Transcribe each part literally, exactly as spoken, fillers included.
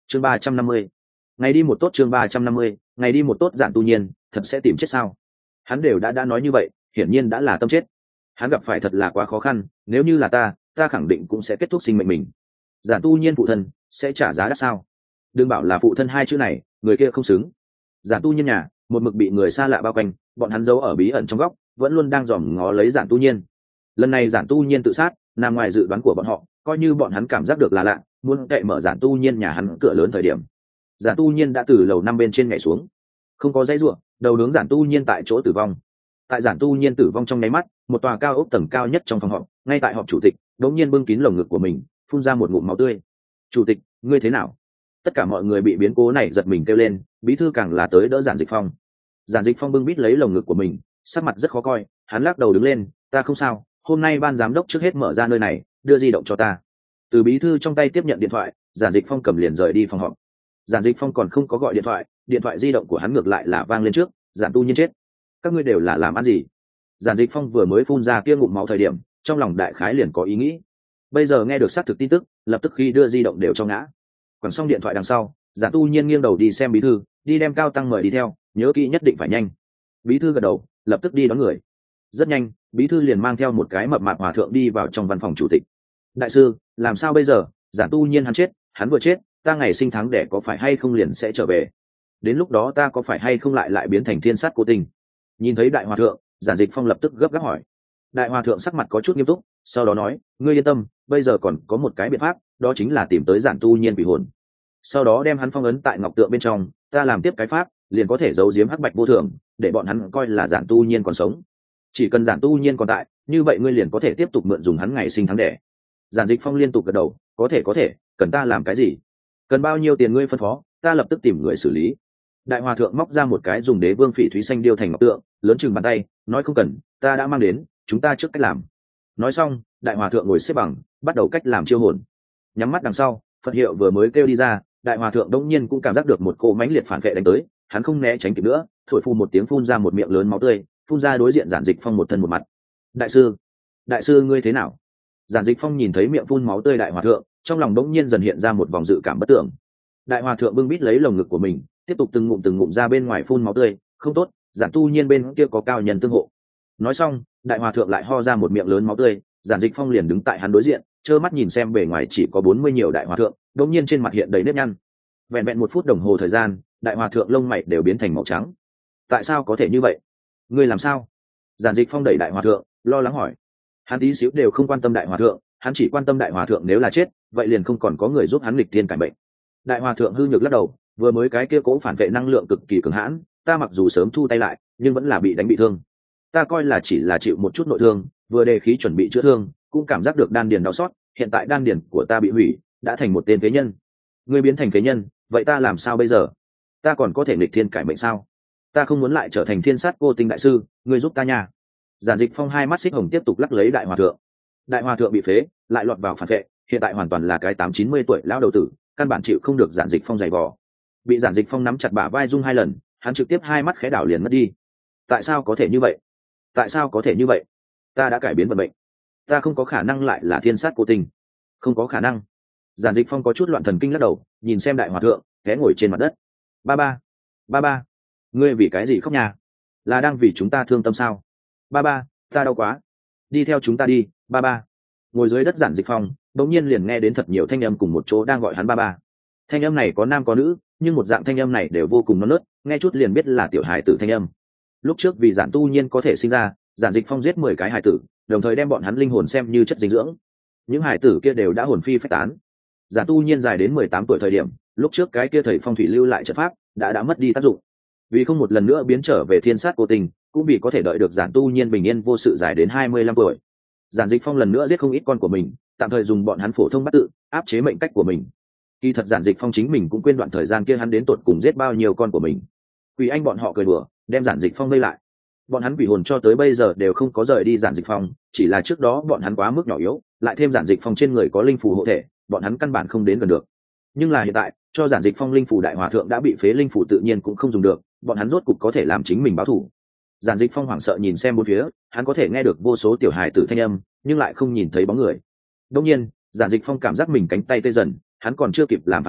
chương ba trăm năm mươi ngày đi một tốt chương ba trăm năm mươi ngày đi một tốt. Giản tu nhiên thật sẽ tìm chết sao? Hắn đều đã đã nói như vậy, hiển nhiên đã là tâm chết. Hắn gặp phải thật là quá khó khăn, nếu như là ta ta khẳng định cũng sẽ kết thúc sinh mệnh mình. Giản tu nhiên phụ thân sẽ trả giá đắt sao? Đừng bảo là phụ thân hai chữ này, người kia không xứng. Giản tu nhiên nhà một mực bị người xa lạ bao quanh, bọn hắn giấu ở bí ẩn trong góc, vẫn luôn đang dòm ngó lấy Giản tu nhiên. Lần này Giản tu nhiên tự sát nằm ngoài dự đoán của bọn họ, coi như bọn hắn cảm giác được là lạ, muốn cậy mở Giản tu nhiên nhà hắn cửa lớn thời điểm, Giản tu nhiên đã từ lầu năm bên trên nhảy xuống, không có dãy ruộng, đầu hướng Giản tu nhiên tại chỗ tử vong. Tại Giản tu nhiên tử vong trong nháy mắt, một tòa cao ốc tầng cao nhất trong phòng họp, ngay tại họp chủ tịch đột nhiên bưng kín lồng ngực của mình, phun ra một ngụm máu tươi. Chủ tịch, ngươi thế nào? Tất cả mọi người bị biến cố này giật mình kêu lên, bí thư càng là tới đỡ Giản Dịch Phong. Giản Dịch Phong bưng bít lấy lồng ngực của mình, sắc mặt rất khó coi, hắn lắc đầu đứng lên, ta không sao, hôm nay ban giám đốc trước hết mở ra nơi này, đưa di động cho ta. Từ bí thư trong tay tiếp nhận điện thoại, Giản Dịch Phong cầm liền rời đi phòng họp. Giản Dịch Phong còn không có gọi điện thoại, điện thoại di động của hắn ngược lại là vang lên trước, Giản tu nhiên chết. Các ngươi đều là làm ăn gì? Giản Dịch Phong vừa mới phun ra kia ngụm máu thời điểm, trong lòng đại khái liền có ý nghĩ. Bây giờ nghe được xác thực tin tức, lập tức khi đưa di động đều cho ngã. Quẳng xong điện thoại đằng sau, Giản tu nhiên nghiêng đầu đi xem bí thư, đi đem Cao Tăng mời đi theo, nhớ kỹ nhất định phải nhanh. Bí thư gật đầu, lập tức đi đón người. Rất nhanh, bí thư liền mang theo một cái mập mạp hòa thượng đi vào trong văn phòng chủ tịch. Đại sư, làm sao bây giờ? Giản tu nhiên hắn chết, hắn vừa chết, ta ngày sinh tháng đẻ có phải hay không liền sẽ trở về? Đến lúc đó ta có phải hay không lại lại biến thành thiên sát cô tình? Nhìn thấy đại hòa thượng, Giản Dịch Phong lập tức gấp gáp hỏi. Đại hòa thượng sắc mặt có chút nghiêm túc, sau đó nói, ngươi yên tâm, bây giờ còn có một cái biện pháp, đó chính là tìm tới Giản tu nhiên quỷ hồn, sau đó đem hắn phong ấn tại ngọc tượng bên trong, ta làm tiếp cái pháp liền có thể giấu giếm hắc bạch vô thường, để bọn hắn coi là Giản tu nhiên còn sống. Chỉ cần Giản tu nhiên còn tại, như vậy ngươi liền có thể tiếp tục mượn dùng hắn ngày sinh tháng đẻ. Giản Dịch Phong liên tục gật đầu, có thể có thể, cần ta làm cái gì? Cần bao nhiêu tiền ngươi phân phó, ta lập tức tìm người xử lý. Đại hòa thượng móc ra một cái dùng đế vương phỉ thúy xanh điêu thành ngọc tượng, lớn chừng bàn tay, nói không cần, ta đã mang đến, chúng ta trước cách làm. Nói xong, đại hòa thượng ngồi xếp bằng, bắt đầu cách làm chiêu hồn. Nhắm mắt đằng sau, Phật hiệu vừa mới kêu đi ra, đại hòa thượng đống nhiên cũng cảm giác được một cỗ mãnh liệt phản vệ đánh tới, hắn không né tránh kịp nữa, thổi phù một tiếng phun ra một miệng lớn máu tươi, phun ra đối diện Giản Dịch Phong một thân một mặt. Đại sư, đại sư ngươi thế nào? Giản Dịch Phong nhìn thấy miệng phun máu tươi đại hòa thượng, trong lòng đống nhiên dần hiện ra một vòng dự cảm bất tưởng. Đại hòa thượng bưng bít lấy lồng ngực của mình, tiếp tục từng ngụm từng ngụm ra bên ngoài phun máu tươi, không tốt, Giản tu nhiên bên kia có cao nhân tương hộ. Nói xong, đại hòa thượng lại ho ra một miệng lớn máu tươi, Giản Dịch Phong liền đứng tại hắn đối diện, trơ mắt nhìn xem bề ngoài chỉ có bốn mươi nhiều đại hòa thượng, đống nhiên trên mặt hiện đầy nếp nhăn. Vẹn vẹn một phút đồng hồ thời gian, đại hòa thượng lông mày đều biến thành màu trắng. Tại sao có thể như vậy? Ngươi làm sao? Giản Dịch Phong đẩy đại hòa thượng, lo lắng hỏi. Hắn tí xíu đều không quan tâm đại hòa thượng, hắn chỉ quan tâm đại hòa thượng nếu là chết, vậy liền không còn có người giúp hắn nghịch thiên cải bệnh. Đại hòa thượng hư nhược lắc đầu, vừa mới cái kia cố phản vệ năng lượng cực kỳ cường hãn, ta mặc dù sớm thu tay lại, nhưng vẫn là bị đánh bị thương. Ta coi là chỉ là chịu một chút nội thương, vừa đề khí chuẩn bị chữa thương, cũng cảm giác được đan điền đau xót, hiện tại đan điền của ta bị hủy, đã thành một tên phế nhân. Ngươi biến thành phế nhân, vậy ta làm sao bây giờ? Ta còn có thể nghịch thiên cải mệnh sao? Ta không muốn lại trở thành thiên sát cô tinh đại sư, ngươi giúp ta nha. Giản Dịch Phong hai mắt xích hồng tiếp tục lắc lấy đại hòa thượng. Đại hòa thượng bị phế, lại lọt vào phản vệ, hiện tại hoàn toàn là cái tám chín mươi tuổi lão đầu tử, căn bản chịu không được Giản Dịch Phong giày vò. Bị Giản Dịch Phong nắm chặt bả vai rung hai lần, hắn trực tiếp hai mắt khẽ đảo liền mất đi. Tại sao có thể như vậy? Tại sao có thể như vậy? Ta đã cải biến vận mệnh, ta không có khả năng lại là thiên sát cô tinh, không có khả năng. Giản Dịch Phong có chút loạn thần kinh lắc đầu, nhìn xem đại hòa thượng té ngồi trên mặt đất. Ba ba, ba ba, ngươi vì cái gì khóc nhà? Là đang vì chúng ta thương tâm sao? Ba ba, ta đau quá, đi theo chúng ta đi, ba ba. Ngồi dưới đất Giản Dịch Phong đột nhiên liền nghe đến thật nhiều thanh âm cùng một chỗ đang gọi hắn ba ba. Thanh âm này có nam có nữ, nhưng một dạng thanh âm này đều vô cùng non nớt, nghe chút liền biết là tiểu hài tử thanh âm. Lúc trước vì Giản tu nhiên có thể sinh ra, Giản Dịch Phong giết mười cái hài tử, đồng thời đem bọn hắn linh hồn xem như chất dinh dưỡng. Những hài tử kia đều đã hồn phi phách tán. Giản tu nhiên dài đến mười tám tuổi thời điểm, lúc trước cái kia thầy phong thủy lưu lại trận pháp đã đã mất đi tác dụng. Vì không một lần nữa biến trở về thiên sát cô tình, cũng vì có thể đợi được Giản tu nhiên bình yên vô sự dài đến hai mươi lăm tuổi. Giản Dịch Phong lần nữa giết không ít con của mình, tạm thời dùng bọn hắn phổ thông bắt tự áp chế mệnh cách của mình. Kỳ thật Giản Dịch Phong chính mình cũng quên đoạn thời gian kia hắn đến tột cùng giết bao nhiêu con của mình. Quỷ anh bọn họ cười đùa, đem Giản Dịch Phong vây lại. Bọn hắn quỷ hồn cho tới bây giờ đều không có rời đi Giản Dịch Phong, chỉ là trước đó bọn hắn quá mức nhỏ yếu, lại thêm Giản Dịch Phong trên người có linh phù hộ thể, bọn hắn căn bản không đến gần được. Nhưng là hiện tại, cho Giản Dịch Phong linh phù đại hòa thượng đã bị phế linh phù tự nhiên cũng không dùng được, bọn hắn rốt cục có thể làm chính mình báo thù. Giản Dịch Phong hoảng sợ nhìn xem bốn phía, hắn có thể nghe được vô số tiểu hài tử thanh âm, nhưng lại không nhìn thấy bóng người. Đương nhiên, Giản Dịch Phong cảm giác mình cánh tay tê dần, hắn còn chưa kịp làm phản ứng,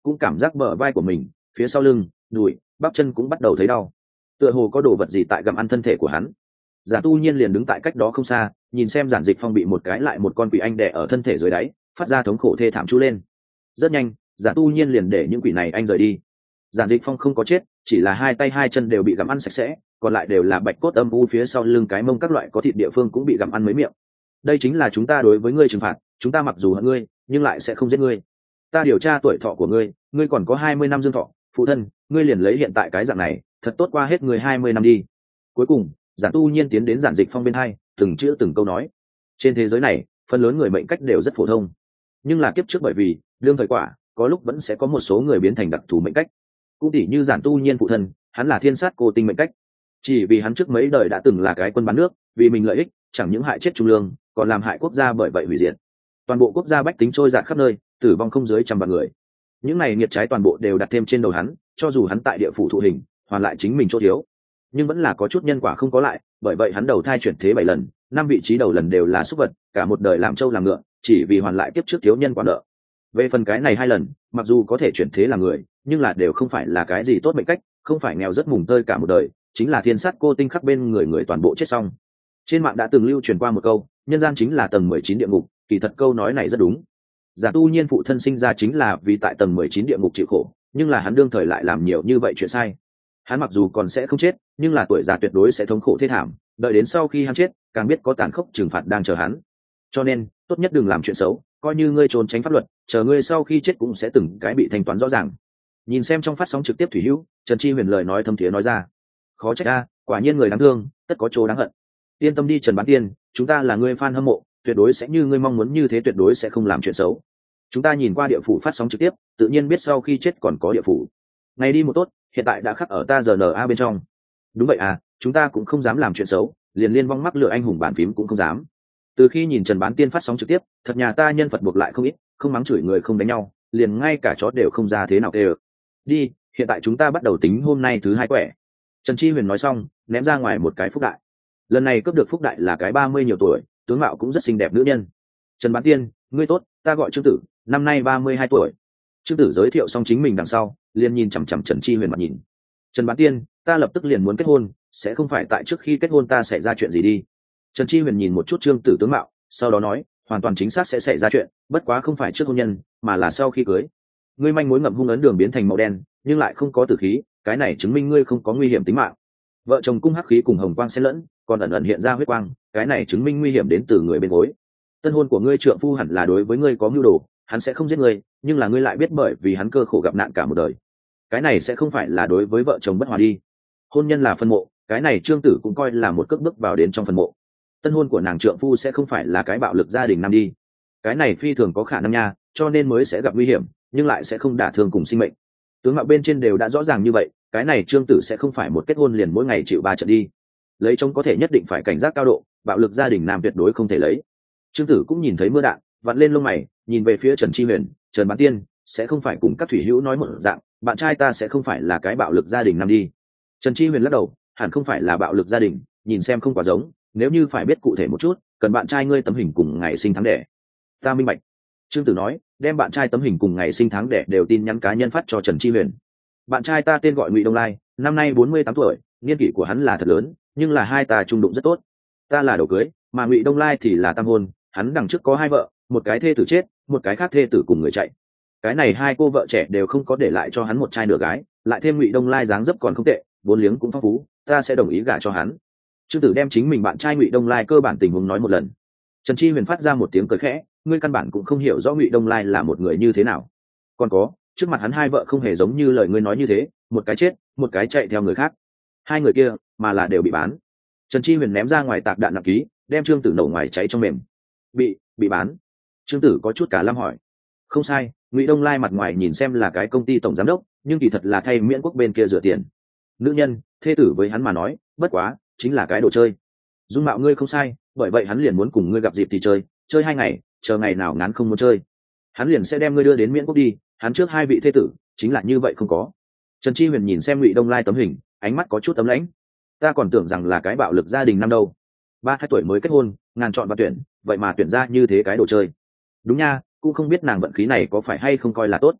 cũng cảm giác bờ vai của mình, phía sau lưng, đùi, bắp chân cũng bắt đầu thấy đau, tựa hồ có đồ vật gì tại gặm ăn thân thể của hắn. Giả tu nhiên liền đứng tại cách đó không xa, nhìn xem Giản Dịch Phong bị một cái lại một con quỷ anh đè ở thân thể dưới đáy, phát ra thống khổ thê thảm chú lên. Rất nhanh, Giả tu nhiên liền để những quỷ này anh rời đi. Giản Dịch Phong không có chết, chỉ là hai tay hai chân đều bị gặm ăn sạch sẽ, còn lại đều là bạch cốt âm u, phía sau lưng cái mông các loại có thịt địa phương cũng bị gặm ăn mấy miệng. Đây chính là chúng ta đối với ngươi trừng phạt, chúng ta mặc dù hận ngươi, nhưng lại sẽ không giết ngươi. Ta điều tra tuổi thọ của ngươi, ngươi còn có hai mươi năm dương thọ, phụ thân, ngươi liền lấy hiện tại cái dạng này, thật tốt qua hết người hai mươi năm đi. Cuối cùng, Giản tu nhiên tiến đến Giản Dịch Phong bên hai, từng chữ từng câu nói. Trên thế giới này, phần lớn người mệnh cách đều rất phổ thông, nhưng là kiếp trước bởi vì lương thời quả, có lúc vẫn sẽ có một số người biến thành đặc thù mệnh cách. Cũng tỉ như Giản tu nhiên phụ thân, hắn là thiên sát cô tinh mệnh cách, chỉ vì hắn trước mấy đời đã từng là cái quân bán nước, vì mình lợi ích chẳng những hại chết trung lương, còn làm hại quốc gia, bởi vậy hủy diệt toàn bộ quốc gia, bách tính trôi dạt khắp nơi, tử vong không dưới trăm vạn người. Những này nghiệt trái toàn bộ đều đặt thêm trên đầu hắn, cho dù hắn tại địa phủ thụ hình, hoàn lại chính mình chỗ thiếu, nhưng vẫn là có chút nhân quả không có lại, bởi vậy hắn đầu thai chuyển thế bảy lần, năm vị trí đầu lần đều là súc vật, cả một đời làm trâu làm ngựa, chỉ vì hoàn lại kiếp trước thiếu nhân quả nợ. Về phần cái này hai lần, mặc dù có thể chuyển thế làm người, nhưng là đều không phải là cái gì tốt mệnh cách, không phải nghèo rất mùng tơi cả một đời, chính là thiên sát cô tinh khắc bên người người toàn bộ chết xong. Trên mạng đã từng lưu truyền qua một câu, nhân gian chính là tầng mười chín địa ngục, kỳ thật câu nói này rất đúng. Giả tu nhiên phụ thân sinh ra chính là vì tại tầng mười chín địa ngục chịu khổ, nhưng là hắn đương thời lại làm nhiều như vậy chuyện sai. Hắn mặc dù còn sẽ không chết, nhưng là tuổi già tuyệt đối sẽ thống khổ thê thảm, đợi đến sau khi hắn chết, càng biết có tàn khốc trừng phạt đang chờ hắn. Cho nên, tốt nhất đừng làm chuyện xấu, coi như ngươi trốn tránh pháp luật, chờ ngươi sau khi chết cũng sẽ từng cái bị thanh toán rõ ràng. Nhìn xem trong phát sóng trực tiếp Thủy Hữu, Trần Chi Huyền lời nói thâm thiế nói ra. Khó trách a, quả nhiên người đáng thương, tất có chỗ đáng hận. Yên tâm đi Trần Bán Tiên, chúng ta là ngươi fan hâm mộ, tuyệt đối sẽ như ngươi mong muốn như thế, tuyệt đối sẽ không làm chuyện xấu. Chúng ta nhìn qua địa phủ phát sóng trực tiếp, tự nhiên biết sau khi chết còn có địa phủ. Ngày đi một tốt, hiện tại đã khắc ở ta rờ en a bên trong. Đúng vậy à, chúng ta cũng không dám làm chuyện xấu, liền liên vong mắc lừa anh hùng bàn phím cũng không dám. Từ khi nhìn Trần Bán Tiên phát sóng trực tiếp, thật nhà ta nhân Phật buộc lại không ít, không mắng chửi người, không đánh nhau, liền ngay cả chó đều không ra thế nào tê. Đi, hiện tại chúng ta bắt đầu tính hôm nay thứ hai quẻ. Trần Chi Huyền nói xong, ném ra ngoài một cái phúc đại. Lần này cướp được phúc đại là cái ba mươi nhiều tuổi, tướng mạo cũng rất xinh đẹp nữ nhân. Trần Bán Tiên, ngươi tốt, ta gọi Trương Tử, năm nay ba mươi hai tuổi. Trương Tử giới thiệu xong chính mình đằng sau, liền nhìn chằm chằm Trần Chi Huyền mặt nhìn. Trần Bán Tiên, ta lập tức liền muốn kết hôn, sẽ không phải tại trước khi kết hôn ta xảy ra chuyện gì đi. Trần Chi Huyền nhìn một chút Trương Tử tướng mạo, sau đó nói, hoàn toàn chính xác sẽ xảy ra chuyện, bất quá không phải trước hôn nhân, mà là sau khi cưới. Ngươi manh mối ngậm hung ấn đường biến thành màu đen, nhưng lại không có tử khí, cái này chứng minh ngươi không có nguy hiểm tính mạng. Vợ chồng cung hắc khí cùng hồng quang xen lẫn, còn ẩn ẩn hiện ra huyết quang, cái này chứng minh nguy hiểm đến từ người bên gối. Tân hôn của ngươi trượng phu hẳn là đối với ngươi có mưu đồ, hắn sẽ không giết ngươi, nhưng là ngươi lại biết bởi vì hắn cơ khổ gặp nạn cả một đời, cái này sẽ không phải là đối với vợ chồng bất hòa đi. Hôn nhân là phân mộ, cái này Trương Tử cũng coi là một cước bước vào đến trong phân mộ. Tân hôn của nàng trượng phu sẽ không phải là cái bạo lực gia đình nam đi, cái này phi thường có khả năng nha, cho nên mới sẽ gặp nguy hiểm, nhưng lại sẽ không đả thương cùng sinh mệnh. Tướng mạo bên trên đều đã rõ ràng như vậy, cái này Trương Tử sẽ không phải một kết hôn liền mỗi ngày chịu ba trận đi. Lấy chồng có thể nhất định phải cảnh giác cao độ, bạo lực gia đình nam tuyệt đối không thể lấy. Trương Tử cũng nhìn thấy mưa đạn, vặn lên lông mày, nhìn về phía Trần Chi Huyền, Trần Bán Tiên, sẽ không phải cùng các thủy hữu nói một dạng, bạn trai ta sẽ không phải là cái bạo lực gia đình nam đi. Trần Chi Huyền lắc đầu, hẳn không phải là bạo lực gia đình, nhìn xem không quá giống, nếu như phải biết cụ thể một chút, cần bạn trai ngươi tấm hình cùng ngày sinh tháng đẻ. Ta minh bạch. Trương Tử nói, đem bạn trai tấm hình cùng ngày sinh tháng đẻ đều tin nhắn cá nhân phát cho Trần Chi Huyền. Bạn trai ta tên gọi Ngụy Đông Lai, năm nay bốn mươi tám tuổi, niên kỷ của hắn là thật lớn, nhưng là hai ta chung đụng rất tốt. Ta là đầu cưới, mà Ngụy Đông Lai thì là tam hôn, hắn đằng trước có hai vợ, một cái thê tử chết, một cái khác thê tử cùng người chạy. Cái này hai cô vợ trẻ đều không có để lại cho hắn một trai nửa gái, lại thêm Ngụy Đông Lai dáng dấp còn không tệ, vốn liếng cũng phong phú, ta sẽ đồng ý gả cho hắn. Trương Tử đem chính mình bạn trai Ngụy Đông Lai cơ bản tình huống nói một lần. Trần Chi Huyền phát ra một tiếng cười khẽ, ngươi căn bản cũng không hiểu rõ Ngụy Đông Lai là một người như thế nào. Còn có, trước mặt hắn hai vợ không hề giống như lời ngươi nói như thế, một cái chết, một cái chạy theo người khác. Hai người kia, mà là đều bị bán. Trần Chi Huyền ném ra ngoài tạc đạn nặng ký, đem Trương Tử nổ ngoài cháy trong mềm. Bị, bị bán. Trương Tử có chút cả lâm hỏi. Không sai, Ngụy Đông Lai mặt ngoài nhìn xem là cái công ty tổng giám đốc, nhưng kỳ thật là thay Miễn Quốc bên kia rửa tiền. Nữ nhân, thê tử với hắn mà nói, bất quá, chính là cái đồ chơi. Dung mạo ngươi không sai, bởi vậy hắn liền muốn cùng ngươi gặp dịp thì chơi, chơi hai ngày, chờ ngày nào ngán không muốn chơi, hắn liền sẽ đem ngươi đưa đến Miễn Quốc đi. Hắn trước hai vị thê tử, chính là như vậy không có. Trần Chi Huyền nhìn xem Ngụy Đông Lai tấm hình, ánh mắt có chút ấm lãnh. Ta còn tưởng rằng là cái bạo lực gia đình năm đâu. Ba hai tuổi mới kết hôn, ngàn chọn và tuyển, vậy mà tuyển ra như thế cái đồ chơi. Đúng nha, cũng không biết nàng vận khí này có phải hay không coi là tốt.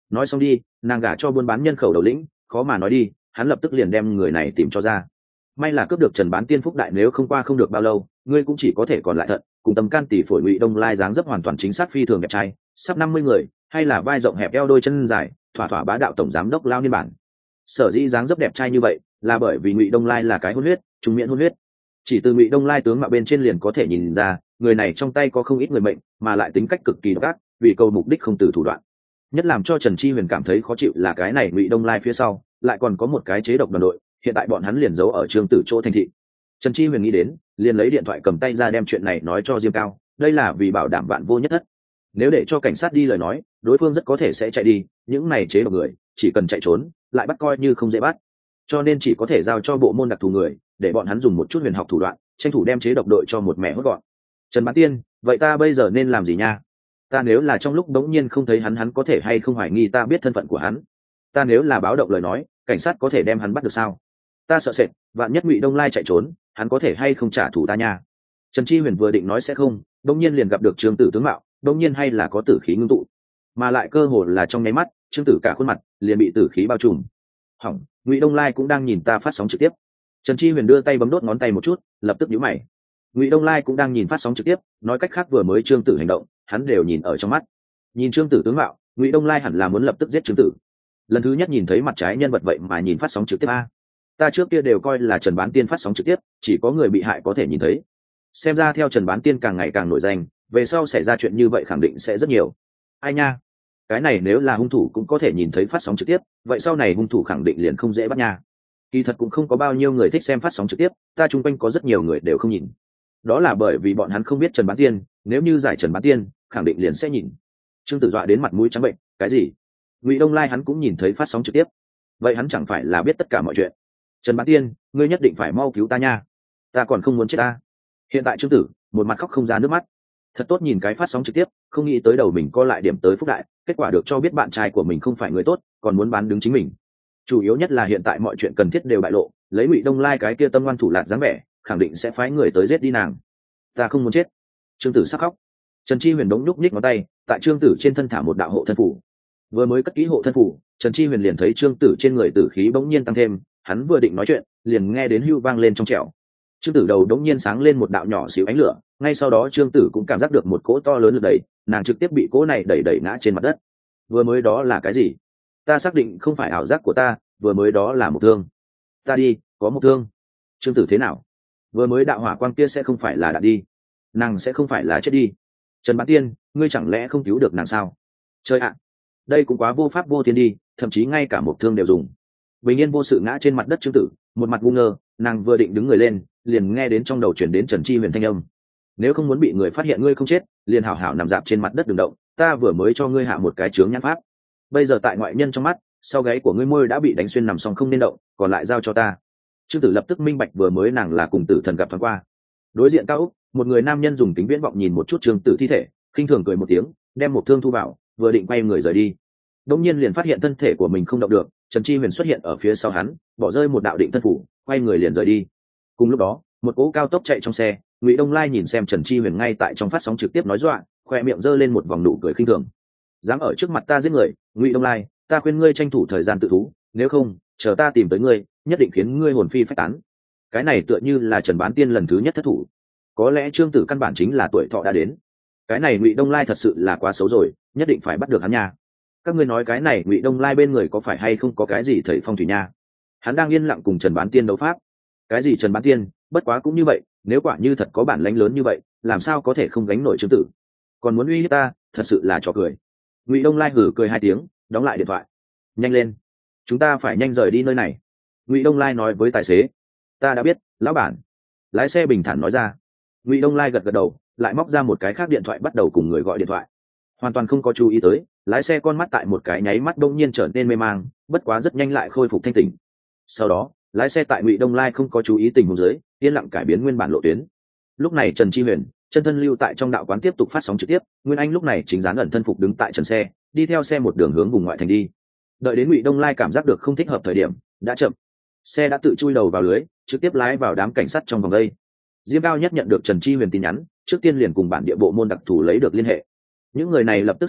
nói xong đi, nàng gả cho buôn bán nhân khẩu đầu lĩnh, khó mà nói đi, hắn lập tức liền đem người này tìm cho ra. May là cướp được Trần Bán Tiên phúc đại, nếu không qua không được bao lâu ngươi cũng chỉ có thể còn lại thận. Cùng tầm can tỷ phổi Ngụy Đông Lai dáng dấp hoàn toàn chính xác phi thường đẹp trai, sắp năm mươi người, hay là vai rộng hẹp eo đôi chân dài, thỏa thỏa bá đạo tổng giám đốc lao niên bản. Sở dĩ dáng dấp đẹp trai như vậy là bởi vì Ngụy Đông Lai là cái hôn huyết, trung miễn hôn huyết. Chỉ từ Ngụy Đông Lai tướng mạo bên trên liền có thể nhìn ra, người này trong tay có không ít người mệnh, mà lại tính cách cực kỳ độc ác, vì cầu mục đích không từ thủ đoạn. Nhất làm cho Trần Chi Huyền cảm thấy khó chịu là cái này Ngụy Đông Lai phía sau lại còn có một cái chế độc đoàn đội, hiện tại bọn hắn liền giấu ở Trương Tử chỗ thành thị. Trần Chi Huyền nghĩ đến, liền lấy điện thoại cầm tay ra đem chuyện này nói cho Diêm Cao, đây là vì bảo đảm vạn vô nhất thất. Nếu để cho cảnh sát đi lời nói, đối phương rất có thể sẽ chạy đi, những này chế độc người chỉ cần chạy trốn lại bắt coi như không dễ bắt, cho nên chỉ có thể giao cho bộ môn đặc thù người, để bọn hắn dùng một chút huyền học thủ đoạn tranh thủ đem chế độc đội cho một mẹ hốt gọn. Trần Bán Tiên, vậy ta bây giờ nên làm gì nha? Ta nếu là trong lúc đống nhiên không thấy hắn, hắn có thể hay không hoài nghi ta biết thân phận của hắn? Ta nếu là báo động lời nói, cảnh sát có thể đem hắn bắt được sao? Ta sợ sệt, vạn nhất Ngụy Đông Lai chạy trốn, hắn có thể hay không trả thù ta nha? Trần Chi Huyền vừa định nói sẽ không, đống nhiên liền gặp được Trương Tử tướng mạo, đống nhiên hay là có tử khí ngưng tụ, mà lại cơ hồ là trong nháy mắt, Trương Tử cả khuôn mặt liền bị tử khí bao trùm. Hỏng, Ngụy Đông Lai cũng đang nhìn ta phát sóng trực tiếp. Trần Chi Huyền đưa tay bấm đốt ngón tay một chút, lập tức nhíu mày. Ngụy Đông Lai cũng đang nhìn phát sóng trực tiếp, nói cách khác vừa mới Trương Tử hành động, hắn đều nhìn ở trong mắt. Nhìn Trương Tử tướng mạo, Ngụy Đông Lai hẳn là muốn lập tức giết Trương Tử. Lần thứ nhất nhìn thấy mặt trái nhân vật vậy mà nhìn phát sóng trực tiếp a. Ta trước kia đều coi là Trần Bán Tiên phát sóng trực tiếp chỉ có người bị hại có thể nhìn thấy, xem ra theo Trần Bán Tiên càng ngày càng nổi danh, về sau xảy ra chuyện như vậy khẳng định sẽ rất nhiều. Ai nha, cái này nếu là hung thủ cũng có thể nhìn thấy phát sóng trực tiếp, vậy sau này hung thủ khẳng định liền không dễ bắt nha. Kỳ thật cũng không có bao nhiêu người thích xem phát sóng trực tiếp, ta chung quanh có rất nhiều người đều không nhìn, đó là bởi vì bọn hắn không biết Trần Bán Tiên, nếu như giải Trần Bán Tiên khẳng định liền sẽ nhìn. Trương Tử dọa đến mặt mũi trắng bệnh, cái gì? Ngụy Đông Lai hắn cũng nhìn thấy phát sóng trực tiếp, vậy hắn chẳng phải là biết tất cả mọi chuyện? Trần Bán Tiên, ngươi nhất định phải mau cứu ta nha, ta còn không muốn chết ta. Hiện tại Trương Tử một mặt khóc không ra nước mắt, thật tốt nhìn cái phát sóng trực tiếp, không nghĩ tới đầu mình co lại điểm tới phúc đại, kết quả được cho biết bạn trai của mình không phải người tốt, còn muốn bán đứng chính mình. Chủ yếu nhất là hiện tại mọi chuyện cần thiết đều bại lộ, lấy Ngụy Đông Lai cái kia tâm ngoan thủ lạt dáng vẻ, khẳng định sẽ phái người tới giết đi nàng. Ta không muốn chết. Trương Tử sắc khóc. Trần Chi Huyền đống nhúc nhích ngón tay, tại Trương Tử trên thân thả một đạo hộ thân phủ. Vừa mới cất kỹ hộ thân phủ, Trần Chi Huyền liền thấy Trương Tử trên người tử khí bỗng nhiên tăng thêm, hắn vừa định nói chuyện, liền nghe đến hưu vang lên trong trẻo. Trương Tử đầu đống nhiên sáng lên một đạo nhỏ xíu ánh lửa, ngay sau đó Trương Tử cũng cảm giác được một cỗ to lớn lực đẩy, nàng trực tiếp bị cỗ này đẩy đẩy ngã trên mặt đất. Vừa mới đó là cái gì? Ta xác định không phải ảo giác của ta, vừa mới đó là một thương. Ta đi, có một thương. Trương Tử thế nào? Vừa mới đạo hỏa quang kia sẽ không phải là đạn đi, nàng sẽ không phải là chết đi. Trần Bán Tiên, ngươi chẳng lẽ không cứu được nàng sao? Chơi ạ, đây cũng quá vô pháp vô thiên đi, thậm chí ngay cả một thương đều dùng. Bình yên vô sự ngã trên mặt đất Trương Tử, một mặt ngu ngơ, nàng vừa định đứng người lên, liền nghe đến trong đầu chuyển đến Trần Chi Huyền thanh âm. Nếu không muốn bị người phát hiện ngươi không chết, liền hảo hảo nằm dạp trên mặt đất đừng động, ta vừa mới cho ngươi hạ một cái chướng nhãn pháp. Bây giờ tại ngoại nhân trong mắt, sau gáy của ngươi môi đã bị đánh xuyên nằm xong không nên động, còn lại giao cho ta. Trương Tử lập tức minh bạch vừa mới nàng là cùng Tử Thần gặp thoáng qua. Đối diện cao úc, một người nam nhân dùng kính viễn vọng nhìn một chút Trương Tử thi thể, khinh thường cười một tiếng, đem một thương thu vào, vừa định quay người rời đi, đột nhiên liền phát hiện thân thể của mình không động được. Trần Chi Huyền xuất hiện ở phía sau hắn, bỏ rơi một đạo định thân phủ, quay người liền rời đi. Cùng lúc đó, một cỗ cao tốc chạy trong xe, Ngụy Đông Lai nhìn xem Trần Chi Huyền ngay tại trong phát sóng trực tiếp nói dọa, khoe miệng giơ lên một vòng nụ cười khinh thường. Dám ở trước mặt ta giết người, Ngụy Đông Lai, ta khuyên ngươi tranh thủ thời gian tự thú, nếu không, chờ ta tìm tới ngươi, nhất định khiến ngươi hồn phi phách tán. Cái này tựa như là Trần Bán Tiên lần thứ nhất thất thủ, có lẽ Trương Tử căn bản chính là tuổi thọ đã đến. Cái này Ngụy Đông Lai thật sự là quá xấu rồi, nhất định phải bắt được hắn nha. Các ngươi nói cái này Ngụy Đông Lai bên người có phải hay không có cái gì thầy phong thủy nha? Hắn đang yên lặng cùng Trần Bán Tiên đấu pháp. Cái gì Trần Bán Tiên, bất quá cũng như vậy, nếu quả như thật có bản lãnh lớn như vậy, làm sao có thể không gánh nổi Trương Tử? Còn muốn uy hiếp ta, thật sự là trò cười. Ngụy Đông Lai hử cười hai tiếng, đóng lại điện thoại. Nhanh lên, chúng ta phải nhanh rời đi nơi này. Ngụy Đông Lai nói với tài xế. Ta đã biết, lão bản. Lái xe bình thản nói ra. Ngụy Đông Lai gật gật đầu, lại móc ra một cái khác điện thoại bắt đầu cùng người gọi điện thoại. Hoàn toàn không có chú ý tới, lái xe con mắt tại một cái nháy mắt đông nhiên trở nên mê mang, bất quá rất nhanh lại khôi phục thanh tỉnh. Sau đó, lái xe tại Ngụy Đông Lai không có chú ý tình huống dưới, yên lặng cải biến nguyên bản lộ tuyến. Lúc này Trần Chi Huyền chân thân lưu tại trong đạo quán tiếp tục phát sóng trực tiếp, Nguyên Anh lúc này chính dán ẩn thân phục đứng tại trần xe, đi theo xe một đường hướng vùng ngoại thành đi. Đợi đến Ngụy Đông Lai cảm giác được không thích hợp thời điểm, đã chậm. Xe đã tự chui đầu vào lưới, trực tiếp lái vào đám cảnh sát trong vòng đây. Diêm Cao nhất nhận được Trần Chi Huyền tin nhắn, trước tiên liền cùng bản địa bộ môn đặc thù lấy được liên hệ. Những người này lập tức xuất động,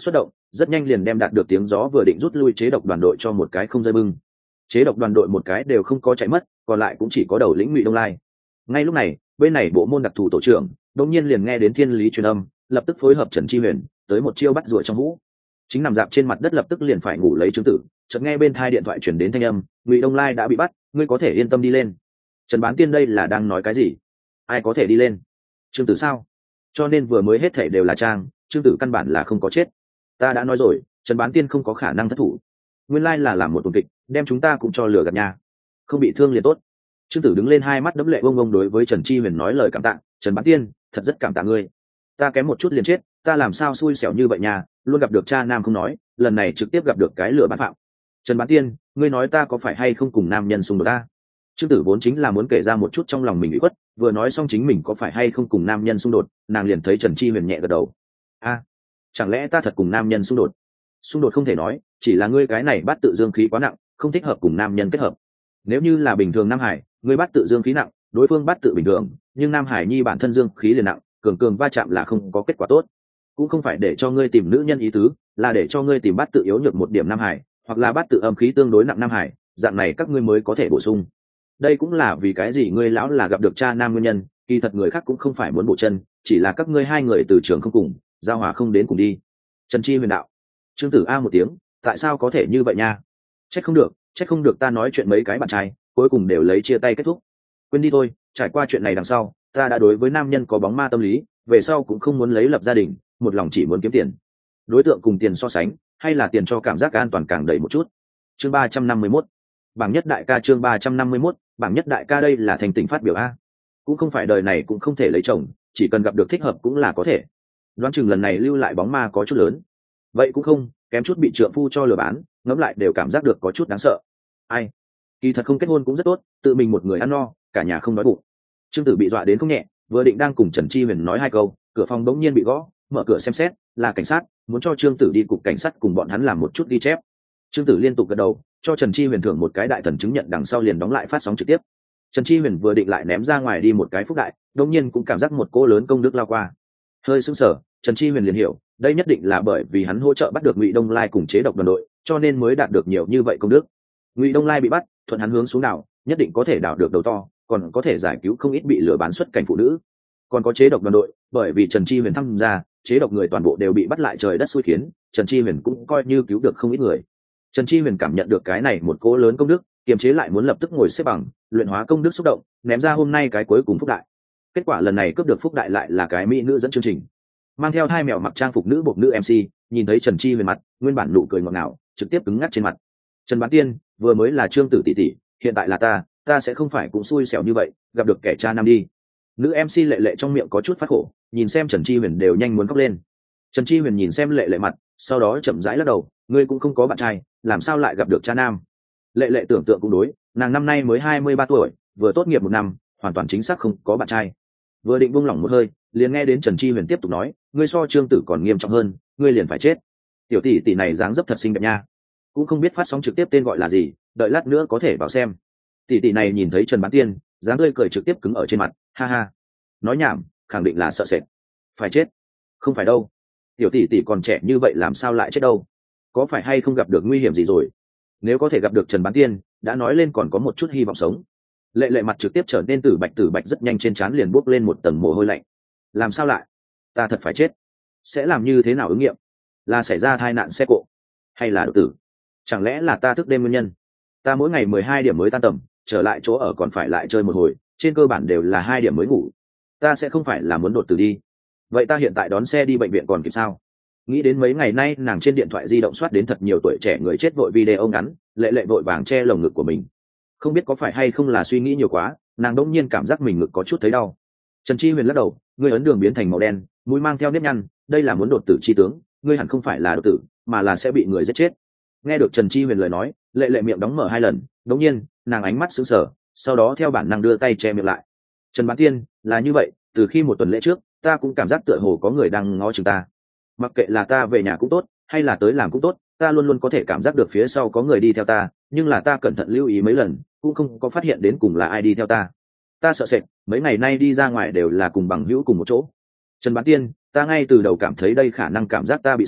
rất nhanh liền đem đạt được tiếng gió vừa định rút lui chế độc đoàn đội cho một cái không rơi bưng. Chế độc đoàn đội một cái đều không có chạy mất, còn lại cũng chỉ có đầu lĩnh Ngụy Đông Lai. Ngay lúc này, bên này bộ môn đặc thù tổ trưởng đột nhiên liền nghe đến thiên lý truyền âm, lập tức phối hợp Trần Chi Huyền tới một chiêu bắt rùa trong hũ. Chính nằm dạp trên mặt đất lập tức liền phải ngủ lấy Trương Tử, chợt nghe bên tai điện thoại truyền đến thanh âm, Ngụy Đông Lai đã bị bắt, ngươi có thể yên tâm đi lên. Trần Bán Tiên đây là đang nói cái gì? Ai có thể đi lên? Trương Tử sao? Cho nên vừa mới hết thảy đều là trang, Trương Tử căn bản là không có chết. Ta đã nói rồi, Trần Bán Tiên không có khả năng thất thủ. Nguyên lai là làm một tuần kịch, đem chúng ta cũng cho lừa gạt nha. Không bị thương liền tốt. Trương Tử đứng lên hai mắt đẫm lệ bông bông đối với Trần Chi Huyền nói lời cảm tạ, Trần Bán Tiên, thật rất cảm tạ ngươi. Ta kém một chút liền chết, ta làm sao xui xẻo như vậy nha, luôn gặp được cha nam không nói, lần này trực tiếp gặp được cái lừa bán phạm. Trần Bán Tiên, ngươi nói ta có phải hay không cùng nam nhân xung đột ta? Trương Tử vốn chính là muốn kể ra một chút trong lòng mình bị khuất, vừa nói xong chính mình có phải hay không cùng nam nhân xung đột, nàng liền thấy Trần Chi Huyền nhẹ gật đầu. A, chẳng lẽ ta thật cùng nam nhân xung đột? Xung đột không thể nói, chỉ là ngươi cái này bát tự dương khí quá nặng, không thích hợp cùng nam nhân kết hợp. Nếu như là bình thường nam hải, ngươi bát tự dương khí nặng, đối phương bát tự bình thường, nhưng nam hải nhi bản thân dương khí liền nặng, cường cường va chạm là không có kết quả tốt. Cũng không phải để cho ngươi tìm nữ nhân ý tứ, là để cho ngươi tìm bát tự yếu nhược một điểm nam hải, hoặc là bát tự âm khí tương đối nặng nam hải, dạng này các ngươi mới có thể bổ sung. Đây cũng là vì cái gì ngươi lão là gặp được cha nam nguyên nhân, kỳ thật người khác cũng không phải muốn bổ chân, chỉ là các ngươi hai người từ trường không cùng, giao hòa không đến cùng đi. Trần Chi Huyền đạo. Trương Tử a một tiếng, tại sao có thể như vậy nha? Trách không được, trách không được ta nói chuyện mấy cái bạn trai, cuối cùng đều lấy chia tay kết thúc. Quên đi thôi, trải qua chuyện này đằng sau, ta đã đối với nam nhân có bóng ma tâm lý, về sau cũng không muốn lấy lập gia đình, một lòng chỉ muốn kiếm tiền. Đối tượng cùng tiền so sánh, hay là tiền cho cảm giác an toàn càng đầy một chút. Chương ba trăm năm mươi mốt. Bảng nhất đại ca chương ba trăm năm mươi mốt, bảng nhất đại ca đây là thành tình phát biểu a. Cũng không phải đời này cũng không thể lấy chồng, chỉ cần gặp được thích hợp cũng là có thể. Đoán chừng lần này lưu lại bóng ma có chút lớn. Vậy cũng không, kém chút bị trượng phu cho lừa bán, ngẫm lại đều cảm giác được có chút đáng sợ. Ai? Kỳ thật không kết hôn cũng rất tốt, tự mình một người ăn no, cả nhà không đói bụng. Trương Tử bị dọa đến không nhẹ, vừa định đang cùng Trần Chi Huyền nói hai câu, cửa phòng bỗng nhiên bị gõ, mở cửa xem xét, là cảnh sát, muốn cho Trương Tử đi cục cảnh sát cùng bọn hắn làm một chút ghi chép. Trương Tử liên tục gật đầu, cho Trần Chi Huyền thưởng một cái đại thần chứng nhận, đằng sau liền đóng lại phát sóng trực tiếp. Trần Chi Huyền vừa định lại ném ra ngoài đi một cái phúc đại, đột nhiên cũng cảm giác một cỗ lớn công đức lao qua. Hơi sững sờ, Trần Chi Huyền liền hiểu, đây nhất định là bởi vì hắn hỗ trợ bắt được Ngụy Đông Lai cùng chế độc đoàn đội, cho nên mới đạt được nhiều như vậy công đức. Ngụy Đông Lai bị bắt, thuận hắn hướng xuống đảo, nhất định có thể đào được đầu to, còn có thể giải cứu không ít bị lừa bán xuất cảnh phụ nữ. Còn có chế độc đoàn đội, bởi vì Trần Chi Huyền tham gia, chế độc người toàn bộ đều bị bắt lại, trời đất xui khiến, Trần Chi Huyền cũng coi như cứu được không ít người. Trần Chi Huyền cảm nhận được cái này một cỗ lớn công đức, kiềm chế lại muốn lập tức ngồi xếp bằng, luyện hóa công đức xúc động, ném ra hôm nay cái cuối cùng phúc đại. Kết quả lần này cướp được phúc đại lại là cái mỹ nữ dẫn chương trình, mang theo hai mèo mặc trang phục nữ bộc nữ em xê, nhìn thấy Trần Chi Huyền mặt, nguyên bản nụ cười ngọt ngào, trực tiếp cứng ngắc trên mặt. Trần Bán Tiên, vừa mới là Trương Tử tỷ tỷ, hiện tại là ta, ta sẽ không phải cũng xui xẻo như vậy, gặp được kẻ cha nam đi. Nữ em xê lệ lệ trong miệng có chút phát khổ, nhìn xem Trần Chi Huyền đều nhanh muốn khóc lên. Trần Chi Huyền nhìn xem lệ lệ mặt, sau đó chậm rãi lắc đầu, ngươi cũng không có bạn trai, làm sao lại gặp được cha nam? Lệ lệ tưởng tượng cũng đối, nàng năm nay mới hai mươi ba tuổi, vừa tốt nghiệp một năm, hoàn toàn chính xác không có bạn trai. Vừa định buông lỏng một hơi, liền nghe đến Trần Chi Huyền tiếp tục nói, ngươi so Trương Tử còn nghiêm trọng hơn, ngươi liền phải chết. Tiểu tỷ tỷ này dáng dấp thật xinh đẹp nha, cũng không biết phát sóng trực tiếp tên gọi là gì, đợi lát nữa có thể vào xem. Tỷ tỷ này nhìn thấy Trần Bán Tiên, dáng tươi cười trực tiếp cứng ở trên mặt, ha ha. Nói nhảm, khẳng định là sợ sệt. Phải chết? Không phải đâu. Tiểu tỷ tỷ còn trẻ như vậy làm sao lại chết đâu? Có phải hay không gặp được nguy hiểm gì rồi? Nếu có thể gặp được Trần Bán Tiên, đã nói lên còn có một chút hy vọng sống. Lệ lệ mặt trực tiếp trở nên tử bạch tử bạch, rất nhanh trên trán liền bốc lên một tầng mồ hôi lạnh. Làm sao lại? Ta thật phải chết? Sẽ làm như thế nào ứng nghiệm? Là xảy ra tai nạn xe cộ, hay là đột tử? Chẳng lẽ là ta thức đêm nguyên nhân? Ta mỗi ngày mười hai điểm mới tan tầm, trở lại chỗ ở còn phải lại chơi một hồi, trên cơ bản đều là hai điểm mới ngủ. Ta sẽ không phải là muốn đột tử đi? Vậy ta hiện tại đón xe đi bệnh viện còn kịp sao? Nghĩ đến mấy ngày nay nàng trên điện thoại di động soát đến thật nhiều tuổi trẻ người chết vội video ngắn, lệ lệ vội vàng che lồng ngực của mình. Không biết có phải hay không là suy nghĩ nhiều quá, nàng đỗng nhiên cảm giác mình ngực có chút thấy đau. Trần Chi Huyền lắc đầu, ngươi ấn đường biến thành màu đen, mũi mang theo nếp nhăn, đây là muốn đột tử chi tướng, ngươi hẳn không phải là đột tử, mà là sẽ bị người giết chết. Nghe được Trần Chi Huyền lời nói, lệ lệ miệng đóng mở hai lần, đống nhiên nàng ánh mắt sững sờ, sau đó theo bản năng đưa tay che miệng lại. Trần Bán Tiên, là như vậy, từ khi một tuần lễ trước, ta cũng cảm giác tựa hồ có người đang ngó chừng ta. Mặc kệ là ta về nhà cũng tốt, hay là tới làm cũng tốt, ta luôn luôn có thể cảm giác được phía sau có người đi theo ta, nhưng là ta cẩn thận lưu ý mấy lần, cũng không có phát hiện đến cùng là ai đi theo ta. Ta sợ sệt, mấy ngày nay đi ra ngoài đều là cùng bằng hữu cùng một chỗ. Trần Bán Tiên, ta ngay từ đầu cảm thấy đây khả năng cảm giác ta bị sai,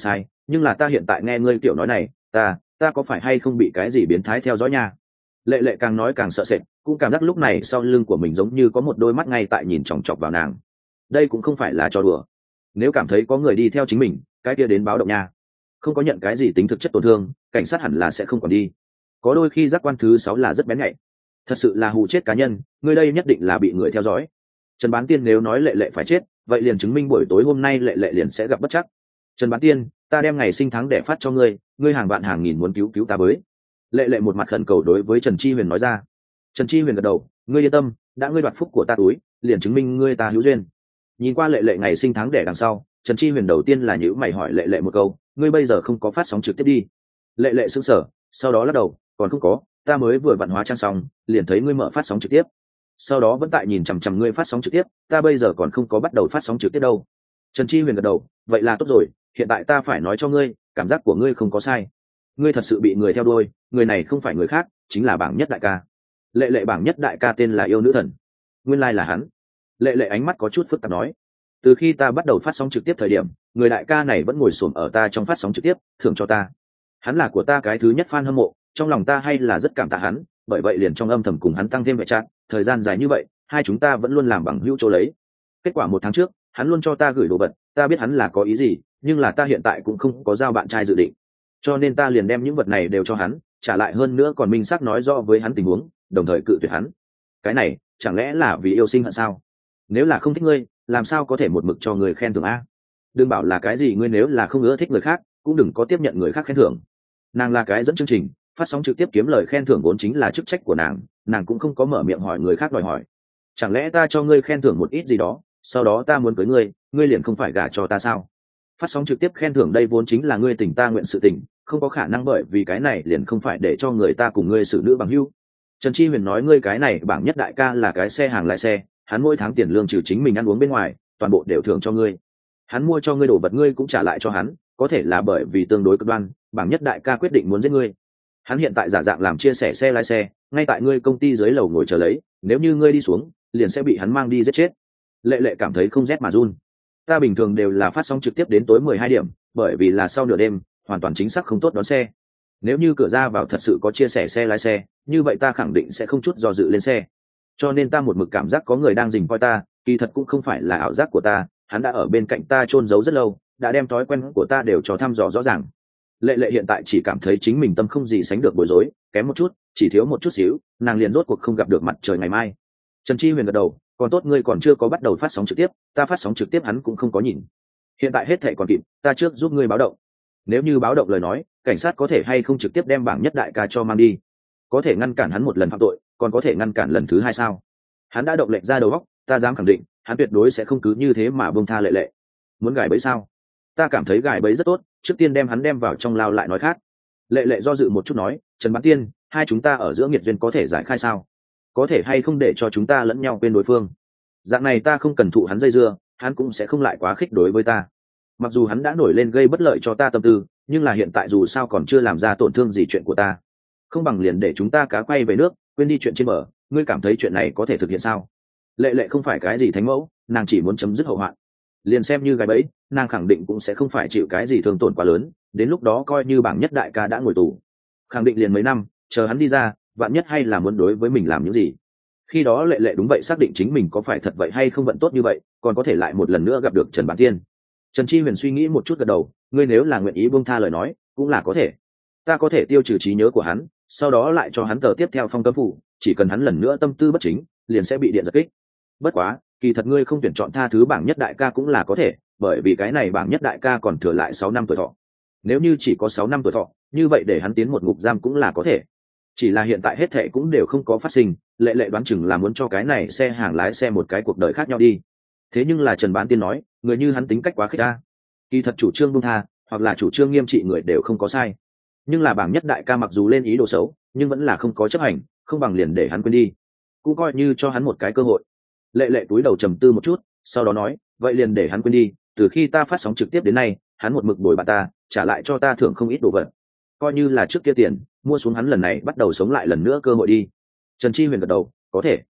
nhưng là ta hiện tại nghe ngươi kiểu nói này, ta ta có phải hay không bị cái gì biến thái theo dõi nha? Lệ lệ càng nói càng sợ sệt, cũng cảm giác lúc này sau lưng của mình giống như có một đôi mắt ngay tại nhìn chòng chọc vào nàng. Đây cũng không phải là trò đùa. Nếu cảm thấy có người đi theo chính mình, cái kia đến báo động nha. Không có nhận cái gì tính thực chất tổn thương, cảnh sát hẳn là sẽ không còn đi. Có đôi khi giác quan thứ sáu là rất bén nhạy. Thật sự là hù chết cá nhân, người đây nhất định là bị người theo dõi. Trần Bán Tiên nếu nói lệ lệ phải chết, vậy liền chứng minh buổi tối hôm nay lệ lệ liền sẽ gặp bất trắc. Trần Bán Tiên, ta đem ngày sinh tháng để phát cho ngươi, ngươi hàng vạn hàng nghìn muốn cứu cứu ta với. Lệ lệ một mặt khẩn cầu đối với Trần Chi Huyền nói ra. Trần Chi Huyền gật đầu, ngươi yên tâm, đã ngươi đoạt phúc của ta túi, liền chứng minh ngươi ta hữu duyên. Nhìn qua lệ lệ ngày sinh tháng đẻ đằng sau, Trần Chi Huyền đầu tiên là nhữ mày hỏi lệ lệ một câu, ngươi bây giờ không có phát sóng trực tiếp đi? Lệ lệ sững sờ, sau đó lắc đầu, còn không có, ta mới vừa vặn hóa trang xong, liền thấy ngươi mở phát sóng trực tiếp. Sau đó vẫn tại nhìn chằm chằm ngươi phát sóng trực tiếp, ta bây giờ còn không có bắt đầu phát sóng trực tiếp đâu. Trần Chi Huyền gật đầu, vậy là tốt rồi, hiện tại ta phải nói cho ngươi, cảm giác của ngươi không có sai. Ngươi thật sự bị người theo đuôi, người này không phải người khác, chính là bảng nhất đại ca. Lệ lệ bảng nhất đại ca tên là Yêu Nữ Thần. Nguyên lai là hắn. Lệ lệ ánh mắt có chút phức tạp nói, từ khi ta bắt đầu phát sóng trực tiếp thời điểm, người đại ca này vẫn ngồi xổm ở ta trong phát sóng trực tiếp, thưởng cho ta. Hắn là của ta cái thứ nhất fan hâm mộ, trong lòng ta hay là rất cảm tạ hắn, bởi vậy liền trong âm thầm cùng hắn tăng thêm vệ trạng, thời gian dài như vậy, hai chúng ta vẫn luôn làm bằng hữu chỗ lấy. Kết quả một tháng trước, hắn luôn cho ta gửi đồ vật, ta biết hắn là có ý gì, nhưng là ta hiện tại cũng không có giao bạn trai dự định, cho nên ta liền đem những vật này đều cho hắn, trả lại hơn nữa còn minh xác nói rõ với hắn tình huống, đồng thời cự tuyệt hắn. Cái này chẳng lẽ là vì yêu sinh hận sao? Nếu là không thích ngươi, làm sao có thể một mực cho người khen thưởng a? Đừng bảo là cái gì ngươi, nếu là không ưa thích người khác, cũng đừng có tiếp nhận người khác khen thưởng. Nàng là cái dẫn chương trình, phát sóng trực tiếp kiếm lời khen thưởng vốn chính là chức trách của nàng, nàng cũng không có mở miệng hỏi người khác đòi hỏi. Chẳng lẽ ta cho ngươi khen thưởng một ít gì đó, sau đó ta muốn cưới ngươi, ngươi liền không phải gả cho ta sao? Phát sóng trực tiếp khen thưởng đây vốn chính là ngươi tình ta nguyện sự tình, không có khả năng bởi vì cái này liền không phải để cho người ta cùng ngươi xử nữ bằng hữu. Trần Chi Huyền nói, ngươi cái này bảng nhất đại ca là cái xe hàng lái xe, hắn mỗi tháng tiền lương trừ chính mình ăn uống bên ngoài, toàn bộ đều thưởng cho ngươi. Hắn mua cho ngươi đồ vật ngươi cũng trả lại cho hắn, có thể là bởi vì tương đối cực đoan, bảng nhất đại ca quyết định muốn giết ngươi. Hắn hiện tại giả dạng làm chia sẻ xe lái xe, ngay tại ngươi công ty dưới lầu ngồi chờ lấy, nếu như ngươi đi xuống, liền sẽ bị hắn mang đi giết chết. Lệ lệ cảm thấy không rét mà run. Ta bình thường đều là phát sóng trực tiếp đến tối mười hai điểm, bởi vì là sau nửa đêm, hoàn toàn chính xác không tốt đón xe. Nếu như cửa ra vào thật sự có chia sẻ xe lái xe, như vậy ta khẳng định sẽ không chút do dự lên xe. Cho nên ta một mực cảm giác có người đang rình coi ta, kỳ thật cũng không phải là ảo giác của ta, hắn đã ở bên cạnh ta chôn giấu rất lâu, đã đem thói quen của ta đều cho thăm dò rõ ràng. Lệ lệ hiện tại chỉ cảm thấy chính mình tâm không gì sánh được bối rối, kém một chút, chỉ thiếu một chút xíu, nàng liền rốt cuộc không gặp được mặt trời ngày mai. Trần Chi Huyền gật đầu, còn tốt ngươi còn chưa có bắt đầu phát sóng trực tiếp, ta phát sóng trực tiếp hắn cũng không có nhìn. Hiện tại hết thảy còn kịp, ta trước giúp ngươi báo động. Nếu như báo động lời nói, cảnh sát có thể hay không trực tiếp đem bảng nhất đại ca cho mang đi? Có thể ngăn cản hắn một lần phạm tội, còn có thể ngăn cản lần thứ hai sao? Hắn đã động lệnh ra đầu óc, ta dám khẳng định, hắn tuyệt đối sẽ không cứ như thế mà buông tha lệ lệ. Muốn gài bẫy sao? Ta cảm thấy gài bẫy rất tốt, trước tiên đem hắn đem vào trong lao lại nói khác. Lệ lệ do dự một chút nói, Trần Bán Tiên, hai chúng ta ở giữa nghiệt duyên có thể giải khai sao? Có thể hay không để cho chúng ta lẫn nhau quên đối phương? Dạng này ta không cần thụ hắn dây dưa, hắn cũng sẽ không lại quá khích đối với ta. Mặc dù hắn đã nổi lên gây bất lợi cho ta tâm tư, nhưng là hiện tại dù sao còn chưa làm ra tổn thương gì chuyện của ta. Không bằng liền để chúng ta cá quay về nước, quên đi chuyện trên bờ, ngươi cảm thấy chuyện này có thể thực hiện sao? Lệ lệ không phải cái gì thánh mẫu, nàng chỉ muốn chấm dứt hậu hoạn. Liền xem như gái bẫy, nàng khẳng định cũng sẽ không phải chịu cái gì thương tổn quá lớn, đến lúc đó coi như bảng nhất đại ca đã ngồi tù. Khẳng định liền mấy năm, chờ hắn đi ra, vạn nhất hay là muốn đối với mình làm những gì. Khi đó lệ lệ đúng vậy xác định chính mình có phải thật vậy hay không vận tốt như vậy, còn có thể lại một lần nữa gặp được Trần Bán Tiên. Trần Chi Huyền suy nghĩ một chút gật đầu, ngươi nếu là nguyện ý buông tha lời nói, cũng là có thể. Ta có thể tiêu trừ trí nhớ của hắn, sau đó lại cho hắn tờ tiếp theo phong cấm phủ, chỉ cần hắn lần nữa tâm tư bất chính, liền sẽ bị điện giật kích. Bất quá, kỳ thật ngươi không tuyển chọn tha thứ bảng nhất đại ca cũng là có thể, bởi vì cái này bảng nhất đại ca còn thừa lại sáu năm tuổi thọ. Nếu như chỉ có sáu năm tuổi thọ, như vậy để hắn tiến một ngục giam cũng là có thể. Chỉ là hiện tại hết thệ cũng đều không có phát sinh, lệ lệ đoán chừng là muốn cho cái này xe hàng lái xe một cái cuộc đời khác nhau đi. Thế nhưng là Trần Bán Tiên nói, người như hắn tính cách quá khích ta. Kỳ thật chủ trương buông tha, hoặc là chủ trương nghiêm trị người đều không có sai. Nhưng là bảng nhất đại ca mặc dù lên ý đồ xấu, nhưng vẫn là không có chấp hành, không bằng liền để hắn quên đi. Cũng coi như cho hắn một cái cơ hội. Lệ lệ túi đầu trầm tư một chút, sau đó nói, vậy liền để hắn quên đi, từ khi ta phát sóng trực tiếp đến nay, hắn một mực bồi bạn ta, trả lại cho ta thưởng không ít đồ vật. Coi như là trước kia tiền, mua xuống hắn lần này bắt đầu sống lại lần nữa cơ hội đi. Trần Chi Huyền gật đầu, có thể.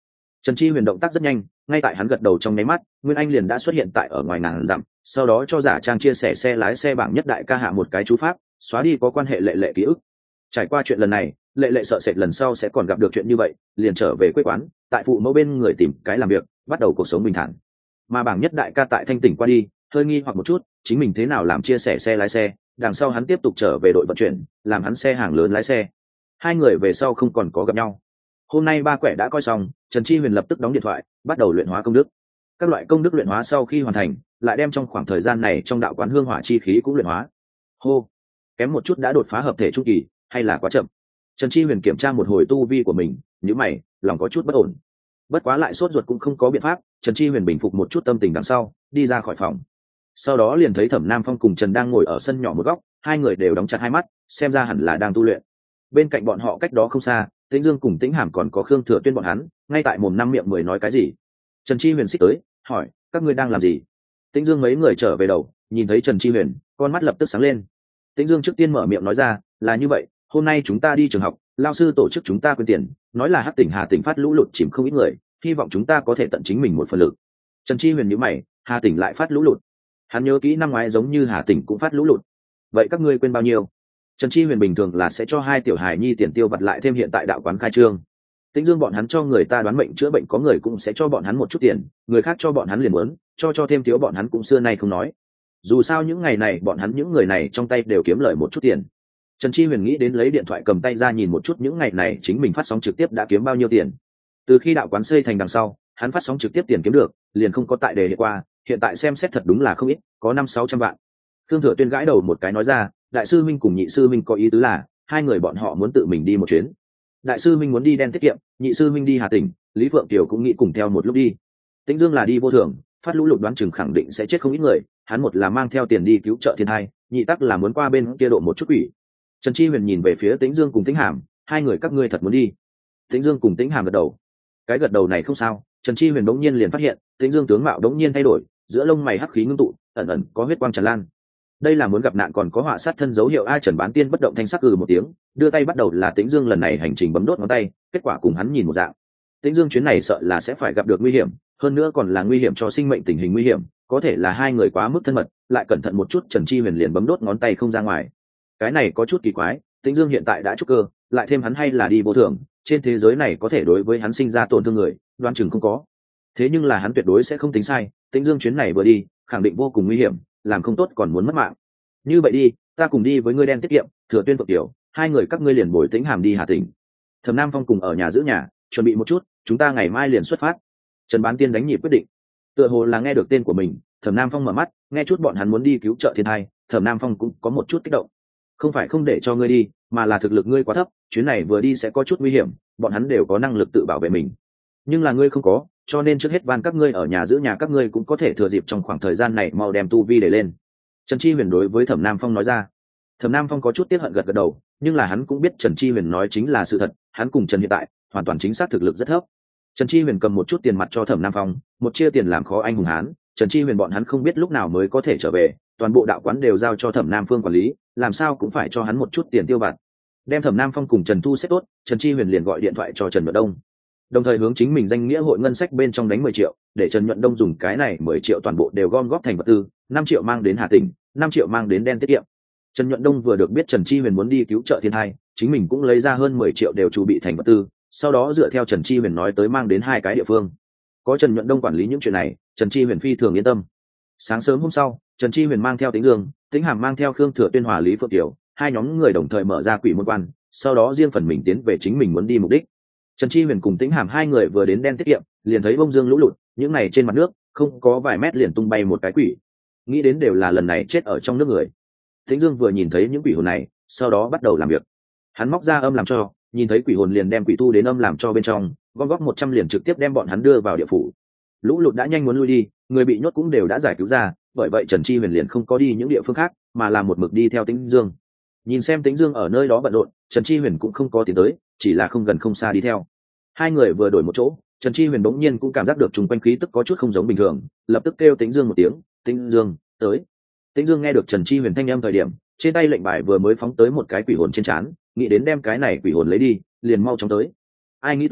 Trần Chi Huyền động tác rất nhanh, ngay tại hắn gật đầu trong nháy mắt, Nguyên Anh liền đã xuất hiện tại ở ngoài ngàn dặm, sau đó cho giả trang chia sẻ xe lái xe bảng nhất đại ca hạ một cái chú pháp, xóa đi có quan hệ Lệ Lệ ký ức. Trải qua chuyện lần này, Lệ Lệ sợ sệt lần sau sẽ còn gặp được chuyện như vậy, liền trở về quê quán, tại phụ mẫu bên người tìm cái làm việc, bắt đầu cuộc sống bình thản. Mà bảng nhất đại ca tại thanh tỉnh qua đi, hơi nghi hoặc một chút, chính mình thế nào làm chia sẻ xe lái xe, đằng sau hắn tiếp tục trở về đội vận chuyển, làm hắn xe hàng lớn lái xe. Hai người về sau không còn có gặp nhau. Hôm nay ba quẻ đã coi xong, Trần Chi Huyền lập tức đóng điện thoại, bắt đầu luyện hóa công đức. Các loại công đức luyện hóa sau khi hoàn thành, lại đem trong khoảng thời gian này trong đạo quán hương hỏa chi khí cũng luyện hóa. Hô, kém một chút đã đột phá hợp thể trung kỳ, hay là quá chậm? Trần Chi Huyền kiểm tra một hồi tu vi của mình, nhíu mày, lòng có chút bất ổn. Bất quá lại sốt ruột cũng không có biện pháp, Trần Chi Huyền bình phục một chút tâm tình đằng sau, đi ra khỏi phòng. Sau đó liền thấy Thẩm Nam Phong cùng Trần đang ngồi ở sân nhỏ một góc, hai người đều đóng chặt hai mắt, xem ra hẳn là đang tu luyện. Bên cạnh bọn họ cách đó không xa, Tĩnh Dương cùng Tĩnh Hàm còn có Khương Thừa Tuyên bọn hắn, ngay tại mồm năm miệng mười nói cái gì. Trần Chi Huyền xích tới, hỏi, các ngươi đang làm gì? Tĩnh Dương mấy người trở về đầu, nhìn thấy Trần Chi Huyền, con mắt lập tức sáng lên. Tĩnh Dương trước tiên mở miệng nói ra, là như vậy, hôm nay chúng ta đi trường học, lao sư tổ chức chúng ta quyên tiền, nói là Hắc Tỉnh Hà Tỉnh phát lũ lụt chìm không ít người, hy vọng chúng ta có thể tận chính mình một phần lực. Trần Chi Huyền nhíu mày, Hà Tỉnh lại phát lũ lụt? Hắn nhớ kỹ năm ngoái giống như Hà Tỉnh cũng phát lũ lụt. Vậy các ngươi quên bao nhiêu? Trần Chi Huyền bình thường là sẽ cho hai tiểu hài nhi tiền tiêu vặt lại thêm hiện tại đạo quán khai trương. Tĩnh Dương bọn hắn cho người ta đoán mệnh chữa bệnh có người cũng sẽ cho bọn hắn một chút tiền, người khác cho bọn hắn liền muốn, cho cho thêm thiếu bọn hắn cũng xưa nay không nói. Dù sao những ngày này bọn hắn những người này trong tay đều kiếm lời một chút tiền. Trần Chi Huyền nghĩ đến lấy điện thoại cầm tay ra nhìn một chút những ngày này chính mình phát sóng trực tiếp đã kiếm bao nhiêu tiền. Từ khi đạo quán xây thành đằng sau, hắn phát sóng trực tiếp tiền kiếm được, liền không có tại đề qua, hiện tại xem xét thật đúng là không ít, có năm sáu trăm vạn. Khương Thừa Tuyên gãi đầu một cái nói ra, đại sư minh cùng nhị sư minh có ý tứ là hai người bọn họ muốn tự mình đi một chuyến. Đại sư minh muốn đi đen tiết kiệm, nhị sư minh đi Hà Tỉnh, Lý Phượng Kiều cũng nghĩ cùng theo một lúc đi. Tĩnh Dương là đi vô thường, phát lũ lụt đoán chừng khẳng định sẽ chết không ít người, hắn một là mang theo tiền đi cứu trợ thiên tai, nhị tắc là muốn qua bên kia độ một chút quỷ. Trần Chi Huyền nhìn về phía Tĩnh Dương cùng Tĩnh Hàm, hai người các ngươi thật muốn đi? Tĩnh Dương cùng Tĩnh Hàm gật đầu. Cái gật đầu này không sao, Trần Chi Huyền đống nhiên liền phát hiện, Tĩnh Dương tướng mạo đống nhiên thay đổi, giữa lông mày hắc khí ngưng tụ, ẩn ẩn có huyết quang tràn lan. Đây là muốn gặp nạn còn có họa sát thân dấu hiệu. Ai? Trần Bán Tiên bất động thanh sắc ừ một tiếng, đưa tay bắt đầu là Tĩnh Dương lần này hành trình bấm đốt ngón tay, kết quả cùng hắn nhìn một dạng. Tĩnh Dương chuyến này sợ là sẽ phải gặp được nguy hiểm, hơn nữa còn là nguy hiểm cho sinh mệnh, tình hình nguy hiểm, có thể là hai người quá mức thân mật, lại cẩn thận một chút Trần Chi Huyền liền bấm đốt ngón tay không ra ngoài. Cái này có chút kỳ quái, Tĩnh Dương hiện tại đã trúc cơ, lại thêm hắn hay là đi vô thường, trên thế giới này có thể đối với hắn sinh ra tổn thương người, đoán chừng không có. Thế nhưng là hắn tuyệt đối sẽ không tính sai, Tĩnh Dương chuyến này vừa đi, khẳng định vô cùng nguy hiểm, làm không tốt còn muốn mất mạng. Như vậy đi, ta cùng đi với ngươi đen tiết kiệm, Thừa Tuyên Phượng Tiểu, hai người các ngươi liền bồi Tĩnh Hàm đi Hà Tỉnh. Thẩm Nam Phong cùng ở nhà giữ nhà, chuẩn bị một chút, chúng ta ngày mai liền xuất phát. Trần Bán Tiên đánh nhịp quyết định. Tựa hồ là nghe được tên của mình, Thẩm Nam Phong mở mắt, nghe chút bọn hắn muốn đi cứu trợ thiên tai, Thẩm Nam Phong cũng có một chút kích động. Không phải không để cho ngươi đi, mà là thực lực ngươi quá thấp, chuyến này vừa đi sẽ có chút nguy hiểm, bọn hắn đều có năng lực tự bảo vệ mình. Nhưng là ngươi không có, cho nên trước hết van các ngươi ở nhà giữ nhà các ngươi cũng có thể thừa dịp trong khoảng thời gian này mau đem tu vi để lên. Trần Chi Huyền đối với Thẩm Nam Phong nói ra. Thẩm Nam Phong có chút tiếc hận gật gật đầu, nhưng là hắn cũng biết Trần Chi Huyền nói chính là sự thật, hắn cùng Trần hiện tại hoàn toàn chính xác thực lực rất thấp. Trần Chi Huyền cầm một chút tiền mặt cho Thẩm Nam Phong, một chia tiền làm khó anh hùng hán, Trần Chi Huyền bọn hắn không biết lúc nào mới có thể trở về, toàn bộ đạo quán đều giao cho Thẩm Nam Phương quản lý, làm sao cũng phải cho hắn một chút tiền tiêu vặt. Đem Thẩm Nam Phong cùng Trần Thu xếp tốt, Trần Chi Huyền liền gọi điện thoại cho Trần Nhuận Đông, đồng thời hướng chính mình danh nghĩa hội ngân sách bên trong đánh mười triệu, để Trần Nhuận Đông dùng cái này mười triệu toàn bộ đều gom góp thành vật tư, năm triệu mang đến Hà Tỉnh, năm triệu mang đến đen tiết kiệm. Trần Nhuận Đông vừa được biết Trần Chi Huyền muốn đi cứu trợ thiên tai, chính mình cũng lấy ra hơn mười triệu đều chuẩn bị thành vật tư, sau đó dựa theo Trần Chi Huyền nói tới mang đến hai cái địa phương. Có Trần Nhuận Đông quản lý những chuyện này, Trần Chi Huyền phi thường yên tâm. Sáng sớm hôm sau, Trần Chi Huyền mang theo Tĩnh Dương, Tĩnh Hàm mang theo Khương Thừa Tuyên, Hòa Lý Phượng Tiểu, hai nhóm người đồng thời mở ra quỷ môn quan, sau đó riêng phần mình tiến về chính mình muốn đi mục đích. Trần Chi Huyền cùng Tĩnh Hàm hai người vừa đến đen tiết kiệm, liền thấy bông dương lũ lụt, những này trên mặt nước không có vài mét liền tung bay một cái quỷ, nghĩ đến đều là lần này chết ở trong nước người. Tĩnh Dương vừa nhìn thấy những quỷ hồn này, sau đó bắt đầu làm việc. Hắn móc ra âm làm cho, nhìn thấy quỷ hồn liền đem quỷ tu đến âm làm cho bên trong, gom góp một trăm liền trực tiếp đem bọn hắn đưa vào địa phủ. Lũ lụt đã nhanh muốn lui đi, người bị nhốt cũng đều đã giải cứu ra, bởi vậy Trần Chi Huyền liền không có đi những địa phương khác, mà là một mực đi theo Tĩnh Dương. Nhìn xem Tĩnh Dương ở nơi đó bận rộn, Trần Chi Huyền cũng không có tiến tới, chỉ là không gần không xa đi theo. Hai người vừa đổi một chỗ, Trần Chi Huyền bỗng nhiên cũng cảm giác được chung quanh khí tức có chút không giống bình thường, lập tức kêu Tĩnh Dương một tiếng, "Tĩnh Dương, tới." Tĩnh Dương nghe được Trần Chi Huyền thanh âm thời điểm, trên tay lệnh bài vừa mới phóng tới một cái quỷ hồn trên trán, nghĩ đến đem cái này quỷ hồn lấy đi, liền mau chóng tới. Ai nghĩ tới,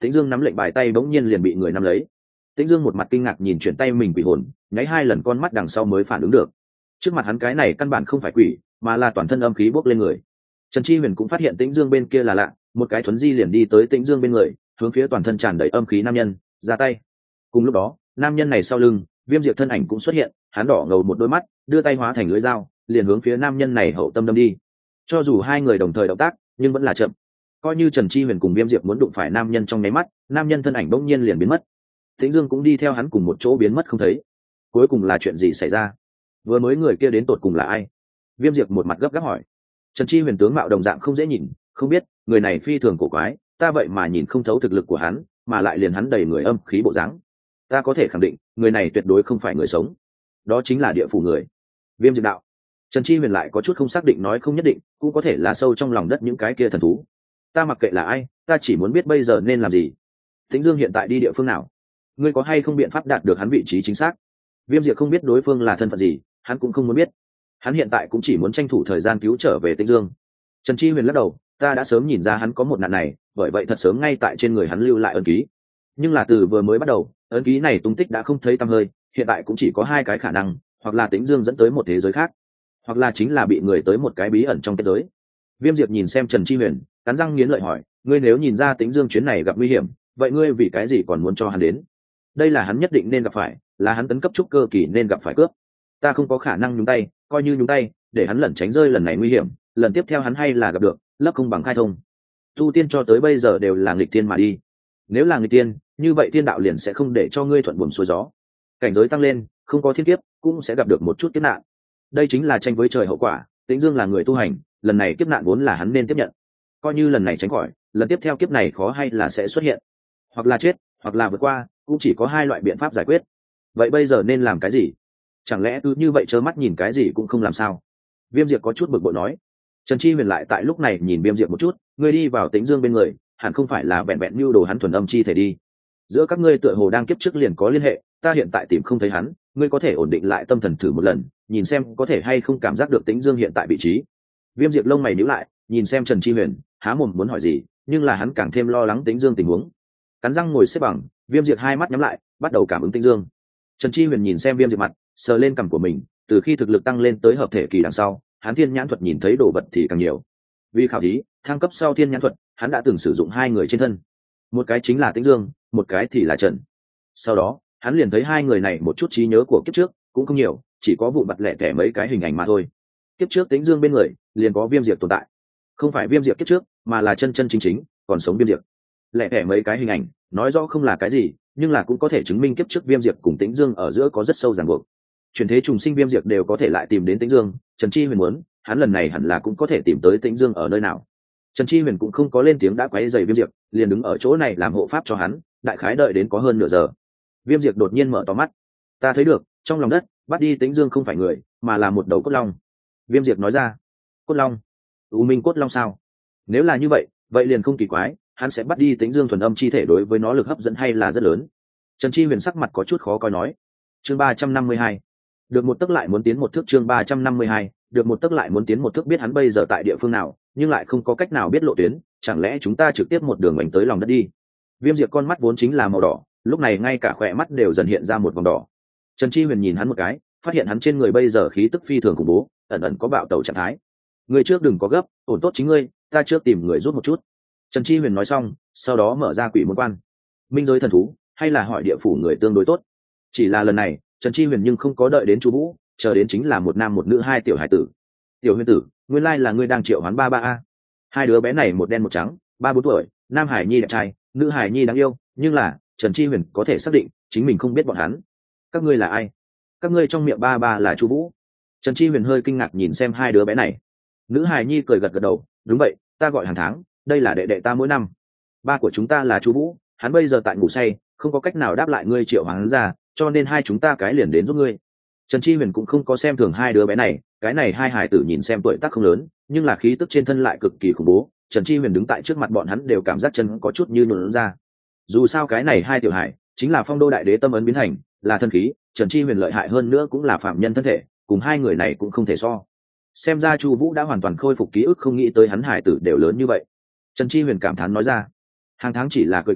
Tĩnh Dương nắm lệnh bài tay bỗng nhiên liền bị người nắm lấy. Tĩnh Dương một mặt kinh ngạc nhìn chuyển tay mình quỷ hồn, nháy hai lần con mắt đằng sau mới phản ứng được. Trước mặt hắn cái này căn bản không phải quỷ, mà là toàn thân âm khí bốc lên người. Trần Chi Huyền cũng phát hiện Tĩnh Dương bên kia là lạ, một cái thuấn di liền đi tới Tĩnh Dương bên người, hướng phía toàn thân tràn đầy âm khí nam nhân ra tay. Cùng lúc đó, nam nhân này sau lưng, Viêm Diệp thân ảnh cũng xuất hiện, hắn đỏ ngầu một đôi mắt, đưa tay hóa thành lưỡi dao, liền hướng phía nam nhân này hậu tâm đâm đi. Cho dù hai người đồng thời động tác, nhưng vẫn là chậm. Coi như Trần Chi Huyền cùng Viêm Diệp muốn đụng phải nam nhân trong nháy mắt, nam nhân thân ảnh bỗng nhiên liền biến mất. Tĩnh Dương cũng đi theo hắn cùng một chỗ biến mất không thấy. Cuối cùng là chuyện gì xảy ra? Vừa mới người kia đến tột cùng là ai? Viêm Diệp một mặt gấp gáp hỏi. Trần Chi Huyền tướng mạo đồng dạng không dễ nhìn, không biết, người này phi thường cổ quái, ta vậy mà nhìn không thấu thực lực của hắn, mà lại liền hắn đầy người âm khí bộ dáng. Ta có thể khẳng định, người này tuyệt đối không phải người sống. Đó chính là địa phủ người. Viêm Diệp đạo. Trần Chi Huyền lại có chút không xác định nói không nhất định, cũng có thể là sâu trong lòng đất những cái kia thần thú. Ta mặc kệ là ai, ta chỉ muốn biết bây giờ nên làm gì. Tĩnh Dương hiện tại đi địa phương nào? Ngươi có hay không biện pháp đạt được hắn vị trí chính xác? Viêm Diệp không biết đối phương là thân phận gì, hắn cũng không muốn biết. Hắn hiện tại cũng chỉ muốn tranh thủ thời gian cứu trở về Tĩnh Dương. Trần Chi Huyền lắc đầu, ta đã sớm nhìn ra hắn có một nạn này, bởi vậy thật sớm ngay tại trên người hắn lưu lại ấn ký. Nhưng là từ vừa mới bắt đầu, ấn ký này tung tích đã không thấy tăm hơi, hiện tại cũng chỉ có hai cái khả năng, hoặc là Tĩnh Dương dẫn tới một thế giới khác, hoặc là chính là bị người tới một cái bí ẩn trong kết giới. Viêm Diệp nhìn xem Trần Chi Huyền, cắn răng nghiến lợi hỏi, ngươi nếu nhìn ra Tĩnh Dương chuyến này gặp nguy hiểm, vậy ngươi vì cái gì còn muốn cho hắn đến? Đây là hắn nhất định nên gặp phải, là hắn tấn cấp trúc cơ kỳ nên gặp phải cướp. Ta không có khả năng nhúng tay, coi như nhúng tay, để hắn lẩn tránh rơi lần này nguy hiểm, lần tiếp theo hắn hay là gặp được, lấp không bằng khai thông. Tu tiên cho tới bây giờ đều là nghịch tiên mà đi. Nếu là nghịch tiên, như vậy tiên đạo liền sẽ không để cho ngươi thuận buồm xuôi gió. Cảnh giới tăng lên, không có thiên kiếp, cũng sẽ gặp được một chút kiếp nạn. Đây chính là tranh với trời hậu quả. Tĩnh Dương là người tu hành, lần này kiếp nạn vốn là hắn nên tiếp nhận. Coi như lần này tránh khỏi, lần tiếp theo kiếp này khó hay là sẽ xuất hiện, hoặc là chết, hoặc là vượt qua, cũng chỉ có hai loại biện pháp giải quyết. Vậy bây giờ nên làm cái gì? Chẳng lẽ cứ như vậy trơ mắt nhìn cái gì cũng không làm sao? Viêm Diệp có chút bực bội nói. Trần Chi Huyền lại tại lúc này nhìn Viêm Diệp một chút, ngươi đi vào Tĩnh Dương bên người, hẳn không phải là vẹn vẹn mưu đồ hắn thuần âm chi thể đi. Giữa các ngươi tựa hồ đang kiếp trước liền có liên hệ, ta hiện tại tìm không thấy hắn, ngươi có thể ổn định lại tâm thần thử một lần, nhìn xem có thể hay không cảm giác được Tĩnh Dương hiện tại vị trí. Viêm Diệp lông mày nhíu lại, nhìn xem Trần Chi Huyền, há mồm muốn hỏi gì, nhưng là hắn càng thêm lo lắng Tĩnh Dương tình huống. Cắn răng ngồi xếp bằng, Viêm Diệp hai mắt nhắm lại, bắt đầu cảm ứng Tĩnh Dương. Trần Chi Huyền nhìn xem Viêm Diệp mặt, sờ lên cằm của mình, từ khi thực lực tăng lên tới hợp thể kỳ đằng sau, hắn thiên nhãn thuật nhìn thấy đồ vật thì càng nhiều. Vì khảo thí thăng cấp sau thiên nhãn thuật, hắn đã từng sử dụng hai người trên thân, một cái chính là Tĩnh Dương, một cái thì là Trần. Sau đó hắn liền thấy hai người này một chút trí nhớ của kiếp trước cũng không nhiều, chỉ có vụ mặt lẻ tẻ mấy cái hình ảnh mà thôi. Kiếp trước Tĩnh Dương bên người liền có Viêm Diệp tồn tại, không phải Viêm Diệp kiếp trước, mà là chân chân chính chính còn sống Viêm Diệp. Lẻ tẻ mấy cái hình ảnh nói rõ không là cái gì, nhưng là cũng có thể chứng minh kiếp trước Viêm Diệp cùng Tĩnh Dương ở giữa có rất sâu ràng buộc. Chuyển thế trùng sinh Viêm Diệp đều có thể lại tìm đến Tĩnh Dương, Trần Chi Huyền muốn, hắn lần này hẳn là cũng có thể tìm tới Tĩnh Dương ở nơi nào. Trần Chi Huyền cũng không có lên tiếng đã quấy rầy Viêm Diệp, liền đứng ở chỗ này làm hộ pháp cho hắn, đại khái đợi đến có hơn nửa giờ. Viêm Diệp đột nhiên mở to mắt, ta thấy được, trong lòng đất bắt đi Tĩnh Dương không phải người, mà là một đầu cốt long. Viêm Diệp nói ra. Cốt long? U Minh cốt long sao? Nếu là như vậy, vậy liền không kỳ quái, hắn sẽ bắt đi Tĩnh Dương thuần âm chi thể, đối với nó lực hấp dẫn hay là rất lớn. Trần Chi Huyền sắc mặt có chút khó coi nói. Chương ba trăm năm mươi hai, được một tấc lại muốn tiến một thước. Chương ba trăm năm mươi hai, được một tấc lại muốn tiến một thước. Biết hắn bây giờ tại địa phương nào, nhưng lại không có cách nào biết lộ tuyến, chẳng lẽ chúng ta trực tiếp một đường bánh tới lòng đất đi? Viêm Diệp con mắt vốn chính là màu đỏ, lúc này ngay cả khỏe mắt đều dần hiện ra một vòng đỏ. Trần Chi Huyền nhìn hắn một cái, phát hiện hắn trên người bây giờ khí tức phi thường khủng bố, ẩn ẩn có bạo tẩu trạng thái. Ngươi trước đừng có gấp, ổn tốt chính ngươi, ta trước tìm người rút một chút. Trần Chi Huyền nói xong, sau đó mở ra quỷ môn quan. Minh giới thần thú, hay là hỏi địa phủ người tương đối tốt. Chỉ là lần này, Trần Chi Huyền nhưng không có đợi đến Chu Vũ, chờ đến chính là một nam một nữ hai tiểu hải tử. Tiểu Huyền tử, nguyên lai là ngươi đang triệu hoán ba ba a. Hai đứa bé này một đen một trắng, ba bốn tuổi, nam hải nhi đẹp trai, nữ hải nhi đáng yêu, nhưng là Trần Chi Huyền có thể xác định chính mình không biết bọn hắn. Các ngươi là ai? Các ngươi trong miệng ba ba là Chu Vũ. Trần Chi Huyền hơi kinh ngạc nhìn xem hai đứa bé này. Nữ hài nhi cười gật gật đầu, đúng vậy, ta gọi hàng tháng, đây là đệ đệ ta mỗi năm. Ba của chúng ta là Chu Vũ, hắn bây giờ tại ngủ say, không có cách nào đáp lại ngươi triệu hoán ra, cho nên hai chúng ta cái liền đến giúp ngươi. Trần Chi Huyền cũng không có xem thường hai đứa bé này, cái này hai hài tử nhìn xem tuổi tác không lớn, nhưng là khí tức trên thân lại cực kỳ khủng bố. Trần Chi Huyền đứng tại trước mặt bọn hắn đều cảm giác chân có chút như nhũn ra. Dù sao cái này hai tiểu hải chính là Phong Đô Đại Đế tâm ấn biến thành, là thân khí, Trần Chi Huyền lợi hại hơn nữa cũng là phạm nhân thân thể, cùng hai người này cũng không thể so. Xem ra Chu Vũ đã hoàn toàn khôi phục ký ức, không nghĩ tới hắn hải tử đều lớn như vậy. Trần Chi Huyền cảm thán nói ra. Hàng tháng chỉ là cười cười,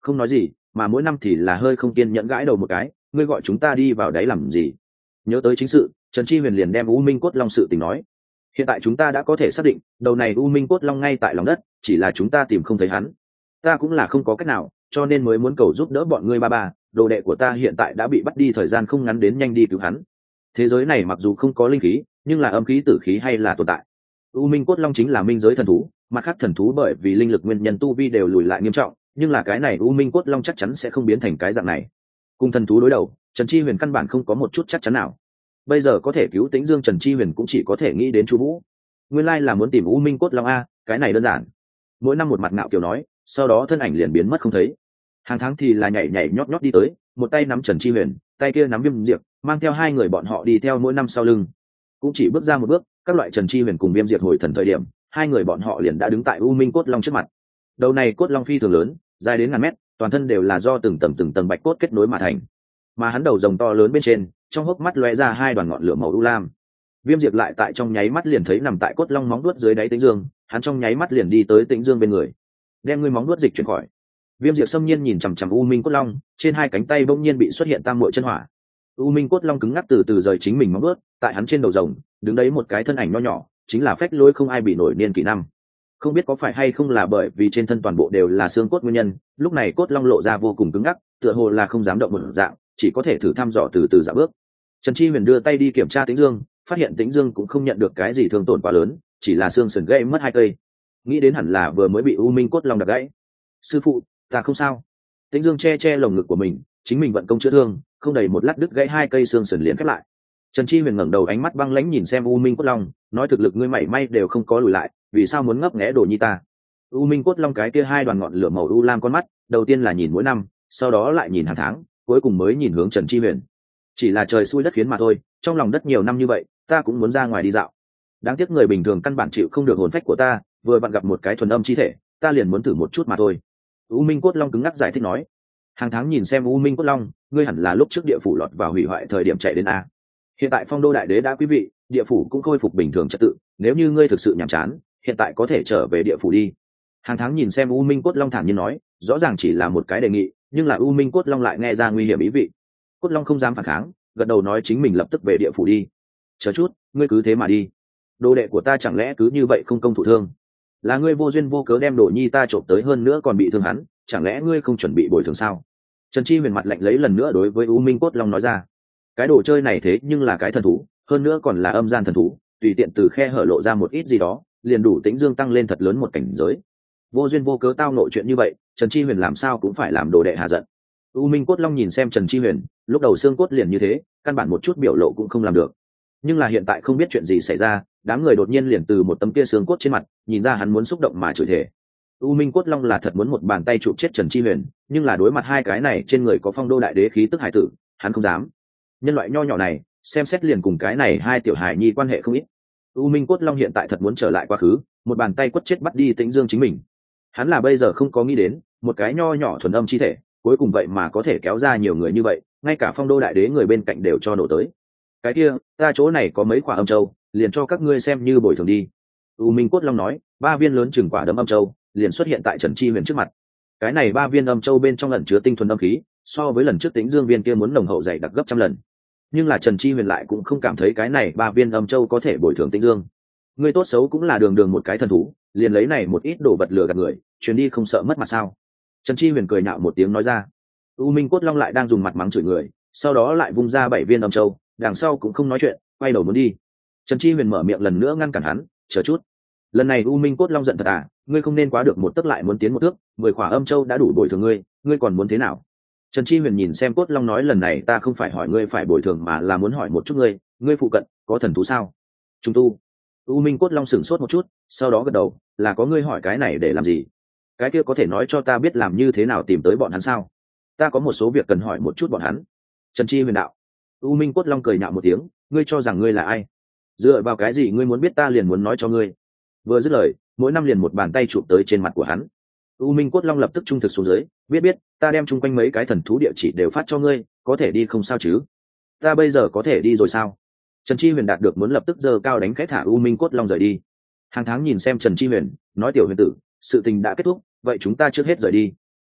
không nói gì, mà mỗi năm thì là hơi không kiên nhẫn gãi đầu một cái, ngươi gọi chúng ta đi vào đấy làm gì? Nhớ tới chính sự, Trần Chi Huyền liền đem U Minh Cốt Long sự tình nói. Hiện tại chúng ta đã có thể xác định, đầu này U Minh Cốt Long ngay tại lòng đất, chỉ là chúng ta tìm không thấy hắn. Ta cũng là không có cách nào, cho nên mới muốn cầu giúp đỡ bọn ngươi ba ba, đồ đệ của ta hiện tại đã bị bắt đi, thời gian không ngắn đến nhanh đi cứu hắn. Thế giới này mặc dù không có linh khí, nhưng là âm khí tử khí hay là tồn tại. U Minh Cốt Long chính là minh giới thần thú, mặt khác thần thú bởi vì linh lực nguyên nhân tu vi đều lùi lại nghiêm trọng, nhưng là cái này U Minh Cốt Long chắc chắn sẽ không biến thành cái dạng này. Cùng thần thú đối đầu, Trần Chi Huyền căn bản không có một chút chắc chắn nào. Bây giờ có thể cứu Tĩnh Dương, Trần Chi Huyền cũng chỉ có thể nghĩ đến Chu Vũ. Nguyên lai là muốn tìm U Minh Cốt Long a, cái này đơn giản. Mỗi năm một mặt ngạo kiều nói, sau đó thân ảnh liền biến mất không thấy. Hàng tháng thì là nhảy nhảy nhót nhót đi tới, một tay nắm Trần Chi Huyền, tay kia nắm Viêm Diệp, mang theo hai người bọn họ đi theo mỗi năm sau lưng. Cũng chỉ bước ra một bước, các loại Trần Chi Huyền cùng Viêm Diệp hồi thần thời điểm, hai người bọn họ liền đã đứng tại U Minh Cốt Long trước mặt. Đầu này cốt long phi thường lớn, dài đến ngàn mét, toàn thân đều là do từng tầng từng tầng bạch cốt kết nối mà thành. Mà hắn đầu rồng to lớn bên trên, trong hốc mắt lóe ra hai đoàn ngọn lửa màu u lam. Viêm Diệp lại tại trong nháy mắt liền thấy nằm tại cốt long móng vuốt dưới đáy Tĩnh Dương, hắn trong nháy mắt liền đi tới Tĩnh Dương bên người, đem ngươi móng vuốt dịch chuyển khỏi. Viêm Diệp xâm nhiên nhìn chằm chằm U Minh Cốt Long, trên hai cánh tay bỗng nhiên bị xuất hiện tam muội chân hỏa. U Minh Cốt Long cứng ngắc từ từ rời chính mình móng vuốt, tại hắn trên đầu rồng, đứng đấy một cái thân ảnh nho nhỏ, chính là phách lối không ai bị nổi niên kỷ năm. Không biết có phải hay không là bởi vì trên thân toàn bộ đều là xương cốt nguyên nhân, lúc này cốt long lộ ra vô cùng cứng ngắc, tựa hồ là không dám động một dạng, chỉ có thể thử thăm dò từ từ dạo bước. Trần Chi Huyền đưa tay đi kiểm tra Tĩnh Dương, phát hiện Tĩnh Dương cũng không nhận được cái gì thương tổn quá lớn, chỉ là xương sườn gãy mất hai cây. Nghĩ đến hẳn là vừa mới bị U Minh Cốt Long đập gãy. Sư phụ, ta không sao. Tĩnh Dương che che lồng ngực của mình, chính mình vận công chữa thương, không đầy một lát đứt gãy hai cây xương sườn liền khép lại. Trần Chi Huyền ngẩng đầu, ánh mắt băng lãnh nhìn xem U Minh Cốt Long, nói thực lực ngươi mảy may đều không có lùi lại, vì sao muốn ngấp nghé đồ nhi ta? U Minh Cốt Long cái kia hai đoàn ngọn lửa màu u lam con mắt, đầu tiên là nhìn mỗi năm, sau đó lại nhìn hàng tháng, cuối cùng mới nhìn hướng Trần Chi Huyền. Chỉ là trời xui đất khiến mà thôi, trong lòng đất nhiều năm như vậy, ta cũng muốn ra ngoài đi dạo. Đáng tiếc người bình thường căn bản chịu không được hồn phách của ta, vừa vặn gặp một cái thuần âm chi thể, ta liền muốn thử một chút mà thôi. U Minh Cốt Long cứng ngắc giải thích nói. Hàng tháng nhìn xem U Minh Cốt Long, ngươi hẳn là lúc trước địa phủ lọt vào hủy hoại thời điểm chạy đến a. Hiện tại Phong Đô đại đế đã quý vị, địa phủ cũng khôi phục bình thường trật tự, nếu như ngươi thực sự nhàm chán, hiện tại có thể trở về địa phủ đi. Hàng tháng nhìn xem U Minh Cốt Long thản nhiên nói, rõ ràng chỉ là một cái đề nghị, nhưng là U Minh Cốt Long lại nghe ra nguy hiểm ý vị. Cốt Long không dám phản kháng, gật đầu nói chính mình lập tức về địa phủ đi. Chờ chút, ngươi cứ thế mà đi. Đồ đệ của ta chẳng lẽ cứ như vậy không công thụ thương? Là ngươi vô duyên vô cớ đem đồ nhi ta trộm tới, hơn nữa còn bị thương hắn, chẳng lẽ ngươi không chuẩn bị bồi thường sao? Trần Chi Huyền mặt lạnh lấy lần nữa đối với U Minh Cốt Long nói ra. Cái đồ chơi này thế nhưng là cái thần thú, hơn nữa còn là âm gian thần thú, tùy tiện từ khe hở lộ ra một ít gì đó, liền đủ Tĩnh Dương tăng lên thật lớn một cảnh giới. Vô duyên vô cớ tao nội chuyện như vậy, Trần Chi Huyền làm sao cũng phải làm đồ đệ hạ giận. U Minh Cốt Long nhìn xem Trần Chi Huyền, lúc đầu xương cốt liền như thế, căn bản một chút biểu lộ cũng không làm được. Nhưng là hiện tại không biết chuyện gì xảy ra, đám người đột nhiên liền từ một tấm kia xương cốt trên mặt, nhìn ra hắn muốn xúc động mà chửi thề. U Minh Cốt Long là thật muốn một bàn tay chụp chết Trần Chi Huyền, nhưng là đối mặt hai cái này trên người có Phong Đô đại đế khí tức hải tử, hắn không dám. Nhân loại nho nhỏ này, xem xét liền cùng cái này hai tiểu hài nhi quan hệ không ít. U Minh Cốt Long hiện tại thật muốn trở lại quá khứ, một bàn tay quất chết bắt đi Tĩnh Dương chính mình. Hắn là bây giờ không có nghĩ đến, một cái nho nhỏ thuần âm chi thể, cuối cùng vậy mà có thể kéo ra nhiều người như vậy, ngay cả Phong Đô đại đế người bên cạnh đều cho nổ tới. Cái kia, ta chỗ này có mấy quả âm châu, liền cho các ngươi xem như bồi thường đi. U Minh Cốt Long nói, ba viên lớn chừng quả đấm âm châu liền xuất hiện tại Trần Chi Huyền trước mặt. Cái này ba viên âm châu bên trong ẩn chứa tinh thuần âm khí, so với lần trước Tĩnh Dương viên kia muốn nồng hậu dày đặc gấp trăm lần. Nhưng là Trần Chi Huyền lại cũng không cảm thấy cái này ba viên âm châu có thể bồi thường Tĩnh Dương. Ngươi tốt xấu cũng là đường đường một cái thần thú, liền lấy này một ít đồ vật lừa gạt người, chuyến đi không sợ mất mặt sao? Trần Chi Huyền cười nhạo một tiếng nói ra. U Minh Cốt Long lại đang dùng mặt mắng chửi người, sau đó lại vung ra bảy viên âm châu, đằng sau cũng không nói chuyện, quay đầu muốn đi. Trần Chi Huyền mở miệng lần nữa ngăn cản hắn, chờ chút. Lần này U Minh Cốt Long giận thật à, ngươi không nên quá được một tấc lại muốn tiến một thước, mười khỏa âm châu đã đủ bồi thường ngươi, ngươi còn muốn thế nào? Trần Chi Huyền nhìn xem Cốt Long nói, lần này ta không phải hỏi ngươi phải bồi thường mà là muốn hỏi một chút ngươi, ngươi phụ cận có thần thú sao? Trung tu. U Minh Cốt Long sửng sốt một chút, sau đó gật đầu, là có ngươi hỏi cái này để làm gì? Cái kia có thể nói cho ta biết làm như thế nào tìm tới bọn hắn sao? Ta có một số việc cần hỏi một chút bọn hắn. Trần Chi Huyền đạo. U Minh Cốt Long cười nhạo một tiếng, ngươi cho rằng ngươi là ai? Dựa vào cái gì ngươi muốn biết ta liền muốn nói cho ngươi? Vừa dứt lời, mỗi năm liền một bàn tay chụp tới trên mặt của hắn. U Minh Cốt Long lập tức trung thực xuống dưới, biết biết, ta đem chung quanh mấy cái thần thú địa chỉ đều phát cho ngươi, có thể đi không sao chứ? Ta bây giờ có thể đi rồi sao? Trần Chi Huyền đạt được muốn lập tức giơ cao đánh khẽ thả U Minh Cốt Long rời đi. Hàng tháng nhìn xem Trần Chi Huyền, nói tiểu huyền tử, sự tình đã kết thúc, vậy chúng ta trước hết rời đi.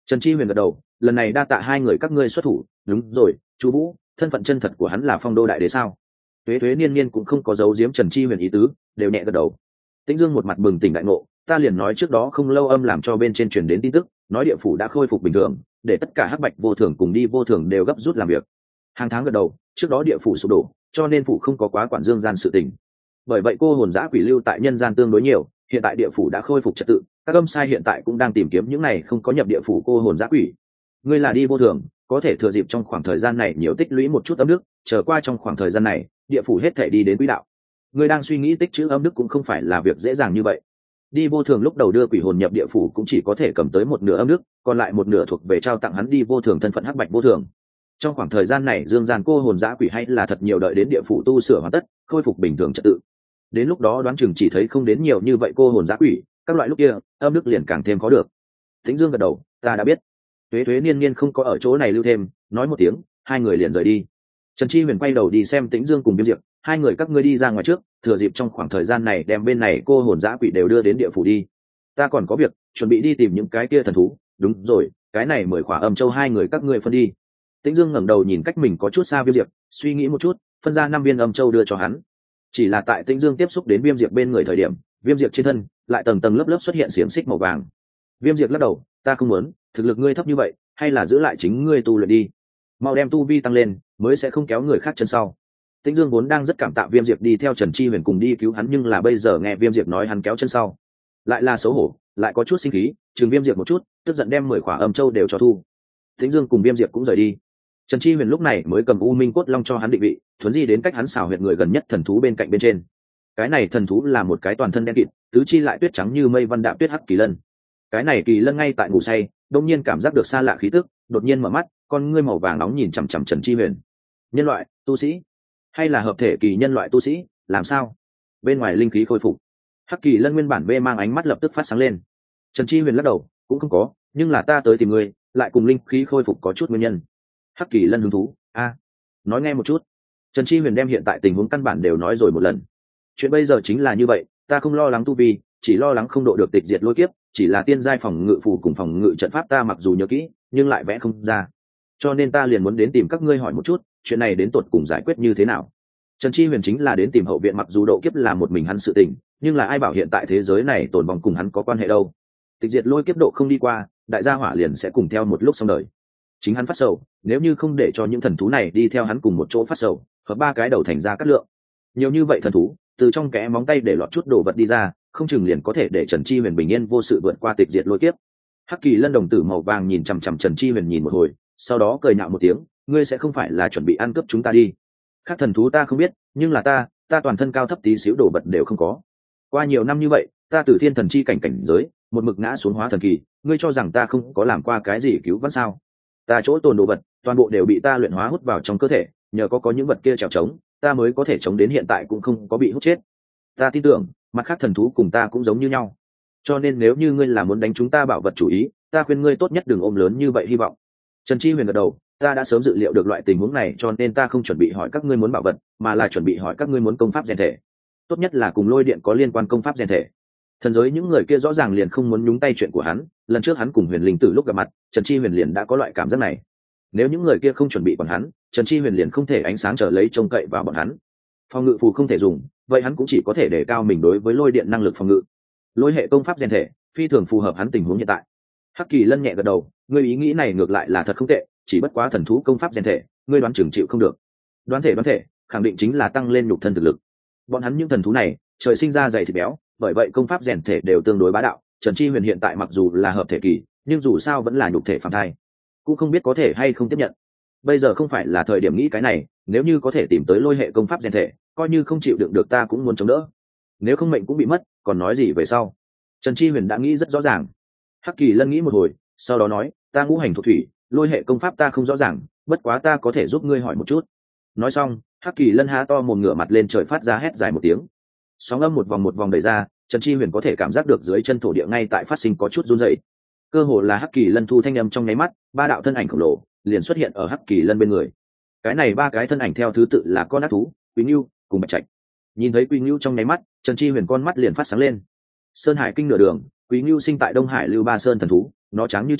Trần Chi Huyền gật đầu, lần này đa tạ hai người các ngươi xuất thủ. Đúng rồi, Chu Vũ, thân phận chân thật của hắn là Phong Đô đại đế sao? Tuế Tuế Niên Niên cũng không có giấu giếm Trần Chi Huyền ý tứ, đều nhẹ gật đầu. Tĩnh Dương một mặt bừng tỉnh đại ngộ, ta liền nói trước đó không lâu âm làm cho bên trên truyền đến tin tức, nói địa phủ đã khôi phục bình thường, để tất cả hắc bạch vô thường cùng đi vô thường đều gấp rút làm việc. Hàng tháng gật đầu, trước đó địa phủ sụp đổ, cho nên phủ không có quá quản dương gian sự tình. Bởi vậy cô hồn dã quỷ lưu tại nhân gian tương đối nhiều, hiện tại địa phủ đã khôi phục trật tự, các âm sai hiện tại cũng đang tìm kiếm những này không có nhập địa phủ cô hồn dã quỷ. Ngươi là đi vô thường, có thể thừa dịp trong khoảng thời gian này nhiều tích lũy một chút âm đức, trở qua trong khoảng thời gian này, địa phủ hết thể đi đến quỹ đạo. Ngươi đang suy nghĩ tích trữ âm đức cũng không phải là việc dễ dàng như vậy. Đi vô thường lúc đầu đưa quỷ hồn nhập địa phủ cũng chỉ có thể cầm tới một nửa âm đức, còn lại một nửa thuộc về trao tặng hắn đi vô thường thân phận hắc bạch vô thường. Trong khoảng thời gian này dương gian cô hồn dã quỷ hay là thật nhiều, đợi đến địa phủ tu sửa hoàn tất, khôi phục bình thường trật tự, đến lúc đó đoán chừng chỉ thấy không đến nhiều như vậy cô hồn dã quỷ, các loại lúc kia âm đức liền càng thêm khó được. Tĩnh Dương gật đầu, ta đã biết. Tuế Tuế Niên Niên không có ở chỗ này lưu thêm, nói một tiếng, hai người liền rời đi. Trần Chi Huyền quay đầu đi xem Tĩnh Dương cùng Viêm Diệp, hai người các ngươi đi ra ngoài trước, thừa dịp trong khoảng thời gian này đem bên này cô hồn dã quỷ đều đưa đến địa phủ đi. Ta còn có việc, chuẩn bị đi tìm những cái kia thần thú. Đúng rồi, cái này mười khỏa âm châu hai người các ngươi phân đi. Tĩnh Dương ngẩng đầu nhìn cách mình có chút xa Viêm Diệp, suy nghĩ một chút, phân ra năm viên âm châu đưa cho hắn. Chỉ là tại Tĩnh Dương tiếp xúc đến Viêm Diệp bên người thời điểm, Viêm Diệp trên thân lại tầng tầng lớp lớp xuất hiện xiềng xích màu vàng. Viêm Diệp lắc đầu, ta không muốn, thực lực ngươi thấp như vậy, hay là giữ lại chính ngươi tu luyện đi, mau đem tu vi tăng lên, mới sẽ không kéo người khác chân sau. Tĩnh Dương vốn đang rất cảm tạ Viêm Diệp đi theo Trần Chi Huyền cùng đi cứu hắn, nhưng là bây giờ nghe Viêm Diệp nói hắn kéo chân sau, lại là xấu hổ, lại có chút sinh khí, chừng Viêm Diệp một chút, tức giận đem mười khỏa âm châu đều cho thu. Tĩnh Dương cùng Viêm Diệp cũng rời đi. Trần Chi Huyền lúc này mới cầm U Minh Cốt Long cho hắn định vị, thuấn di đến cách hắn xảo huyệt người gần nhất thần thú bên cạnh bên trên. Cái này thần thú là một cái toàn thân đen kịt, tứ chi lại tuyết trắng như mây văn đạm tuyết hắc kỳ lân. Cái này kỳ lân ngay tại ngủ say, đột nhiên cảm giác được xa lạ khí tức, đột nhiên mở mắt, con ngươi màu vàng nóng nhìn chằm chằm Trần Chi Huyền. Nhân loại, tu sĩ, hay là hợp thể kỳ nhân loại tu sĩ, làm sao? Bên ngoài linh khí khôi phục. Hắc kỳ lân nguyên bản mê mang ánh mắt lập tức phát sáng lên. Trần Chi Huyền lắc đầu, cũng không có, nhưng là ta tới tìm ngươi, lại cùng linh khí khôi phục có chút nguyên nhân. Hắc kỳ lân hứng thú, a, nói nghe một chút. Trần Chi Huyền đem hiện tại tình huống căn bản đều nói rồi một lần. Chuyện bây giờ chính là như vậy, ta không lo lắng tu vi, chỉ lo lắng không độ được tịch diệt lôi kiếp, chỉ là tiên giai phòng ngự phù cùng phòng ngự trận pháp ta mặc dù nhớ kỹ, nhưng lại vẽ không ra. Cho nên ta liền muốn đến tìm các ngươi hỏi một chút, chuyện này đến tột cùng giải quyết như thế nào. Trần Chi Huyền chính là đến tìm hậu viện, mặc dù độ kiếp là một mình hắn sự tình, nhưng là ai bảo hiện tại thế giới này tồn vong cùng hắn có quan hệ đâu. Tịch diệt lôi kiếp độ không đi qua, đại gia hỏa liền sẽ cùng theo một lúc xong đời. Chính hắn phát sầu, nếu như không để cho những thần thú này đi theo hắn cùng một chỗ phát sầu, hợp ba cái đầu thành ra cát lượng. Nhiều như vậy thần thú, từ trong kẽ móng tay để lọt chút đồ vật đi ra, không chừng liền có thể để Trần Chi Huyền bình yên vô sự vượt qua tịch diệt lôi kiếp. Hắc kỳ lân đồng tử màu vàng nhìn chằm chằm Trần Chi Huyền nhìn một hồi, sau đó cười nhạo một tiếng, ngươi sẽ không phải là chuẩn bị ăn cướp chúng ta đi? Các thần thú ta không biết, nhưng là ta, ta toàn thân cao thấp tí xíu đồ vật đều không có. Qua nhiều năm như vậy, ta từ thiên thần chi cảnh cảnh giới, một mực ngã xuống hóa thần kỳ, ngươi cho rằng ta không có làm qua cái gì cứu vãn sao? Ta chỗ tồn đồ vật, toàn bộ đều bị ta luyện hóa hút vào trong cơ thể, nhờ có có những vật kia trèo trống, ta mới có thể chống đến hiện tại cũng không có bị hút chết. Ta tin tưởng, mặt khác thần thú cùng ta cũng giống như nhau. Cho nên nếu như ngươi là muốn đánh chúng ta bảo vật chủ ý, ta khuyên ngươi tốt nhất đừng ôm lớn như vậy hy vọng. Trần Chi Huyền gật đầu, ta đã sớm dự liệu được loại tình huống này, cho nên ta không chuẩn bị hỏi các ngươi muốn bảo vật, mà là chuẩn bị hỏi các ngươi muốn công pháp rèn thể. Tốt nhất là cùng lôi điện có liên quan công pháp rèn thể. Thần giới những người kia rõ ràng liền không muốn nhúng tay chuyện của hắn, lần trước hắn cùng Huyền Linh Tử lúc gặp mặt, Trần Chi Huyền liền đã có loại cảm giác này. Nếu những người kia không chuẩn bị còn hắn, Trần Chi Huyền liền không thể ánh sáng trở lấy trông cậy vào bọn hắn. Phòng ngự phù không thể dùng, vậy hắn cũng chỉ có thể để cao mình đối với lôi điện năng lực phòng ngự. Lôi hệ công pháp rèn thể, phi thường phù hợp hắn tình huống hiện tại. Hắc kỳ lân nhẹ gật đầu, ngươi ý nghĩ này ngược lại là thật không tệ, chỉ bất quá thần thú công pháp rèn thể, ngươi đoán chừng chịu không được. Đoán thể đoán thể, khẳng định chính là tăng lên nhục thân thực lực. Bọn hắn những thần thú này, trời sinh ra dày thịt béo, bởi vậy công pháp rèn thể đều tương đối bá đạo. Trần Chi Huyền hiện tại mặc dù là hợp thể kỳ, nhưng dù sao vẫn là nhục thể phàm thai, cũng không biết có thể hay không tiếp nhận. Bây giờ không phải là thời điểm nghĩ cái này, nếu như có thể tìm tới lôi hệ công pháp rèn thể, coi như không chịu đựng được ta cũng muốn chống đỡ. Nếu không mệnh cũng bị mất, còn nói gì về sau. Trần Chi Huyền đã nghĩ rất rõ ràng. Hắc kỳ lân nghĩ một hồi, sau đó nói, ta ngũ hành thuộc thủy, lôi hệ công pháp ta không rõ ràng, bất quá ta có thể giúp ngươi hỏi một chút. Nói xong, Hắc kỳ lân há to mồm ngửa mặt lên trời phát ra hét dài một tiếng. Sóng âm một vòng một vòng đẩy ra, Trần Chi Huyền có thể cảm giác được dưới chân thổ địa ngay tại phát sinh có chút run rẩy. Cơ hồ là Hắc kỳ lân thu thanh âm trong nháy mắt, ba đạo thân ảnh khổng lồ liền xuất hiện ở Hắc kỳ lân bên người. Cái này ba cái thân ảnh theo thứ tự là con ác thú, Quý Ngưu cùng Bạch Trạch. Nhìn thấy Quý Ngưu trong nháy mắt, Trần Chi Huyền con mắt liền phát sáng lên. Sơn Hải kinh nửa đường, Quý Ngưu sinh tại Đông Hải Lưu Ba Sơn thần thú, nó trắng như trâu,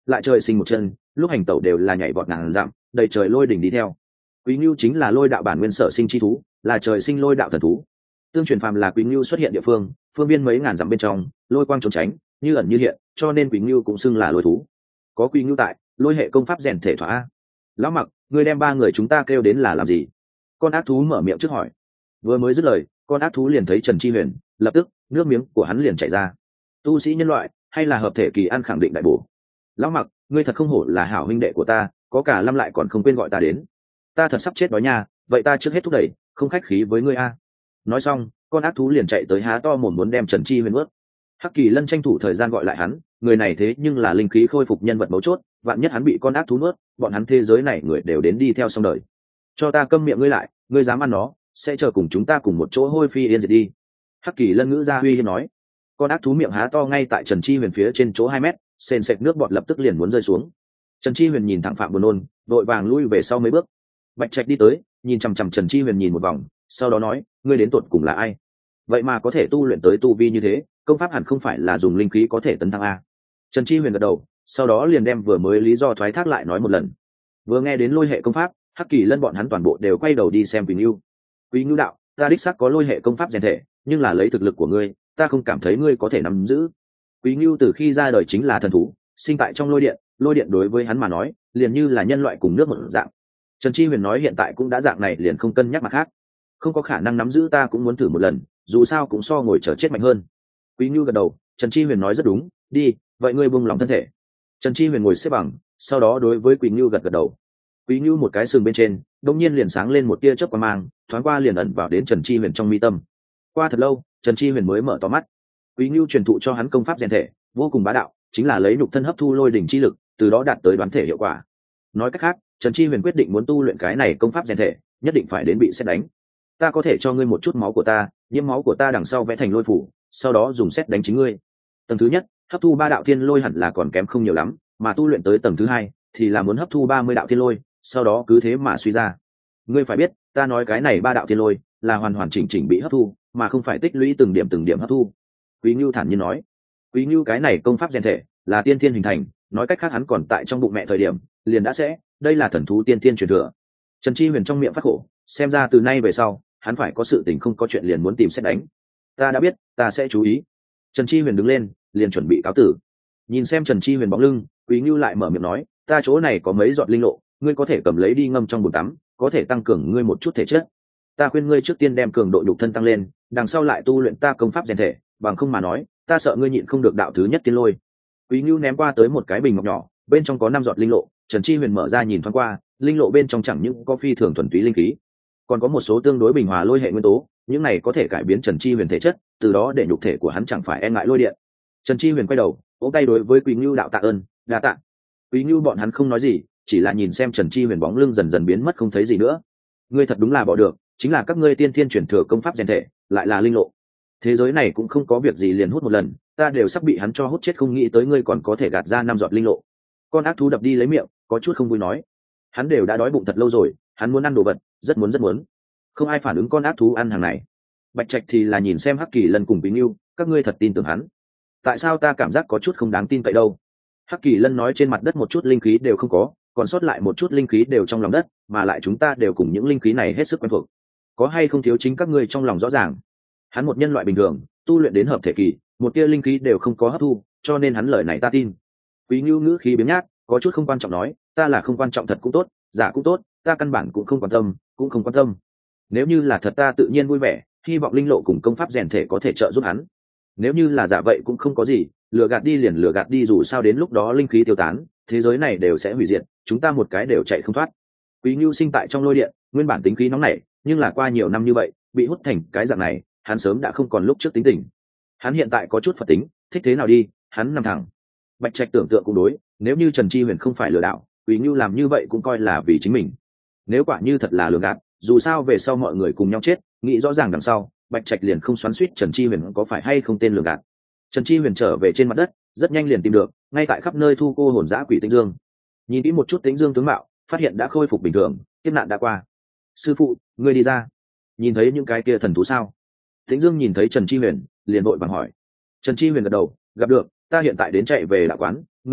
lại trời sinh một chân, lúc hành tẩu đều là nhảy vọt ngàn dặm, đầy trời lôi đỉnh đi theo. Quý Ngưu chính là lôi đạo bản nguyên sở sinh chi thú, là trời sinh lôi đạo thần thú. Tương truyền phàm là Quý Ngưu xuất hiện địa phương, phương biên mấy ngàn dặm bên trong, lôi quang trốn tránh, như ẩn như hiện, cho nên Quý Ngưu cũng xưng là lôi thú. Có Quý Ngưu tại, lôi hệ công pháp rèn thể thỏa. Lão Mặc, ngươi đem ba người chúng ta kêu đến là làm gì? Con ác thú mở miệng trước hỏi. Vừa mới dứt lời, con ác thú liền thấy Trần Chi Huyền, lập tức nước miếng của hắn liền chảy ra. Tu sĩ nhân loại hay là hợp thể kỳ ăn khẳng định đại bổ. Lão Mặc, ngươi thật không hổ là hảo huynh đệ của ta, có cả lâm lại còn không quên gọi ta đến. Ta thật sắp chết đói nha, vậy ta trước hết thúc đẩy, không khách khí với ngươi a. Nói xong, con ác thú liền chạy tới há to mồm muốn đem Trần Chi Huyền ướt. Hắc Kỳ Lân tranh thủ thời gian gọi lại hắn, người này thế nhưng là linh khí khôi phục nhân vật mấu chốt, vạn nhất hắn bị con ác thú nuốt, bọn hắn thế giới này người đều đến đi theo xong đời. Cho ta câm miệng ngươi lại, ngươi dám ăn nó, sẽ chờ cùng chúng ta cùng một chỗ hôi phi yên diệt đi. Hắc Kỳ Lân ngữ ra uy hiếp nói. Con ác thú miệng há to ngay tại Trần Chi Huyền phía trên chỗ hai mét, sền sệt nước bọt lập tức liền muốn rơi xuống. Trần Chi Huyền nhìn thẳng Phạm Buồn Nôn, vội vàng lui về sau mấy bước. Bạch Trạch đi tới, nhìn chằm chằm Trần Chi Huyền nhìn một vòng, sau đó nói, ngươi đến tuột cùng là ai? Vậy mà có thể tu luyện tới tu vi như thế, công pháp hẳn không phải là dùng linh khí có thể tấn thăng a. Trần Chi Huyền gật đầu, sau đó liền đem vừa mới lý do thoái thác lại nói một lần. Vừa nghe đến lôi hệ công pháp, Hắc Kỳ Lân bọn hắn toàn bộ đều quay đầu đi xem Quý Ngưu. Quý Ngưu đạo, ta đích xác có lôi hệ công pháp rèn thể, nhưng là lấy thực lực của ngươi, ta không cảm thấy ngươi có thể nắm giữ. Quý Ngưu từ khi ra đời chính là thần thú, sinh tại trong lôi điện, lôi điện đối với hắn mà nói, liền như là nhân loại cùng nước một dạng. Trần Chi Huyền nói hiện tại cũng đã dạng này liền không cân nhắc mặt khác, không có khả năng nắm giữ, ta cũng muốn thử một lần, dù sao cũng so ngồi chờ chết mạnh hơn. Quý Ngưu gật đầu, Trần Chi Huyền nói rất đúng, đi, vậy ngươi buông lòng thân thể. Trần Chi Huyền ngồi xếp bằng, sau đó đối với Quý Ngưu gật gật đầu. Quý Ngưu một cái sừng bên trên, đột nhiên liền sáng lên một tia chớp quang mang, thoáng qua liền ẩn vào đến Trần Chi Huyền trong mi tâm. Qua thật lâu, Trần Chi Huyền mới mở to mắt. Quý Ngưu truyền thụ cho hắn công pháp rèn thể, vô cùng bá đạo, chính là lấy nhục thân hấp thu lôi đỉnh chi lực, từ đó đạt tới đoán thể hiệu quả. Nói cách khác, Trần Chi Huyền quyết định muốn tu luyện cái này công pháp rèn thể, nhất định phải đến bị sét đánh. Ta có thể cho ngươi một chút máu của ta, nhiễm máu của ta đằng sau vẽ thành lôi phủ, sau đó dùng sét đánh chính ngươi. Tầng thứ nhất, hấp thu ba đạo thiên lôi hẳn là còn kém không nhiều lắm, mà tu luyện tới tầng thứ hai thì là muốn hấp thu ba mươi đạo thiên lôi, sau đó cứ thế mà suy ra. Ngươi phải biết, ta nói cái này ba đạo thiên lôi là hoàn hoàn chỉnh chỉnh bị hấp thu, mà không phải tích lũy từng điểm từng điểm hấp thu. Quý Ngưu thản nhiên nói. Quý Ngưu cái này công pháp rèn thể là tiên thiên hình thành, nói cách khác hắn còn tại trong bụng mẹ thời điểm liền đã sẽ, đây là thần thú tiên thiên truyền thừa. Trần Chi Huyền trong miệng phát khổ, xem ra từ nay về sau hắn phải có sự tình không có chuyện liền muốn tìm xét đánh. Ta đã biết, ta sẽ chú ý. Trần Chi Huyền đứng lên, liền chuẩn bị cáo tử. Nhìn xem Trần Chi Huyền bóng lưng, Quý Ngưu lại mở miệng nói, ta chỗ này có mấy giọt linh lộ, ngươi có thể cầm lấy đi ngâm trong bồn tắm, có thể tăng cường ngươi một chút thể chất. Ta khuyên ngươi trước tiên đem cường độ nhục thân tăng lên, đằng sau lại tu luyện ta công pháp rèn thể, bằng không mà nói, ta sợ ngươi nhịn không được đạo thứ nhất tiên lôi. Quý Ngưu ném qua tới một cái bình ngọc nhỏ, bên trong có năm giọt linh lộ. Trần Chi Huyền mở ra nhìn thoáng qua, linh lộ bên trong chẳng những có phi thường thuần túy linh khí, còn có một số tương đối bình hòa lôi hệ nguyên tố, những này có thể cải biến Trần Chi Huyền thể chất, từ đó để nhục thể của hắn chẳng phải e ngại lôi điện. Trần Chi Huyền quay đầu, vỗ tay đối với Quý Ngưu đạo tạ ơn, đa tạ. Quý Ngưu bọn hắn không nói gì, chỉ là nhìn xem Trần Chi Huyền bóng lưng dần dần biến mất không thấy gì nữa. Ngươi thật đúng là bỏ được, chính là các ngươi tiên thiên truyền thừa công pháp rèn thể, lại là linh lộ. Thế giới này cũng không có việc gì liền hút một lần, ta đều sắp bị hắn cho hút chết, không nghĩ tới ngươi còn có thể gạt ra năm giọt linh lộ. Con ác thú đập đi lấy miệng, có chút không vui nói, hắn đều đã đói bụng thật lâu rồi, hắn muốn ăn đồ vật, rất muốn rất muốn. Không ai phản ứng con ác thú ăn hàng này. Bạch Trạch thì là nhìn xem Hắc Kỳ Lân cùng Quý Ngưu, các ngươi thật tin tưởng hắn? Tại sao ta cảm giác có chút không đáng tin cậy đâu? Hắc Kỳ Lân nói, trên mặt đất một chút linh khí đều không có, còn sót lại một chút linh khí đều trong lòng đất, mà lại chúng ta đều cùng những linh khí này hết sức quen thuộc. Có hay không thiếu chính các ngươi trong lòng rõ ràng. Hắn một nhân loại bình thường, tu luyện đến hợp thể kỳ, một tia linh khí đều không có hấp thu, cho nên hắn lời này ta tin. Quý Ngưu ngữ khí biếng nhác, có chút không quan trọng nói, ta là không quan trọng thật cũng tốt, giả cũng tốt, ta căn bản cũng không quan tâm, cũng không quan tâm. Nếu như là thật ta tự nhiên vui vẻ, hy vọng linh lộ cùng công pháp rèn thể có thể trợ giúp hắn. Nếu như là giả vậy cũng không có gì, lừa gạt đi liền lừa gạt đi, dù sao đến lúc đó linh khí tiêu tán, thế giới này đều sẽ hủy diệt, chúng ta một cái đều chạy không thoát. Quý Ngưu sinh tại trong lôi điện, nguyên bản tính khí nóng nảy, nhưng là qua nhiều năm như vậy, bị hút thành cái dạng này, hắn sớm đã không còn lúc trước tính tình. Hắn hiện tại có chút phật tính, thích thế nào đi, hắn nằm thẳng. Bạch Trạch tưởng tượng cũng đối, nếu như Trần Chi Huyền không phải lừa đảo, Quý Ngưu làm như vậy cũng coi là vì chính mình. Nếu quả như thật là lừa gạt, dù sao về sau mọi người cùng nhau chết, nghĩ rõ ràng đằng sau, Bạch Trạch liền không xoắn xuýt Trần Chi Huyền có phải hay không tên lừa gạt. Trần Chi Huyền trở về trên mặt đất, rất nhanh liền tìm được, ngay tại khắp nơi thu cô hồn dã quỷ Tĩnh Dương. Nhìn kỹ một chút Tĩnh Dương tướng mạo, phát hiện đã khôi phục bình thường, kiếp nạn đã qua. Sư phụ, ngươi đi ra. Nhìn thấy những cái kia thần thú sao? Tĩnh Dương nhìn thấy Trần Chi Huyền, liền vội vàng hỏi. Trần Chi Huyền gật đầu, gặp được, ta hiện tại đến chạy về đạo quán, ngươi đây,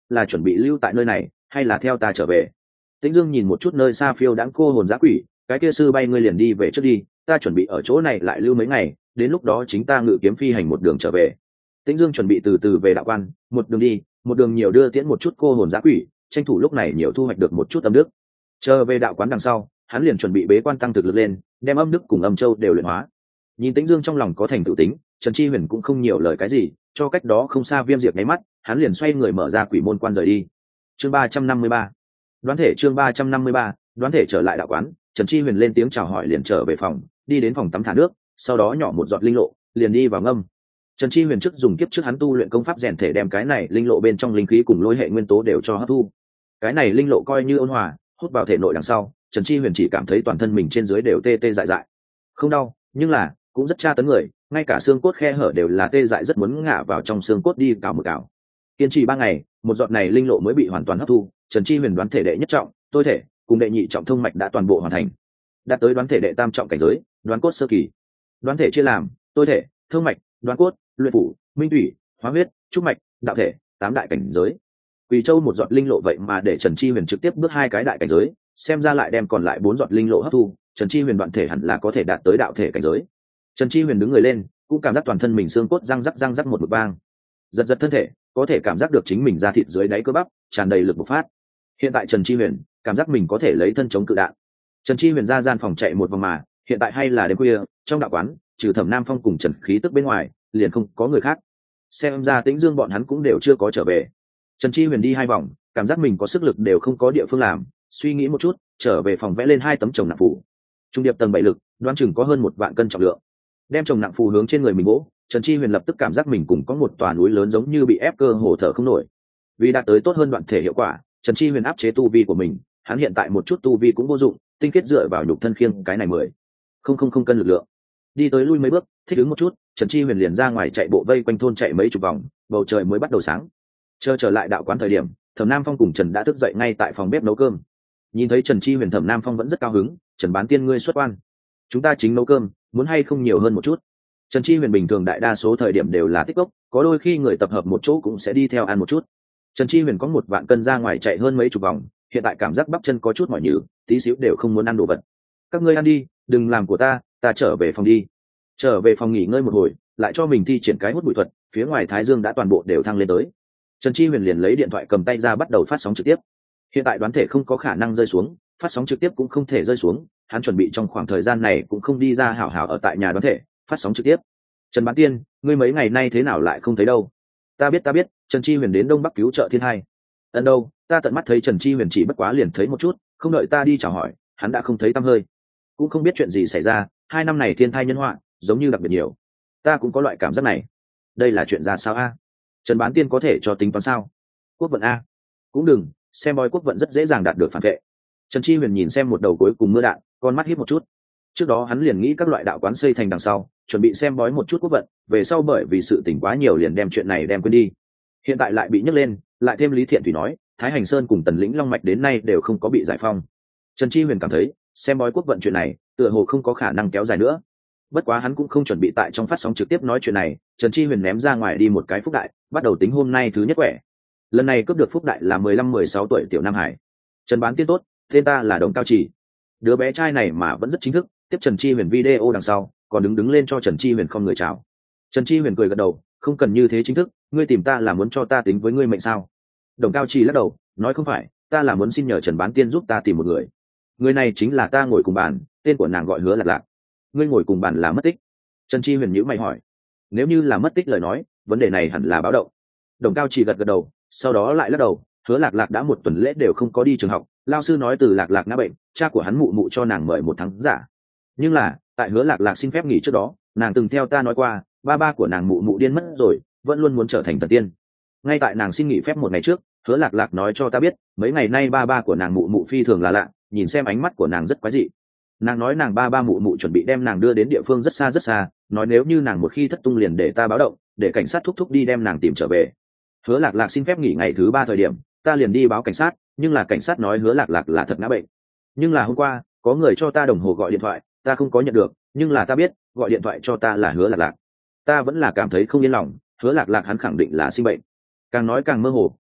là chuẩn bị lưu tại nơi này hay là theo ta trở về? Tĩnh Dương nhìn một chút nơi xa phiêu đãng cô hồn dã quỷ, cái kia sư bay ngươi liền đi về trước đi, ta chuẩn bị ở chỗ này lại lưu mấy ngày, đến lúc đó chính ta ngự kiếm phi hành một đường trở về. Tĩnh Dương chuẩn bị từ từ về đạo quan, một đường đi, một đường nhiều đưa tiễn một chút cô hồn dã quỷ, tranh thủ lúc này nhiều thu hoạch được một chút âm đức. Chờ về đạo quán đằng sau, hắn liền chuẩn bị bế quan tăng thực lực lên, đem âm đức cùng âm châu đều luyện hóa. Nhìn Tĩnh Dương trong lòng có thành tựu tính, Trần Chi Huyền cũng không nhiều lời cái gì, cho cách đó không xa Viêm Diệp nháy mắt, hắn liền xoay người mở ra quỷ môn quan rời đi. Chương ba trăm năm mươi ba, đoán thể chương ba trăm năm mươi ba, đoán thể trở lại đạo quán, Trần Chi Huyền lên tiếng chào hỏi liền trở về phòng, đi đến phòng tắm thả nước, sau đó nhỏ một giọt linh lộ, liền đi vào ngâm. Trần Chi Huyền trước dùng kiếp trước hắn tu luyện công pháp rèn thể đem cái này linh lộ bên trong linh khí cùng lôi hệ nguyên tố đều cho hấp thu. Cái này linh lộ coi như ôn hòa, hút vào thể nội đằng sau, Trần Chi Huyền chỉ cảm thấy toàn thân mình trên dưới đều tê tê dại dại. Không đau, nhưng là cũng rất tra tấn người, ngay cả xương cốt khe hở đều là tê dại rất muốn ngã vào trong xương cốt đi cào một cào. Kiên trì ba ngày, một giọt này linh lộ mới bị hoàn toàn hấp thu, Trần Chi Huyền đoán thể đệ nhất trọng, tôi thể cùng đệ nhị trọng thông mạch đã toàn bộ hoàn thành. Đạt tới đoán thể đệ tam trọng cảnh giới, đoán cốt sơ kỳ. Đoán thể chia làm tôi thể, thông mạch, đoán cốt, luyện phủ, minh thủy, hóa huyết, trúc mạch, đạo thể, tám đại cảnh giới. Quỷ Châu một giọt linh lộ vậy mà để Trần Chi Huyền trực tiếp bước hai cái đại cảnh giới, xem ra lại đem còn lại bốn giọt linh lộ hấp thu, Trần Chi Huyền đoạn thể hẳn là có thể đạt tới đạo thể cảnh giới. Trần Chi Huyền đứng người lên, cũng cảm giác toàn thân mình xương cốt răng rắc răng rắc một mực vang. Giật giật thân thể, có thể cảm giác được chính mình da thịt dưới đáy cơ bắp tràn đầy lực bộc phát. Hiện tại Trần Chi Huyền cảm giác mình có thể lấy thân chống cự đạn. Trần Chi Huyền ra gian phòng chạy một vòng mà, hiện tại hay là đêm khuya, trong đạo quán, trừ Thẩm Nam Phong cùng Trần Khí Tức bên ngoài, liền không có người khác. Xem ra Tĩnh Dương bọn hắn cũng đều chưa có trở về. Trần Chi Huyền đi hai vòng, cảm giác mình có sức lực đều không có địa phương làm, suy nghĩ một chút, trở về phòng vẽ lên hai tấm chồng nặng phù. Trung điệp tầng bảy lực, đoán chừng có hơn một vạn cân trọng lượng. Đem chồng nặng phù hướng trên người mình vỗ, Trần Chi Huyền lập tức cảm giác mình cùng có một tòa núi lớn giống như bị ép cơ hồ thở không nổi. Vì đạt tới tốt hơn đoạn thể hiệu quả, Trần Chi Huyền áp chế tu vi của mình, hắn hiện tại một chút tu vi cũng vô dụng, tinh kết dựa vào nhục thân khiêng cái này mười không không không cân lực lượng. Đi tới lui mấy bước, thích ứng một chút, Trần Chi Huyền liền ra ngoài chạy bộ vây quanh thôn chạy mấy chục vòng, bầu trời mới bắt đầu sáng. Chờ trở lại đạo quán thời điểm, Thẩm Nam Phong cùng Trần đã thức dậy ngay tại phòng bếp nấu cơm. Nhìn thấy Trần Chi Huyền, Thẩm Nam Phong vẫn rất cao hứng, "Trần Bán Tiên ngươi xuất quan, chúng ta chính nấu cơm, muốn hay không nhiều hơn một chút?" Trần Chi Huyền bình thường đại đa số thời điểm đều là tích gốc, có đôi khi người tập hợp một chỗ cũng sẽ đi theo ăn một chút. Trần Chi Huyền có một vạn cân ra ngoài chạy hơn mấy chục vòng, hiện tại cảm giác bắp chân có chút mỏi nhừ, tí xíu đều không muốn ăn đồ vật. "Các ngươi ăn đi, đừng làm của ta, ta trở về phòng đi." Trở về phòng nghỉ ngơi một hồi, lại cho mình thi triển cái hút bụi thuật, phía ngoài thái dương đã toàn bộ đều thăng lên tới. Trần Chi Huyền liền lấy điện thoại cầm tay ra bắt đầu phát sóng trực tiếp. Hiện tại đoán thể không có khả năng rơi xuống, phát sóng trực tiếp cũng không thể rơi xuống, hắn chuẩn bị trong khoảng thời gian này cũng không đi ra hảo hảo ở tại nhà đoán thể, phát sóng trực tiếp. "Trần Bán Tiên, ngươi mấy ngày nay thế nào lại không thấy đâu?" "Ta biết ta biết, Trần Chi Huyền đến Đông Bắc cứu trợ thiên hai." "Ấn đâu, ta tận mắt thấy Trần Chi Huyền chỉ bất quá liền thấy một chút, không đợi ta đi chào hỏi, hắn đã không thấy tăm hơi. Cũng không biết chuyện gì xảy ra, hai năm này thiên thai nhân họa, giống như đặc biệt nhiều. Ta cũng có loại cảm giác này. Đây là chuyện ra sao a? Trần Bán Tiên có thể cho tính toán sao?" "Quốc vận a." "Cũng đừng, xem bói quốc vận rất dễ dàng đạt được phản vệ." Trần Chi Huyền nhìn xem một đầu cuối cùng mưa đạn, con mắt híp một chút. Trước đó hắn liền nghĩ các loại đạo quán xây thành đằng sau, chuẩn bị xem bói một chút quốc vận, về sau bởi vì sự tỉnh quá nhiều liền đem chuyện này đem quên đi. Hiện tại lại bị nhấc lên, lại thêm Lý Thiện Thủy nói, Thái Hành Sơn cùng Tần Lĩnh Long mạch đến nay đều không có bị giải phong. Trần Chi Huyền cảm thấy, xem bói quốc vận chuyện này, tựa hồ không có khả năng kéo dài nữa. Bất quá hắn cũng không chuẩn bị tại trong phát sóng trực tiếp nói chuyện này, Trần Chi Huyền ném ra ngoài đi một cái phúc đại, bắt đầu tính hôm nay thứ nhất quẻ. Lần này cướp được phúc đại là mười lăm mười sáu tuổi tiểu Nam Hải. "Trần Bán Tiên tốt, tên ta là Đồng Cao Chỉ." Đứa bé trai này mà vẫn rất chính thức, tiếp Trần Chi Huyền video đằng sau, còn đứng đứng lên cho Trần Chi Huyền không người chào. Trần Chi Huyền cười gật đầu, "Không cần như thế chính thức, ngươi tìm ta là muốn cho ta tính với ngươi mệnh sao?" Đồng Cao Chỉ lắc đầu, nói, "Không phải, ta là muốn xin nhờ Trần Bán Tiên giúp ta tìm một người. Người này chính là ta ngồi cùng bàn, tên của nàng gọi Hứa Lạc Lạc." "Ngươi ngồi cùng bàn là mất tích?" Trần Chi Huyền nhíu mày hỏi. "Nếu như là mất tích lời nói, vấn đề này hẳn là báo động." Đồng Cao Chỉ gật gật đầu, sau đó lại lắc đầu, "Hứa Lạc Lạc đã một tuần lễ đều không có đi trường học, lao sư nói từ Lạc Lạc ngã bệnh, cha của hắn mụ mụ cho nàng mời một tháng giả. Nhưng là, tại Hứa Lạc Lạc xin phép nghỉ trước đó, nàng từng theo ta nói qua, ba ba của nàng mụ mụ điên mất rồi, vẫn luôn muốn trở thành thần tiên. Ngay tại nàng xin nghỉ phép một ngày trước, Hứa Lạc Lạc nói cho ta biết, mấy ngày nay ba ba của nàng mụ mụ phi thường là lạ, nhìn xem ánh mắt của nàng rất quái dị. Nàng nói nàng ba ba mụ mụ chuẩn bị đem nàng đưa đến địa phương rất xa rất xa, nói nếu như nàng một khi thất tung liền để ta báo động, để cảnh sát thúc thúc đi đem nàng tìm trở về." Hứa Lạc Lạc xin phép nghỉ ngày thứ ba thời điểm, ta liền đi báo cảnh sát, nhưng là cảnh sát nói Hứa Lạc Lạc là thật ngã bệnh. Nhưng là hôm qua, có người cho ta đồng hồ gọi điện thoại, ta không có nhận được, nhưng là ta biết, gọi điện thoại cho ta là Hứa Lạc Lạc. Ta vẫn là cảm thấy không yên lòng, Hứa Lạc Lạc hắn khẳng định là sinh bệnh. Càng nói càng mơ hồ,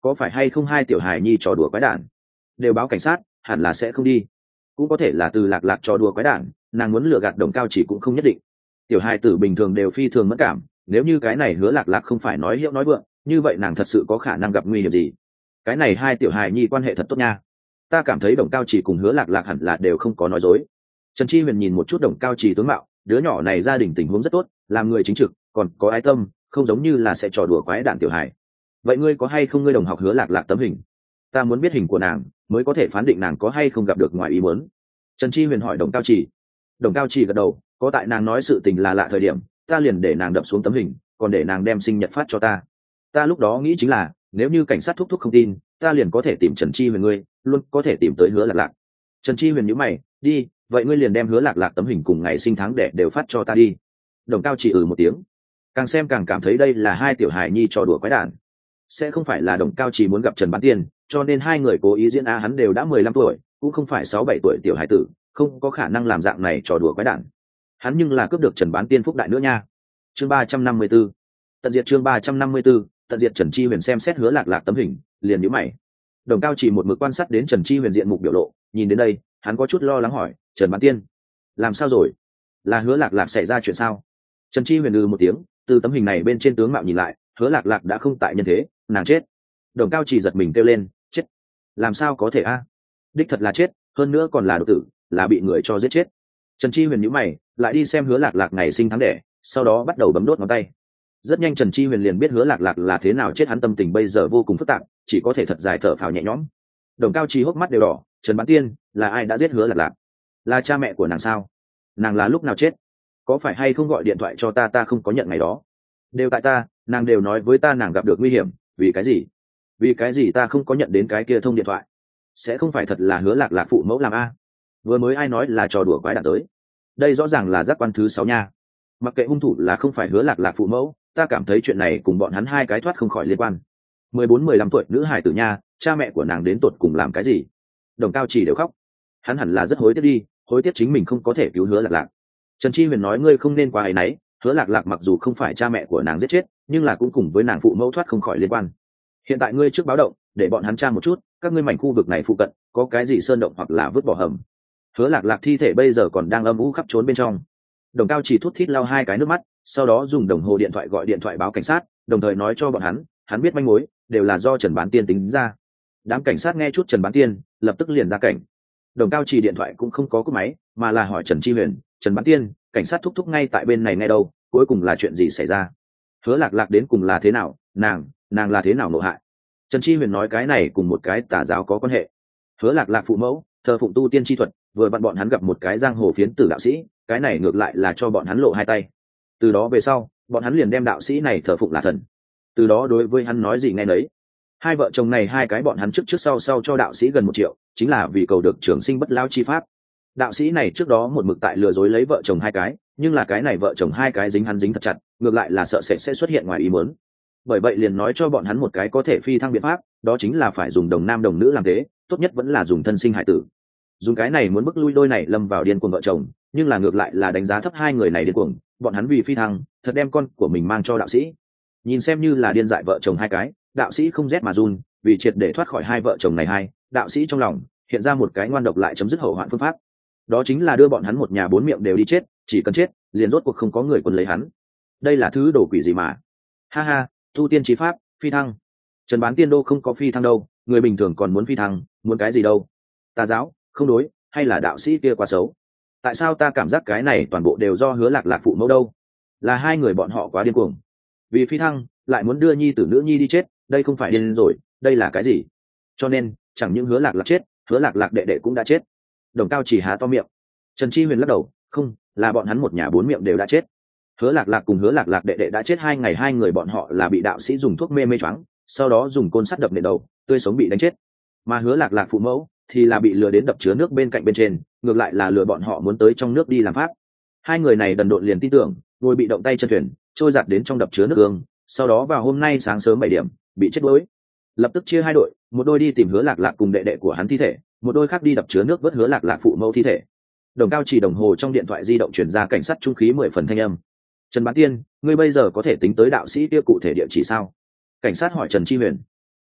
có phải hay không hai tiểu hài nhi trò đùa quái đản, đều báo cảnh sát hẳn là sẽ không đi. Cũng có thể là từ lạc lạc trò đùa quái đản, nàng muốn lừa gạt Đồng Cao Chỉ cũng không nhất định. Tiểu hài tử bình thường đều phi thường mất cảm, nếu như cái này hứa lạc lạc không phải nói hiệu nói vượng, như vậy nàng thật sự có khả năng gặp nguy hiểm gì. Cái này hai tiểu hài nhi quan hệ thật tốt nha, ta cảm thấy Đồng Cao Chỉ cùng hứa lạc lạc hẳn là đều không có nói dối. Trần Chi Huyền nhìn một chút Đồng Cao Chỉ tướng mạo, đứa nhỏ này gia đình tình huống rất tốt, làm người chính trực, còn có ái tâm, không giống như là sẽ trò đùa quái đản tiểu hài. Vậy ngươi có hay không ngươi đồng học hứa lạc lạc tấm hình? Ta muốn biết hình của nàng mới có thể phán định nàng có hay không gặp được ngoài ý muốn. Trần Chi Huyền hỏi Đồng Cao Chỉ. Đồng Cao Chỉ gật đầu, có, tại nàng nói sự tình là lạ thời điểm, ta liền để nàng đập xuống tấm hình, còn để nàng đem sinh nhật phát cho ta. Ta lúc đó nghĩ chính là, nếu như cảnh sát thúc thúc không tin, ta liền có thể tìm Trần Chi Huyền ngươi, luôn có thể tìm tới hứa lạc lạc. Trần Chi Huyền nhíu mày, đi, vậy ngươi liền đem hứa lạc lạc tấm hình cùng ngày sinh tháng đẻ đều phát cho ta đi. Đồng Cao Chỉ ừ một tiếng, càng xem càng cảm thấy đây là hai tiểu hài nhi trò đùa quái đản. Sẽ không phải là Đồng Cao Chỉ muốn gặp Trần Bán Tiên, cho nên hai người cố ý diễn a, hắn đều đã mười lăm tuổi, cũng không phải sáu bảy tuổi tiểu hài tử, không có khả năng làm dạng này trò đùa quái đản. Hắn nhưng là cướp được Trần Bán Tiên phúc đại nữa nha. Chương ba trăm năm mươi 34. Tận diệt chương ba trăm năm mươi 34, tận diệt. Trần Chi Huyền xem xét hứa lạc lạc tấm hình, liền nhíu mày. Đồng Cao Chỉ một mực quan sát đến Trần Chi Huyền diện mục biểu lộ, nhìn đến đây, hắn có chút lo lắng hỏi, Trần Bán Tiên, làm sao rồi? Là hứa lạc lạc xảy ra chuyện sao? Trần Chi Huyền ừ một tiếng, từ tấm hình này bên trên tướng mạo nhìn lại, hứa lạc lạc đã không tại nhân thế, nàng chết. Đồng Cao Chỉ giật mình kêu lên, chết? Làm sao có thể a? Đích thật là chết, hơn nữa còn là đột tử, là bị người cho giết chết. Trần Chi Huyền nhíu mày, lại đi xem hứa lạc lạc ngày sinh tháng đẻ, sau đó bắt đầu bấm đốt ngón tay. Rất nhanh Trần Chi Huyền liền biết hứa lạc lạc là thế nào chết, hắn tâm tình bây giờ vô cùng phức tạp, chỉ có thể thật dài thở phào nhẹ nhõm. Đồng Cao Chỉ hốc mắt đều đỏ, Trần Bán Tiên, là ai đã giết hứa lạc lạc? Là cha mẹ của nàng sao? Nàng là lúc nào chết? Có phải hay không gọi điện thoại cho ta, ta không có nhận ngày đó? Đều tại ta, nàng đều nói với ta nàng gặp được nguy hiểm, vì cái gì? Vì cái gì ta không có nhận đến cái kia thông điện thoại? Sẽ không phải thật là hứa lạc lạc phụ mẫu làm a? Vừa mới ai nói là trò đùa quái đản tới? Đây rõ ràng là giác quan thứ sáu nha. Mặc kệ hung thủ là không phải hứa lạc lạc phụ mẫu, ta cảm thấy chuyện này cùng bọn hắn hai cái thoát không khỏi liên quan. mười bốn mười lăm tuổi nữ hải tử nha, cha mẹ của nàng đến tột cùng làm cái gì? Đồng Cao Chỉ đều khóc, hắn hẳn là rất hối tiếc đi, hối tiếc chính mình không có thể cứu hứa lạc lạc. Trần Chi Huyền nói, ngươi không nên quá áy náy, hứa lạc lạc mặc dù không phải cha mẹ của nàng giết chết, nhưng là cũng cùng với nàng phụ mẫu thoát không khỏi liên quan. Hiện tại ngươi trước báo động, để bọn hắn tra một chút, các ngươi mảnh khu vực này phụ cận có cái gì sơn động hoặc là vứt bỏ hầm. Hứa lạc lạc thi thể bây giờ còn đang âm u khắp trốn bên trong. Đồng Cao Chỉ thút thít lau hai cái nước mắt, sau đó dùng đồng hồ điện thoại gọi điện thoại báo cảnh sát, đồng thời nói cho bọn hắn, hắn biết manh mối đều là do Trần Bán Tiên tính ra. Đám cảnh sát nghe chút Trần Bán Tiên, lập tức liền ra cảnh. Đồng Cao Chỉ điện thoại cũng không có cúp máy, mà là hỏi Trần Chi Huyền, Trần Bán Tiên, cảnh sát thúc thúc ngay tại bên này nghe đâu, cuối cùng là chuyện gì xảy ra? Hứa lạc lạc đến cùng là thế nào, nàng nàng là thế nào nộ hại? Trần Chi Huyền nói cái này cùng một cái tà giáo có quan hệ. Hứa lạc lạc phụ mẫu thờ phụng tu tiên chi thuật, vừa vặn bọn hắn gặp một cái giang hồ phiến tử đạo sĩ, cái này ngược lại là cho bọn hắn lộ hai tay. Từ đó về sau, bọn hắn liền đem đạo sĩ này thờ phụng là thần, từ đó đối với hắn nói gì nghe nấy. Hai vợ chồng này hai cái bọn hắn trước trước sau sau cho đạo sĩ gần một triệu, chính là vì cầu được trường sinh bất lao chi pháp. Đạo sĩ này trước đó một mực tại lừa dối lấy vợ chồng hai cái, nhưng là cái này vợ chồng hai cái dính hắn dính thật chặt, ngược lại là sợ sẽ sẽ xuất hiện ngoài ý muốn. Bởi vậy liền nói cho bọn hắn một cái có thể phi thăng biện pháp, đó chính là phải dùng đồng nam đồng nữ làm thế, tốt nhất vẫn là dùng thân sinh hải tử. Dùng cái này muốn bức lui đôi này lâm vào điên cuồng vợ chồng, nhưng là ngược lại là đánh giá thấp hai người này điên cuồng, bọn hắn vì phi thăng thật đem con của mình mang cho đạo sĩ. Nhìn xem như là điên dại vợ chồng hai cái, đạo sĩ không rét mà run, vì triệt để thoát khỏi hai vợ chồng này hai, đạo sĩ trong lòng hiện ra một cái ngoan độc lại chấm dứt hậu hoạn phương pháp, đó chính là đưa bọn hắn một nhà bốn miệng đều đi chết, chỉ cần chết liền rốt cuộc không có người quân lấy hắn. Đây là thứ đồ quỷ gì mà? Ha ha, tu tiên chí pháp, phi thăng. Trần Bán Tiên đô không có phi thăng đâu, người bình thường còn muốn phi thăng, muốn cái gì đâu? Tà giáo, không đối, hay là đạo sĩ kia quá xấu? Tại sao ta cảm giác cái này toàn bộ đều do hứa lạc lạc phụ mẫu đâu? Là hai người bọn họ quá điên cuồng, vì phi thăng lại muốn đưa nhi tử nữ nhi đi chết, đây không phải điên rồi, đây là cái gì? Cho nên chẳng những hứa lạc lạc chết, hứa lạc lạc đệ đệ cũng đã chết. Đồng Cao Chỉ há to miệng. Trần Chi Huyền lắc đầu, không, là bọn hắn một nhà bốn miệng đều đã chết. Hứa lạc lạc cùng hứa lạc lạc đệ đệ đã chết hai ngày, hai người bọn họ là bị đạo sĩ dùng thuốc mê mê choáng, sau đó dùng côn sắt đập nện đầu, tươi sống bị đánh chết. Mà hứa lạc lạc phụ mẫu thì là bị lừa đến đập chứa nước bên cạnh bên trên, ngược lại là lừa bọn họ muốn tới trong nước đi làm pháp. Hai người này đần độn liền tin tưởng, ngồi bị động tay chân thuyền trôi giạt đến trong đập chứa nước ương, sau đó vào hôm nay sáng sớm bảy điểm bị chết đuối. Lập tức chia hai đội, một đôi đi tìm hứa lạc lạc cùng đệ đệ của hắn thi thể, một đôi khác đi đập chứa nước vớt hứa lạc lạc phụ mẫu thi thể. Đồng Cao Chỉ đồng hồ trong điện thoại di động truyền ra cảnh sát trung khí mười phần thanh âm. Trần Bán Tiên, ngươi bây giờ có thể tính tới đạo sĩ kia cụ thể địa chỉ sao? Cảnh sát hỏi Trần Chi Huyền.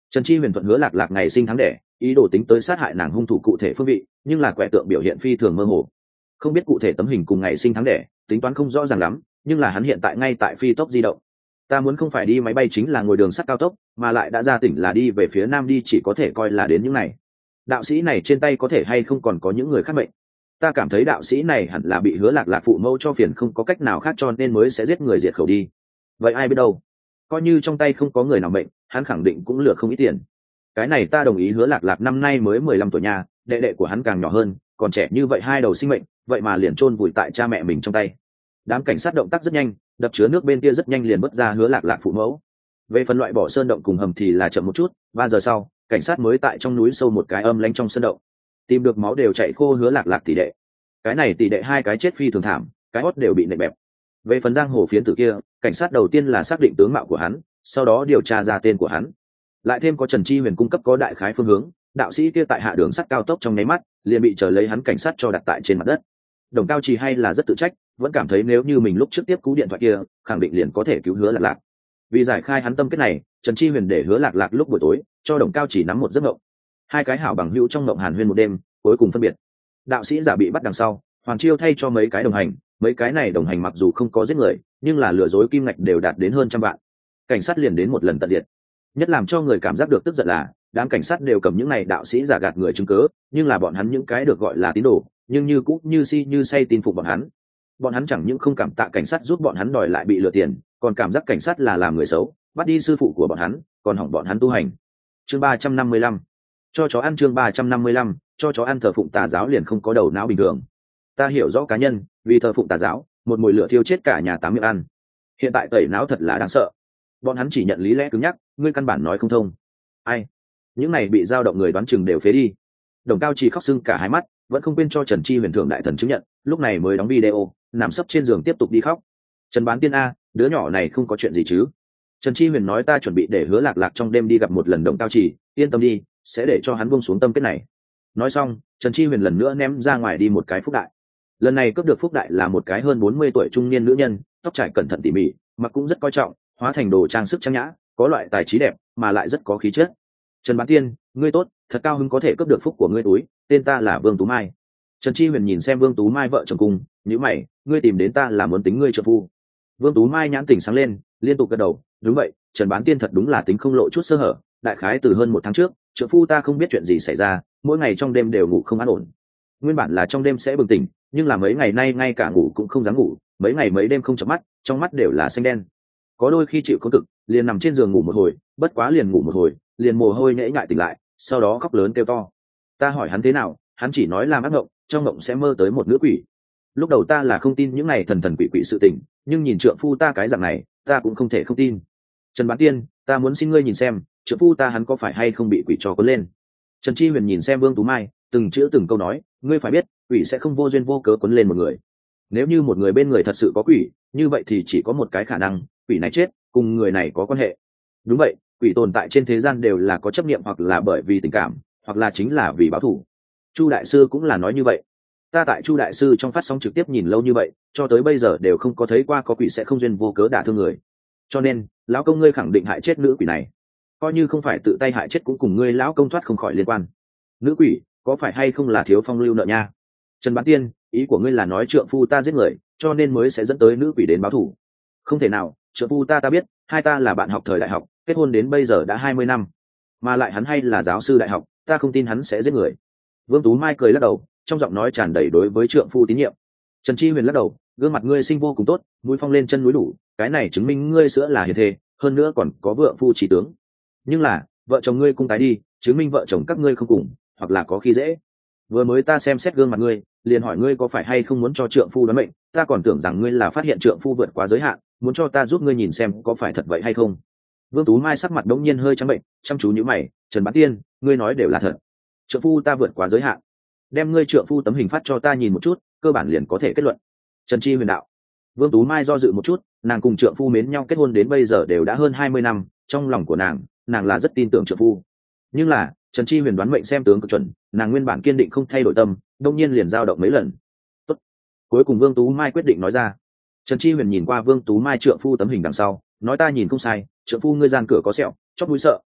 Trần Chi Huyền thuận hứa lạc lạc ngày sinh tháng đẻ, ý đồ tính tới sát hại nàng hung thủ cụ thể phương vị, nhưng là quẻ tượng biểu hiện phi thường mơ hồ, không biết cụ thể tấm hình cùng ngày sinh tháng đẻ, tính toán không rõ ràng lắm, nhưng là hắn hiện tại ngay tại phi tốc di động. Ta muốn không phải đi máy bay chính là ngồi đường sắt cao tốc, mà lại đã ra tỉnh là đi về phía nam đi, chỉ có thể coi là đến những này. Đạo sĩ này trên tay có thể hay không còn có những người khác mệnh? Ta cảm thấy đạo sĩ này hẳn là bị hứa lạc lạc phụ mẫu cho phiền, không có cách nào khác cho nên mới sẽ giết người diệt khẩu đi. Vậy ai biết đâu, coi như trong tay không có người nào mệnh, hắn khẳng định cũng lừa không ít tiền. Cái này ta đồng ý, hứa lạc lạc năm nay mới mười lăm tuổi nha, đệ đệ của hắn càng nhỏ hơn, còn trẻ như vậy hai đầu sinh mệnh, vậy mà liền chôn vùi tại cha mẹ mình trong tay. Đám cảnh sát động tác rất nhanh, đập chứa nước bên kia rất nhanh liền bứt ra hứa lạc lạc phụ mẫu. Về phần loại bỏ sơn động cùng hầm thì là chậm một chút, ba giờ sau cảnh sát mới tại trong núi sâu một cái âm lánh trong sơn động tìm được máu đều chảy khô hứa lạc lạc tỷ đệ. Cái này tỷ đệ hai cái chết phi thường thảm, cái hót đều bị nện bẹp. Về phần giang hồ phiến tử kia, cảnh sát đầu tiên là xác định tướng mạo của hắn, sau đó điều tra ra tên của hắn, lại thêm có Trần Chi Huyền cung cấp có đại khái phương hướng. Đạo sĩ kia tại hạ đường sắt cao tốc trong nháy mắt liền bị chờ lấy hắn cảnh sát cho đặt tại trên mặt đất. Đồng Cao Trì hay là rất tự trách, vẫn cảm thấy nếu như mình lúc trước tiếp cú điện thoại kia khẳng định liền có thể cứu hứa lạc lạc. Vì giải khai hắn tâm kết này, Trần Chi Huyền để hứa lạc lạc lúc buổi tối cho Đồng Cao Trì nắm một giấc mộng. Hai cái hảo bằng hữu trong mộng hàn huyên một đêm, cuối cùng phân biệt. Đạo sĩ giả bị bắt đằng sau, Hoàng Chiêu thay cho mấy cái đồng hành, mấy cái này đồng hành mặc dù không có giết người, nhưng là lừa dối kim ngạch đều đạt đến hơn trăm vạn. Cảnh sát liền đến một lần tận diệt. Nhất làm cho người cảm giác được tức giận là đám cảnh sát đều cầm những này đạo sĩ giả gạt người chứng cớ, nhưng là bọn hắn những cái được gọi là tín đồ, nhưng như cũ như si như say tin phục bọn hắn. Bọn hắn chẳng những không cảm tạ cảnh sát giúp bọn hắn đòi lại bị lừa tiền, còn cảm giác cảnh sát là làm người xấu, bắt đi sư phụ của bọn hắn, còn hỏng bọn hắn tu hành. Chương ba trăm năm mươi lăm, cho chó ăn. Chương ba trăm năm mươi lăm, cho chó ăn. Thờ phụng tà giáo liền không có đầu não bình thường. Ta hiểu rõ cá nhân vì thờ phụng tà giáo, một mùi lửa thiêu chết cả nhà tám miệng ăn. Hiện tại tẩy não thật là đáng sợ. Bọn hắn chỉ nhận lý lẽ cứng nhắc, ngươi căn bản nói không thông. Ai? Những này bị dao động người đoán chừng đều phế đi. Đồng Cao Trì khóc sưng cả hai mắt, vẫn không quên cho Trần Chi Huyền thưởng đại thần chứng nhận, lúc này mới đóng video, nằm sấp trên giường tiếp tục đi khóc. Trần Bán Tiên a, đứa nhỏ này không có chuyện gì chứ? Trần Chi Huyền nói ta chuẩn bị để hứa lạc lạc trong đêm đi gặp một lần Đồng Cao Trì, yên tâm đi, sẽ để cho hắn buông xuống tâm kết này. Nói xong, Trần Chi Huyền lần nữa ném ra ngoài đi một cái phúc đại. Lần này cướp được phúc đại là một cái hơn bốn mươi tuổi trung niên nữ nhân, tóc trải cẩn thận tỉ mỉ, mặc cũng rất coi trọng, hóa thành đồ trang sức trang nhã, có loại tài trí đẹp mà lại rất có khí chất. Trần Bán Tiên, ngươi tốt, thật cao hứng có thể cướp được phúc của ngươi túi, tên ta là Vương Tú Mai. Trần Chi Huyền nhìn xem Vương Tú Mai vợ chồng cùng, nhíu mày, ngươi tìm đến ta là muốn tính ngươi trợ phu. Vương Tú Mai nhãn tỉnh sáng lên, liên tục gật đầu, đúng vậy, Trần Bán Tiên thật đúng là tính không lộ chút sơ hở, đại khái từ hơn một tháng trước, trợ phu ta không biết chuyện gì xảy ra, mỗi ngày trong đêm đều ngủ không an ổn. Nguyên bản là trong đêm sẽ bừng tỉnh, nhưng là mấy ngày nay ngay cả ngủ cũng không dám ngủ, mấy ngày mấy đêm không chợp mắt, trong mắt đều là xanh đen. Có đôi khi chịu không cực, liền nằm trên giường ngủ một hồi, bất quá liền ngủ một hồi, liền mồ hôi nhễ nhại tỉnh lại, sau đó khóc lớn kêu to. Ta hỏi hắn thế nào, hắn chỉ nói làm ác mộng, trong mộng sẽ mơ tới một nữ quỷ. Lúc đầu ta là không tin những này thần thần quỷ quỷ sự tình, nhưng nhìn trượng phu ta cái dạng này, ta cũng không thể không tin. Trần Bán Tiên, ta muốn xin ngươi nhìn xem, trượng phu ta hắn có phải hay không bị quỷ cho cuốn lên. Trần Chi Huyền nhìn xem Vương Tú Mai, từng chữ từng câu nói, ngươi phải biết, quỷ sẽ không vô duyên vô cớ cuốn lên một người. Nếu như một người bên người thật sự có quỷ, như vậy thì chỉ có một cái khả năng, quỷ này chết cùng người này có quan hệ. Đúng vậy, quỷ tồn tại trên thế gian đều là có chấp niệm, hoặc là bởi vì tình cảm, hoặc là chính là vì báo thù. Chu đại sư cũng là nói như vậy. Ta tại Chu đại sư trong phát sóng trực tiếp nhìn lâu như vậy, cho tới bây giờ đều không có thấy qua có quỷ sẽ không duyên vô cớ đả thương người. Cho nên, lão công ngươi khẳng định hại chết nữ quỷ này. Coi như không phải tự tay hại chết cũng cùng ngươi lão công thoát không khỏi liên quan. Nữ quỷ, có phải hay không là thiếu phong lưu nợ nha? Trần Bán Tiên, ý của ngươi là nói trượng phu ta giết người, cho nên mới sẽ dẫn tới nữ quỷ đến báo thù? Không thể nào, trượng phu ta ta biết, hai ta là bạn học thời đại học, kết hôn đến bây giờ đã hai mươi năm, mà lại hắn hay là giáo sư đại học, ta không tin hắn sẽ giết người. Vương Tú Mai cười lắc đầu, trong giọng nói tràn đầy đối với trượng phu tín nhiệm. Trần Chi Huyền lắc đầu, gương mặt ngươi sinh vô cùng tốt, mũi phong lên chân núi đủ, cái này chứng minh ngươi sữa là hiền thê, hơn nữa còn có vợ phu chỉ tướng. Nhưng là, vợ chồng ngươi cung tái đi, chứng minh vợ chồng các ngươi không cùng, hoặc là có khi dễ. Vừa mới ta xem xét gương mặt ngươi, liền hỏi ngươi có phải hay không muốn cho trượng phu đoán mệnh, ta còn tưởng rằng ngươi là phát hiện trượng phu vượt quá giới hạn, muốn cho ta giúp ngươi nhìn xem có phải thật vậy hay không. Vương Tú Mai sắc mặt đống nhiên hơi trắng bệnh, chăm chú nhíu mày, Trần Bán Tiên, ngươi nói đều là thật. Trượng phu ta vượt quá giới hạn, đem ngươi trượng phu tấm hình phát cho ta nhìn một chút, cơ bản liền có thể kết luận. Trần Chi Huyền đạo. Vương Tú Mai do dự một chút, nàng cùng trượng phu mến nhau kết hôn đến bây giờ đều đã hơn hai mươi năm, trong lòng của nàng, nàng là rất tin tưởng trượng phu. Nhưng là, Trần Chi Huyền đoán mệnh xem tướng cực chuẩn, nàng nguyên bản kiên định không thay đổi tâm, đột nhiên liền dao động mấy lần. Tốt. Cuối cùng Vương Tú Mai quyết định nói ra. Trần Chi Huyền nhìn qua Vương Tú Mai trượng phu tấm hình đằng sau, nói ta nhìn không sai, trượng phu ngươi gian cửa có sẹo, chót mũi sợ,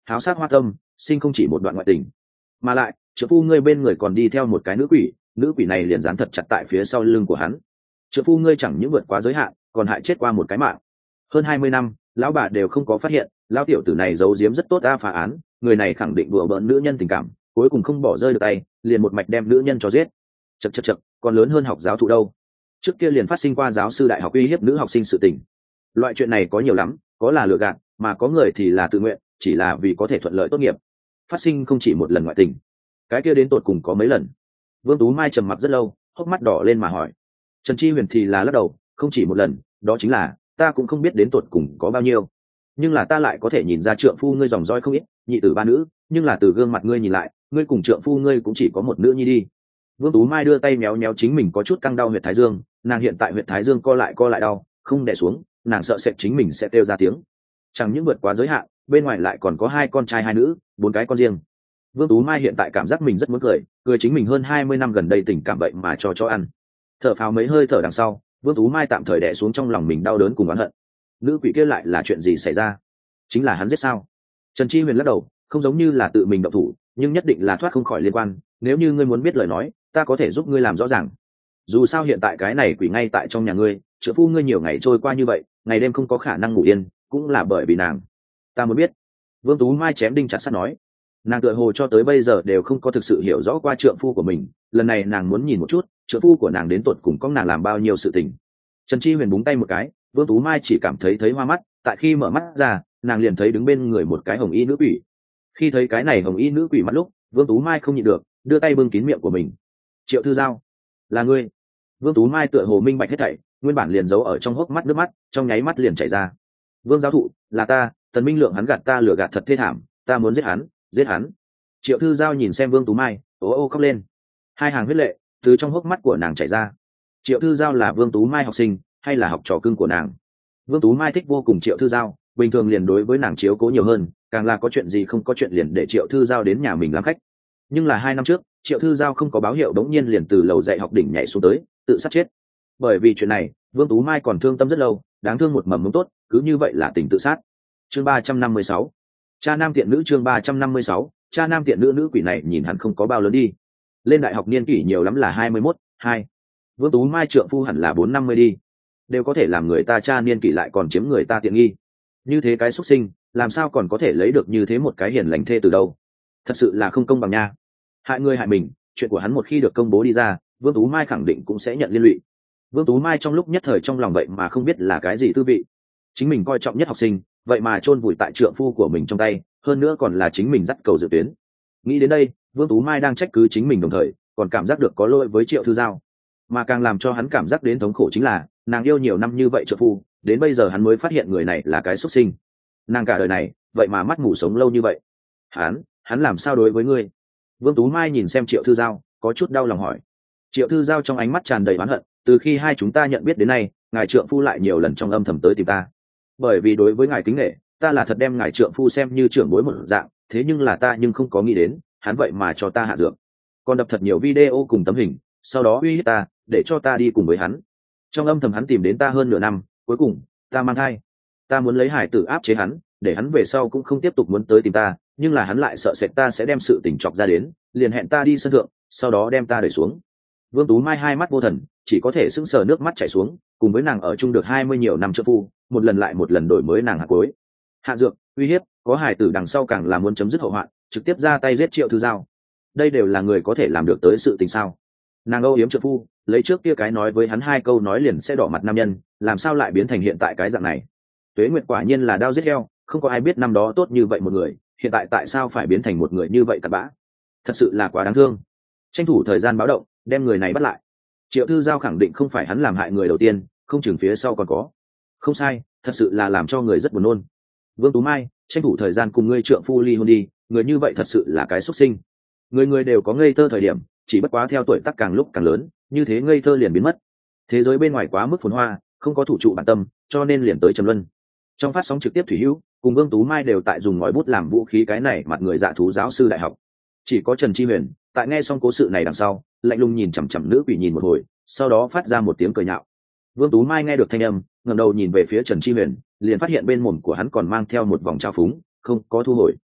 háo sát hoa tâm, sinh không chỉ một đoạn ngoại tình, mà lại trợ phu ngươi bên người còn đi theo một cái nữ quỷ, nữ quỷ này liền dán thật chặt tại phía sau lưng của hắn. Trợ phu ngươi chẳng những vượt quá giới hạn, còn hại chết qua một cái mạng. Hơn hai mươi năm, lão bà đều không có phát hiện, lão tiểu tử này giấu giếm rất tốt ta phá án, người này khẳng định đùa bỡn nữ nhân tình cảm, cuối cùng không bỏ rơi được tay, liền một mạch đem nữ nhân cho giết. Chậc chậc chậc, còn lớn hơn học giáo thụ đâu. Trước kia liền phát sinh qua giáo sư đại học uy hiếp nữ học sinh sự tình. Loại chuyện này có nhiều lắm, có là lừa gạt, mà có người thì là tự nguyện, chỉ là vì có thể thuận lợi tốt nghiệp. Phát sinh không chỉ một lần ngoại tình, cái kia đến tột cùng có mấy lần. Vương Tú Mai trầm mặc rất lâu, hốc mắt đỏ lên mà hỏi. Trần Chi Huyền thì là lắc đầu, không chỉ một lần, đó chính là ta cũng không biết đến tột cùng có bao nhiêu, nhưng là ta lại có thể nhìn ra trượng phu ngươi dòng dõi không ít, nhị tử ba nữ, nhưng là từ gương mặt ngươi nhìn lại, ngươi cùng trượng phu ngươi cũng chỉ có một nữ nhi đi. Vương Tú Mai đưa tay méo méo chính mình có chút căng đau huyệt thái dương, nàng hiện tại huyệt thái dương co lại co lại đau, không đè xuống, nàng sợ sệt chính mình sẽ kêu ra tiếng. Chẳng những vượt quá giới hạn, bên ngoài lại còn có hai con trai hai nữ, bốn cái con riêng. Vương Tú Mai hiện tại cảm giác mình rất muốn cười, cười chính mình hơn hai mươi năm gần đây tình cảm vậy mà cho cho ăn. Thở phào mấy hơi thở đằng sau, Vương Tú Mai tạm thời đè xuống trong lòng mình đau đớn cùng oán hận. Nữ quỷ kia lại là chuyện gì xảy ra? Chính là hắn giết sao? Trần Chi Huyền lắc đầu, không giống như là tự mình động thủ, nhưng nhất định là thoát không khỏi liên quan, nếu như ngươi muốn biết lời nói, ta có thể giúp ngươi làm rõ ràng. Dù sao hiện tại cái này quỷ ngay tại trong nhà ngươi, trợ phu ngươi nhiều ngày trôi qua như vậy, ngày đêm không có khả năng ngủ yên, cũng là bởi vì nàng. Ta muốn biết. Vương Tú Mai chém đinh chặt sắt nói. Nàng tựa hồ cho tới bây giờ đều không có thực sự hiểu rõ qua trượng phu của mình, lần này nàng muốn nhìn một chút trượng phu của nàng đến tột cùng có nàng làm bao nhiêu sự tình. Trần Chi Huyền búng tay một cái, Vương Tú Mai chỉ cảm thấy thấy hoa mắt, tại khi mở mắt ra, nàng liền thấy đứng bên người một cái hồng y nữ quỷ. Khi thấy cái này hồng y nữ quỷ mắt lúc, Vương Tú Mai không nhịn được, đưa tay bưng kín miệng của mình. Triệu Thư Giao, là ngươi? Vương Tú Mai tựa hồ minh bạch hết thảy, nguyên bản liền giấu ở trong hốc mắt nước mắt, trong nháy mắt liền chảy ra. Vương giáo thụ, là ta, Tần Minh Lượng hắn gạt ta lừa gạt thật thê thảm, ta muốn giết hắn, giết hắn. Triệu Thư Giao nhìn xem Vương Tú Mai, ố ô khóc lên, hai hàng huyết lệ từ trong hốc mắt của nàng chảy ra. Triệu Thư Giao là Vương Tú Mai học sinh hay là học trò cưng của nàng? Vương Tú Mai thích vô cùng Triệu Thư Giao, bình thường liền đối với nàng chiếu cố nhiều hơn, càng là có chuyện gì không có chuyện liền để Triệu Thư Giao đến nhà mình làm khách. Nhưng là hai năm trước, Triệu Thư Giao không có báo hiệu đống nhiên liền từ lầu dạy học đỉnh nhảy xuống tới, tự sát chết. Bởi vì chuyện này, Vương Tú Mai còn thương tâm rất lâu, đáng thương một mầm mống tốt, cứ như vậy là tình tự sát. Chương ba trăm năm mươi sáu, cha nam tiện nữ. Chương ba trăm năm mươi sáu, cha nam tiện nữ. Nữ quỷ này nhìn hẳn không có bao lớn đi, lên đại học niên kỷ nhiều lắm là hai mươi mốt, hai. Vương Tú Mai trượng phu hẳn là bốn năm mươi đi, đều có thể làm người ta cha niên kỷ lại còn chiếm người ta tiện nghi. Như thế cái xuất sinh, làm sao còn có thể lấy được như thế một cái hiền lành thê từ đâu? Thật sự là không công bằng nha. Hại người hại mình, chuyện của hắn một khi được công bố đi ra, Vương Tú Mai khẳng định cũng sẽ nhận liên lụy. Vương Tú Mai trong lúc nhất thời trong lòng vậy mà không biết là cái gì tư vị. Chính mình coi trọng nhất học sinh, vậy mà chôn vùi tại trượng phu của mình trong tay, hơn nữa còn là chính mình dắt cầu dự tuyến. Nghĩ đến đây, Vương Tú Mai đang trách cứ chính mình đồng thời, còn cảm giác được có lỗi với Triệu Thư Giao. Mà càng làm cho hắn cảm giác đến thống khổ chính là, nàng yêu nhiều năm như vậy trượng phu, đến bây giờ hắn mới phát hiện người này là cái xuất sinh. Nàng cả đời này, vậy mà mắt ngủ sống lâu như vậy. Hắn, hắn làm sao đối với ngươi? Vương Tú Mai nhìn xem Triệu Thư Giao, có chút đau lòng hỏi. Triệu Thư Giao trong ánh mắt tràn đầy oán hận, từ khi hai chúng ta nhận biết đến nay, ngài trượng phu lại nhiều lần trong âm thầm tới tìm ta. Bởi vì đối với ngài kính nể, ta là thật đem ngài trượng phu xem như trưởng bối một dạng, thế nhưng là ta nhưng không có nghĩ đến, hắn vậy mà cho ta hạ dược. Còn đập thật nhiều video cùng tấm hình, sau đó uy hiếp ta, để cho ta đi cùng với hắn. Trong âm thầm hắn tìm đến ta hơn nửa năm, cuối cùng, ta mang thai. Ta muốn lấy hải tử áp chế hắn, để hắn về sau cũng không tiếp tục muốn tới tìm ta, nhưng là hắn lại sợ sệt ta sẽ đem sự tình chọc ra đến, liền hẹn ta đi sân thượng, sau đó đem ta đẩy xuống. Vương Tú Mai hai mắt vô thần, chỉ có thể sững sờ nước mắt chảy xuống, cùng với nàng ở chung được hai mươi nhiều năm trợ phu, một lần lại một lần đổi mới nàng hạ cuối. Hạ dược, uy hiếp, có hải tử đằng sau càng là muốn chấm dứt hậu hoạn, trực tiếp ra tay giết Triệu Thư Giao. Đây đều là người có thể làm được tới sự tình sao? Nàng âu yếm trợ phu, lấy trước kia cái nói với hắn hai câu nói liền sẽ đỏ mặt nam nhân, làm sao lại biến thành hiện tại cái dạng này? Tuế Nguyệt quả nhiên là đao giết heo, không có ai biết năm đó tốt như vậy một người, hiện tại tại sao phải biến thành một người như vậy cặn bã? Thật sự là quá đáng thương. Tranh thủ thời gian báo động, đem người này bắt lại. Triệu Thư Giao khẳng định không phải hắn làm hại người đầu tiên, không chừng phía sau còn có. Không sai, thật sự là làm cho người rất buồn nôn. Vương Tú Mai, tranh thủ thời gian cùng ngươi trượng phu ly hôn đi, người như vậy thật sự là cái xuất sinh. Người người đều có ngây thơ thời điểm, chỉ bất quá theo tuổi tác càng lúc càng lớn, như thế ngây thơ liền biến mất. Thế giới bên ngoài quá mức phồn hoa, không có thủ trụ bản tâm, cho nên liền tới trầm luân. Trong phát sóng trực tiếp Thủy Hữu cùng Vương Tú Mai đều tại dùng ngòi bút làm vũ khí cái này mặt người dạ thú giáo sư đại học. Chỉ có Trần Chi Huyền, tại nghe xong cố sự này đằng sau, lạnh lùng nhìn chằm chằm nữ quỷ nhìn một hồi, sau đó phát ra một tiếng cười nhạo. Vương Tú Mai nghe được thanh âm, ngẩng đầu nhìn về phía Trần Chi Huyền, liền phát hiện bên mồm của hắn còn mang theo một vòng trao phúng, không có thu hồi.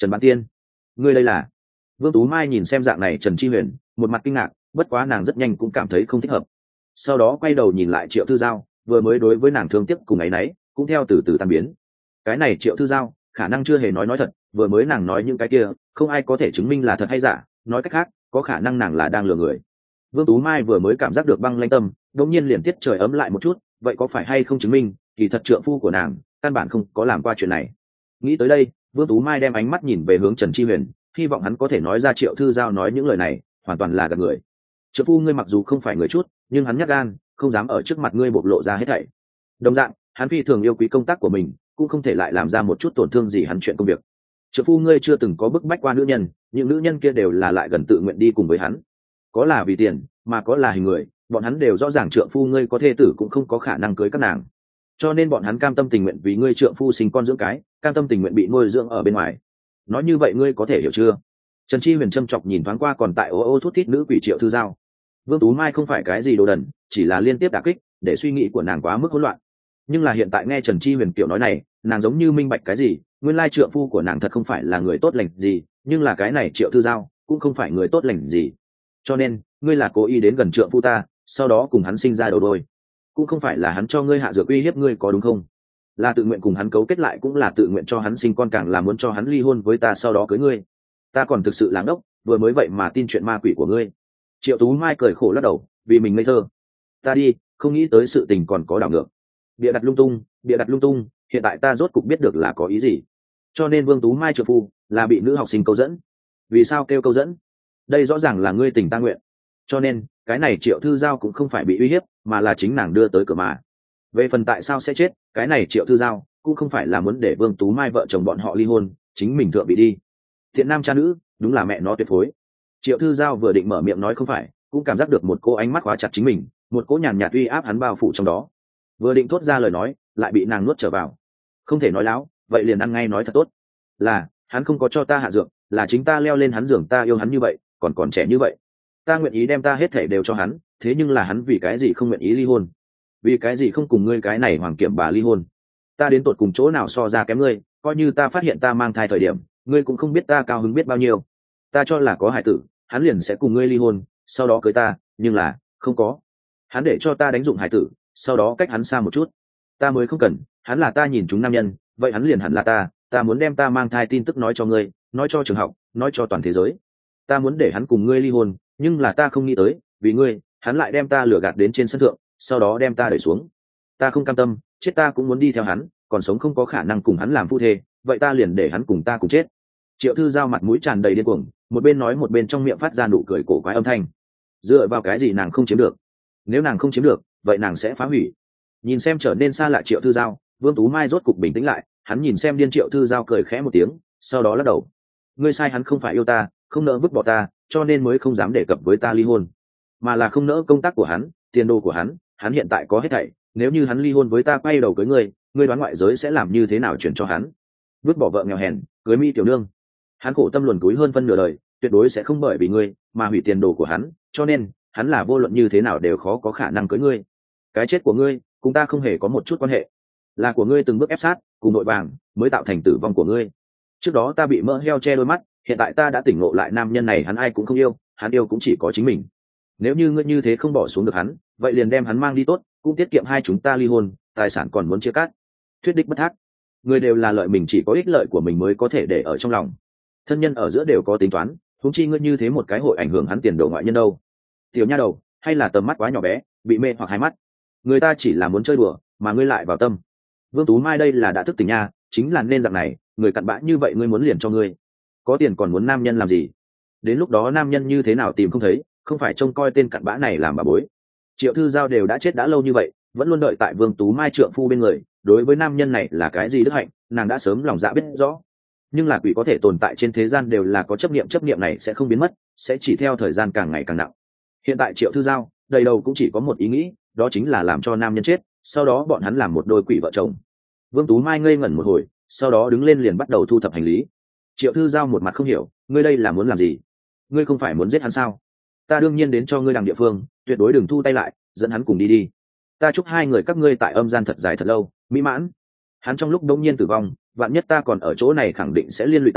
Trần Bán Tiên, ngươi đây là? Vương Tú Mai nhìn xem dạng này Trần Chi Huyền, một mặt kinh ngạc, bất quá nàng rất nhanh cũng cảm thấy không thích hợp. Sau đó quay đầu nhìn lại Triệu Thư Giao, vừa mới đối với nàng thương tiếc cùng ấy nấy, cũng theo từ từ tan biến. Cái này Triệu Thư Giao, khả năng chưa hề nói nói thật, vừa mới nàng nói những cái kia, không ai có thể chứng minh là thật hay giả, nói cách khác, có khả năng nàng là đang lừa người. Vương Tú Mai vừa mới cảm giác được băng lãnh tâm, đột nhiên liền tiết trời ấm lại một chút, vậy có phải hay không chứng minh, kỳ thật trượng phu của nàng, căn bản không có làm qua chuyện này. Nghĩ tới đây, Vương Tú Mai đem ánh mắt nhìn về hướng Trần Chi Huyền, hy vọng hắn có thể nói ra Triệu Thư Giao nói những lời này, hoàn toàn là gạt người. Trượng phu ngươi mặc dù không phải người chút, nhưng hắn nhát gan, không dám ở trước mặt ngươi bộc lộ ra hết thảy. Đồng dạng, hắn phi thường yêu quý công tác của mình, cũng không thể lại làm ra một chút tổn thương gì hắn chuyện công việc. Trượng phu ngươi chưa từng có bức bách qua nữ nhân, những nữ nhân kia đều là lại gần tự nguyện đi cùng với hắn. Có là vì tiền, mà có là hình người, bọn hắn đều rõ ràng trượng phu ngươi có thê tử cũng không có khả năng cưới các nàng. Cho nên bọn hắn cam tâm tình nguyện vì ngươi trượng phu sinh con dưỡng cái, cam tâm tình nguyện bị nuôi dưỡng ở bên ngoài. Nói như vậy ngươi có thể hiểu chưa? Trần Chi Huyền châm chọc nhìn thoáng qua còn tại ô ô thút thít nữ quỷ Triệu Thư Giao. Vương Tú Mai không phải cái gì đồ đần, chỉ là liên tiếp đả kích, để suy nghĩ của nàng quá mức hỗn loạn. Nhưng là hiện tại nghe Trần Chi Huyền kiểu nói này, nàng giống như minh bạch cái gì, nguyên lai trượng phu của nàng thật không phải là người tốt lành gì, nhưng là cái này Triệu Thư Giao cũng không phải người tốt lành gì. Cho nên, ngươi là cố ý đến gần trượng phu ta, sau đó cùng hắn sinh ra đầu đôi. Cũng không phải là hắn cho ngươi hạ dược uy hiếp ngươi có đúng không? Là tự nguyện cùng hắn cấu kết lại, cũng là tự nguyện cho hắn sinh con, càng là muốn cho hắn ly hôn với ta sau đó cưới ngươi. Ta còn thực sự láng ốc, vừa mới vậy mà tin chuyện ma quỷ của ngươi. Triệu Tú Mai cười khổ lắc đầu, vì mình ngây thơ. Ta đi, không nghĩ tới sự tình còn có đảo ngược. Bịa đặt lung tung, bịa đặt lung tung, hiện tại ta rốt cục biết được là có ý gì. Cho nên Vương Tú Mai trợ phu là bị nữ học sinh câu dẫn. Vì sao kêu câu dẫn? Đây rõ ràng là ngươi tình ta nguyện. Cho nên, cái này Triệu Thư Giao cũng không phải bị uy hiếp, mà là chính nàng đưa tới cửa mà. Về phần tại sao sẽ chết, cái này Triệu Thư Giao cũng không phải là muốn để Vương Tú Mai vợ chồng bọn họ ly hôn, chính mình thượng bị đi. Thiện nam cha nữ, đúng là mẹ nó tuyệt phối. Triệu Thư Giao vừa định mở miệng nói không phải, cũng cảm giác được một cô ánh mắt khóa chặt chính mình, một cỗ nhàn nhạt uy áp hắn bao phủ trong đó. Vừa định thốt ra lời nói, lại bị nàng nuốt trở vào. Không thể nói láo, vậy liền ăn ngay nói thật tốt. Là, hắn không có cho ta hạ dược, là chính ta leo lên hắn giường, ta yêu hắn như vậy, còn còn trẻ như vậy. Ta nguyện ý đem ta hết thể đều cho hắn, thế nhưng là hắn vì cái gì không nguyện ý ly hôn? Vì cái gì không cùng ngươi cái này hoàng kiểm bà ly hôn? Ta đến tột cùng chỗ nào so ra kém ngươi, coi như ta phát hiện ta mang thai thời điểm, ngươi cũng không biết ta cao hứng biết bao nhiêu. Ta cho là có hải tử, hắn liền sẽ cùng ngươi ly hôn, sau đó cưới ta, nhưng là, không có. Hắn để cho ta đánh dụng hải tử, sau đó cách hắn xa một chút. Ta mới không cần, hắn là ta nhìn chúng nam nhân, vậy hắn liền hẳn là ta, ta muốn đem ta mang thai tin tức nói cho ngươi, nói cho trường học, nói cho toàn thế giới. Ta muốn để hắn cùng ngươi ly hôn, nhưng là ta không nghĩ tới, vì ngươi, hắn lại đem ta lừa gạt đến trên sân thượng, sau đó đem ta đẩy xuống. Ta không cam tâm, chết ta cũng muốn đi theo hắn, còn sống không có khả năng cùng hắn làm phu thê, vậy ta liền để hắn cùng ta cùng chết. Triệu Thư Giao mặt mũi tràn đầy điên cuồng, một bên nói một bên trong miệng phát ra nụ cười cổ quái âm thanh. Dựa vào cái gì nàng không chiếm được? Nếu nàng không chiếm được, vậy nàng sẽ phá hủy. Nhìn xem trở nên xa lạ Triệu Thư Giao, Vương Tú Mai rốt cục bình tĩnh lại, hắn nhìn xem điên Triệu Thư Giao cười khẽ một tiếng, sau đó lắc đầu. Ngươi sai, hắn không phải yêu ta, không nỡ vứt bỏ ta, cho nên mới không dám đề cập với ta ly hôn, mà là không nỡ công tác của hắn, tiền đồ của hắn, hắn hiện tại có hết thảy, nếu như hắn ly hôn với ta quay đầu cưới ngươi, ngươi đoán ngoại giới sẽ làm như thế nào chuyển cho hắn? Vứt bỏ vợ nghèo hèn, cưới mỹ tiểu nương. Hắn khổ tâm luồn túi hơn phân nửa đời, tuyệt đối sẽ không bởi vì ngươi mà hủy tiền đồ của hắn, cho nên hắn là vô luận như thế nào đều khó có khả năng cưới ngươi. Cái chết của ngươi cùng ta không hề có một chút quan hệ, là của ngươi từng bước ép sát cùng nội vàng mới tạo thành tử vong của ngươi. Trước đó ta bị mỡ heo che đôi mắt, hiện tại ta đã tỉnh ngộ lại, nam nhân này hắn ai cũng không yêu, hắn yêu cũng chỉ có chính mình. Nếu như ngươi như thế không bỏ xuống được hắn, vậy liền đem hắn mang đi tốt, cũng tiết kiệm hai chúng ta ly hôn, tài sản còn muốn chia cắt. Thuyết đích bất thác, người đều là lợi mình, chỉ có ích lợi của mình mới có thể để ở trong lòng. Thân nhân ở giữa đều có tính toán, huống chi ngươi như thế một cái hội ảnh hưởng hắn tiền đồ ngoại nhân đâu. Tiểu nha đầu, hay là tầm mắt quá nhỏ bé, bị mê hoặc hai mắt. Người ta chỉ là muốn chơi đùa, mà ngươi lại vào tâm. Vương Tú Mai đây là đã thức tỉnh nha, chính là nên dạng này, người cặn bã như vậy ngươi muốn liền cho ngươi. Có tiền còn muốn nam nhân làm gì? Đến lúc đó nam nhân như thế nào tìm không thấy, không phải trông coi tên cặn bã này làm bà bối. Triệu Thư Giao đều đã chết đã lâu như vậy, vẫn luôn đợi tại Vương Tú Mai trượng phu bên người, đối với nam nhân này là cái gì đức hạnh, nàng đã sớm lòng dạ biết rõ. Nhưng là quỷ có thể tồn tại trên thế gian đều là có chấp niệm, chấp niệm này sẽ không biến mất, sẽ chỉ theo thời gian càng ngày càng nặng. Hiện tại Triệu Thư Giao đầy đầu cũng chỉ có một ý nghĩ, đó chính là làm cho nam nhân chết, sau đó bọn hắn làm một đôi quỷ vợ chồng. Vương Tú Mai ngây ngẩn một hồi, sau đó đứng lên liền bắt đầu thu thập hành lý. Triệu Thư Giao một mặt không hiểu, ngươi đây là muốn làm gì? Ngươi không phải muốn giết hắn sao? Ta đương nhiên đến cho ngươi đằng địa phương, tuyệt đối đừng thu tay lại, dẫn hắn cùng đi đi. Ta chúc hai người các ngươi tại âm gian thật dài thật lâu, mỹ mãn. Hắn trong lúc đống nhiên tử vong, vạn nhất ta còn ở chỗ này khẳng định sẽ liên lụy ta,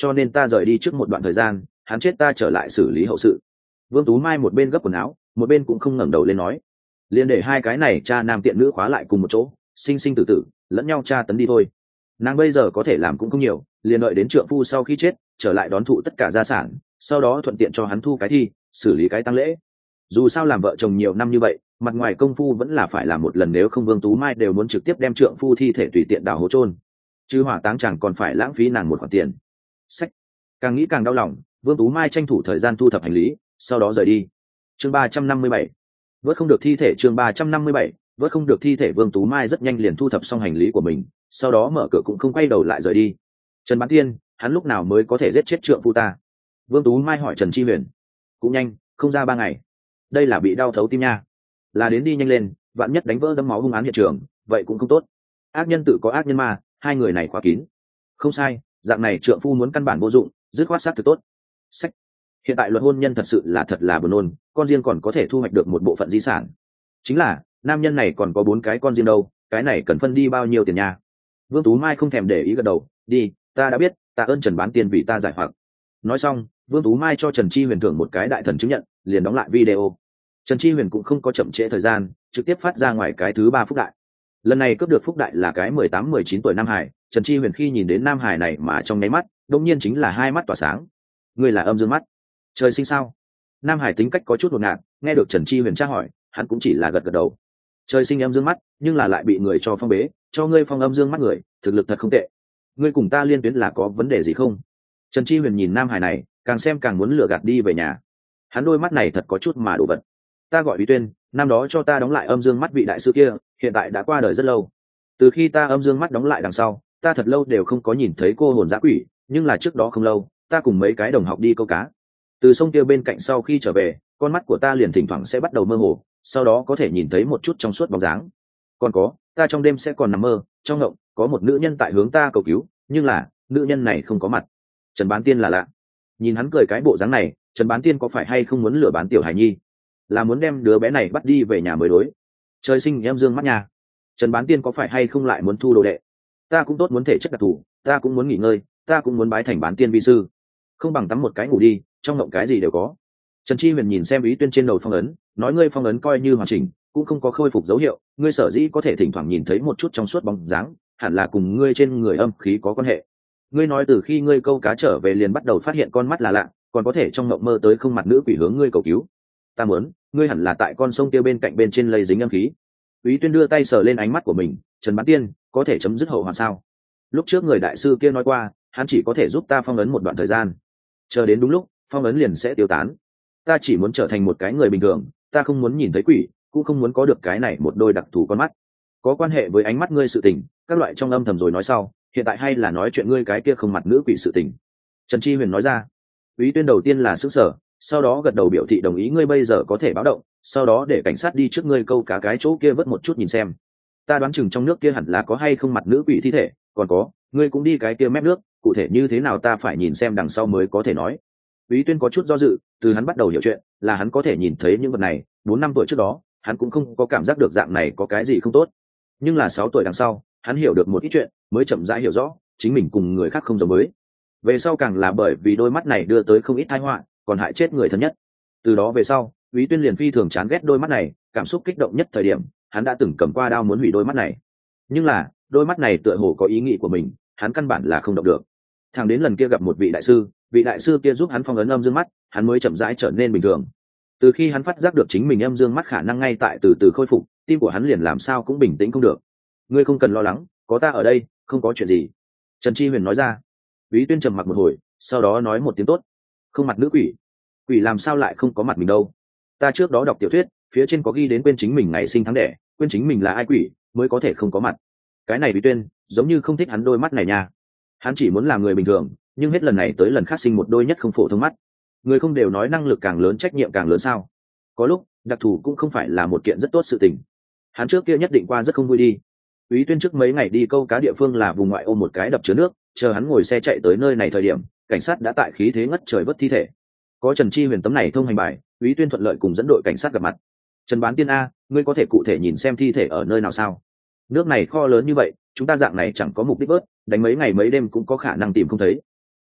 cho nên ta rời đi trước một đoạn thời gian, hắn chết ta trở lại xử lý hậu sự. Vương Tú Mai một bên gấp quần áo, một bên cũng không ngẩng đầu lên nói, liền để hai cái này cha nam tiện nữ khóa lại cùng một chỗ, sinh sinh tử tử lẫn nhau tra tấn đi thôi. Nàng bây giờ có thể làm cũng không nhiều, liền đợi đến trượng phu sau khi chết trở lại đón thụ tất cả gia sản, sau đó thuận tiện cho hắn thu cái thi, xử lý cái tang lễ. Dù sao làm vợ chồng nhiều năm như vậy, mặt ngoài công phu vẫn là phải làm một lần, nếu không Vương Tú Mai đều muốn trực tiếp đem trượng phu thi thể tùy tiện đào hố chôn, chứ hỏa táng chẳng còn phải lãng phí nàng một khoản tiền. Sách, càng nghĩ càng đau lòng, Vương Tú Mai tranh thủ thời gian thu thập hành lý, sau đó rời đi. Chương ba trăm năm mươi bảy, vớt không được thi thể. Chương ba trăm năm mươi bảy, vớt không được thi thể. Vương Tú Mai rất nhanh liền thu thập xong hành lý của mình, sau đó mở cửa cũng không quay đầu lại rời đi. Trần Bán Tiên, hắn lúc nào mới có thể giết chết trượng phu ta? Vương Tú Mai hỏi Trần Chi Huyền. Cũng nhanh, không ra ba ngày. Đây là bị đau thấu tim nha. Là đến đi nhanh lên, vạn nhất đánh vỡ đấm máu hung án hiện trường, vậy cũng không tốt. Ác nhân tự có ác nhân mà, hai người này khóa kín. Không sai, dạng này trượng phu muốn căn bản vô dụng, dứt khoát sát thực tốt. Sách. Hiện tại luật hôn nhân thật sự là thật là buồn nôn, con riêng còn có thể thu hoạch được một bộ phận di sản. Chính là, nam nhân này còn có bốn cái con riêng đâu, cái này cần phân đi bao nhiêu tiền nha? Vương Tú Mai không thèm để ý gật đầu, đi, ta đã biết, tạ ơn Trần Bán Tiên vì ta giải hoặc. Nói xong, Vương Tú Mai cho Trần Chi Huyền thưởng một cái đại thần chứng nhận, liền đóng lại video. Trần Chi Huyền cũng không có chậm trễ thời gian, trực tiếp phát ra ngoài cái thứ ba phúc đại. Lần này cướp được phúc đại là cái mười tám mười chín tuổi Nam Hải. Trần Chi Huyền khi nhìn đến Nam Hải này mà trong nháy mắt, đột nhiên chính là hai mắt tỏa sáng. Người là âm dương mắt, trời sinh sao? Nam Hải tính cách có chút đột ngạt, nghe được Trần Chi Huyền tra hỏi, hắn cũng chỉ là gật gật đầu. Trời sinh âm dương mắt, nhưng là lại bị người cho phong bế, cho ngươi phong âm dương mắt người, thực lực thật không tệ. Ngươi cùng ta liên tuyến là có vấn đề gì không? Trần Chi Huyền nhìn Nam Hải này, càng xem càng muốn lừa gạt đi về nhà. Hắn đôi mắt này thật có chút mà đồ vật. Ta gọi Lý Tuyên, năm đó cho ta đóng lại âm dương mắt vị đại sư kia, hiện tại đã qua đời rất lâu. Từ khi ta âm dương mắt đóng lại đằng sau, ta thật lâu đều không có nhìn thấy cô hồn dã quỷ, nhưng là trước đó không lâu, ta cùng mấy cái đồng học đi câu cá. Từ sông kia bên cạnh sau khi trở về, con mắt của ta liền thỉnh thoảng sẽ bắt đầu mơ hồ, sau đó có thể nhìn thấy một chút trong suốt bóng dáng. Còn có, ta trong đêm sẽ còn nằm mơ, trong ngộng có một nữ nhân tại hướng ta cầu cứu, nhưng là nữ nhân này không có mặt. Trần Bán Tiên là lạ. Nhìn hắn cười cái bộ dáng này, Trần Bán Tiên có phải hay không muốn lừa bán tiểu hải nhi, là muốn đem đứa bé này bắt đi về nhà mới đối. Trời sinh em dương mắt nhà. Trần Bán Tiên có phải hay không lại muốn thu đồ đệ? Ta cũng tốt muốn thể chất đặc thù, ta cũng muốn nghỉ ngơi, ta cũng muốn bái thành Bán Tiên vi sư, không bằng tắm một cái ngủ đi, trong ngộng cái gì đều có. Trần Chi Huyền nhìn xem Ý Tuyên trên đầu phong ấn, nói ngươi phong ấn coi như hoàn chỉnh, cũng không có khôi phục dấu hiệu, ngươi sở dĩ có thể thỉnh thoảng nhìn thấy một chút trong suốt bóng dáng, hẳn là cùng ngươi trên người âm khí có quan hệ. Ngươi nói từ khi ngươi câu cá trở về liền bắt đầu phát hiện con mắt là lạ, còn có thể trong ngộng mơ tới không mặt nữ quỷ hướng ngươi cầu cứu. Ta muốn, ngươi hẳn là tại con sông kia bên cạnh bên trên lây dính âm khí. Ý Tuyên đưa tay sờ lên ánh mắt của mình, Trần Bán Tiên, có thể chấm dứt hậu hoạn sao? Lúc trước người đại sư kia nói qua, hắn chỉ có thể giúp ta phong ấn một đoạn thời gian, chờ đến đúng lúc, phong ấn liền sẽ tiêu tán. Ta chỉ muốn trở thành một cái người bình thường, ta không muốn nhìn thấy quỷ, cũng không muốn có được cái này một đôi đặc thù con mắt. Có quan hệ với ánh mắt ngươi sự tình, các loại trong âm thầm rồi nói sau, hiện tại hay là nói chuyện ngươi cái kia không mặt nữ quỷ sự tình. Trần Chi Huyền nói ra. Ý Tuyên đầu tiên là sững sờ, sau đó gật đầu biểu thị đồng ý, ngươi bây giờ có thể báo động, sau đó để cảnh sát đi trước ngươi câu cá cái chỗ kia vớt một chút nhìn xem. Ta đoán chừng trong nước kia hẳn là có hay không mặt nữ quỷ thi thể, còn có, ngươi cũng đi cái kia mép nước, cụ thể như thế nào ta phải nhìn xem đằng sau mới có thể nói. Ý Tuyên có chút do dự, từ hắn bắt đầu hiểu chuyện, là hắn có thể nhìn thấy những vật này, bốn năm tuổi trước đó, hắn cũng không có cảm giác được dạng này có cái gì không tốt. Nhưng là sáu tuổi đằng sau, hắn hiểu được một ít chuyện, mới chậm rãi hiểu rõ, chính mình cùng người khác không giống với. Về sau càng là bởi vì đôi mắt này đưa tới không ít tai họa, còn hại chết người thân nhất. Từ đó về sau, Ý Tuyên liền phi thường chán ghét đôi mắt này, cảm xúc kích động nhất thời điểm, hắn đã từng cầm qua đao muốn hủy đôi mắt này. Nhưng là, đôi mắt này tựa hồ có ý nghĩ của mình, hắn căn bản là không động được. Thằng đến lần kia gặp một vị đại sư, vị đại sư kia giúp hắn phong ấn âm dương mắt, hắn mới chậm rãi trở nên bình thường. Từ khi hắn phát giác được chính mình âm dương mắt khả năng ngay tại từ từ khôi phục, tim của hắn liền làm sao cũng bình tĩnh không được. Ngươi không cần lo lắng, có ta ở đây, không có chuyện gì. Trần Chi Huyền nói ra. Ý Tuyên trầm mặc một hồi, sau đó nói một tiếng tốt. Không mặt nữ quỷ, quỷ làm sao lại không có mặt mình đâu? Ta trước đó đọc tiểu thuyết, phía trên có ghi đến quên chính mình ngày sinh tháng đẻ, quên chính mình là ai quỷ mới có thể không có mặt. Cái này Ý Tuyên giống như không thích hắn đôi mắt này nha. Hắn chỉ muốn làm người bình thường, nhưng hết lần này tới lần khác sinh một đôi nhất không phổ thông mắt. Người không đều nói năng lực càng lớn trách nhiệm càng lớn sao? Có lúc đặc thù cũng không phải là một kiện rất tốt sự tình. Hắn trước kia nhất định qua rất không vui đi. Ý Tuyên trước mấy ngày đi câu cá địa phương là vùng ngoại ô một cái đập chứa nước, chờ hắn ngồi xe chạy tới nơi này thời điểm, cảnh sát đã tại khí thế ngất trời vớt thi thể. Có Trần Chi Huyền tấm này thông hành bài, Ý Tuyên thuận lợi cùng dẫn đội cảnh sát gặp mặt. Trần Bán Tiên a, ngươi có thể cụ thể nhìn xem thi thể ở nơi nào sao? Nước này kho lớn như vậy, chúng ta dạng này chẳng có mục đích vớt, đánh mấy ngày mấy đêm cũng có khả năng tìm không thấy.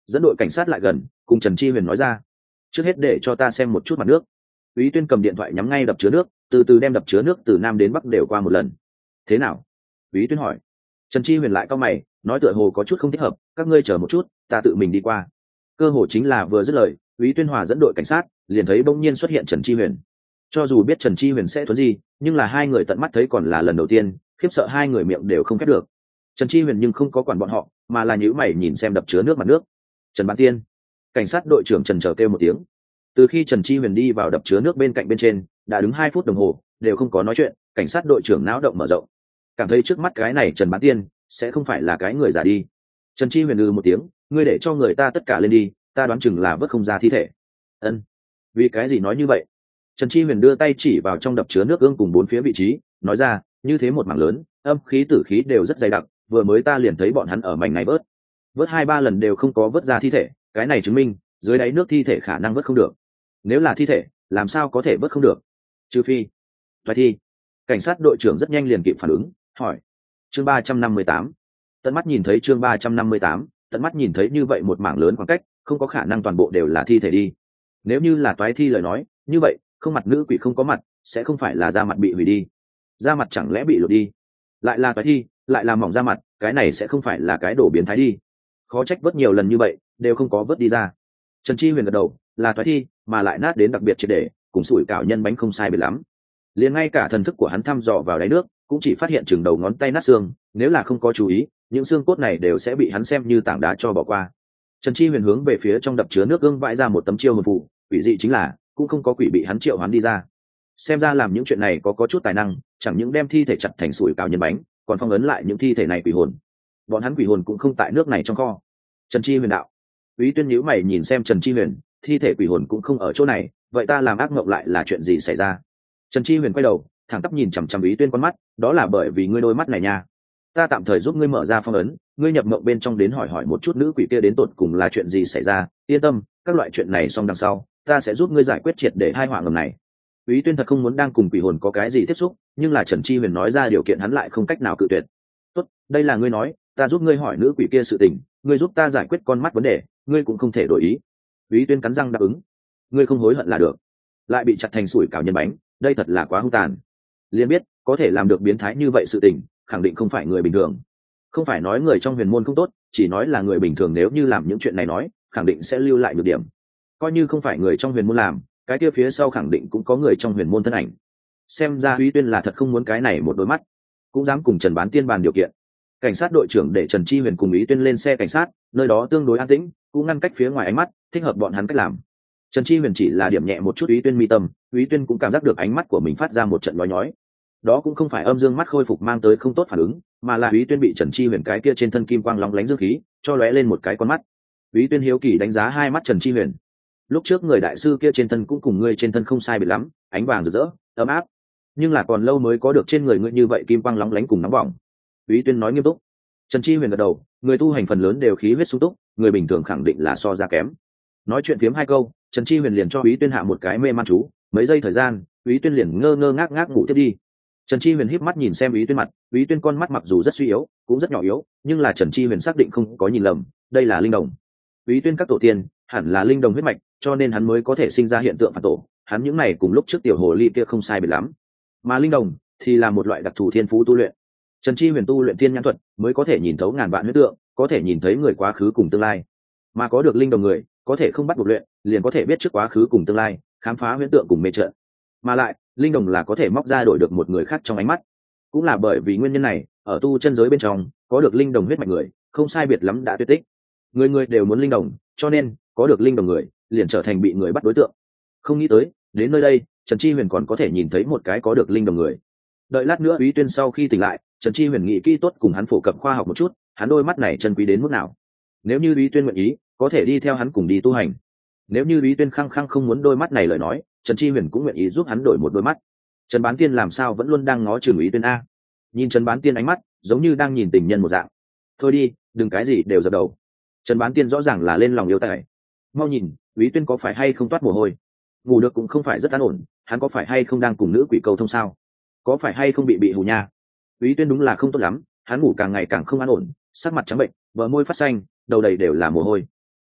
dẫn đội cảnh sát lại gần cùng Trần Chi Huyền nói ra, trước hết để cho ta xem một chút mặt nước. Úy Tuyên cầm điện thoại nhắm ngay đập chứa nước, từ từ đem đập chứa nước từ nam đến bắc đều qua một lần. Thế nào? Úy Tuyên hỏi. Trần Chi Huyền lại cau mày, nói tựa hồ có chút không thích hợp, các ngươi chờ một chút, ta tự mình đi qua. Cơ hồ chính là vừa dứt lời, Úy Tuyên Hòa dẫn đội cảnh sát liền thấy bỗng nhiên xuất hiện Trần Chi Huyền. Cho dù biết Trần Chi Huyền sẽ thuấn gì, nhưng là hai người tận mắt thấy còn là lần đầu tiên, khiếp sợ hai người miệng đều không khép được. Trần Chi Huyền nhưng không có quản bọn họ, mà là nhíu mày nhìn xem đập chứa nước mặt nước. Trần Bán Tiên, cảnh sát đội trưởng Trần chờ kêu một tiếng. Từ khi Trần Chi Huyền đi vào đập chứa nước bên cạnh bên trên, đã đứng hai phút đồng hồ, đều không có nói chuyện, cảnh sát đội trưởng não động mở rộng, cảm thấy trước mắt cái này Trần Bán Tiên sẽ không phải là cái người giả đi. Trần Chi Huyền ư một tiếng, ngươi để cho người ta tất cả lên đi, ta đoán chừng là vớt không ra thi thể. Ân, vì cái gì nói như vậy? Trần Chi Huyền đưa tay chỉ vào trong đập chứa nước ương cùng bốn phía vị trí, nói ra, như thế một mảng lớn, âm khí tử khí đều rất dày đặc, vừa mới ta liền thấy bọn hắn ở mảnh này vớt, vớt hai ba lần đều không có vớt ra thi thể, cái này chứng minh dưới đáy nước thi thể khả năng vớt không được. Nếu là thi thể, làm sao có thể vớt không được? Trừ phi toái thi. Cảnh sát đội trưởng rất nhanh liền kịp phản ứng, hỏi. Chương ba trăm năm mươi tám. Tận mắt nhìn thấy chương ba trăm năm mươi tám, tận mắt nhìn thấy như vậy một mảng lớn khoảng cách, không có khả năng toàn bộ đều là thi thể đi. Nếu như là toái thi lời nói, như vậy, không mặt nữ quỷ không có mặt, sẽ không phải là da mặt bị hủy đi. Da mặt chẳng lẽ bị lột đi? Lại là toái thi, lại là mỏng da mặt, cái này sẽ không phải là cái đổ biến thái đi. Khó trách vớt nhiều lần như vậy, đều không có vớt đi ra. Trần Chi Huyền gật đầu, là toái thi, mà lại nát đến đặc biệt triệt để, cùng sủi cảo nhân bánh không sai biệt lắm. Liền ngay cả thần thức của hắn thăm dò vào đáy nước, cũng chỉ phát hiện chừng đầu ngón tay nát xương, nếu là không có chú ý, những xương cốt này đều sẽ bị hắn xem như tảng đá cho bỏ qua. Trần Chi Huyền hướng về phía trong đập chứa nước gương vãi ra một tấm chiêu hồn phù, quỷ dị chính là cũng không có quỷ bị hắn triệu hắn đi ra. Xem ra làm những chuyện này có có chút tài năng, chẳng những đem thi thể chặt thành sủi cảo nhân bánh, còn phong ấn lại những thi thể này quỷ hồn. Bọn hắn quỷ hồn cũng không tại nước này trong kho. Trần Chi Huyền đạo. Úy Tuyên nhíu mày nhìn xem Trần Chi Huyền, thi thể quỷ hồn cũng không ở chỗ này, vậy ta làm ác mộng lại là chuyện gì xảy ra? Trần Chi Huyền quay đầu, thẳng tắp nhìn chằm chằm Úy Tuyên con mắt, đó là bởi vì ngươi đôi mắt này nha. Ta tạm thời giúp ngươi mở ra phong ấn, ngươi nhập mộng bên trong đến hỏi hỏi một chút nữ quỷ kia đến tột cùng là chuyện gì xảy ra, yên tâm, các loại chuyện này xong đằng sau, ta sẽ giúp ngươi giải quyết triệt để hai họa ngầm này. Úy Tuyên thật không muốn đang cùng quỷ hồn có cái gì tiếp xúc, nhưng là Trần Chi Huyền nói ra điều kiện hắn lại không cách nào cự tuyệt. Tốt, đây là ngươi nói, ta giúp ngươi hỏi nữ quỷ kia sự tình, ngươi giúp ta giải quyết con mắt vấn đề, ngươi cũng không thể đổi ý. Úy Tuyên cắn răng đáp ứng. Ngươi không hối hận là được. Lại bị chặt thành sủi cảo nhân bánh, đây thật là quá hung tàn. Liên biết, có thể làm được biến thái như vậy sự tình, khẳng định không phải người bình thường. Không phải nói người trong huyền môn không tốt, chỉ nói là người bình thường nếu như làm những chuyện này nói, khẳng định sẽ lưu lại nhược điểm. Coi như không phải người trong huyền môn làm, cái kia phía sau khẳng định cũng có người trong huyền môn thân ảnh. Xem ra Úy Tuyên là thật không muốn cái này một đôi mắt, cũng dám cùng Trần Bán Tiên bàn điều kiện. Cảnh sát đội trưởng để Trần Chi Huyền cùng Úy Tuyên lên xe cảnh sát, nơi đó tương đối an tĩnh, cũng ngăn cách phía ngoài ánh mắt, thích hợp bọn hắn cách làm. Trần Chi Huyền chỉ là điểm nhẹ một chút Úy Tuyên mi tâm, Úy Tuyên cũng cảm giác được ánh mắt của mình phát ra một trận nhói nhói. Đó cũng không phải âm dương mắt khôi phục mang tới không tốt phản ứng, mà là Úy Tuyên bị Trần Chi Huyền cái kia trên thân kim quang lóng lánh dương khí cho lóe lên một cái con mắt. Úy Tuyên hiếu kỳ đánh giá hai mắt Trần Chi Huyền. Lúc trước người đại sư kia trên thân cũng cùng ngươi trên thân không sai biệt lắm, ánh vàng rực rỡ, ấm áp, nhưng là còn lâu mới có được trên người ngươi như vậy kim quang lóng lánh cùng nóng bỏng. Úy Tuyên nói nghiêm túc. Trần Chi Huyền gật đầu, người tu hành phần lớn đều khí huyết sung túc, người bình thường khẳng định là so ra kém. Nói chuyện phiếm hai câu, Trần Chi Huyền liền cho Úy Tuyên hạ một cái mê man chú, mấy giây thời gian, Úy Tuyên liền ngơ ngơ ngác ngác ngủ tiếp đi. Trần Chi Huyền híp mắt nhìn xem Úy Tuyên mặt, Úy Tuyên con mắt mặc dù rất suy yếu, cũng rất nhỏ yếu, nhưng là Trần Chi Huyền xác định không có nhìn lầm, đây là linh đồng. Úy Tuyên các tổ tiên hẳn là linh đồng huyết mạch, cho nên hắn mới có thể sinh ra hiện tượng phản tổ, hắn những này cùng lúc trước tiểu hồ ly kia không sai biệt lắm. Mà linh đồng thì là một loại đặc thù thiên phú tu luyện. Trần Chi Huyền tu luyện thiên nhãn thuật, mới có thể nhìn thấu ngàn vạn huyết tượng, có thể nhìn thấy người quá khứ cùng tương lai. Mà có được linh đồng người, có thể không bắt buộc luyện, liền có thể biết trước quá khứ cùng tương lai, khám phá huyễn tượng cùng mê trận. Mà lại, linh đồng là có thể móc ra đổi được một người khác trong ánh mắt. Cũng là bởi vì nguyên nhân này, ở tu chân giới bên trong, có được linh đồng huyết mạch người, không sai biệt lắm đã tuyệt tích. Người người đều muốn linh đồng, cho nên có được linh đồng người, liền trở thành bị người bắt đối tượng. Không nghĩ tới, đến nơi đây, Trần Chi Huyền còn có thể nhìn thấy một cái có được linh đồng người. Đợi lát nữa Úy Tuyên sau khi tỉnh lại, Trần Chi Huyền nghĩ kỹ tốt cùng hắn phổ cập khoa học một chút, hắn đôi mắt này chân quý đến mức nào. Nếu như Úy Tuyên nguyện ý, có thể đi theo hắn cùng đi tu hành. Nếu như Úy Tuyên khăng khăng không muốn đôi mắt này lời nói, Trần Chi Huyền cũng nguyện ý giúp hắn đổi một đôi mắt. Trần Bán Tiên làm sao vẫn luôn đang ngó chừng Úy Tuyên a? Nhìn Trần Bán Tiên ánh mắt, giống như đang nhìn tình nhân một dạng. Thôi đi, đừng cái gì đều dập đầu. Trần Bán Tiên rõ ràng là lên lòng yêu tài. Mau nhìn, Úy Tuyên có phải hay không toát mồ hôi? Ngủ được cũng không phải rất an ổn, hắn có phải hay không đang cùng nữ quỷ cầu thông sao? Có phải hay không bị bị hù nha? Úy Tuyên đúng là không tốt lắm, hắn ngủ càng ngày càng không an ổn, sắc mặt trắng bệnh, bờ môi phát xanh, đầu đầy đều là mồ hôi.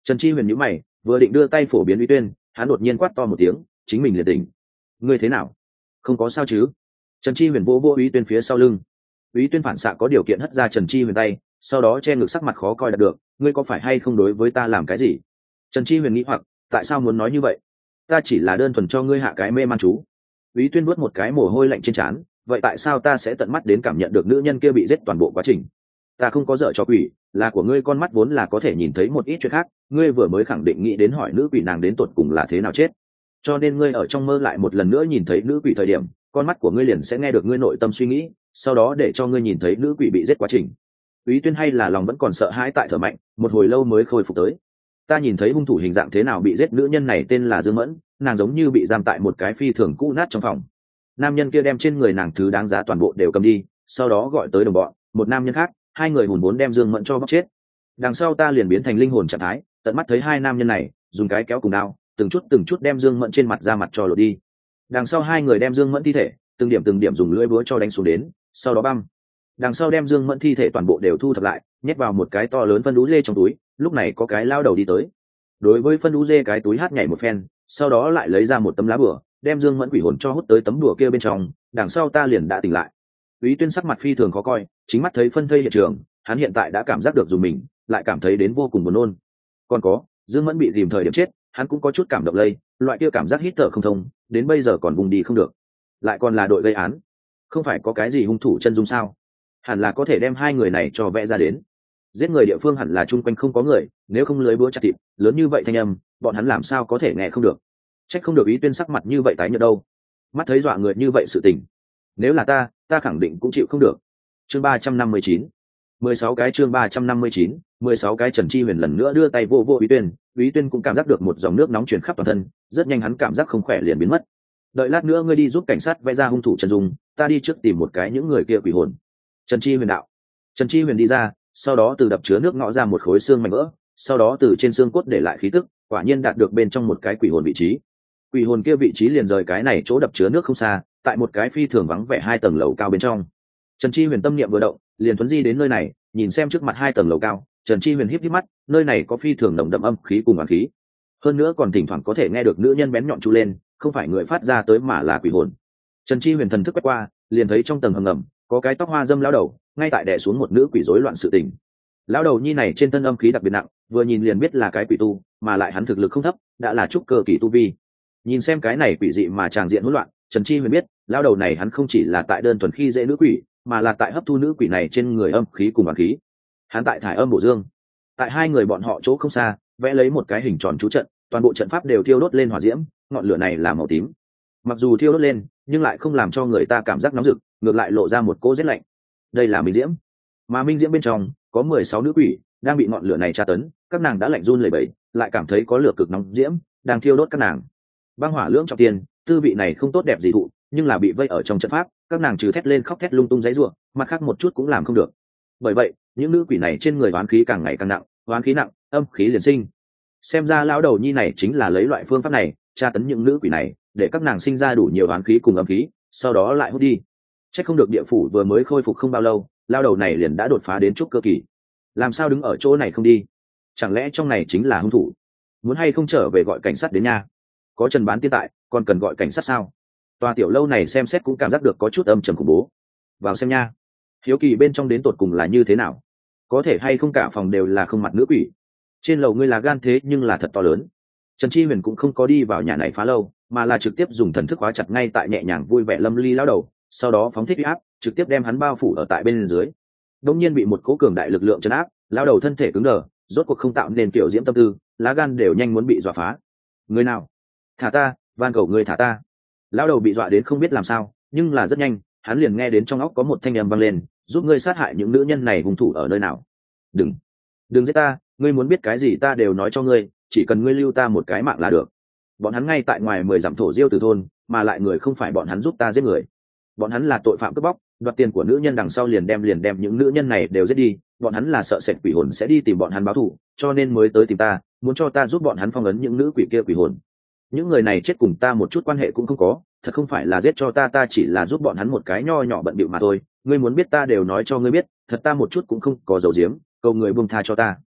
Trần Chi Huyền nhíu mày, vừa định đưa tay phổ biến Úy Tuyên, hắn đột nhiên quát to một tiếng, chính mình liền tỉnh. Ngươi thế nào? Không có sao chứ? Trần Chi Huyền vỗ vỗ Úy Tuyên phía sau lưng. Úy Tuyên phản xạ có điều kiện hất ra Trần Chi Huyền tay, sau đó che ngực sắc mặt khó coi đạt được, ngươi có phải hay không đối với ta làm cái gì? Trần Chi Huyền nghĩ hoặc, tại sao muốn nói như vậy? Ta chỉ là đơn thuần cho ngươi hạ cái mê man chú. Úy Tuyên vuốt một cái mồ hôi lạnh trên trán, vậy tại sao ta sẽ tận mắt đến cảm nhận được nữ nhân kia bị giết toàn bộ quá trình? Ta không có dở cho quỷ, là của ngươi con mắt vốn là có thể nhìn thấy một ít chuyện khác, ngươi vừa mới khẳng định nghĩ đến hỏi nữ quỷ nàng đến tột cùng là thế nào chết, cho nên ngươi ở trong mơ lại một lần nữa nhìn thấy nữ quỷ thời điểm, con mắt của ngươi liền sẽ nghe được ngươi nội tâm suy nghĩ, sau đó để cho ngươi nhìn thấy nữ quỷ bị giết quá trình. Úy Tuyên hay là lòng vẫn còn sợ hãi tại thở mạnh, một hồi lâu mới khôi phục tới. Ta nhìn thấy hung thủ hình dạng thế nào bị giết, nữ nhân này tên là Dương Mẫn, nàng giống như bị giam tại một cái phi thường cũ nát trong phòng. Nam nhân kia đem trên người nàng thứ đáng giá toàn bộ đều cầm đi, sau đó gọi tới đồng bọn, một nam nhân khác, hai người hùn vốn đem Dương Mẫn cho bóc chết. Đằng sau ta liền biến thành linh hồn trạng thái, tận mắt thấy hai nam nhân này dùng cái kéo cùng đao, từng chút từng chút đem Dương Mẫn trên mặt ra mặt cho lột đi. Đằng sau hai người đem Dương Mẫn thi thể từng điểm từng điểm dùng lưỡi búa cho đánh xuống đến, sau đó băm. Đằng sau đem Dương Mẫn thi thể toàn bộ đều thu thập lại, nhét vào một cái to lớn phân đú dê trong túi. Lúc này có cái lao đầu đi tới, đối với phân đú dê cái túi hát nhảy một phen, sau đó lại lấy ra một tấm lá bửa, đem Dương Mẫn quỷ hồn cho hút tới tấm đùa kia bên trong. Đằng sau ta liền đã tỉnh lại. Úy Tuyên sắc mặt phi thường khó coi, chính mắt thấy phân thây hiện trường, hắn hiện tại đã cảm giác được dùng mình, lại cảm thấy đến vô cùng buồn nôn. Còn có, Dương Mẫn bị dìm thời điểm chết, hắn cũng có chút cảm động lây, loại kia cảm giác hít thở không thông, đến bây giờ còn vùng đi không được. Lại còn là đội gây án, không phải có cái gì hung thủ chân dung sao? Hẳn là có thể đem hai người này cho vẽ ra đến. Giết người địa phương hẳn là chung quanh không có người, nếu không lưới búa chặt thịt lớn như vậy thanh âm, bọn hắn làm sao có thể nghe không được? Trách không được Úy Tuyên sắc mặt như vậy tái nhợt đâu. Mắt thấy dọa người như vậy sự tình, nếu là ta, ta khẳng định cũng chịu không được. Chương ba trăm năm mươi chín, mười sáu cái chương ba trăm năm mươi chín, mười sáu cái. Trần Chi Huyền lần nữa đưa tay vô vô Úy Tuyên, Úy Tuyên cũng cảm giác được một dòng nước nóng truyền khắp toàn thân, rất nhanh hắn cảm giác không khỏe liền biến mất. Đợi lát nữa ngươi đi giúp cảnh sát vẽ ra hung thủ chân dung, ta đi trước tìm một cái những người kia quỷ hồn. Trần Chi Huyền đạo. Trần Chi Huyền đi ra, sau đó từ đập chứa nước ngõ ra một khối xương mảnh vỡ, sau đó từ trên xương cốt để lại khí tức, quả nhiên đạt được bên trong một cái quỷ hồn vị trí. Quỷ hồn kia vị trí liền rời cái này chỗ đập chứa nước không xa, tại một cái phi thường vắng vẻ hai tầng lầu cao bên trong. Trần Chi Huyền tâm niệm vừa động, liền thuấn di đến nơi này, nhìn xem trước mặt hai tầng lầu cao, Trần Chi Huyền híp híp mắt, nơi này có phi thường nồng đậm âm khí cùng oán khí, hơn nữa còn thỉnh thoảng có thể nghe được nữ nhân bén nhọn chu lên, không phải người phát ra tới mà là quỷ hồn. Trần Chi Huyền thần thức quét qua, liền thấy trong tầng hầm ngầm có cái tóc hoa dâm lão đầu, ngay tại đè xuống một nữ quỷ rối loạn sự tình. Lão đầu nhi này trên thân âm khí đặc biệt nặng, vừa nhìn liền biết là cái quỷ tu, mà lại hắn thực lực không thấp, đã là trúc cơ kỳ tu vi. Nhìn xem cái này quỷ dị mà tràng diện hỗn loạn, Trần Chi Huyền biết, lão đầu này hắn không chỉ là tại đơn thuần khi dễ nữ quỷ, mà là tại hấp thu nữ quỷ này trên người âm khí cùng oán khí. Hắn tại thải âm bổ dương. Tại hai người bọn họ chỗ không xa, vẽ lấy một cái hình tròn chú trận, toàn bộ trận pháp đều thiêu đốt lên hỏa diễm, ngọn lửa này là màu tím. Mặc dù thiêu đốt lên, nhưng lại không làm cho người ta cảm giác nóng rực, ngược lại lộ ra một cỗ rét lạnh. Đây là minh diễm, mà minh diễm bên trong có mười sáu nữ quỷ đang bị ngọn lửa này tra tấn, các nàng đã lạnh run lẩy bẩy, lại cảm thấy có lửa cực nóng diễm đang thiêu đốt các nàng. Băng hỏa lưỡng trọng tiền, tư vị này không tốt đẹp gì thụ, nhưng là bị vây ở trong trận pháp, các nàng trừ thét lên khóc thét lung tung giãy giụa, mặt khác một chút cũng làm không được. Bởi vậy, những nữ quỷ này trên người oán khí càng ngày càng nặng, oán khí nặng, âm khí liền sinh. Xem ra lão đầu nhi này chính là lấy loại phương pháp này tra tấn những nữ quỷ này, để các nàng sinh ra đủ nhiều oán khí cùng âm khí, sau đó lại hút đi. Chắc không được địa phủ vừa mới khôi phục không bao lâu, lão đầu này liền đã đột phá đến trúc cơ kỳ. Làm sao đứng ở chỗ này không đi? Chẳng lẽ trong này chính là hung thủ? Muốn hay không trở về gọi cảnh sát đến nha? Có Trần Bán Tiên tại, còn cần gọi cảnh sát sao? Tòa tiểu lâu này xem xét cũng cảm giác được có chút âm trầm khủng bố. Vào xem nha. Hiếu kỳ bên trong đến tột cùng là như thế nào? Có thể hay không cả phòng đều là không mặt nữ quỷ? Trên lầu ngươi là gan thế nhưng là thật to lớn. Trần Chi Huyền cũng không có đi vào nhà này phá lâu, mà là trực tiếp dùng thần thức khóa chặt ngay tại nhẹ nhàng vui vẻ lâm ly lão đầu, sau đó phóng thích uy áp, trực tiếp đem hắn bao phủ ở tại bên dưới. Đột nhiên bị một cỗ cường đại lực lượng trấn áp, lão đầu thân thể cứng đờ, rốt cuộc không tạo nên kiểu diễm tâm tư, lá gan đều nhanh muốn bị dọa phá. Người nào? Thả ta, van cầu ngươi thả ta. Lão đầu bị dọa đến không biết làm sao, nhưng là rất nhanh, hắn liền nghe đến trong óc có một thanh âm vang lên, giúp ngươi sát hại những nữ nhân này hung thủ ở nơi nào. Đừng, đừng giết ta, ngươi muốn biết cái gì ta đều nói cho ngươi, chỉ cần ngươi lưu ta một cái mạng là được. Bọn hắn ngay tại ngoài mười dặm thổ diêu từ thôn, mà lại người không phải bọn hắn giúp ta giết người. Bọn hắn là tội phạm cướp bóc, đoạt tiền của nữ nhân, đằng sau liền đem liền đem những nữ nhân này đều giết đi. Bọn hắn là sợ sệt quỷ hồn sẽ đi tìm bọn hắn báo thù, cho nên mới tới tìm ta, muốn cho ta giúp bọn hắn phong ấn những nữ quỷ kia quỷ hồn. Những người này chết cùng ta một chút quan hệ cũng không có, thật không phải là giết cho ta, ta chỉ là giúp bọn hắn một cái nho nhỏ bận bịu mà thôi. Ngươi muốn biết ta đều nói cho ngươi biết, thật ta một chút cũng không có dấu diếm, cầu người buông tha cho ta.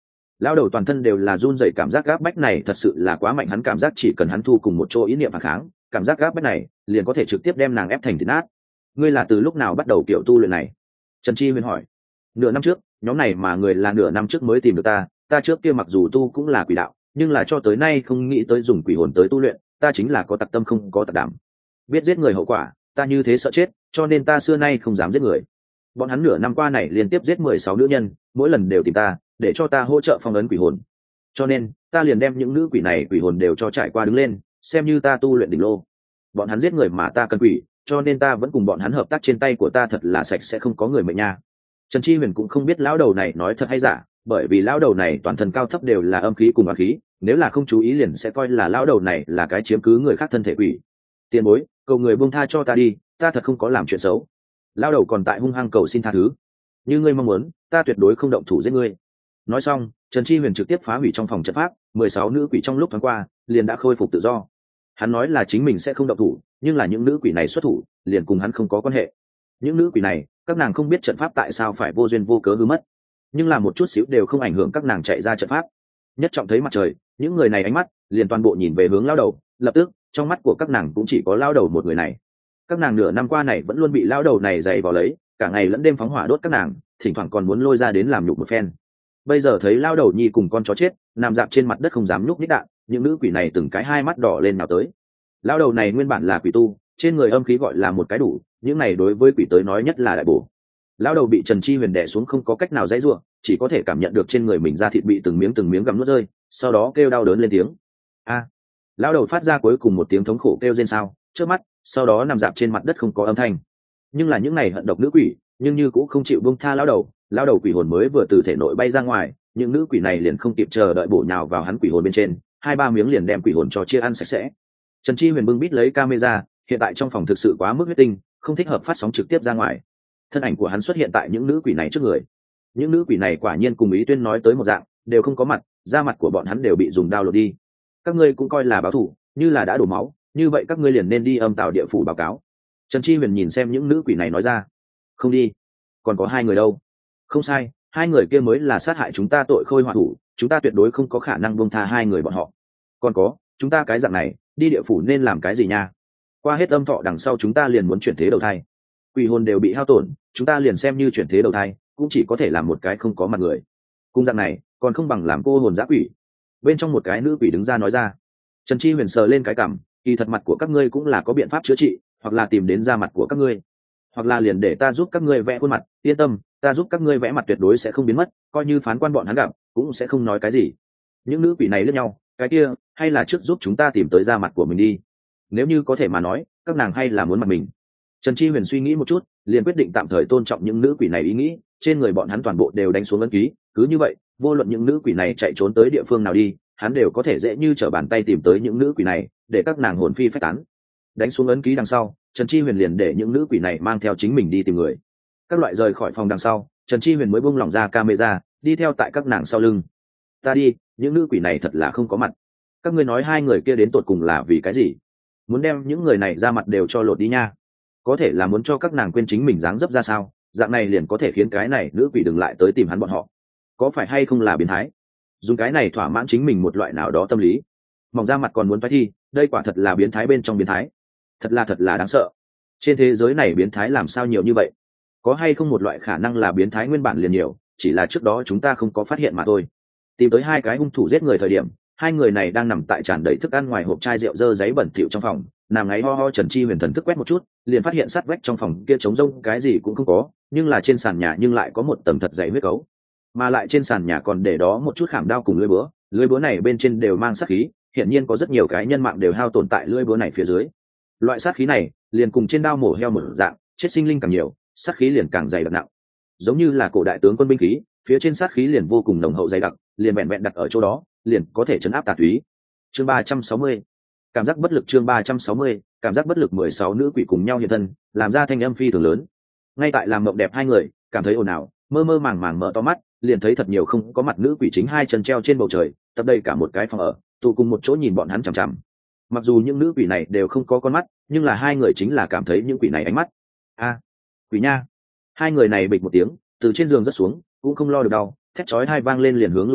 Lao đầu toàn thân đều là run rẩy, cảm giác gáp bách này thật sự là quá mạnh, hắn cảm giác chỉ cần hắn thu cùng một chỗ ý niệm phản kháng, cảm giác gáp bách này liền có thể trực tiếp đem nàng ép thành thịt nát. Ngươi là từ lúc nào bắt đầu kiểu tu luyện này? Trần Chi Huyền hỏi. Nửa năm trước, nhóm này mà người là nửa năm trước mới tìm được ta, ta trước kia mặc dù tu cũng là quỷ đạo, nhưng là cho tới nay không nghĩ tới dùng quỷ hồn tới tu luyện, ta chính là có tặc tâm không có tặc đảm. Biết giết người hậu quả, ta như thế sợ chết, cho nên ta xưa nay không dám giết người. Bọn hắn nửa năm qua này liên tiếp giết mười sáu nữ nhân, mỗi lần đều tìm ta để cho ta hỗ trợ phong ấn quỷ hồn, cho nên ta liền đem những nữ quỷ này quỷ hồn đều cho trải qua đứng lên, xem như ta tu luyện đỉnh lô. Bọn hắn giết người mà ta cần quỷ, cho nên ta vẫn cùng bọn hắn hợp tác, trên tay của ta thật là sạch sẽ không có người mệnh nha. Trần Chi Huyền cũng không biết lão đầu này nói thật hay giả, bởi vì lão đầu này toàn thân cao thấp đều là âm khí cùng oán khí, nếu là không chú ý liền sẽ coi là lão đầu này là cái chiếm cứ người khác thân thể quỷ. Tiền bối, cầu người buông tha cho ta đi, ta thật không có làm chuyện xấu. Lão đầu còn tại hung hăng cầu xin tha thứ. Như ngươi mong muốn, ta tuyệt đối không động thủ giết ngươi. Nói xong, Trần Chi Huyền trực tiếp phá hủy trong phòng trận pháp, mười sáu nữ quỷ trong lúc thoáng qua liền đã khôi phục tự do. Hắn nói là chính mình sẽ không động thủ, nhưng là những nữ quỷ này xuất thủ liền cùng hắn không có quan hệ. Những nữ quỷ này, các nàng không biết trận pháp tại sao phải vô duyên vô cớ hư mất, nhưng là một chút xíu đều không ảnh hưởng các nàng chạy ra trận pháp. Nhất trọng thấy mặt trời, những người này ánh mắt liền toàn bộ nhìn về hướng lao đầu, lập tức trong mắt của các nàng cũng chỉ có lao đầu một người này. Các nàng nửa năm qua này vẫn luôn bị lao đầu này dày vào lấy, cả ngày lẫn đêm phóng hỏa đốt các nàng, thỉnh thoảng còn muốn lôi ra đến làm nhục một phen. Bây giờ thấy lao đầu nhi cùng con chó chết nằm dạp trên mặt đất không dám nhúc nhích đạn, những nữ quỷ này từng cái hai mắt đỏ lên nào tới. Lao đầu này nguyên bản là quỷ tu, trên người âm khí gọi là một cái đủ, những này đối với quỷ tới nói nhất là đại bổ. Lao đầu bị Trần Chi Huyền đè xuống không có cách nào dãy rủa, chỉ có thể cảm nhận được trên người mình da thịt bị từng miếng từng miếng gặm nuốt rơi, sau đó kêu đau đớn lên tiếng. A! À, lao đầu phát ra cuối cùng một tiếng thống khổ kêu rên sao, trước mắt, sau đó nằm dạp trên mặt đất không có âm thanh. Nhưng là những này hận độc nữ quỷ, nhưng như cũng không chịu buông tha lao đầu, lao đầu quỷ hồn mới vừa từ thể nội bay ra ngoài, những nữ quỷ này liền không kịp chờ đợi bổ nhào vào hắn quỷ hồn bên trên, hai ba miếng liền đem quỷ hồn cho chia ăn sạch sẽ. Trần Chi Huyền bưng bít lấy camera, hiện tại trong phòng thực sự quá mức huyết tinh, không thích hợp phát sóng trực tiếp ra ngoài. Thân ảnh của hắn xuất hiện tại những nữ quỷ này trước người. Những nữ quỷ này quả nhiên cùng Ý Tuyên nói tới một dạng, đều không có mặt, da mặt của bọn hắn đều bị dùng dao lột đi. Các ngươi cũng coi là báo thù, như là đã đổ máu, như vậy các ngươi liền nên đi âm tạo địa phủ báo cáo. Trần Chi Huyền nhìn xem những nữ quỷ này nói ra. Không đi, còn có hai người đâu? Không sai, hai người kia mới là sát hại chúng ta tội khôi họa thủ, chúng ta tuyệt đối không có khả năng buông tha hai người bọn họ. Còn có, chúng ta cái dạng này đi địa phủ nên làm cái gì nha? Qua hết âm thọ đằng sau chúng ta liền muốn chuyển thế đầu thai, quỷ hồn đều bị hao tổn, chúng ta liền xem như chuyển thế đầu thai cũng chỉ có thể làm một cái không có mặt người, cung dạng này còn không bằng làm cô hồn giã quỷ. Bên trong một cái nữ quỷ đứng ra nói ra. Trần Chi Huyền sờ lên cái cằm, kỳ thật mặt của các ngươi cũng là có biện pháp chữa trị, hoặc là tìm đến da mặt của các ngươi, hoặc là liền để ta giúp các ngươi vẽ khuôn mặt, yên tâm, ta giúp các ngươi vẽ mặt tuyệt đối sẽ không biến mất, coi như phán quan bọn hắn gặp cũng sẽ không nói cái gì. Những nữ quỷ này lẫn nhau, cái kia hay là trước giúp chúng ta tìm tới da mặt của mình đi, nếu như có thể mà nói các nàng hay là muốn mặt mình. Trần Chi Huyền suy nghĩ một chút, liền quyết định tạm thời tôn trọng những nữ quỷ này ý nghĩ, trên người bọn hắn toàn bộ đều đánh xuống ấn ký, cứ như vậy, vô luận những nữ quỷ này chạy trốn tới địa phương nào đi, hắn đều có thể dễ như trở bàn tay tìm tới những nữ quỷ này, để các nàng hồn phi phách tán. Đánh xuống ấn ký đằng sau, Trần Chi Huyền liền để những nữ quỷ này mang theo chính mình đi tìm người. Các loại rời khỏi phòng đằng sau, Trần Chi Huyền mới buông lỏng ra camera, đi theo tại các nàng sau lưng. Ta đi, những nữ quỷ này thật là không có mặt. Các ngươi nói hai người kia đến tột cùng là vì cái gì? Muốn đem những người này ra mặt đều cho lột đi nha? Có thể là muốn cho các nàng quên chính mình dáng dấp ra sao, dạng này liền có thể khiến cái này nữ quỷ đừng lại tới tìm hắn bọn họ. Có phải hay không là biến thái? Dùng cái này thỏa mãn chính mình một loại nào đó tâm lý. Mỏng ra mặt còn muốn phái thi, đây quả thật là biến thái bên trong biến thái. Thật là thật là đáng sợ. Trên thế giới này biến thái làm sao nhiều như vậy? Có hay không một loại khả năng là biến thái nguyên bản liền nhiều, chỉ là trước đó chúng ta không có phát hiện mà thôi. Tìm tới hai cái hung thủ giết người thời điểm, hai người này đang nằm tại tràn đầy thức ăn ngoài hộp chai rượu dơ giấy bẩn thỉu trong phòng, nằm ngáy ho ho. Trần Chi Huyền thần thức quét một chút, liền phát hiện sát vách trong phòng kia trống rỗng, cái gì cũng không có, nhưng là trên sàn nhà nhưng lại có một tầng thật dày huyết cấu, mà lại trên sàn nhà còn để đó một chút khảm đao cùng lưỡi búa, lưỡi búa này bên trên đều mang sát khí, hiển nhiên có rất nhiều cái nhân mạng đều hao tổn tại lưỡi búa này phía dưới. Loại sát khí này liền cùng trên đao mổ heo một dạng, chết sinh linh càng nhiều, sát khí liền càng dày đặc nặng, giống như là cổ đại tướng quân binh khí, phía trên sát khí liền vô cùng nồng hậu dày đặc, liền vẹn vẹn đặt ở chỗ đó, liền có thể chấn áp tà túy. Chương ba trăm sáu mươi, cảm giác bất lực. Chương ba trăm sáu mươi, cảm giác bất lực. mười sáu nữ quỷ cùng nhau hiện thân, làm ra thanh âm phi thường lớn. Ngay tại làm mộng đẹp hai người cảm thấy ồn ào, mơ mơ màng màng mở to mắt, liền thấy thật nhiều không có mặt nữ quỷ chính hai chân treo trên bầu trời, tập đầy cả một cái phòng ở, tụ cùng một chỗ nhìn bọn hắn chằm chằm. Mặc dù những nữ quỷ này đều không có con mắt, nhưng là hai người chính là cảm thấy những quỷ này ánh mắt. A, quỷ nha! Hai người này bịch một tiếng, từ trên giường rất xuống, cũng không lo được đau, thét chói tai vang lên liền hướng lui lại,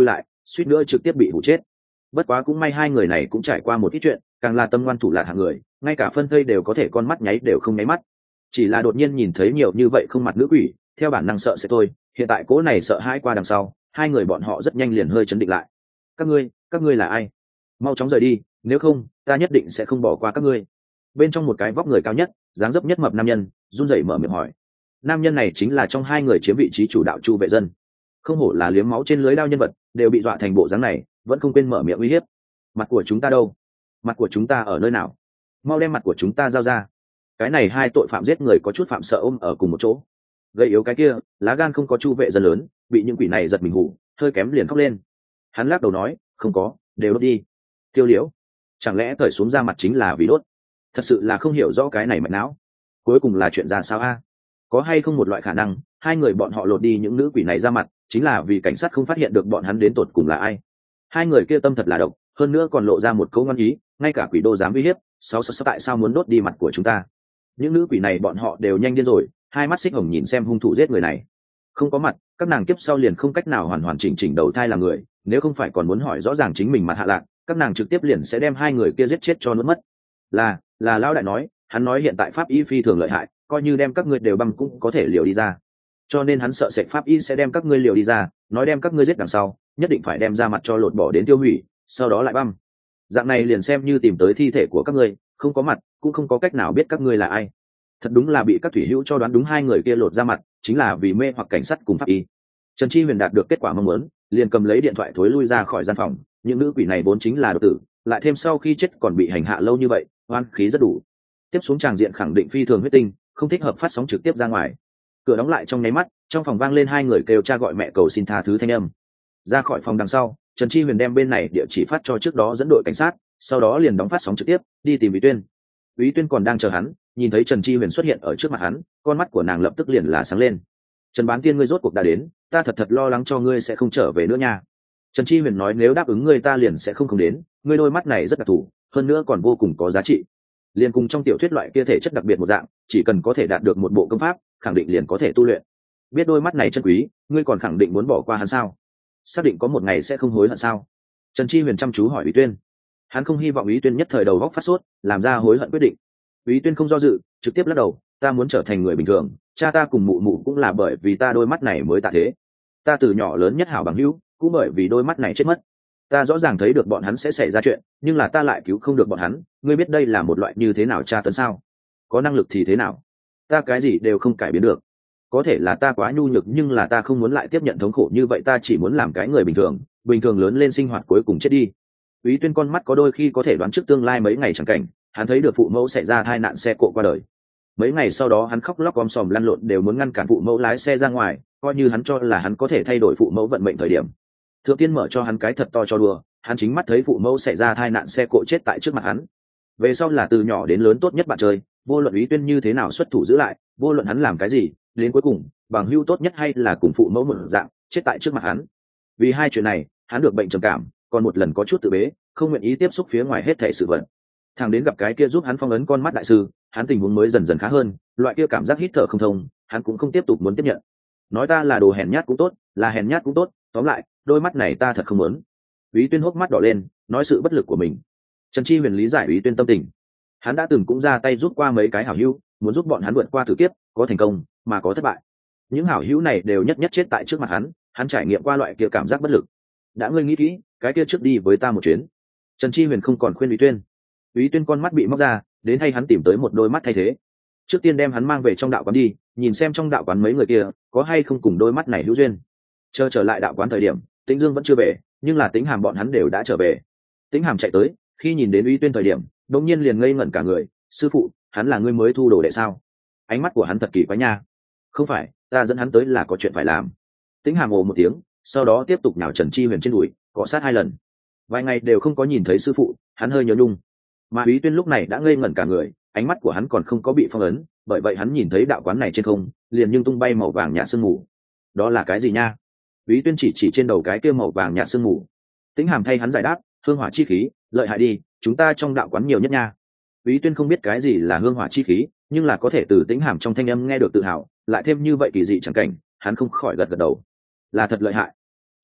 suýt nữa trực tiếp bị hủ chết. Bất quá cũng may hai người này cũng trải qua một ít chuyện, càng là tâm ngoan thủ lạt hạng người, ngay cả phân thây đều có thể con mắt nháy đều không nháy mắt. Chỉ là đột nhiên nhìn thấy nhiều như vậy không mặt nữ quỷ, theo bản năng sợ sẽ thôi, hiện tại cố này sợ hãi qua đằng sau, hai người bọn họ rất nhanh liền hơi chấn định lại. Các ngươi, các ngươi là ai? Mau chóng rời đi, nếu không, ta nhất định sẽ không bỏ qua các ngươi. Bên trong một cái vóc người cao nhất, dáng dấp nhất mập nam nhân, run rẩy mở miệng hỏi. Nam nhân này chính là trong hai người chiếm vị trí chủ đạo Chu Vệ Dân. Không hổ là liếm máu trên lưới đao nhân vật, đều bị dọa thành bộ dáng này, vẫn không quên mở miệng uy hiếp. Mặt của chúng ta đâu? Mặt của chúng ta ở nơi nào? Mau đem mặt của chúng ta giao ra. Cái này hai tội phạm giết người có chút phạm sợ ôm ở cùng một chỗ. Gây yếu cái kia, lá gan không có Chu Vệ Dân lớn, bị những quỷ này giật mình hủ, hơi kém liền khóc lên. Hắn lắc đầu nói, không có, đều đốt đi. Tiêu Liễu, chẳng lẽ cởi xuống ra mặt chính là vì đốt? Thật sự là không hiểu rõ cái này mạch não. Cuối cùng là chuyện ra sao a? Có hay không một loại khả năng, hai người bọn họ lột đi những nữ quỷ này ra mặt, chính là vì cảnh sát không phát hiện được bọn hắn đến tột cùng là ai? Hai người kia tâm thật là độc, hơn nữa còn lộ ra một câu ngon ý, ngay cả quỷ đô dám uy hiếp, sáu sáu tại sao muốn đốt đi mặt của chúng ta? Những nữ quỷ này bọn họ đều nhanh điên rồi, hai mắt xích hồng nhìn xem hung thủ giết người này. Không có mặt, các nàng kiếp sau liền không cách nào hoàn hoàn chỉnh chỉnh đầu thai làm người, nếu không phải còn muốn hỏi rõ ràng chính mình mặt hạ lạc, các nàng trực tiếp liền sẽ đem hai người kia giết chết cho nuốt mất. Là, là lão đại nói, hắn nói hiện tại pháp y phi thường lợi hại, coi như đem các ngươi đều băm cũng có thể liều đi ra. Cho nên hắn sợ sệt pháp y sẽ đem các ngươi liều đi ra, nói đem các ngươi giết đằng sau, nhất định phải đem ra mặt cho lột bỏ đến tiêu hủy, sau đó lại băm. Dạng này liền xem như tìm tới thi thể của các ngươi, không có mặt, cũng không có cách nào biết các ngươi là ai. Thật đúng là bị các thủy hữu cho đoán đúng, hai người kia lột ra mặt, chính là vì mê hoặc cảnh sát cùng pháp y. Trần Chi Huyền đạt được kết quả mong muốn, liền cầm lấy điện thoại thối lui ra khỏi gian phòng. Những nữ quỷ này vốn chính là độc tử, lại thêm sau khi chết còn bị hành hạ lâu như vậy, oan khí rất đủ. Tiếp xuống tràng diện khẳng định phi thường huyết tinh, không thích hợp phát sóng trực tiếp ra ngoài. Cửa đóng lại trong nháy mắt, trong phòng vang lên hai người kêu cha gọi mẹ cầu xin tha thứ thanh âm. Ra khỏi phòng đằng sau, Trần Chi Huyền đem bên này địa chỉ phát cho trước đó dẫn đội cảnh sát, sau đó liền đóng phát sóng trực tiếp, đi tìm Ý Tuyên. Ý Tuyên còn đang chờ hắn, nhìn thấy Trần Chi Huyền xuất hiện ở trước mặt hắn, con mắt của nàng lập tức liền là sáng lên. Trần Bán Tiên, ngươi rốt cuộc đã đến, ta thật thật lo lắng cho ngươi sẽ không trở về nữa nha. Trần Chi Huyền nói nếu đáp ứng ngươi ta liền sẽ không không đến, ngươi đôi mắt này rất đặc thù, hơn nữa còn vô cùng có giá trị. Liền cùng trong tiểu thuyết loại kia thể chất đặc biệt một dạng, chỉ cần có thể đạt được một bộ công pháp, khẳng định liền có thể tu luyện. Biết đôi mắt này chân quý, ngươi còn khẳng định muốn bỏ qua hắn sao? Xác định có một ngày sẽ không hối hận sao? Trần Chi Huyền chăm chú hỏi Ý Tuyên. Hắn không hy vọng Ý Tuyên nhất thời đầu góc phát sốt, làm ra hối hận quyết định. Ý Tuyên không do dự, trực tiếp lắc đầu, ta muốn trở thành người bình thường, cha ta cùng mụ mụ cũng là bởi vì ta đôi mắt này mới tạ thế. Ta từ nhỏ lớn nhất hảo bằng hữu, cũng bởi vì đôi mắt này chết mất. Ta rõ ràng thấy được bọn hắn sẽ xảy ra chuyện, nhưng là ta lại cứu không được bọn hắn, ngươi biết đây là một loại như thế nào tra tấn sao? Có năng lực thì thế nào? Ta cái gì đều không cải biến được. Có thể là ta quá nhu nhược, nhưng là ta không muốn lại tiếp nhận thống khổ như vậy, ta chỉ muốn làm cái người bình thường, bình thường lớn lên sinh hoạt cuối cùng chết đi. Ý Tuyên con mắt có đôi khi có thể đoán trước tương lai mấy ngày chẳng cảnh, hắn thấy được phụ mẫu xảy ra tai nạn xe cộ qua đời. Mấy ngày sau đó hắn khóc lóc om sòm lăn lộn đều muốn ngăn cản phụ mẫu lái xe ra ngoài, coi như hắn cho là hắn có thể thay đổi phụ mẫu vận mệnh thời điểm. Thượng Tiên mở cho hắn cái thật to cho đùa, hắn chính mắt thấy phụ mẫu xảy ra tai nạn xe cộ chết tại trước mặt hắn. Về sau là từ nhỏ đến lớn tốt nhất bạn chơi, vô luận Ý Tuyên như thế nào xuất thủ giữ lại, vô luận hắn làm cái gì, đến cuối cùng, bằng hữu tốt nhất hay là cùng phụ mẫu một dạng, chết tại trước mặt hắn. Vì hai chuyện này, hắn được bệnh trầm cảm, còn một lần có chút tự bế, không nguyện ý tiếp xúc phía ngoài hết thảy sự vật. Thằng đến gặp cái kia giúp hắn phong ấn con mắt đại sư, hắn tình huống mới dần dần khá hơn, loại kia cảm giác hít thở không thông, hắn cũng không tiếp tục muốn tiếp nhận. Nói ta là đồ hèn nhát cũng tốt, là hèn nhát cũng tốt, tóm lại, đôi mắt này ta thật không muốn. Ý Tuyên hốc mắt đỏ lên, nói sự bất lực của mình. Trần Chi Huyền lý giải Ý Tuyên tâm tình. Hắn đã từng cũng ra tay giúp qua mấy cái hảo hữu, muốn giúp bọn hắn vượt qua thử kiếp, có thành công, mà có thất bại. Những hảo hữu này đều nhất nhất chết tại trước mặt hắn, hắn trải nghiệm qua loại kia cảm giác bất lực. Đã ngươi nghĩ kỹ, cái kia trước đi với ta một chuyến. Trần Chi Huyền không còn khuyên Ý Tuyên. Ý Tuyên con mắt bị móc ra, đến thay hắn tìm tới một đôi mắt thay thế. Trước tiên đem hắn mang về trong đạo quán đi, nhìn xem trong đạo quán mấy người kia có hay không cùng đôi mắt này hữu duyên. Chờ trở lại đạo quán thời điểm, Tĩnh Dương vẫn chưa về, nhưng là Tĩnh Hàm bọn hắn đều đã trở về. Tĩnh Hàm chạy tới, khi nhìn đến Ý Tuyên thời điểm, đột nhiên liền ngây ngẩn cả người, "Sư phụ, hắn là ngươi mới thu đồ đệ sao?" Ánh mắt của hắn thật kỳ quái nha. "Không phải, ta dẫn hắn tới là có chuyện phải làm." Tĩnh Hàm ồ một tiếng, sau đó tiếp tục nhào Trần Chi Huyền trên đùi, cọ sát hai lần. Vài ngày đều không có nhìn thấy sư phụ, hắn hơi nhớ nhung. Mà Ý Tuyên lúc này đã ngây ngẩn cả người, ánh mắt của hắn còn không có bị phong ấn, bởi vậy hắn nhìn thấy đạo quán này trên không, liền nhưng tung bay màu vàng nhạt sương mù. Đó là cái gì nha? Ý Tuyên chỉ chỉ trên đầu cái kia màu vàng nhạt sương mù. Tĩnh Hàm thay hắn giải đáp, hương hỏa chi khí, lợi hại đi, chúng ta trong đạo quán nhiều nhất nha. Ý Tuyên không biết cái gì là hương hỏa chi khí, nhưng là có thể từ Tĩnh Hàm trong thanh âm nghe được tự hào, lại thêm như vậy kỳ dị chẳng cảnh, hắn không khỏi gật gật đầu. Là thật lợi hại.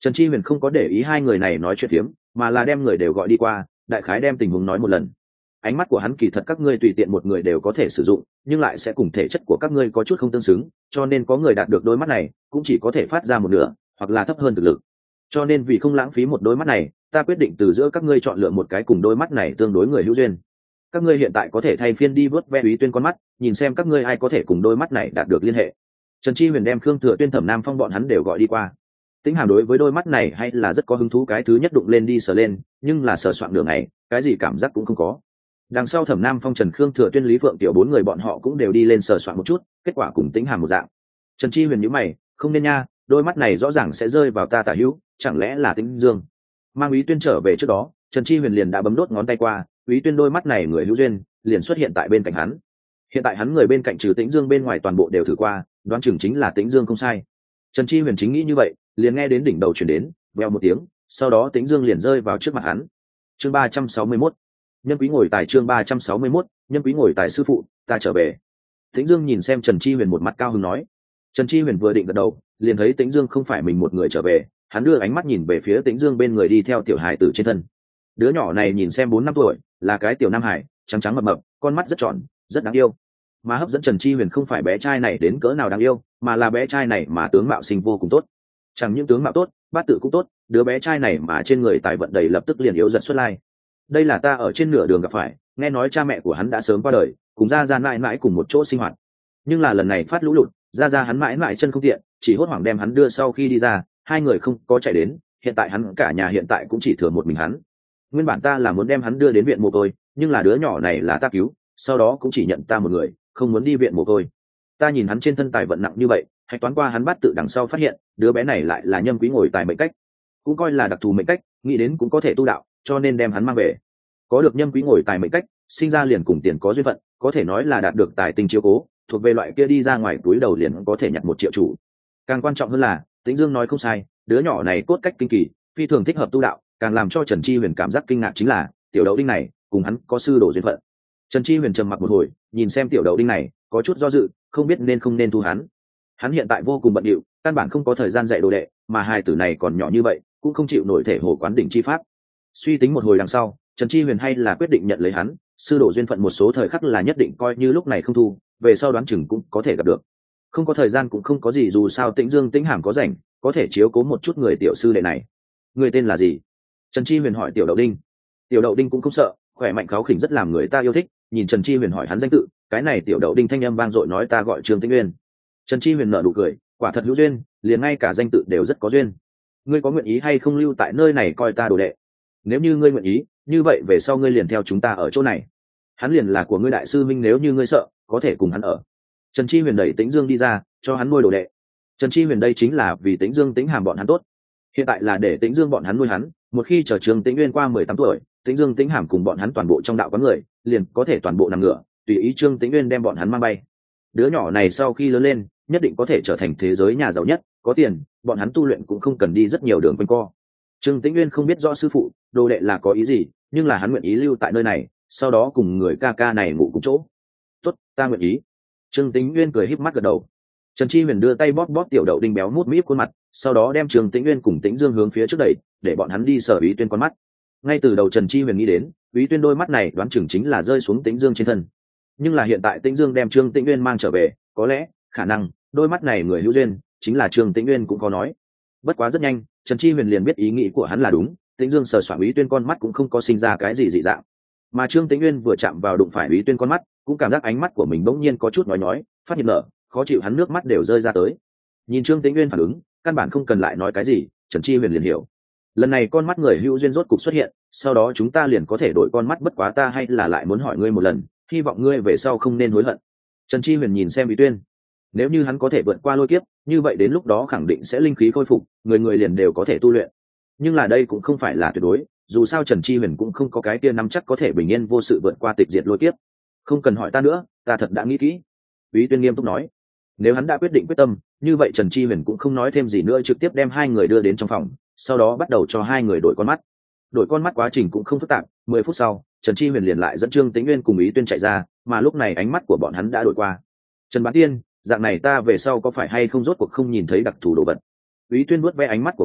Trần Chi Huyền không có để ý hai người này nói chuyện phiếm, mà là đem người đều gọi đi qua, đại khái đem tình huống nói một lần. Ánh mắt của hắn kỳ thật các ngươi tùy tiện một người đều có thể sử dụng, nhưng lại sẽ cùng thể chất của các ngươi có chút không tương xứng, cho nên có người đạt được đôi mắt này cũng chỉ có thể phát ra một nửa hoặc là thấp hơn thực lực. Cho nên vì không lãng phí một đôi mắt này, ta quyết định từ giữa các ngươi chọn lựa một cái cùng đôi mắt này tương đối người hữu duyên. Các ngươi hiện tại có thể thay phiên đi vớt ve Úy Tuyên con mắt, nhìn xem các ngươi ai có thể cùng đôi mắt này đạt được liên hệ. Trần Chi Huyền đem Khương Thừa Tuyên, Thẩm Nam Phong bọn hắn đều gọi đi qua. Tĩnh Hàm đối với đôi mắt này hay là rất có hứng thú, cái thứ nhất đụng lên đi sờ lên, nhưng là sờ soạn nửa ngày, cái gì cảm giác cũng không có. Đằng sau Thẩm Nam Phong, Trần Khương Thừa Tuyên, Lý Phượng Tiểu bốn người bọn họ cũng đều đi lên sờ soạn một chút, kết quả cùng Tĩnh Hàm một dạng. Trần Chi Huyền nhíu mày, không nên nha, đôi mắt này rõ ràng sẽ rơi vào ta tả hữu, chẳng lẽ là Tĩnh Dương? Mang Úy Tuyên trở về trước đó, Trần Chi Huyền liền đã bấm đốt ngón tay qua, Úy Tuyên đôi mắt này người hữu duyên, liền xuất hiện tại bên cạnh hắn. Hiện tại hắn người bên cạnh trừ Tĩnh Dương bên ngoài toàn bộ đều thử qua, đoán chừng chính là Tĩnh Dương không sai. Trần Chi Huyền chính nghĩ như vậy, liền nghe đến đỉnh đầu truyền đến, vèo một tiếng, sau đó Tĩnh Dương liền rơi vào trước mặt hắn. Chương ba trăm sáu mươi mốt, Nhân Quý ngồi tài, chương ba trăm sáu mươi mốt, Nhân Quý ngồi tài, sư phụ, ta trở về. Tĩnh Dương nhìn xem Trần Chi Huyền một mặt cao hứng nói. Trần Chi Huyền vừa định gật đầu, liền thấy Tĩnh Dương không phải mình một người trở về, hắn đưa ánh mắt nhìn về phía Tĩnh Dương bên người đi theo tiểu hải tử trên thân. Đứa nhỏ này nhìn xem bốn năm tuổi, là cái tiểu nam hải, trắng trắng mập mập, con mắt rất tròn, rất đáng yêu. Mà hấp dẫn Trần Chi Huyền không phải bé trai này đến cỡ nào đáng yêu, mà là bé trai này mà tướng mạo sinh vô cùng tốt. Chẳng những tướng mạo tốt, bát tự cũng tốt, đứa bé trai này mà trên người tài vận đầy lập tức liền yếu dần xuất lai. Đây là ta ở trên nửa đường gặp phải, nghe nói cha mẹ của hắn đã sớm qua đời, cùng gia gia mãi mãi cùng một chỗ sinh hoạt. Nhưng là lần này phát lũ lụt, gia gia hắn mãi mãi chân không tiện, chỉ hốt hoảng đem hắn đưa sau khi đi ra, hai người không có chạy đến, hiện tại hắn cả nhà hiện tại cũng chỉ thừa một mình hắn. Nguyên bản ta là muốn đem hắn đưa đến viện mồ côi, nhưng là đứa nhỏ này là ta cứu, sau đó cũng chỉ nhận ta một người, không muốn đi viện mồ côi. Ta nhìn hắn trên thân tài vận nặng như vậy, hạch toán qua hắn bát tự đằng sau phát hiện, đứa bé này lại là Nhâm Quý ngồi tài mệnh cách, cũng coi là đặc thù mệnh cách, nghĩ đến cũng có thể tu đạo, cho nên đem hắn mang về. Có được Nhâm Quý ngồi tài mệnh cách, sinh ra liền cùng tiền có duyên phận, có thể nói là đạt được tài tình chiếu cố, thuộc về loại kia đi ra ngoài túi đầu liền có thể nhặt một triệu chủ. Càng quan trọng hơn là, Tĩnh Dương nói không sai, đứa nhỏ này cốt cách kinh kỳ, phi thường thích hợp tu đạo, càng làm cho Trần Chi Huyền cảm giác kinh ngạc chính là, tiểu đậu đinh này cùng hắn có sư đồ duyên phận. Trần Chi Huyền trầm mặc một hồi, nhìn xem tiểu đậu đinh này, có chút do dự, không biết nên không nên thu hắn. Hắn hiện tại vô cùng bận rộn, căn bản không có thời gian dạy đồ đệ, mà hài tử này còn nhỏ như vậy, cũng không chịu nổi thể hồ quán đỉnh chi pháp. Suy tính một hồi đằng sau, Trần Chi Huyền hay là quyết định nhận lấy hắn, sư đồ duyên phận một số thời khắc là nhất định coi như lúc này không thu, về sau đoán chừng cũng có thể gặp được. Không có thời gian cũng không có gì, dù sao Tĩnh Dương Tĩnh Hàm có rảnh, có thể chiếu cố một chút người tiểu sư đệ này. Người tên là gì? Trần Chi Huyền hỏi tiểu đậu đinh. Tiểu đậu đinh cũng không sợ, khỏe mạnh kháu khỉnh rất làm người ta yêu thích, nhìn Trần Chi Huyền hỏi hắn danh tự, cái này tiểu đậu đinh thanh âm vang dội nói ta gọi Trương Tĩnh Uyên. Trần Chi Huyền nở nụ cười, quả thật hữu duyên, liền ngay cả danh tự đều rất có duyên. Ngươi có nguyện ý hay không lưu tại nơi này coi ta đồ đệ? Nếu như ngươi nguyện ý, như vậy về sau ngươi liền theo chúng ta ở chỗ này. Hắn liền là của ngươi đại sư minh, nếu như ngươi sợ, có thể cùng hắn ở. Trần Chi Huyền đẩy Tĩnh Dương đi ra, cho hắn nuôi đồ đệ. Trần Chi Huyền đây chính là vì Tĩnh Dương Tĩnh Hàm bọn hắn tốt. Hiện tại là để Tĩnh Dương bọn hắn nuôi hắn, một khi chờ Trương Tĩnh Uyên qua mười tám tuổi, Tĩnh Dương Tĩnh Hàm cùng bọn hắn toàn bộ trong đạo có người, liền có thể toàn bộ nằm ngửa, tùy ý Trương Tĩnh Uyên đem bọn hắn mang bay. Đứa nhỏ này sau khi lớn lên, nhất định có thể trở thành thế giới nhà giàu nhất, có tiền, bọn hắn tu luyện cũng không cần đi rất nhiều đường quanh co. Trương Tĩnh Uyên không biết rõ sư phụ, đồ đệ là có ý gì, nhưng là hắn nguyện ý lưu tại nơi này, sau đó cùng người ca ca này ngủ cùng chỗ. Tốt, ta nguyện ý. Trương Tĩnh Uyên cười híp mắt gật đầu. Trần Chi Huyền đưa tay bóp bóp tiểu đậu đinh béo mút míp khuôn mặt, sau đó đem Trương Tĩnh Uyên cùng Tĩnh Dương hướng phía trước đẩy, để bọn hắn đi sở Úy Tuyên con mắt. Ngay từ đầu Trần Chi Huyền nghĩ đến, Úy Tuyên đôi mắt này đoán chừng chính là rơi xuống Tĩnh Dương trên thân. Nhưng là hiện tại Tĩnh Dương đem Trương Tĩnh Uyên mang trở về, có lẽ, khả năng, đôi mắt này người hữu duyên, chính là Trương Tĩnh Uyên cũng có nói. Bất quá rất nhanh, Trần Chi Huyền liền biết ý nghĩ của hắn là đúng, Tĩnh Dương sờ soạng Úy Tuyên con mắt cũng không có sinh ra cái gì dị dạng. Mà Trương Tĩnh Uyên vừa chạm vào đụng phải Úy Tuyên con mắt, cũng cảm giác ánh mắt của mình bỗng nhiên có chút nhói nhói, phát nhiệt nở, khó chịu, hắn nước mắt đều rơi ra tới. Nhìn Trương Tĩnh Uyên phản ứng, căn bản không cần lại nói cái gì, Trần Chi Huyền liền hiểu. Lần này con mắt người hữu duyên rốt cục xuất hiện, sau đó chúng ta liền có thể đổi con mắt, bất quá ta hay là lại muốn hỏi ngươi một lần, hy vọng ngươi về sau không nên hối hận. Trần Chi Huyền nhìn xem Úy Tuyên, nếu như hắn có thể vượt qua lôi kiếp, như vậy đến lúc đó khẳng định sẽ linh khí khôi phục, người người liền đều có thể tu luyện. Nhưng là đây cũng không phải là tuyệt đối, dù sao Trần Chi Huyền cũng không có cái kia nắm chắc có thể bình yên vô sự vượt qua tịch diệt lôi kiếp. Không cần hỏi ta nữa, ta thật đã nghĩ kỹ. Úy Tuyên nghiêm túc nói. Nếu hắn đã quyết định quyết tâm, như vậy Trần Chi Huyền cũng không nói thêm gì nữa, trực tiếp đem hai người đưa đến trong phòng, sau đó bắt đầu cho hai người đổi con mắt. Đổi con mắt quá trình cũng không phức tạp, mười phút sau, Trần Chi Huyền liền lại dẫn Trương Tĩnh Uyên cùng Úy Tuyên chạy ra, mà lúc này ánh mắt của bọn hắn đã đổi qua. Trần Bán Tiên, dạng này ta về sau có phải hay không rốt cuộc không nhìn thấy đặc thù đồ vật? Úy Tuyên vuốt ve ánh mắt của mình,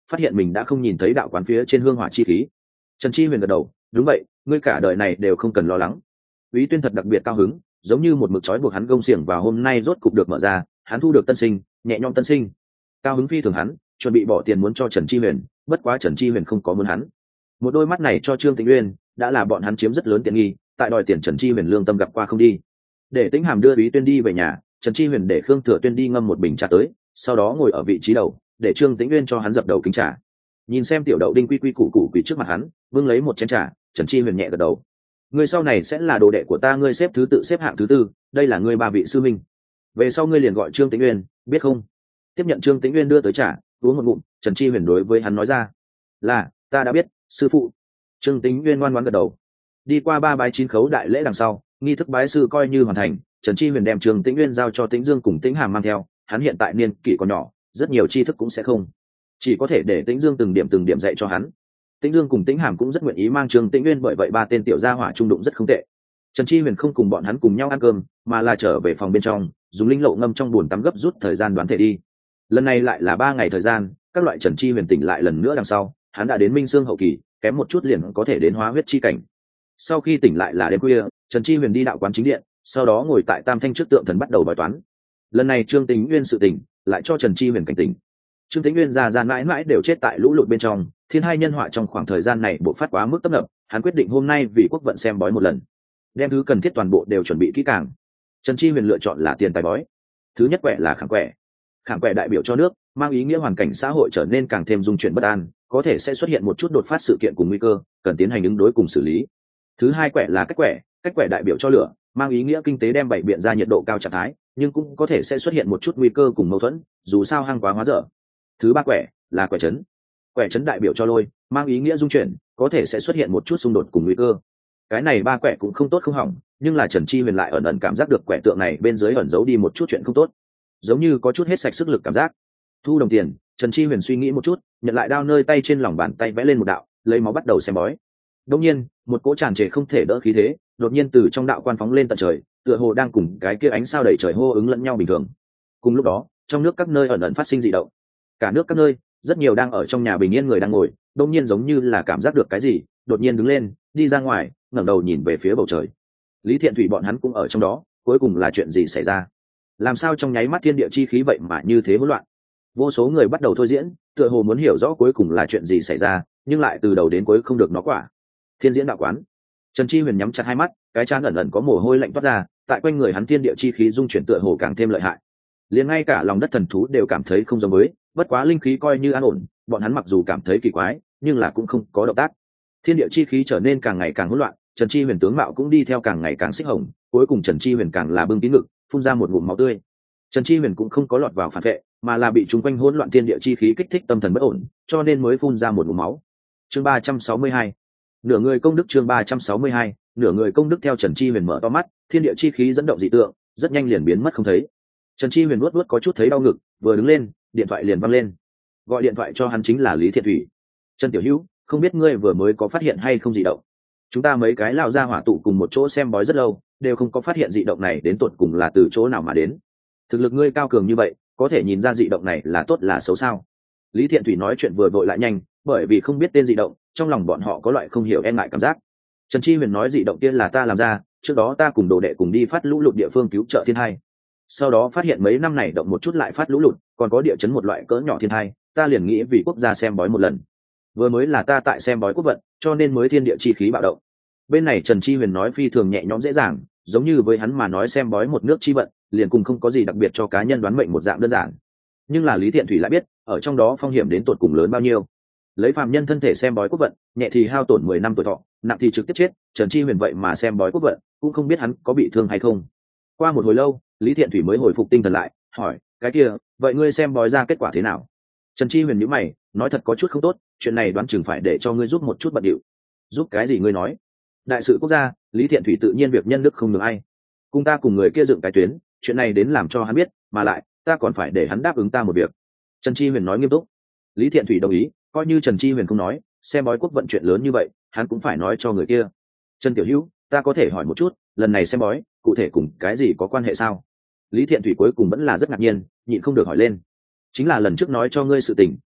phát hiện mình đã không nhìn thấy đạo quán phía trên hương hỏa chi khí. Trần Chi Huyền gật đầu, đúng vậy, ngươi cả đời này đều không cần lo lắng. Úy Tuyên thật đặc biệt cao hứng, giống như một mực trói buộc hắn gông xiềng và hôm nay rốt cục được mở ra, hắn thu được tân sinh, nhẹ nhõm tân sinh. Cao hứng phi thường hắn, chuẩn bị bỏ tiền muốn cho Trần Chi Huyền, bất quá Trần Chi Huyền không có muốn hắn. Một đôi mắt này cho Trương Tĩnh Uyên, đã là bọn hắn chiếm rất lớn tiện nghi, tại đòi tiền Trần Chi Huyền lương tâm gặp qua không đi. Để Tĩnh Hàm đưa Úy Tuyên đi về nhà, Trần Chi Huyền để Khương Thừa Tuyên đi ngâm một bình trà tới, sau đó ngồi ở vị trí đầu, để Trương Tĩnh Uyên cho hắn dập đầu kính trà. Nhìn xem tiểu đậu đinh quy quy củ củ quỳ trước mặt hắn, vương lấy một chén trà, Trần Chi Huyền nhẹ gật đầu. Ngươi sau này sẽ là đồ đệ của ta, ngươi xếp thứ tự xếp hạng thứ tư, đây là ngươi ba vị sư minh. Về sau ngươi liền gọi Trương Tĩnh Uyên, biết không? Tiếp nhận Trương Tĩnh Uyên đưa tới trà, uống một ngụm, Trần Chi Huyền đối với hắn nói ra, là, ta đã biết, sư phụ. Trương Tĩnh Uyên ngoan ngoãn gật đầu. Đi qua ba bái chín khấu đại lễ đằng sau, nghi thức bái sư coi như hoàn thành, Trần Chi Huyền đem Trương Tĩnh Uyên giao cho Tĩnh Dương cùng Tĩnh Hàm mang theo, hắn hiện tại niên kỷ còn nhỏ, rất nhiều tri thức cũng sẽ không, chỉ có thể để Tĩnh Dương từng điểm từng điểm dạy cho hắn. Tĩnh Dương cùng Tĩnh Hàm cũng rất nguyện ý mang Trương Tĩnh Uyên, bởi vậy ba tên tiểu gia hỏa trung đụng rất không tệ. Trần Chi Huyền không cùng bọn hắn cùng nhau ăn cơm, mà là trở về phòng bên trong, dùng linh lộ ngâm trong bồn tắm gấp rút thời gian đoán thể đi. Lần này lại là ba ngày thời gian, các loại Trần Chi Huyền tỉnh lại lần nữa đằng sau, hắn đã đến Minh Xương hậu kỳ, kém một chút liền có thể đến hóa huyết chi cảnh. Sau khi tỉnh lại là đêm khuya, Trần Chi Huyền đi đạo quán chính điện, sau đó ngồi tại Tam Thanh trước tượng thần bắt đầu bói toán. Lần này Trương Tĩnh Uyên sự tỉnh, lại cho Trần Chi Huyền cảnh tỉnh. Trương Tĩnh Uyên già già mãi mãi đều chết tại lũ lụt bên trong, thiên hai nhân họa trong khoảng thời gian này bộ phát quá mức tấp nập, hắn quyết định hôm nay vì quốc vận xem bói một lần, đem thứ cần thiết toàn bộ đều chuẩn bị kỹ càng. Trần Chi Huyền lựa chọn là tiền tài bói. Thứ nhất quẻ là khảm quẻ. Khảm quẻ đại biểu cho nước, mang ý nghĩa hoàn cảnh xã hội trở nên càng thêm dung chuyển bất an, có thể sẽ xuất hiện một chút đột phát sự kiện cùng nguy cơ, cần tiến hành ứng đối cùng xử lý. Thứ hai quẻ là cách quẻ. Cách quẻ đại biểu cho lửa, mang ý nghĩa kinh tế đem bảy biện ra nhiệt độ cao trạng thái, nhưng cũng có thể sẽ xuất hiện một chút nguy cơ cùng mâu thuẫn, dù sao hăng quá hóa dở. Thứ ba quẻ là quẻ chấn. Quẻ chấn đại biểu cho lôi, mang ý nghĩa dung chuyển, có thể sẽ xuất hiện một chút xung đột cùng nguy cơ. Cái này ba quẻ cũng không tốt không hỏng, nhưng là Trần Chi Huyền lại ẩn ẩn cảm giác được quẻ tượng này bên dưới ẩn giấu đi một chút chuyện không tốt, giống như có chút hết sạch sức lực cảm giác. Thu đồng tiền, Trần Chi Huyền suy nghĩ một chút, nhận lại đao nơi tay trên lòng bàn tay vẽ lên một đạo, lấy máu bắt đầu xem bói. Đột nhiên, một cỗ tràn trề không thể đỡ khí thế, đột nhiên từ trong đạo quan phóng lên tận trời, tựa hồ đang cùng cái kia ánh sao đầy trời hô ứng lẫn nhau bình thường. Cùng lúc đó, trong nước các nơi ẩn ẩn phát sinh dị động. Cả nước các nơi, rất nhiều đang ở trong nhà bình yên người đang ngồi, đột nhiên giống như là cảm giác được cái gì, đột nhiên đứng lên, đi ra ngoài, ngẩng đầu nhìn về phía bầu trời. Lý Thiện Thủy bọn hắn cũng ở trong đó, cuối cùng là chuyện gì xảy ra? Làm sao trong nháy mắt thiên địa chi khí vậy mà như thế hỗn loạn? Vô số người bắt đầu thôi diễn, tựa hồ muốn hiểu rõ cuối cùng là chuyện gì xảy ra, nhưng lại từ đầu đến cuối không được nó quả. Thiên diễn đạo quán. Trần Chi Huyền nhắm chặt hai mắt, cái trán ẩn ẩn có mồ hôi lạnh toát ra, tại quanh người hắn thiên địa chi khí dung chuyển tựa hồ càng thêm lợi hại. Liền ngay cả lòng đất thần thú đều cảm thấy không giống với, bất quá linh khí coi như an ổn, bọn hắn mặc dù cảm thấy kỳ quái, nhưng là cũng không có động tác. Thiên địa chi khí trở nên càng ngày càng hỗn loạn, Trần Chi Huyền tướng mạo cũng đi theo càng ngày càng xích hồng, cuối cùng Trần Chi Huyền càng là bưng kín ngực, phun ra một ngụm máu tươi. Trần Chi Huyền cũng không có lọt vào phản vệ, mà là bị chúng quanh hỗn loạn thiên địa chi khí kích thích tâm thần bất ổn, cho nên mới phun ra một ngụm máu. Chương ba trăm sáu mươi hai, nửa người công đức. Chương ba trăm sáu mươi hai, nửa người công đức. Theo Trần Chi Huyền mở to mắt, thiên địa chi khí dẫn động dị tượng, rất nhanh liền biến mất không thấy. Trần Chi Huyền luốt luốt có chút thấy đau ngực, vừa đứng lên, điện thoại liền vang lên. Gọi điện thoại cho hắn chính là Lý Thiện Thủy. Trần Tiểu Hữu, không biết ngươi vừa mới có phát hiện hay không dị động? Chúng ta mấy cái lão gia hỏa tụ cùng một chỗ xem bói rất lâu, đều không có phát hiện dị động này đến tột cùng là từ chỗ nào mà đến. Thực lực ngươi cao cường như vậy, có thể nhìn ra dị động này là tốt là xấu sao? Lý Thiện Thủy nói chuyện vừa vội lại nhanh, bởi vì không biết tên dị động, trong lòng bọn họ có loại không hiểu e ngại cảm giác. Trần Chi Huyền nói dị động tiên là ta làm ra, trước đó ta cùng đồ đệ cùng đi phát lũ lụt địa phương cứu trợ thiên hai. Sau đó phát hiện mấy năm này động một chút lại phát lũ lụt, còn có địa chấn một loại cỡ nhỏ thiên hai, ta liền nghĩ vì quốc gia xem bói một lần. Vừa mới là ta tại xem bói quốc vận, cho nên mới thiên địa chi khí bạo động. Bên này Trần Chi Huyền nói phi thường nhẹ nhõm dễ dàng, giống như với hắn mà nói xem bói một nước chi vận, liền cùng không có gì đặc biệt cho cá nhân đoán mệnh một dạng đơn giản. Nhưng là Lý Thiện Thủy lại biết, ở trong đó phong hiểm đến tột cùng lớn bao nhiêu. Lấy phàm nhân thân thể xem bói quốc vận, nhẹ thì hao tổn mười năm tuổi thọ, nặng thì trực tiếp chết, Trần Chi Huyền vậy mà xem bói quốc vận, cũng không biết hắn có bị thương hay không. Qua một hồi lâu, Lý Thiện Thủy mới hồi phục tinh thần lại, hỏi, cái kia, vậy ngươi xem bói ra kết quả thế nào? Trần Chi Huyền nhíu mày, nói thật có chút không tốt, chuyện này đoán chừng phải để cho ngươi giúp một chút bận điệu. Giúp cái gì ngươi nói? Đại sự quốc gia, Lý Thiện Thủy tự nhiên việc nhân đức không được ai. Cùng ta cùng người kia dựng cái tuyến, chuyện này đến làm cho hắn biết, mà lại, ta còn phải để hắn đáp ứng ta một việc. Trần Chi Huyền nói nghiêm túc. Lý Thiện Thủy đồng ý, coi như Trần Chi Huyền không nói, xem bói quốc vận chuyện lớn như vậy, hắn cũng phải nói cho người kia. Trần Tiểu Hữu, ta có thể hỏi một chút, lần này xem bói, cụ thể cùng cái gì có quan hệ sao? Lý Thiện Thủy cuối cùng vẫn là rất ngạc nhiên, nhịn không được hỏi lên. Chính là lần trước nói cho ngươi sự tình,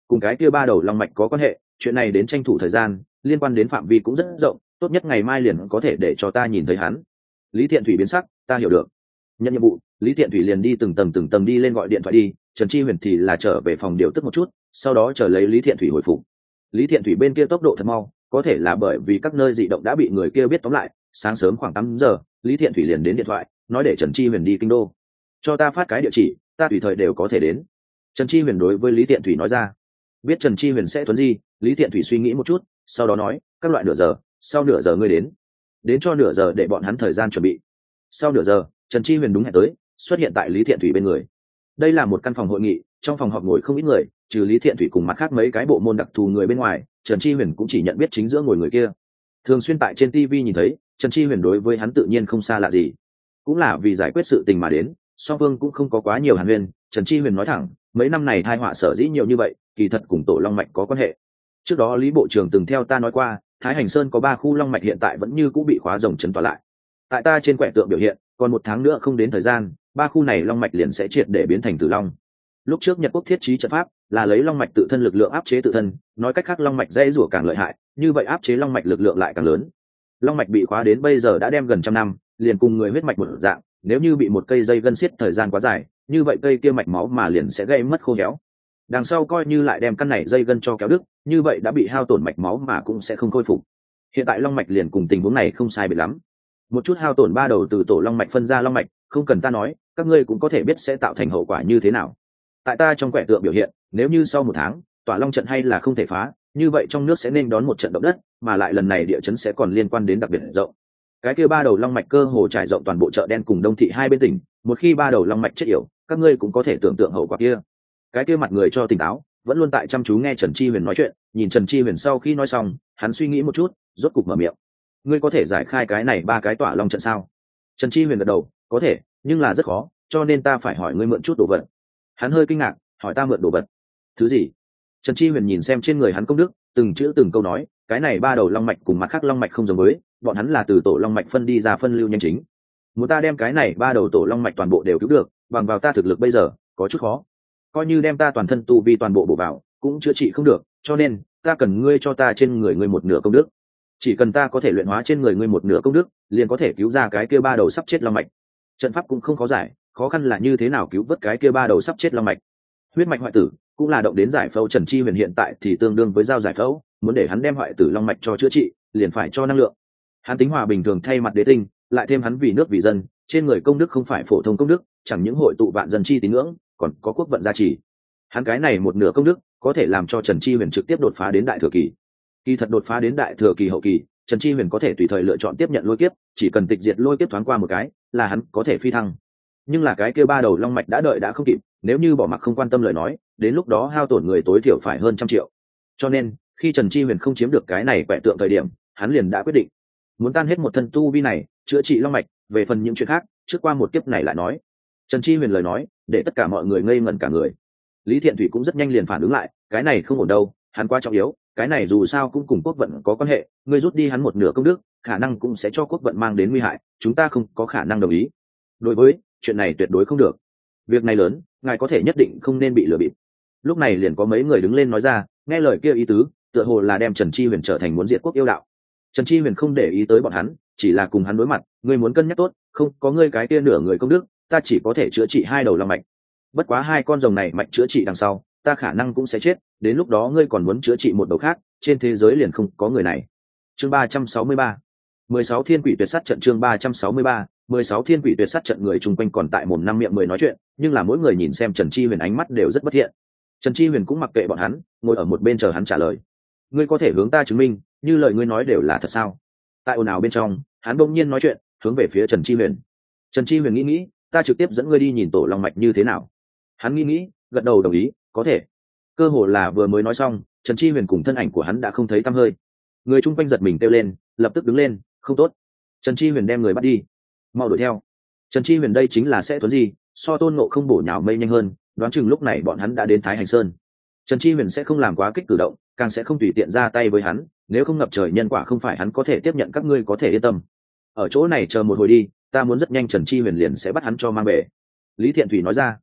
cùng cái kia ba đầu long mạch có quan hệ, chuyện này đến tranh thủ thời gian, liên quan đến phạm vi cũng rất rộng, tốt nhất ngày mai liền có thể để cho ta nhìn thấy hắn. Lý Thiện Thủy biến sắc, ta hiểu được. Nhận nhiệm vụ, Lý Thiện Thủy liền đi từng tầng từng tầng đi lên gọi điện thoại đi, Trần Chi Huyền thì là trở về phòng điều tức một chút, sau đó chờ lấy Lý Thiện Thủy hồi phục. Lý Thiện Thủy bên kia tốc độ thật mau, có thể là bởi vì các nơi dị động đã bị người kia biết tóm lại, sáng sớm khoảng tám giờ, Lý Thiện Thủy liền đến điện thoại, nói để Trần Chi Huyền đi kinh đô. Cho ta phát cái địa chỉ, ta tùy thời đều có thể đến. Trần Chi Huyền đối với Lý Thiện Thủy nói ra. Biết Trần Chi Huyền sẽ tuấn di, Lý Thiện Thủy suy nghĩ một chút, sau đó nói, các loại nửa giờ, sau nửa giờ ngươi đến. Đến cho nửa giờ để bọn hắn thời gian chuẩn bị. Sau nửa giờ, Trần Chi Huyền đúng hẹn tới, xuất hiện tại Lý Thiện Thủy bên người. Đây là một căn phòng hội nghị, trong phòng họp ngồi không ít người, trừ Lý Thiện Thủy cùng mặt khác mấy cái bộ môn đặc thù người bên ngoài, Trần Chi Huyền cũng chỉ nhận biết chính giữa ngồi người kia. Thường xuyên tại trên ti vi nhìn thấy, Trần Chi Huyền đối với hắn tự nhiên không xa lạ gì. Cũng là vì giải quyết sự tình mà đến, song phương cũng không có quá nhiều hàn huyên. Trần Chi Huyền nói thẳng, mấy năm này tai họa sở dĩ nhiều như vậy, kỳ thật cùng tổ long mạch có quan hệ. Trước đó Lý Bộ trưởng từng theo ta nói qua, Thái Hành Sơn có ba khu long mạch hiện tại vẫn như cũ bị khóa rồng chấn tỏa lại. Tại ta trên quẻ tượng biểu hiện, còn một tháng nữa không đến thời gian, ba khu này long mạch liền sẽ triệt để biến thành tử long. Lúc trước Nhật Quốc thiết trí trận pháp là lấy long mạch tự thân lực lượng áp chế tự thân, nói cách khác long mạch dễ rủa càng lợi hại, như vậy áp chế long mạch lực lượng lại càng lớn. Long mạch bị khóa đến bây giờ đã đem gần trăm năm, liền cùng người huyết mạch một dạng, nếu như bị một cây dây gân xiết thời gian quá dài, như vậy cây kia mạch máu mà liền sẽ gây mất khô héo. Đằng sau coi như lại đem căn này dây gân cho kéo đứt, như vậy đã bị hao tổn mạch máu mà cũng sẽ không khôi phục. Hiện tại long mạch liền cùng tình huống này không sai biệt lắm. Một chút hao tổn ba đầu từ tổ long mạch phân ra long mạch, không cần ta nói, các ngươi cũng có thể biết sẽ tạo thành hậu quả như thế nào. Tại ta trong quẻ tượng biểu hiện, nếu như sau một tháng, tỏa long trận hay là không thể phá, như vậy trong nước sẽ nên đón một trận động đất, mà lại lần này địa chấn sẽ còn liên quan đến đặc biệt rộng. Cái kia ba đầu long mạch cơ hồ trải rộng toàn bộ chợ đen cùng Đông thị hai bên tỉnh, một khi ba đầu long mạch chết yểu, các ngươi cũng có thể tưởng tượng hậu quả kia. Cái kia mặt người cho tỉnh táo, vẫn luôn tại chăm chú nghe Trần Chi Huyền nói chuyện, nhìn Trần Chi Huyền sau khi nói xong, hắn suy nghĩ một chút, rốt cục mở miệng. Ngươi có thể giải khai cái này ba cái tỏa long trận sao? Trần Chi Huyền gật đầu, có thể, nhưng là rất khó, cho nên ta phải hỏi ngươi mượn chút đồ vật. Hắn hơi kinh ngạc, hỏi ta mượn đồ vật. Thứ gì? Trần Chi Huyền nhìn xem trên người hắn công đức, từng chữ từng câu nói, cái này ba đầu long mạch cùng mặt khác long mạch không giống với, bọn hắn là từ tổ long mạch phân đi ra phân lưu nhanh chính. Muốn ta đem cái này ba đầu tổ long mạch toàn bộ đều cứu được, bằng vào ta thực lực bây giờ, có chút khó. Coi như đem ta toàn thân tu vi toàn bộ bổ vào, cũng chữa trị không được, cho nên ta cần ngươi cho ta trên người ngươi một nửa công đức. Chỉ cần ta có thể luyện hóa trên người ngươi một nửa công đức, liền có thể cứu ra cái kia ba đầu sắp chết long mạch. Trận pháp cũng không khó giải, khó khăn là như thế nào cứu vớt cái kia ba đầu sắp chết long mạch. Huyết mạch hoại tử cũng là động đến giải phẫu. Trần Chi Huyền hiện tại thì tương đương với giao giải phẫu, muốn để hắn đem hoại tử long mạch cho chữa trị, liền phải cho năng lượng. Hắn tính hòa bình thường thay mặt đế tinh, lại thêm hắn vì nước vì dân, trên người công đức không phải phổ thông công đức, chẳng những hội tụ vạn dân chi tín ngưỡng, còn có quốc vận gia trì. Hắn cái này một nửa công đức có thể làm cho Trần Chi Huyền trực tiếp đột phá đến đại thừa kỳ. Kỳ thật đột phá đến đại thừa kỳ hậu kỳ, Trần Chi Huyền có thể tùy thời lựa chọn tiếp nhận lôi kiếp, chỉ cần tịch diệt lôi kiếp thoáng qua một cái, là hắn có thể phi thăng. Nhưng là cái kia ba đầu long mạch đã đợi đã không kịp, nếu như bỏ mặc không quan tâm lời nói, đến lúc đó hao tổn người tối thiểu phải hơn trăm triệu. Cho nên, khi Trần Chi Huyền không chiếm được cái này quẻ tượng thời điểm, hắn liền đã quyết định muốn tan hết một thân tu vi này, chữa trị long mạch, về phần những chuyện khác, trước qua một kiếp này lại nói. Trần Chi Huyền lời nói, để tất cả mọi người ngây ngẩn cả người. Lý Thiện Thủy cũng rất nhanh liền phản ứng lại, cái này không ổn đâu, hắn quá trọng yếu, cái này dù sao cũng cùng quốc vận có quan hệ, ngươi rút đi hắn một nửa công đức, khả năng cũng sẽ cho quốc vận mang đến nguy hại, chúng ta không có khả năng đồng ý. Đối với chuyện này tuyệt đối không được, việc này lớn, ngài có thể nhất định không nên bị lừa bịp. Lúc này liền có mấy người đứng lên nói ra, nghe lời kia ý tứ, tựa hồ là đem Trần Chi Huyền trở thành muốn diệt quốc yêu đạo. Trần Chi Huyền không để ý tới bọn hắn, chỉ là cùng hắn đối mặt, ngươi muốn cân nhắc tốt, không có ngươi cái kia nửa người công đức, ta chỉ có thể chữa trị hai đầu long mạch. Bất quá hai con rồng này mạch chữa trị đằng sau, ta khả năng cũng sẽ chết, đến lúc đó ngươi còn muốn chữa trị một đầu khác, trên thế giới liền không có người này. Chương ba trăm sáu mươi ba, mười sáu thiên quỷ tuyệt sát trận. Chương ba trăm sáu mươi ba, mười sáu thiên quỷ tuyệt sát trận. Người chung quanh còn tại mồm năm miệng mười nói chuyện, nhưng là mỗi người nhìn xem Trần Chi Huyền ánh mắt đều rất bất thiện. Trần Chi Huyền cũng mặc kệ bọn hắn, ngồi ở một bên chờ hắn trả lời. Ngươi có thể hướng ta chứng minh, như lời ngươi nói đều là thật sao? Tại ồn ào bên trong, hắn bỗng nhiên nói chuyện, hướng về phía Trần Chi Huyền. Trần Chi Huyền nghĩ nghĩ, ta trực tiếp dẫn ngươi đi nhìn tổ long mạch như thế nào? Hắn nghĩ nghĩ, gật đầu đồng ý, có thể. Cơ hồ là vừa mới nói xong, Trần Chi Huyền cùng thân ảnh của hắn đã không thấy tăm hơi. Người chung quanh giật mình kêu lên, lập tức đứng lên, không tốt. Trần Chi Huyền đem người bắt đi, mau đuổi theo. Trần Chi Huyền đây chính là sẽ tuấn gì, so Tôn Ngộ Không bổ nhào mây nhanh hơn, đoán chừng lúc này bọn hắn đã đến Thái Hành Sơn. Trần Chi Huyền sẽ không làm quá kích cử động, càng sẽ không tùy tiện ra tay với hắn, nếu không ngập trời nhân quả không phải hắn có thể tiếp nhận, các ngươi có thể yên tâm. Ở chỗ này chờ một hồi đi, ta muốn rất nhanh Trần Chi Huyền liền sẽ bắt hắn cho mang về. Lý Thiện Thủy nói ra.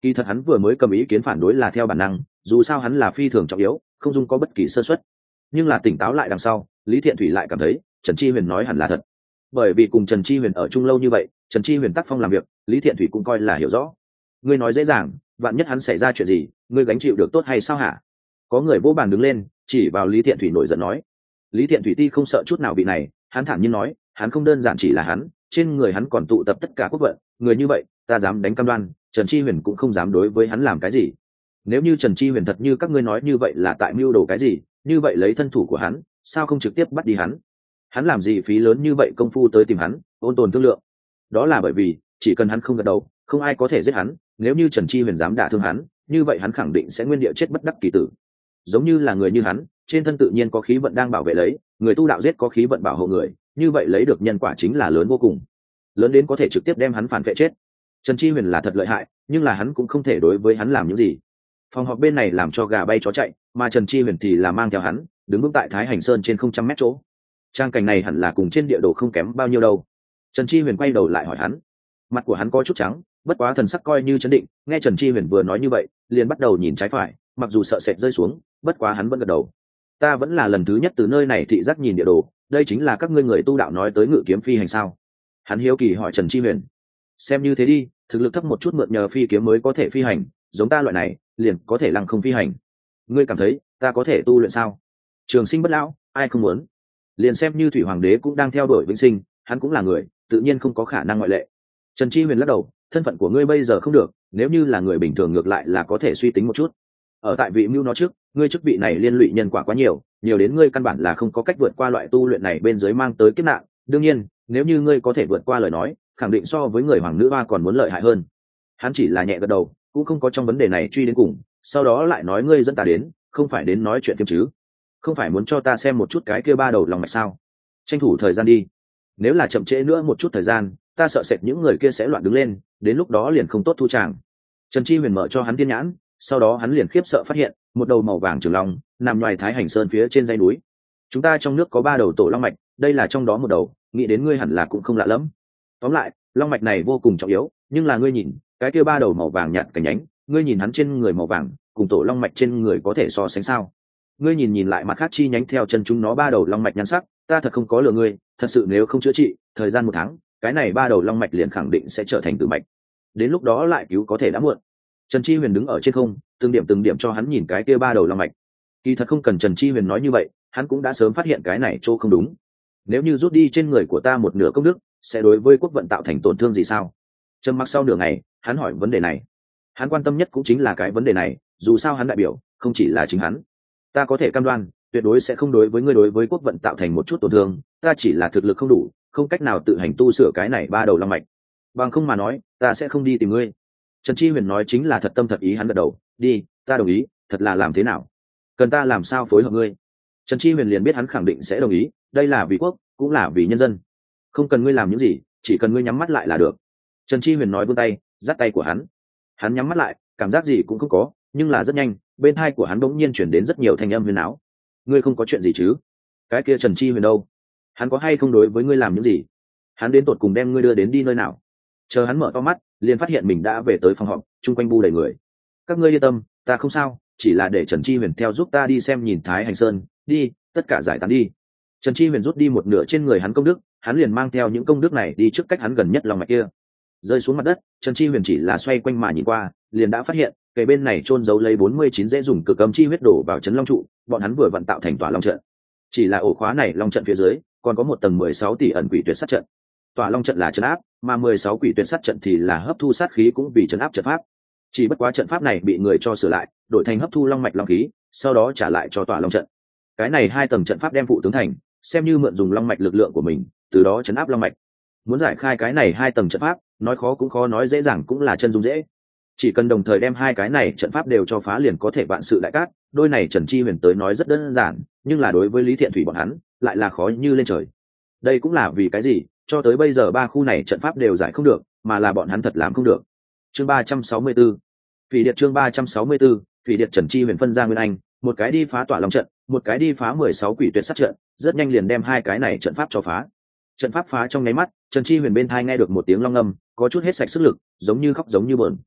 Kỳ thật hắn vừa mới cầm ý kiến phản đối là theo bản năng, dù sao hắn là phi thường trọng yếu, không dung có bất kỳ sơ suất. Nhưng là tỉnh táo lại đằng sau, Lý Thiện Thủy lại cảm thấy Trần Chi Huyền nói hẳn là thật. Bởi vì cùng Trần Chi Huyền ở chung lâu như vậy, Trần Chi Huyền tác phong làm việc, Lý Thiện Thủy cũng coi là hiểu rõ. Ngươi nói dễ dàng, vạn nhất hắn xảy ra chuyện gì, ngươi gánh chịu được tốt hay sao hả? Có người vô bàn đứng lên, chỉ vào Lý Thiện Thủy nổi giận nói. Lý Thiện Thủy ti không sợ chút nào bị này, hắn thản nhiên nói, hắn không đơn giản chỉ là hắn, trên người hắn còn tụ tập tất cả quốc vận, người như vậy, ta dám đánh cam đoan, Trần Chi Huyền cũng không dám đối với hắn làm cái gì. Nếu như Trần Chi Huyền thật như các ngươi nói như vậy là tại mưu đồ cái gì, như vậy lấy thân thủ của hắn, sao không trực tiếp bắt đi hắn? Hắn làm gì phí lớn như vậy công phu tới tìm hắn, ôn tồn thương lượng? Đó là bởi vì, chỉ cần hắn không gật đầu, không ai có thể giết hắn, nếu như Trần Chi Huyền dám đả thương hắn, như vậy hắn khẳng định sẽ nguyên địa chết bất đắc kỳ tử. Giống như là người như hắn, trên thân tự nhiên có khí vận đang bảo vệ lấy, người tu đạo giết có khí vận bảo hộ người, như vậy lấy được nhân quả chính là lớn vô cùng, lớn đến có thể trực tiếp đem hắn phản vệ chết. Trần Chi Huyền là thật lợi hại, nhưng là hắn cũng không thể đối với hắn làm những gì. Phòng họp bên này làm cho gà bay chó chạy, mà Trần Chi Huyền thì là mang theo hắn, đứng vững tại Thái Hành Sơn trên không trăm mét chỗ. Trang cảnh này hẳn là cùng trên địa đồ không kém bao nhiêu đâu. Trần Chi Huyền quay đầu lại hỏi hắn. Mặt của hắn có chút trắng, bất quá thần sắc coi như chấn định, nghe Trần Chi Huyền vừa nói như vậy, liền bắt đầu nhìn trái phải, mặc dù sợ sệt rơi xuống, bất quá hắn vẫn gật đầu. Ta vẫn là lần thứ nhất từ nơi này thị giác nhìn địa đồ, đây chính là các ngươi người tu đạo nói tới ngự kiếm phi hành sao? Hắn hiếu kỳ hỏi Trần Chi Huyền. Xem như thế đi, thực lực thấp một chút mượn nhờ phi kiếm mới có thể phi hành, giống ta loại này, liền có thể lăng không phi hành. Ngươi cảm thấy ta có thể tu luyện sao? Trường sinh bất lão, ai không muốn? Liền xem như Thủy Hoàng đế cũng đang theo đuổi vĩnh sinh, hắn cũng là người, tự nhiên không có khả năng ngoại lệ. Trần Chi Huyền lắc đầu, thân phận của ngươi bây giờ không được, nếu như là người bình thường ngược lại là có thể suy tính một chút. Ở tại vị mưu nó trước, ngươi chức vị này liên lụy nhân quả quá nhiều, nhiều đến ngươi căn bản là không có cách vượt qua loại tu luyện này bên dưới mang tới kiếp nạn. Đương nhiên, nếu như ngươi có thể vượt qua lời nói, khẳng định so với người hoàng nữ hoa còn muốn lợi hại hơn. Hắn chỉ là nhẹ gật đầu, cũng không có trong vấn đề này truy đến cùng, sau đó lại nói ngươi dẫn ta đến, không phải đến nói chuyện phim chứ? Không phải muốn cho ta xem một chút cái kia ba đầu lòng mạch sao? Tranh thủ thời gian đi. Nếu là chậm trễ nữa một chút thời gian, ta sợ sệt những người kia sẽ loạn đứng lên, đến lúc đó liền không tốt thu tràng. Trần Chi Huyền mở cho hắn tiên nhãn, sau đó hắn liền khiếp sợ phát hiện một đầu màu vàng trường long nằm ngoài Thái Hành Sơn phía trên dãy núi. Chúng ta trong nước có ba đầu tổ long mạch, đây là trong đó một đầu, nghĩ đến ngươi hẳn là cũng không lạ lắm. Tóm lại, long mạch này vô cùng trọng yếu, nhưng là ngươi nhìn cái kia ba đầu màu vàng nhạt cành nhánh, ngươi nhìn hắn trên người màu vàng cùng tổ long mạch trên người có thể so sánh sao? Ngươi nhìn nhìn lại mặt khác chi nhánh theo chân chúng nó ba đầu long mạch nhan sắc, ta thật không có lừa ngươi, thật sự nếu không chữa trị, thời gian một tháng, cái này ba đầu long mạch liền khẳng định sẽ trở thành tử mạch. Đến lúc đó lại cứu có thể đã muộn. Trần Chi Huyền đứng ở trên không, từng điểm từng điểm cho hắn nhìn cái kia ba đầu long mạch. Kỳ thật không cần Trần Chi Huyền nói như vậy, hắn cũng đã sớm phát hiện cái này chỗ không đúng. Nếu như rút đi trên người của ta một nửa công đức, sẽ đối với quốc vận tạo thành tổn thương gì sao? Trầm mặc sau nửa ngày, hắn hỏi vấn đề này. Hắn quan tâm nhất cũng chính là cái vấn đề này, dù sao hắn đại biểu, không chỉ là chính hắn. Ta có thể cam đoan, tuyệt đối sẽ không đối với ngươi đối với quốc vận tạo thành một chút tổn thương, ta chỉ là thực lực không đủ, không cách nào tự hành tu sửa cái này ba đầu long mạch. Bằng không mà nói, ta sẽ không đi tìm ngươi. Trần Chi Huyền nói chính là thật tâm thật ý, hắn gật đầu, đi, ta đồng ý, thật là làm thế nào? Cần ta làm sao phối hợp ngươi? Trần Chi Huyền liền biết hắn khẳng định sẽ đồng ý, đây là vì quốc, cũng là vì nhân dân. Không cần ngươi làm những gì, chỉ cần ngươi nhắm mắt lại là được. Trần Chi Huyền nói vươn tay, dắt tay của hắn. Hắn nhắm mắt lại, cảm giác gì cũng không có, nhưng là rất nhanh, bên tai của hắn bỗng nhiên chuyển đến rất nhiều thanh âm huyền áo. Ngươi không có chuyện gì chứ? Cái kia Trần Chi Huyền đâu? Hắn có hay không đối với ngươi làm những gì? Hắn đến tột cùng đem ngươi đưa đến đi nơi nào? Chờ hắn mở to mắt, liền phát hiện mình đã về tới phòng họp, chung quanh bu đầy người. Các ngươi yên tâm, ta không sao, chỉ là để Trần Chi Huyền theo giúp ta đi xem nhìn Thái Hành Sơn, đi, tất cả giải tán đi. Trần Chi Huyền rút đi một nửa trên người hắn công đức, hắn liền mang theo những công đức này đi trước cách hắn gần nhất lòng mạch kia. Rơi xuống mặt đất, Trần Chi Huyền chỉ là xoay quanh mà nhìn qua, liền đã phát hiện, kề bên này chôn giấu lấy bốn mươi chín dễ dùng cực âm chi huyết đổ vào chấn long trụ, bọn hắn vừa vận tạo thành tỏa long trận. Chỉ là ổ khóa này long trận phía dưới, còn có một tầng mười sáu tỷ ẩn quỷ tuyệt sát trận. Tỏa long trận là trấn áp, mà mười sáu quỷ tuyệt sát trận thì là hấp thu sát khí cũng vì trấn áp trận pháp. Chỉ bất quá trận pháp này bị người cho sửa lại, đổi thành hấp thu long mạch long khí, sau đó trả lại cho tỏa long trận. Cái này hai tầng trận pháp đem phụ tướng thành, xem như mượn dùng long mạch lực lượng của mình, từ đó trấn áp long mạch. Muốn giải khai cái này hai tầng trận pháp, nói khó cũng khó, nói dễ dàng cũng là chân dung dễ. Chỉ cần đồng thời đem hai cái này trận pháp đều cho phá liền có thể vạn sự đại cát. Đôi này Trần Chi Huyền tới nói rất đơn giản, nhưng là đối với Lý Thiện Thủy bọn hắn lại là khó như lên trời. Đây cũng là vì cái gì cho tới bây giờ ba khu này trận pháp đều giải không được, mà là bọn hắn thật làm không được. Chương ba trăm sáu mươi 34 Phỉ Điệt chương ba trăm sáu mươi 34 Phỉ Điệt. Trần Chi Huyền phân ra Nguyên Anh, một cái đi phá tỏa long trận, một cái đi phá mười sáu quỷ tuyệt sát trận, rất nhanh liền đem hai cái này trận pháp cho phá. Trận pháp phá trong nháy mắt, Trần Chi Huyền bên tai nghe được một tiếng long ngâm, có chút hết sạch sức lực, giống như khóc giống như buồn.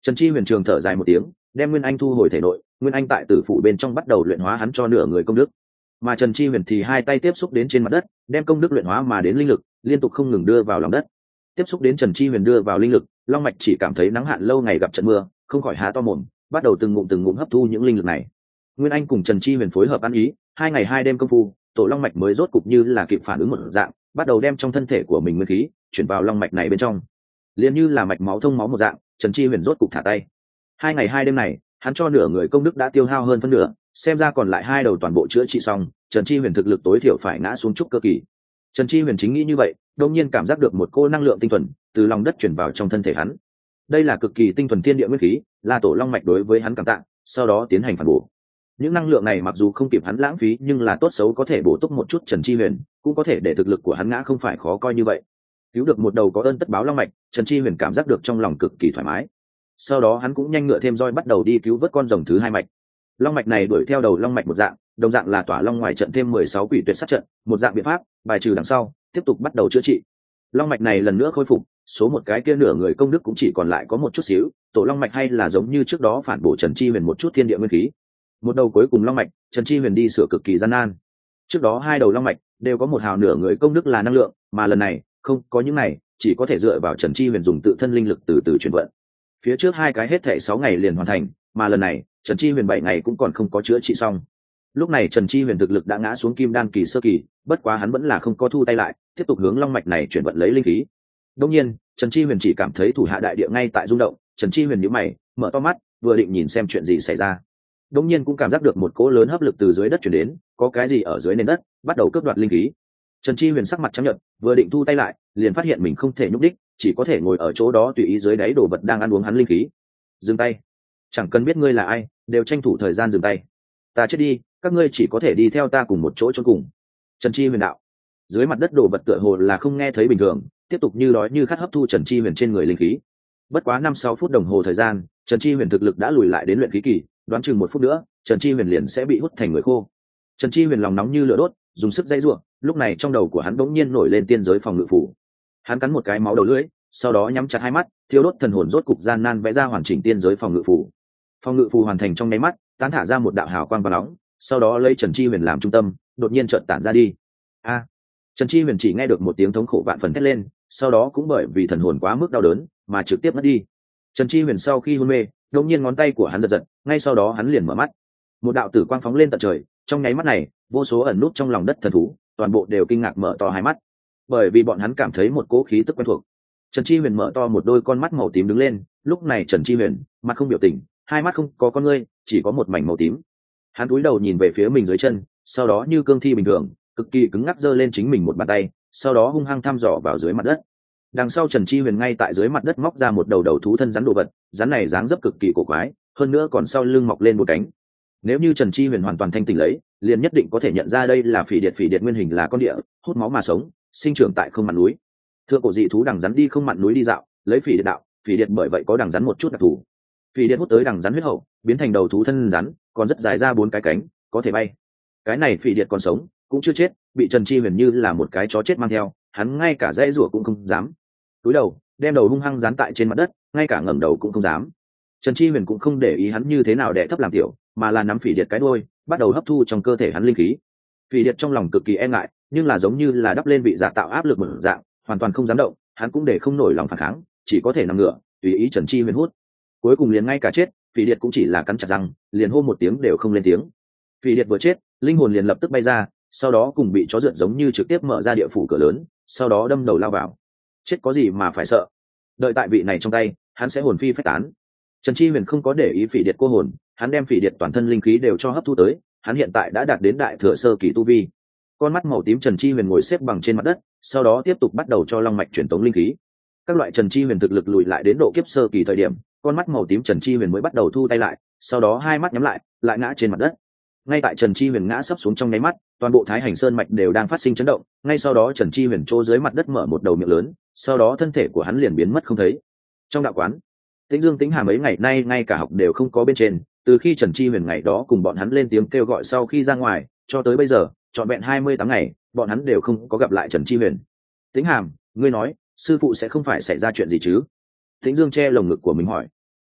Trần Chi Huyền trường thở dài một tiếng, đem Nguyên Anh thu hồi thể nội. Nguyên Anh tại tử phụ bên trong bắt đầu luyện hóa hắn cho nửa người công đức, mà Trần Chi Huyền thì hai tay tiếp xúc đến trên mặt đất, đem công đức luyện hóa mà đến linh lực liên tục không ngừng đưa vào lòng đất. Tiếp xúc đến Trần Chi Huyền đưa vào linh lực, long mạch chỉ cảm thấy nắng hạn lâu ngày gặp trận mưa, không khỏi há to mồm, bắt đầu từng ngụm từng ngụm hấp thu những linh lực này. Nguyên Anh cùng Trần Chi Huyền phối hợp ăn ý, hai ngày hai đêm công phu, tổ long mạch mới rốt cục như là kịp phản ứng một dạng, bắt đầu đem trong thân thể của mình nguyên khí chuyển vào long mạch này bên trong. Liền như là mạch máu thông máu một dạng, Trần Chi Huyền rốt cục thả tay. Hai ngày hai đêm này, hắn cho nửa người công đức đã tiêu hao hơn phân nửa, xem ra còn lại hai đầu toàn bộ chữa trị xong, Trần Chi Huyền thực lực tối thiểu phải ngã xuống trúc cơ kỳ. Trần Chi Huyền chính nghĩ như vậy, đột nhiên cảm giác được một cô năng lượng tinh thuần từ lòng đất chuyển vào trong thân thể hắn. Đây là cực kỳ tinh thuần thiên địa nguyên khí, là tổ long mạch đối với hắn cảm tạ, sau đó tiến hành phản bổ. Những năng lượng này mặc dù không kịp hắn lãng phí, nhưng là tốt xấu có thể bổ túc một chút Trần Chi Huyền, cũng có thể để thực lực của hắn ngã không phải khó coi như vậy. Cứu được một đầu có ơn tất báo long mạch, Trần Chi Huyền cảm giác được trong lòng cực kỳ thoải mái. Sau đó hắn cũng nhanh ngựa thêm roi bắt đầu đi cứu vớt con rồng thứ hai mạch. Long mạch này đuổi theo đầu long mạch một dạng, đồng dạng là tỏa long ngoài trận thêm mười sáu quỷ tuyệt sát trận, một dạng biện pháp, bài trừ đằng sau, tiếp tục bắt đầu chữa trị. Long mạch này lần nữa khôi phục, số một cái kia nửa người công đức cũng chỉ còn lại có một chút xíu, tổ long mạch hay là giống như trước đó phản bổ Trần Chi Huyền một chút thiên địa nguyên khí. Một đầu cuối cùng long mạch, Trần Chi Huyền đi sửa cực kỳ gian nan. Trước đó hai đầu long mạch đều có một hào nửa người công đức là năng lượng, mà lần này không có những này, chỉ có thể dựa vào Trần Chi Huyền dùng tự thân linh lực từ từ chuyển vận. Phía trước hai cái hết thảy sáu ngày liền hoàn thành, mà lần này Trần Chi Huyền bảy ngày cũng còn không có chữa trị xong. Lúc này Trần Chi Huyền thực lực đã ngã xuống kim đan kỳ sơ kỳ, bất quá hắn vẫn là không có thu tay lại, tiếp tục hướng long mạch này chuyển vận lấy linh khí. Đương nhiên, Trần Chi Huyền chỉ cảm thấy thủ hạ đại địa ngay tại rung động, Trần Chi Huyền nhíu mày, mở to mắt, vừa định nhìn xem chuyện gì xảy ra. Đương nhiên cũng cảm giác được một cỗ lớn hấp lực từ dưới đất truyền đến, có cái gì ở dưới nền đất, bắt đầu cướp đoạt linh khí. Trần Chi Huyền sắc mặt trắng nhợt, vừa định thu tay lại, liền phát hiện mình không thể nhúc đích, chỉ có thể ngồi ở chỗ đó tùy ý dưới đáy đồ vật đang ăn uống hắn linh khí. Dừng tay, chẳng cần biết ngươi là ai, đều tranh thủ thời gian dừng tay. Ta chết đi, các ngươi chỉ có thể đi theo ta cùng một chỗ chôn cùng. Trần Chi Huyền đạo. Dưới mặt đất đồ vật tựa hồ là không nghe thấy bình thường, tiếp tục như đói như khát hấp thu Trần Chi Huyền trên người linh khí. Bất quá năm sáu phút đồng hồ thời gian, Trần Chi Huyền thực lực đã lùi lại đến luyện khí kỳ, đoán chừng một phút nữa, Trần Chi Huyền liền sẽ bị hút thành người khô. Trần Chi Huyền lòng nóng như lửa đốt, dùng sức dây rủa, lúc này trong đầu của hắn bỗng nhiên nổi lên tiên giới phòng ngự phủ. Hắn cắn một cái máu đầu lưỡi, sau đó nhắm chặt hai mắt, thiêu đốt thần hồn rốt cục gian nan vẽ ra hoàn chỉnh tiên giới phòng ngự phủ. Phòng ngự phù hoàn thành trong nháy mắt, tán thả ra một đạo hào quang vàng nóng, sau đó lấy Trần Chi Huyền làm trung tâm, đột nhiên chợt tản ra đi. A! Trần Chi Huyền chỉ nghe được một tiếng thống khổ vạn phần thét lên, sau đó cũng bởi vì thần hồn quá mức đau đớn mà trực tiếp mất đi. Trần Chi Huyền sau khi hôn mê, đột nhiên ngón tay của hắn giật giật, ngay sau đó hắn liền mở mắt. Một đạo tử quang phóng lên tận trời, trong nháy mắt này, vô số ẩn nút trong lòng đất thần thú, toàn bộ đều kinh ngạc mở to hai mắt, bởi vì bọn hắn cảm thấy một cỗ khí tức quen thuộc. Trần Chi Huyền mở to một đôi con mắt màu tím đứng lên, lúc này Trần Chi Huyền mặt không biểu tình, hai mắt không có con ngươi, chỉ có một mảnh màu tím. Hắn cúi đầu nhìn về phía mình dưới chân, sau đó như cương thi bình thường, cực kỳ cứng ngắc giơ lên chính mình một bàn tay, sau đó hung hăng thăm dò vào dưới mặt đất. Đằng sau Trần Chi Huyền ngay tại dưới mặt đất móc ra một đầu đầu thú thân rắn đồ vật, rắn này dáng dấp cực kỳ cổ quái, hơn nữa còn sau lưng mọc lên một cánh. Nếu như Trần Chi Huyền hoàn toàn thanh tỉnh lấy, liền nhất định có thể nhận ra đây là phỉ điệt. Phỉ điệt nguyên hình là con địa, hút máu mà sống, sinh trưởng tại không mặn núi. Thượng cổ dị thú đằng rắn đi không mặn núi đi dạo, lấy phỉ điệt đạo, phỉ điệt bởi vậy có đằng rắn một chút đặc thù. Phỉ điệt hút tới đằng rắn huyết hậu, biến thành đầu thú thân rắn, còn rất dài ra bốn cái cánh, có thể bay. Cái này phỉ điệt còn sống, cũng chưa chết, bị Trần Chi Huyền như là một cái chó chết mang theo, hắn ngay cả dãy rủa cũng không dám. Cúi đầu, đem đầu hung hăng dán tại trên mặt đất, ngay cả ngẩng đầu cũng không dám. Trần Chi Huyền cũng không để ý hắn như thế nào để thấp làm tiểu, mà là nắm phỉ điệt cái đuôi, bắt đầu hấp thu trong cơ thể hắn linh khí. Phỉ điệt trong lòng cực kỳ e ngại, nhưng là giống như là đắp lên vị giả tạo áp lực mở dạng, hoàn toàn không dám động, hắn cũng để không nổi lòng phản kháng, chỉ có thể nằm ngửa, tùy ý Trần Chi Huyền hút. Cuối cùng liền ngay cả chết, phỉ điệt cũng chỉ là cắn chặt răng, liền hô một tiếng đều không lên tiếng. Phỉ điệt vừa chết, linh hồn liền lập tức bay ra, sau đó cùng bị chó rượt giống như trực tiếp mở ra địa phủ cửa lớn, sau đó đâm đầu lao vào. Chết có gì mà phải sợ? Đợi tại vị này trong tay, hắn sẽ hồn phi phách tán. Trần Chi Huyền không có để ý phỉ điệt cô hồn, hắn đem phỉ điệt toàn thân linh khí đều cho hấp thu tới, hắn hiện tại đã đạt đến đại thừa sơ kỳ tu vi. Con mắt màu tím Trần Chi Huyền ngồi xếp bằng trên mặt đất, sau đó tiếp tục bắt đầu cho long mạch truyền tống linh khí. Các loại Trần Chi Huyền thực lực lùi lại đến độ kiếp sơ kỳ thời điểm, con mắt màu tím Trần Chi Huyền mới bắt đầu thu tay lại, sau đó hai mắt nhắm lại, lại ngã trên mặt đất. Ngay tại Trần Chi Huyền ngã sấp xuống trong nháy mắt, toàn bộ Thái Hành Sơn mạch đều đang phát sinh chấn động, ngay sau đó Trần Chi Huyền trô dưới mặt đất mở một đầu miệng lớn, sau đó thân thể của hắn liền biến mất không thấy. Trong đạo quán, Tĩnh Dương Tĩnh Hà mấy ngày nay ngay cả học đều không có bên trên, từ khi Trần Chi Huyền ngày đó cùng bọn hắn lên tiếng kêu gọi sau khi ra ngoài, cho tới bây giờ, trọn vẹn hai mươi tám ngày, bọn hắn đều không có gặp lại Trần Chi Huyền. Tĩnh Hàm, ngươi nói, sư phụ sẽ không phải xảy ra chuyện gì chứ? Tĩnh Dương che lồng ngực của mình hỏi.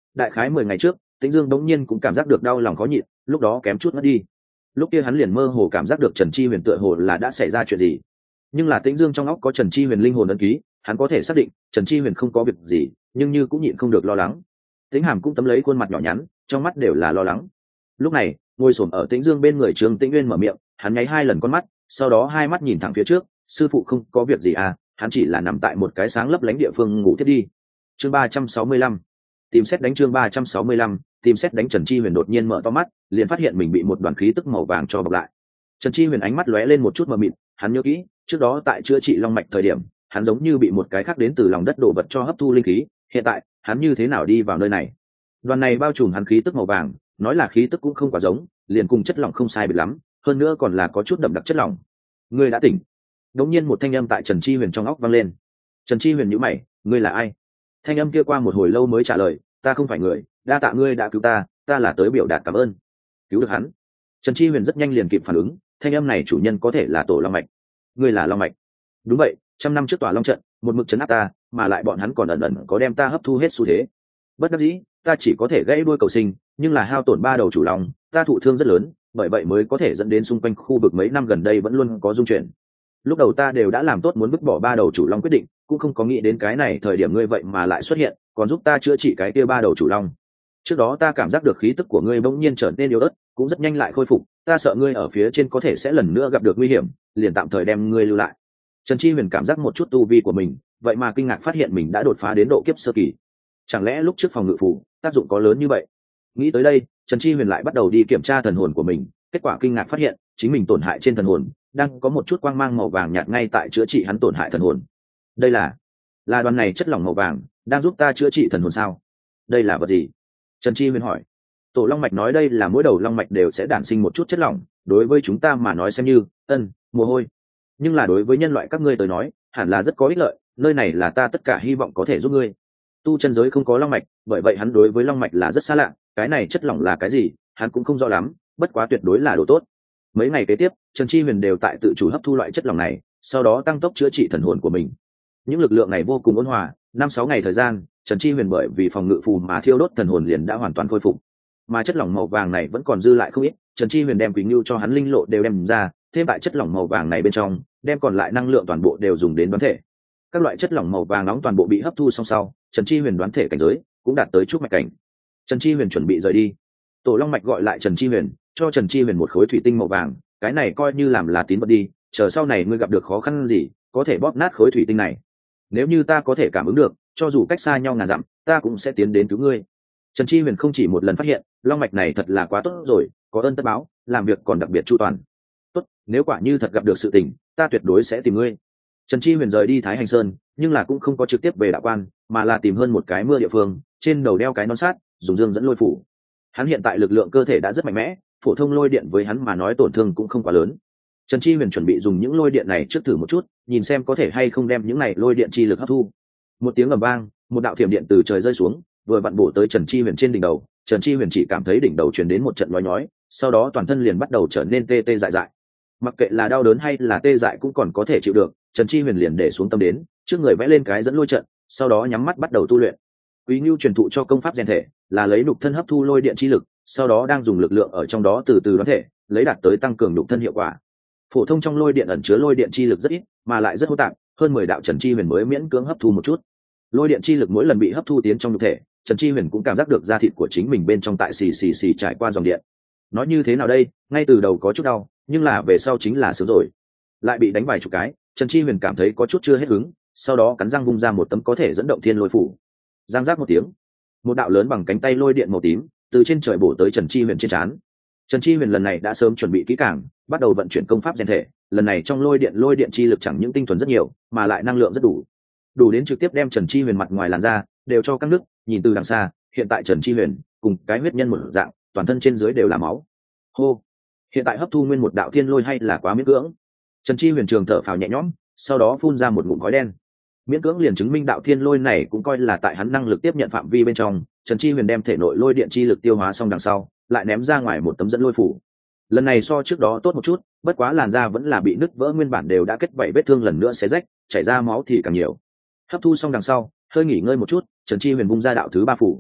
đại khái mười ngày trước Tĩnh Dương bỗng nhiên cũng cảm giác được đau lòng khó nhịn, lúc đó kém chút ngất đi. Lúc kia hắn liền mơ hồ cảm giác được Trần Chi Huyền tựa hồ là đã xảy ra chuyện gì, nhưng là Tĩnh Dương trong óc có Trần Chi Huyền linh hồn ấn ký, hắn có thể xác định Trần Chi Huyền không có việc gì, nhưng như cũng nhịn không được lo lắng. Tĩnh Hàm cũng tấm lấy khuôn mặt nhỏ nhắn, trong mắt đều là lo lắng. Lúc này ngồi xổm ở Tĩnh Dương bên người Trương Tĩnh Nguyên mở miệng, hắn nháy hai lần con mắt, sau đó hai mắt nhìn thẳng phía trước. Sư phụ không có việc gì à, hắn chỉ là nằm tại một cái sáng lấp lánh địa phương ngủ thiết đi. Chương ba trăm sáu mươi lăm, tìm xét đánh. Chương ba trăm sáu mươi lăm, tìm xét đánh. Trần Chi Huyền đột nhiên mở to mắt, liền phát hiện mình bị một đoàn khí tức màu vàng cho bọc lại. Trần Chi Huyền ánh mắt lóe lên một chút mờ mịt, hắn nhớ kỹ trước đó tại chữa trị long mạch thời điểm, hắn giống như bị một cái khác đến từ lòng đất đổ vật cho hấp thu linh khí, hiện tại hắn như thế nào đi vào nơi này? Đoàn này bao trùm hắn khí tức màu vàng, nói là khí tức cũng không quá giống, liền cùng chất lỏng không sai biệt lắm, hơn nữa còn là có chút đậm đặc chất lỏng. Ngươi đã tỉnh. Đống nhiên một thanh âm tại Trần Chi Huyền trong óc vang lên. Trần Chi Huyền nhíu mày, ngươi là ai? Thanh âm kia qua một hồi lâu mới trả lời, ta không phải người, đa tạ ngươi đã cứu ta, ta là tới biểu đạt cảm ơn. Cứu được hắn. Trần Chi Huyền rất nhanh liền kịp phản ứng, thanh âm này chủ nhân có thể là Tổ Long Mạch. Ngươi là Long Mạch? Đúng vậy, trăm năm trước Tỏa Long trận, một mực trấn áp ta, mà lại bọn hắn còn ẩn ẩn có đem ta hấp thu hết xu thế. Bất đắc dĩ, ta chỉ có thể gãy đuôi cầu sinh, nhưng là hao tổn ba đầu chủ long, ta thụ thương rất lớn, bởi vậy mới có thể dẫn đến xung quanh khu vực mấy năm gần đây vẫn luôn có dung chuyển. Lúc đầu ta đều đã làm tốt muốn vứt bỏ ba đầu chủ long quyết định, cũng không có nghĩ đến cái này thời điểm ngươi vậy mà lại xuất hiện, còn giúp ta chữa trị cái kia ba đầu chủ long. Trước đó ta cảm giác được khí tức của ngươi bỗng nhiên trở nên yếu ớt, cũng rất nhanh lại khôi phục, ta sợ ngươi ở phía trên có thể sẽ lần nữa gặp được nguy hiểm, liền tạm thời đem ngươi lưu lại. Trần Chi Huyền cảm giác một chút tu vi của mình, vậy mà kinh ngạc phát hiện mình đã đột phá đến độ kiếp sơ kỳ. Chẳng lẽ lúc trước phòng ngự phù tác dụng có lớn như vậy? Nghĩ tới đây, Trần Chi Huyền lại bắt đầu đi kiểm tra thần hồn của mình, kết quả kinh ngạc phát hiện chính mình tổn hại trên thần hồn đang có một chút quang mang màu vàng nhạt ngay tại chữa trị hắn tổn hại thần hồn. Đây là là đoàn này chất lỏng màu vàng đang giúp ta chữa trị thần hồn sao? Đây là vật gì? Trần Chi Huyền hỏi. Tổ Long Mạch nói đây là mỗi đầu long mạch đều sẽ đản sinh một chút chất lỏng, đối với chúng ta mà nói xem như ân mồ hôi, nhưng là đối với nhân loại các ngươi tới nói hẳn là rất có ích lợi, nơi này là ta tất cả hy vọng có thể giúp ngươi. Tu chân giới không có long mạch, bởi vậy hắn đối với long mạch là rất xa lạ, cái này chất lỏng là cái gì hắn cũng không rõ lắm, bất quá tuyệt đối là đồ tốt. Mấy ngày kế tiếp Trần Chi Huyền đều tại tự chủ hấp thu loại chất lỏng này, sau đó tăng tốc chữa trị thần hồn của mình. Những lực lượng này vô cùng ôn hòa, năm sáu ngày thời gian Trần Chi Huyền bởi vì phòng ngự phù mà thiêu đốt thần hồn liền đã hoàn toàn khôi phục, mà chất lỏng màu vàng này vẫn còn dư lại không ít. Trần Chi Huyền đem Quỳnh Nưu cho hắn linh lộ đều đem ra, thêm tại chất lỏng màu vàng này bên trong, đem còn lại năng lượng toàn bộ đều dùng đến đoán thể. Các loại chất lỏng màu vàng nóng toàn bộ bị hấp thu xong sau, Trần Chi Huyền đoán thể cảnh giới cũng đạt tới trúc mạch cảnh. Trần Chi Huyền chuẩn bị rời đi. Tổ Long Mạch gọi lại Trần Chi Huyền, cho Trần Chi Huyền một khối thủy tinh màu vàng, cái này coi như làm là tín vật đi, chờ sau này ngươi gặp được khó khăn gì, có thể bóp nát khối thủy tinh này. Nếu như ta có thể cảm ứng được, cho dù cách xa nhau ngàn dặm, ta cũng sẽ tiến đến cứu ngươi. Trần Chi Huyền không chỉ một lần phát hiện, long mạch này thật là quá tốt rồi, có ơn tất báo, làm việc còn đặc biệt chu toàn. Tốt, nếu quả như thật gặp được sự tình, ta tuyệt đối sẽ tìm ngươi. Trần Chi Huyền rời đi Thái Hành Sơn, nhưng là cũng không có trực tiếp về đạo quan, mà là tìm hơn một cái mưa địa phương, trên đầu đeo cái nón sát, dùng dương dẫn lôi phủ. Hắn hiện tại lực lượng cơ thể đã rất mạnh mẽ, phổ thông lôi điện với hắn mà nói tổn thương cũng không quá lớn. Trần Chi Huyền chuẩn bị dùng những lôi điện này trước thử một chút, nhìn xem có thể hay không đem những này lôi điện chi lực hấp thu. Một tiếng ầm vang, một đạo thiểm điện từ trời rơi xuống, vừa vặn bổ tới Trần Chi Huyền trên đỉnh đầu. Trần Chi Huyền chỉ cảm thấy đỉnh đầu truyền đến một trận nhói nhói, sau đó toàn thân liền bắt đầu trở nên tê tê dại dại. Mặc kệ là đau đớn hay là tê dại cũng còn có thể chịu được, Trần Chi Huyền liền để xuống tâm đến, trước người vẽ lên cái dẫn lôi trận, sau đó nhắm mắt bắt đầu tu luyện. Quý Nưu truyền thụ cho công pháp rèn thể, là lấy nhục thân hấp thu lôi điện chi lực, sau đó đang dùng lực lượng ở trong đó từ từ đoán thể, lấy đạt tới tăng cường nhục thân hiệu quả. Phổ thông trong lôi điện ẩn chứa lôi điện chi lực rất ít, mà lại rất hỗn tạp, hơn mười đạo Trần Chi Huyền mới miễn cưỡng hấp thu một chút. Lôi điện chi lực mỗi lần bị hấp thu tiến trong nhục thể, Trần Chi Huyền cũng cảm giác được da thịt của chính mình bên trong tại xì xì xì trải qua dòng điện. Nói như thế nào đây, ngay từ đầu có chút đau, nhưng là về sau chính là sướng rồi. Lại bị đánh vài chục cái, Trần Chi Huyền cảm thấy có chút chưa hết hứng, sau đó cắn răng vung ra một tấm có thể dẫn động thiên lôi phủ. Giang giác một tiếng, một đạo lớn bằng cánh tay lôi điện màu tím từ trên trời bổ tới Trần Chi Huyền trên trán. Trần Chi Huyền lần này đã sớm chuẩn bị kỹ càng, bắt đầu vận chuyển công pháp rèn thể, lần này trong lôi điện lôi điện chi lực chẳng những tinh thuần rất nhiều, mà lại năng lượng rất đủ. Đủ đến trực tiếp đem Trần Chi Huyền mặt ngoài làn da đều cho căng nứt, nhìn từ đằng xa, hiện tại Trần Chi Huyền cùng cái huyết nhân một dạng, toàn thân trên dưới đều là máu. Hô, hiện tại hấp thu nguyên một đạo thiên lôi hay là quá miễn cưỡng. Trần Chi Huyền trường thở phào nhẹ nhõm, sau đó phun ra một ngụm khói đen. Miễn cưỡng liền chứng minh đạo thiên lôi này cũng coi là tại hắn năng lực tiếp nhận phạm vi bên trong. Trần Chi Huyền đem thể nội lôi điện chi lực tiêu hóa xong đằng sau, lại ném ra ngoài một tấm dẫn lôi phủ. Lần này so trước đó tốt một chút, bất quá làn da vẫn là bị nứt vỡ, nguyên bản đều đã kết vảy vết thương lần nữa xé rách, chảy ra máu thì càng nhiều. Hấp thu xong đằng sau, hơi nghỉ ngơi một chút, Trần Chi Huyền vung ra đạo thứ ba phủ.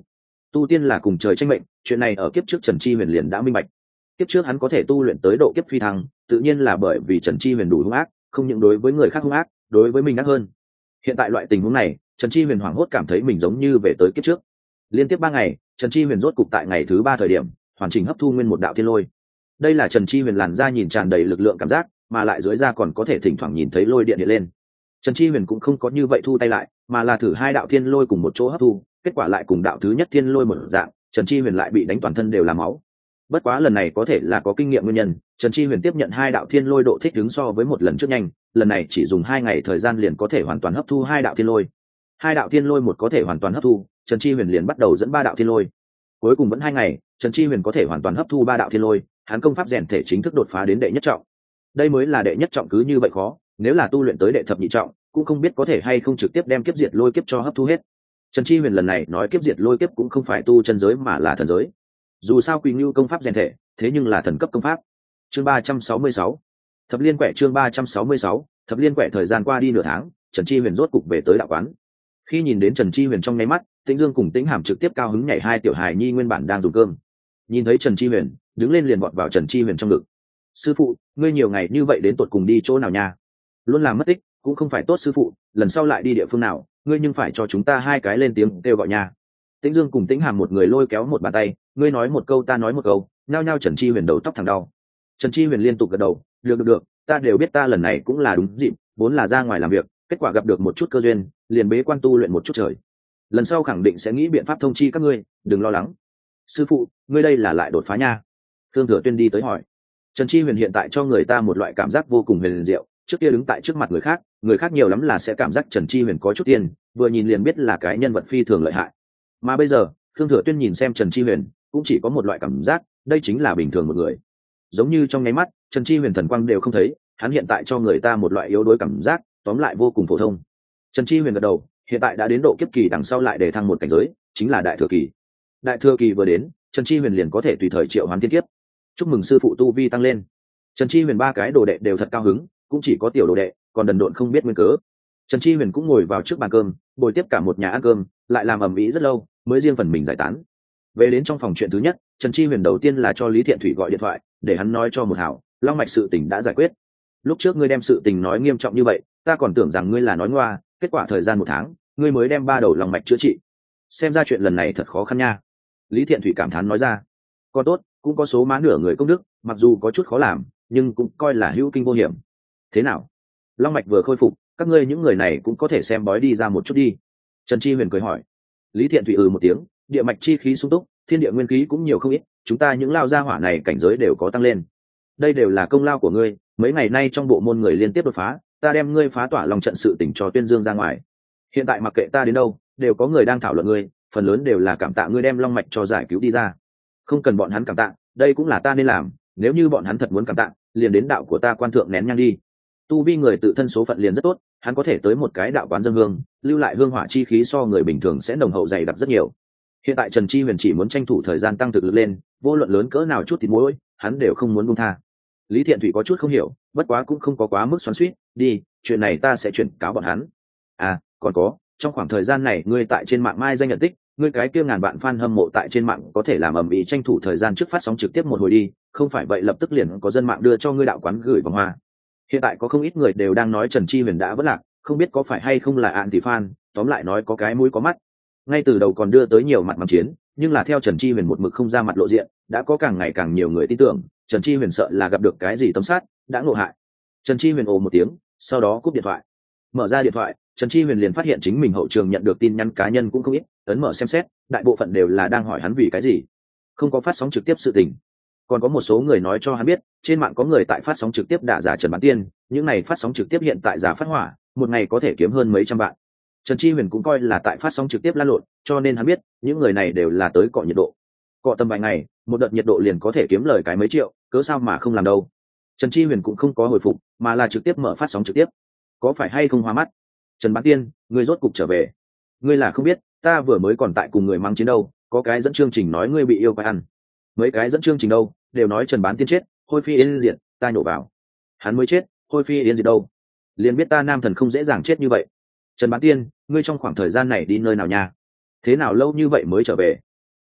Tu tiên là cùng trời tranh mệnh, chuyện này ở kiếp trước Trần Chi Huyền liền đã minh bạch. Kiếp trước hắn có thể tu luyện tới độ kiếp phi thăng, tự nhiên là bởi vì Trần Chi Huyền đủ hung ác, không những đối với người khác hung ác, đối với mình ác hơn. Hiện tại loại tình huống này, Trần Chi Huyền hoảng hốt cảm thấy mình giống như về tới kiếp trước. Liên tiếp ba ngày, Trần Chi Huyền rốt cục tại ngày thứ ba thời điểm, hoàn chỉnh hấp thu nguyên một đạo thiên lôi. Đây là Trần Chi Huyền làn da nhìn tràn đầy lực lượng cảm giác, mà lại dưới da còn có thể thỉnh thoảng nhìn thấy lôi điện hiện lên. Trần Chi Huyền cũng không có như vậy thu tay lại, mà là thử hai đạo thiên lôi cùng một chỗ hấp thu, kết quả lại cùng đạo thứ nhất thiên lôi một dạng, Trần Chi Huyền lại bị đánh toàn thân đều là máu. Bất quá lần này có thể là có kinh nghiệm nguyên nhân, Trần Chi Huyền tiếp nhận hai đạo thiên lôi độ thích ứng so với một lần trước nhanh, lần này chỉ dùng hai ngày thời gian liền có thể hoàn toàn hấp thu hai đạo thiên lôi. Hai đạo thiên lôi một có thể hoàn toàn hấp thu, Trần Chi Huyền liền bắt đầu dẫn ba đạo thiên lôi. Cuối cùng vẫn hai ngày, Trần Chi Huyền có thể hoàn toàn hấp thu ba đạo thiên lôi, hắn công pháp rèn thể chính thức đột phá đến đệ nhất trọng. Đây mới là đệ nhất trọng cứ như vậy khó, nếu là tu luyện tới đệ thập nhị trọng, cũng không biết có thể hay không trực tiếp đem kiếp diệt lôi kiếp cho hấp thu hết. Trần Chi Huyền lần này nói kiếp diệt lôi kiếp cũng không phải tu chân giới mà là thần giới. Dù sao Quỳnh Nưu công pháp rèn thể, thế nhưng là thần cấp công pháp. Chương ba trăm sáu mươi sáu, Thập Liên Quẻ chương ba trăm sáu mươi sáu, Thập Liên Quẻ thời gian qua đi nửa tháng, Trần Chi Huyền rốt cục về tới đạo quán. Khi nhìn đến Trần Chi Huyền trong nháy mắt, Tĩnh Dương cùng Tĩnh Hàm trực tiếp cao hứng nhảy, hai tiểu hài nhi nguyên bản đang dùng cơm. Nhìn thấy Trần Chi Huyền, đứng lên liền vọt vào Trần Chi Huyền trong ngực. Sư phụ, ngươi nhiều ngày như vậy đến tụt cùng đi chỗ nào nha? Luôn làm mất tích, cũng không phải tốt sư phụ, lần sau lại đi địa phương nào, ngươi nhưng phải cho chúng ta hai cái lên tiếng kêu gọi nha. Tĩnh Dương cùng Tĩnh Hàm một người lôi kéo một bàn tay, ngươi nói một câu ta nói một câu, nhao nhao Trần Chi Huyền đầu tóc thẳng đau. Trần Chi Huyền liên tục gật đầu, được được được, ta đều biết ta lần này cũng là đúng dịp, vốn là ra ngoài làm việc, kết quả gặp được một chút cơ duyên, liền bế quan tu luyện một chút trời. Lần sau khẳng định sẽ nghĩ biện pháp thông chi các ngươi, đừng lo lắng. Sư phụ, ngươi đây là lại đột phá nha. Thương Thừa Tuyên đi tới hỏi. Trần Chi Huyền hiện tại cho người ta một loại cảm giác vô cùng huyền diệu, trước kia đứng tại trước mặt người khác, người khác nhiều lắm là sẽ cảm giác Trần Chi Huyền có chút tiền, vừa nhìn liền biết là cái nhân vật phi thường lợi hại. Mà bây giờ, Thương Thừa Tuyên nhìn xem Trần Chi Huyền, cũng chỉ có một loại cảm giác, đây chính là bình thường một người. Giống như trong nháy mắt, Trần Chi Huyền thần quang đều không thấy, hắn hiện tại cho người ta một loại yếu đuối cảm giác, tóm lại vô cùng phổ thông. Trần Chi Huyền gật đầu, hiện tại đã đến độ kiếp kỳ, đằng sau lại để thăng một cảnh giới, chính là đại thừa kỳ. Đại thừa kỳ vừa đến, Trần Chi Huyền liền có thể tùy thời triệu hoán thiên kiếp. Chúc mừng sư phụ tu vi tăng lên. Trần Chi Huyền ba cái đồ đệ đều thật cao hứng, cũng chỉ có tiểu đồ đệ còn đần độn không biết nguyên cớ. Trần Chi Huyền cũng ngồi vào trước bàn cơm, bồi tiếp cả một nhà ăn cơm, lại làm ầm ĩ rất lâu, mới riêng phần mình giải tán. Về đến trong phòng chuyện thứ nhất, Trần Chi Huyền đầu tiên là cho Lý Thiện Thủy gọi điện thoại, để hắn nói cho một hảo, long mạch sự tình đã giải quyết. Lúc trước ngươi đem sự tình nói nghiêm trọng như vậy, ta còn tưởng rằng ngươi là nói ngoa, kết quả thời gian một tháng, ngươi mới đem ba đầu long mạch chữa trị. Xem ra chuyện lần này thật khó khăn nha. Lý Thiện Thủy cảm thán nói ra. Còn tốt, cũng có số má nửa người công đức, mặc dù có chút khó làm, nhưng cũng coi là hữu kinh vô hiểm. Thế nào? Long mạch vừa khôi phục, các ngươi những người này cũng có thể xem bói đi ra một chút đi. Trần Chi Huyền cười hỏi. Lý Thiện Thủy ừ một tiếng, địa mạch chi khí sung túc, thiên địa nguyên khí cũng nhiều không ít, chúng ta những lao gia hỏa này cảnh giới đều có tăng lên. Đây đều là công lao của ngươi, mấy ngày nay trong bộ môn người liên tiếp đột phá, ta đem ngươi phá tỏa lòng trận sự tỉnh cho tuyên dương ra ngoài. Hiện tại mặc kệ ta đến đâu, đều có người đang thảo luận ngươi, phần lớn đều là cảm tạ ngươi đem long mạch cho giải cứu đi ra. Không cần bọn hắn cảm tạ, đây cũng là ta nên làm, nếu như bọn hắn thật muốn cảm tạ, liền đến đạo của ta quan thượng nén nhang đi. Tu vi người tự thân số phận liền rất tốt, hắn có thể tới một cái đạo quán dân hương, lưu lại hương hỏa chi khí so người bình thường sẽ nồng hậu dày đặc rất nhiều. Hiện tại Trần Chi Huyền chỉ muốn tranh thủ thời gian tăng thực lực lên, vô luận lớn cỡ nào chút thì muối, hắn đều không muốn buông tha. Lý Thiện Thủy có chút không hiểu, bất quá cũng không có quá mức xoắn xuýt, đi, chuyện này ta sẽ chuyển cáo bọn hắn. À, còn có, trong khoảng thời gian này ngươi tại trên mạng mai danh nhận tích, ngươi cái kia ngàn bạn fan hâm mộ tại trên mạng có thể làm ầm ĩ tranh thủ thời gian trước phát sóng trực tiếp một hồi đi, không phải vậy lập tức liền có dân mạng đưa cho ngươi đạo quán gửi vòng hoa. Hiện tại có không ít người đều đang nói Trần Chi Huyền đã vất lạc, không biết có phải hay không là ạn tỷ fan, tóm lại nói có cái mũi có mắt. Ngay từ đầu còn đưa tới nhiều mặt mắng chiến, nhưng là theo Trần Chi Huyền một mực không ra mặt lộ diện, đã có càng ngày càng nhiều người tin tưởng, Trần Chi Huyền sợ là gặp được cái gì tấm sát, đã ngộ hại. Trần Chi Huyền ồ một tiếng, sau đó cúp điện thoại. Mở ra điện thoại, Trần Chi Huyền liền phát hiện chính mình hậu trường nhận được tin nhắn cá nhân cũng không ít, ấn mở xem xét, đại bộ phận đều là đang hỏi hắn vì cái gì không có phát sóng trực tiếp sự tình. Còn có một số người nói cho hắn biết, trên mạng có người tại phát sóng trực tiếp đả giả Trần Bán Tiên, những này phát sóng trực tiếp hiện tại giả phát hỏa, một ngày có thể kiếm hơn mấy trăm vạn. Trần Chi Huyền cũng coi là tại phát sóng trực tiếp lan lộn, cho nên hắn biết, những người này đều là tới cọ nhiệt độ. Cọ tầm vài ngày, một đợt nhiệt độ liền có thể kiếm lời cái mấy triệu, cớ sao mà không làm đâu. Trần Chi Huyền cũng không có hồi phục, mà là trực tiếp mở phát sóng trực tiếp. Có phải hay không hoa mắt? Trần Bán Tiên, ngươi rốt cục trở về. Ngươi là không biết, ta vừa mới còn tại cùng người mang chiến đâu, có cái dẫn chương trình nói ngươi bị yêu quái ăn. Mấy cái dẫn chương trình đâu, đều nói Trần Bán Tiên chết, hôi phi yên diệt, ta nhổ vào. Hắn mới chết, hôi phi yên diệt đâu? Liền biết ta nam thần không dễ dàng chết như vậy. Trần Bán Tiên, ngươi trong khoảng thời gian này đi nơi nào nha? Thế nào lâu như vậy mới trở về?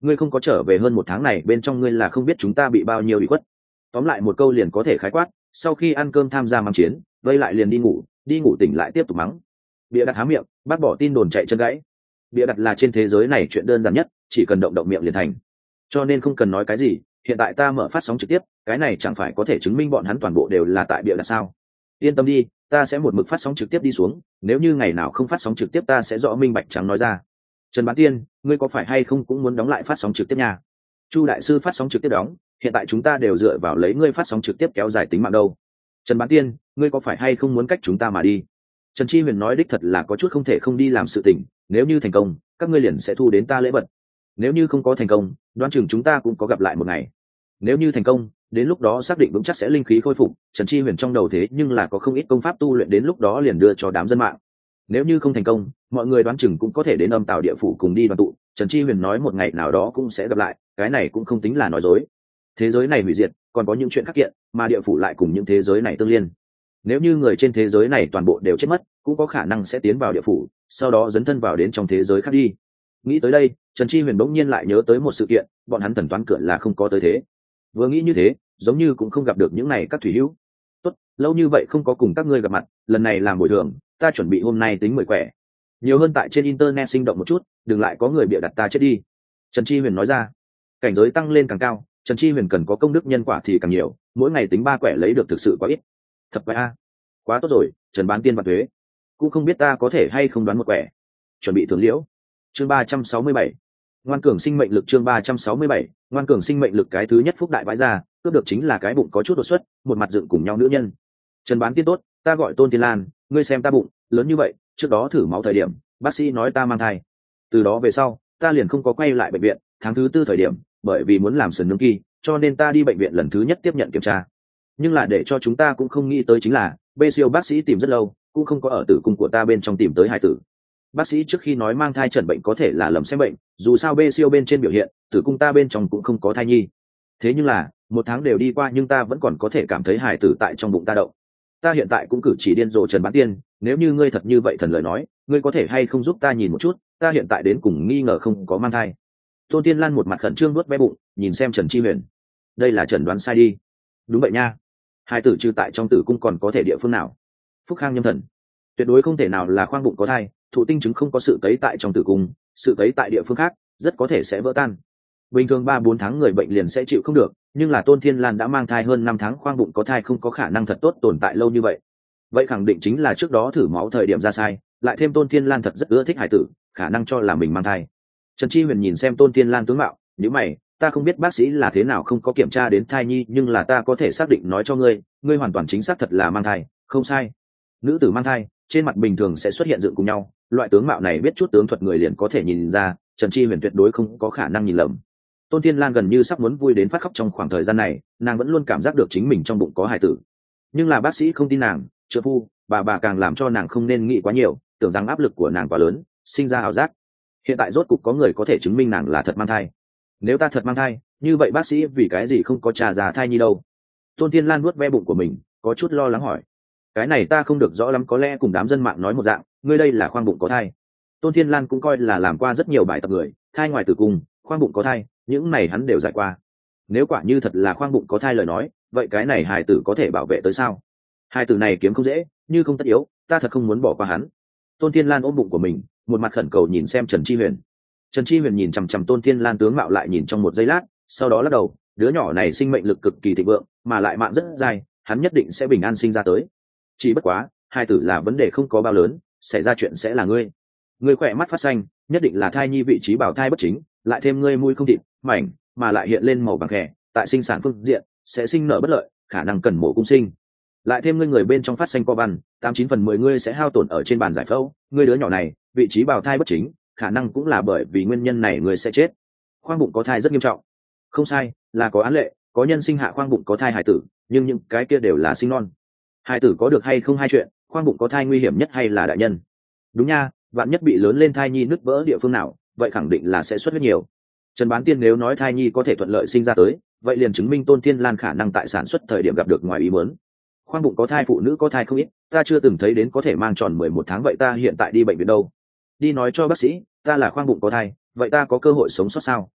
ngươi không có trở về hơn một tháng này bên trong ngươi là không biết chúng ta bị bao nhiêu bị khuất. Tóm lại một câu liền có thể khái quát, sau khi ăn cơm tham gia mang chiến, vây lại liền đi ngủ, đi ngủ tỉnh lại tiếp tục mắng. Bịa đặt há miệng, bác bỏ tin đồn chạy chân gãy. Bịa đặt là trên thế giới này chuyện đơn giản nhất, chỉ cần động động miệng liền thành. Cho nên không cần nói cái gì, hiện tại ta mở phát sóng trực tiếp, cái này chẳng phải có thể chứng minh bọn hắn toàn bộ đều là tại bịa đặt sao? Yên tâm đi, ta sẽ một mực phát sóng trực tiếp đi xuống, nếu như ngày nào không phát sóng trực tiếp ta sẽ rõ minh bạch trắng nói ra. Trần Bán Tiên, ngươi có phải hay không cũng muốn đóng lại phát sóng trực tiếp nha? Chu đại sư phát sóng trực tiếp đóng, hiện tại chúng ta đều dựa vào lấy ngươi phát sóng trực tiếp kéo dài tính mạng đâu. Trần Bán Tiên, ngươi có phải hay không muốn cách chúng ta mà đi? Trần Chi Huyền nói đích thật là có chút không thể không đi làm sự tình, nếu như thành công, các ngươi liền sẽ thu đến ta lễ vật. Nếu như không có thành công, đoán chừng chúng ta cũng có gặp lại một ngày. Nếu như thành công, đến lúc đó xác định vững chắc sẽ linh khí khôi phục, Trần Chi Huyền trong đầu thế nhưng là có không ít công pháp tu luyện đến lúc đó liền đưa cho đám dân mạng. Nếu như không thành công, mọi người đoán chừng cũng có thể đến âm tào địa phủ cùng đi đoàn tụ, Trần Chi Huyền nói một ngày nào đó cũng sẽ gặp lại, cái này cũng không tính là nói dối. Thế giới này hủy diệt, còn có những chuyện khác kiện, mà địa phủ lại cùng những thế giới này tương liên. Nếu như người trên thế giới này toàn bộ đều chết mất, cũng có khả năng sẽ tiến vào địa phủ, sau đó dấn thân vào đến trong thế giới khác đi. Nghĩ tới đây, Trần Chi Huyền bỗng nhiên lại nhớ tới một sự kiện, bọn hắn thần toán cửa là không có tới thế. Vừa nghĩ như thế, giống như cũng không gặp được những này các thủy hữu. Tốt, lâu như vậy không có cùng các ngươi gặp mặt, lần này làm bồi thường, ta chuẩn bị hôm nay tính mười quẻ. Nhiều hơn tại trên internet sinh động một chút, đừng lại có người bịa đặt ta chết đi. Trần Chi Huyền nói ra. Cảnh giới tăng lên càng cao, Trần Chi Huyền cần có công đức nhân quả thì càng nhiều, mỗi ngày tính ba quẻ lấy được thực sự quá ít. Thật quẻ a. Quá tốt rồi, Trần Bán Tiên và thuế. Cũng không biết ta có thể hay không đoán một quẻ. Chuẩn bị thưởng liễu. Chương ba trăm sáu mươi bảy. Ngoan cường sinh mệnh lực chương ba trăm sáu mươi bảy, ngoan cường sinh mệnh lực cái thứ nhất phúc đại vãi ra, cướp được chính là cái bụng có chút đột xuất, một mặt dựng cùng nhau nữ nhân. Trần Bán Tiên tốt, ta gọi Tôn Tiên Lan, ngươi xem ta bụng lớn như vậy, trước đó thử máu thời điểm, bác sĩ nói ta mang thai. Từ đó về sau, ta liền không có quay lại bệnh viện, tháng thứ tư thời điểm, bởi vì muốn làm sườn nướng kỳ, cho nên ta đi bệnh viện lần thứ nhất tiếp nhận kiểm tra. Nhưng là để cho chúng ta cũng không nghĩ tới chính là, bê siêu bác sĩ tìm rất lâu, cũng không có ở tử cung của ta bên trong tìm tới hài tử. Bác sĩ trước khi nói mang thai chẩn bệnh có thể là lầm xem bệnh, dù sao bê siêu bên trên biểu hiện, tử cung ta bên trong cũng không có thai nhi. Thế nhưng là, một tháng đều đi qua nhưng ta vẫn còn có thể cảm thấy hài tử tại trong bụng ta động. Ta hiện tại cũng cử chỉ điên rồ Trần Bán Tiên, nếu như ngươi thật như vậy thần lời nói, ngươi có thể hay không giúp ta nhìn một chút, ta hiện tại đến cùng nghi ngờ không có mang thai. Tôn Tiên Lan một mặt khẩn trương nuốt ve bụng, nhìn xem Trần Chi Huyền. Đây là chẩn đoán sai đi. Đúng vậy nha. Hài tử trừ tại trong tử cung còn có thể địa phương nào? Phúc Khang Nhâm Thần. Tuyệt đối không thể nào là khoang bụng có thai, thụ tinh chứng không có sự cấy tại trong tử cung, sự cấy tại địa phương khác, rất có thể sẽ vỡ tan. Bình thường ba bốn tháng người bệnh liền sẽ chịu không được, nhưng là Tôn Thiên Lan đã mang thai hơn năm tháng, khoang bụng có thai không có khả năng thật tốt tồn tại lâu như vậy. Vậy khẳng định chính là trước đó thử máu thời điểm ra sai, lại thêm Tôn Thiên Lan thật rất ưa thích hải tử, khả năng cho là mình mang thai. Trần Chi Huyền nhìn xem Tôn Thiên Lan tướng mạo, nhíu mày, ta không biết bác sĩ là thế nào không có kiểm tra đến thai nhi, nhưng là ta có thể xác định nói cho ngươi, ngươi hoàn toàn chính xác thật là mang thai, không sai. Nữ tử mang thai, trên mặt bình thường sẽ xuất hiện dựng cùng nhau, loại tướng mạo này biết chút tướng thuật người liền có thể nhìn ra, Trần Chi Huyền tuyệt đối không có khả năng nhìn lầm. Tôn Thiên Lan gần như sắp muốn vui đến phát khóc trong khoảng thời gian này, nàng vẫn luôn cảm giác được chính mình trong bụng có hài tử. Nhưng là bác sĩ không tin nàng, trợ phu, bà bà càng làm cho nàng không nên nghĩ quá nhiều, tưởng rằng áp lực của nàng quá lớn, sinh ra ảo giác. Hiện tại rốt cục có người có thể chứng minh nàng là thật mang thai. Nếu ta thật mang thai, như vậy bác sĩ vì cái gì không có trà già thai nhi đâu? Tôn Thiên Lan nuốt ve bụng của mình, có chút lo lắng hỏi. Cái này ta không được rõ lắm, có lẽ cùng đám dân mạng nói một dạng, ngươi đây là khoang bụng có thai. Tôn Thiên Lan cũng coi là làm qua rất nhiều bài tập người, thai ngoài tử cung, khoang bụng có thai, những này hắn đều giải qua. Nếu quả như thật là khoang bụng có thai lời nói, vậy cái này hài tử có thể bảo vệ tới sao? Hài tử này kiếm không dễ, như không tất yếu, ta thật không muốn bỏ qua hắn. Tôn Thiên Lan ôm bụng của mình, một mặt khẩn cầu nhìn xem Trần Chi Huyền. Trần Chi Huyền nhìn chằm chằm Tôn Thiên Lan tướng mạo lại nhìn trong một giây lát, sau đó lắc đầu, đứa nhỏ này sinh mệnh lực cực kỳ thịnh vượng, mà lại mạng rất dài, hắn nhất định sẽ bình an sinh ra tới. Chỉ bất quá, hai tử là vấn đề không có bao lớn, xảy ra chuyện sẽ là ngươi. Ngươi khỏe mắt phát xanh, nhất định là thai nhi vị trí bảo thai bất chính, lại thêm ngươi mũi không thịt, mảnh, mà lại hiện lên màu vàng khè, tại sinh sản phương diện sẽ sinh nở bất lợi, khả năng cần mổ cung sinh. Lại thêm ngươi người bên trong phát xanh co văn, tám chín phần mười ngươi sẽ hao tổn ở trên bàn giải phẫu, ngươi đứa nhỏ này, vị trí bào thai bất chính, khả năng cũng là bởi vì nguyên nhân này ngươi sẽ chết. Khoang bụng có thai rất nghiêm trọng. Không sai, là có án lệ, có nhân sinh hạ khoang bụng có thai hài tử, nhưng những cái kia đều là sinh non. Hài tử có được hay không hai chuyện, khoang bụng có thai nguy hiểm nhất hay là đại nhân? Đúng nha, vạn nhất bị lớn lên thai nhi nứt vỡ địa phương nào, vậy khẳng định là sẽ xuất huyết nhiều. Trần Bán Tiên nếu nói thai nhi có thể thuận lợi sinh ra tới, vậy liền chứng minh Tôn Thiên Lan khả năng tại sản xuất thời điểm gặp được ngoài ý muốn. Khoang bụng có thai phụ nữ có thai không ít, ta chưa từng thấy đến có thể mang tròn mười một tháng, vậy ta hiện tại đi bệnh viện đâu? Đi nói cho bác sĩ, ta là khoang bụng có thai, vậy ta có cơ hội sống sót sao?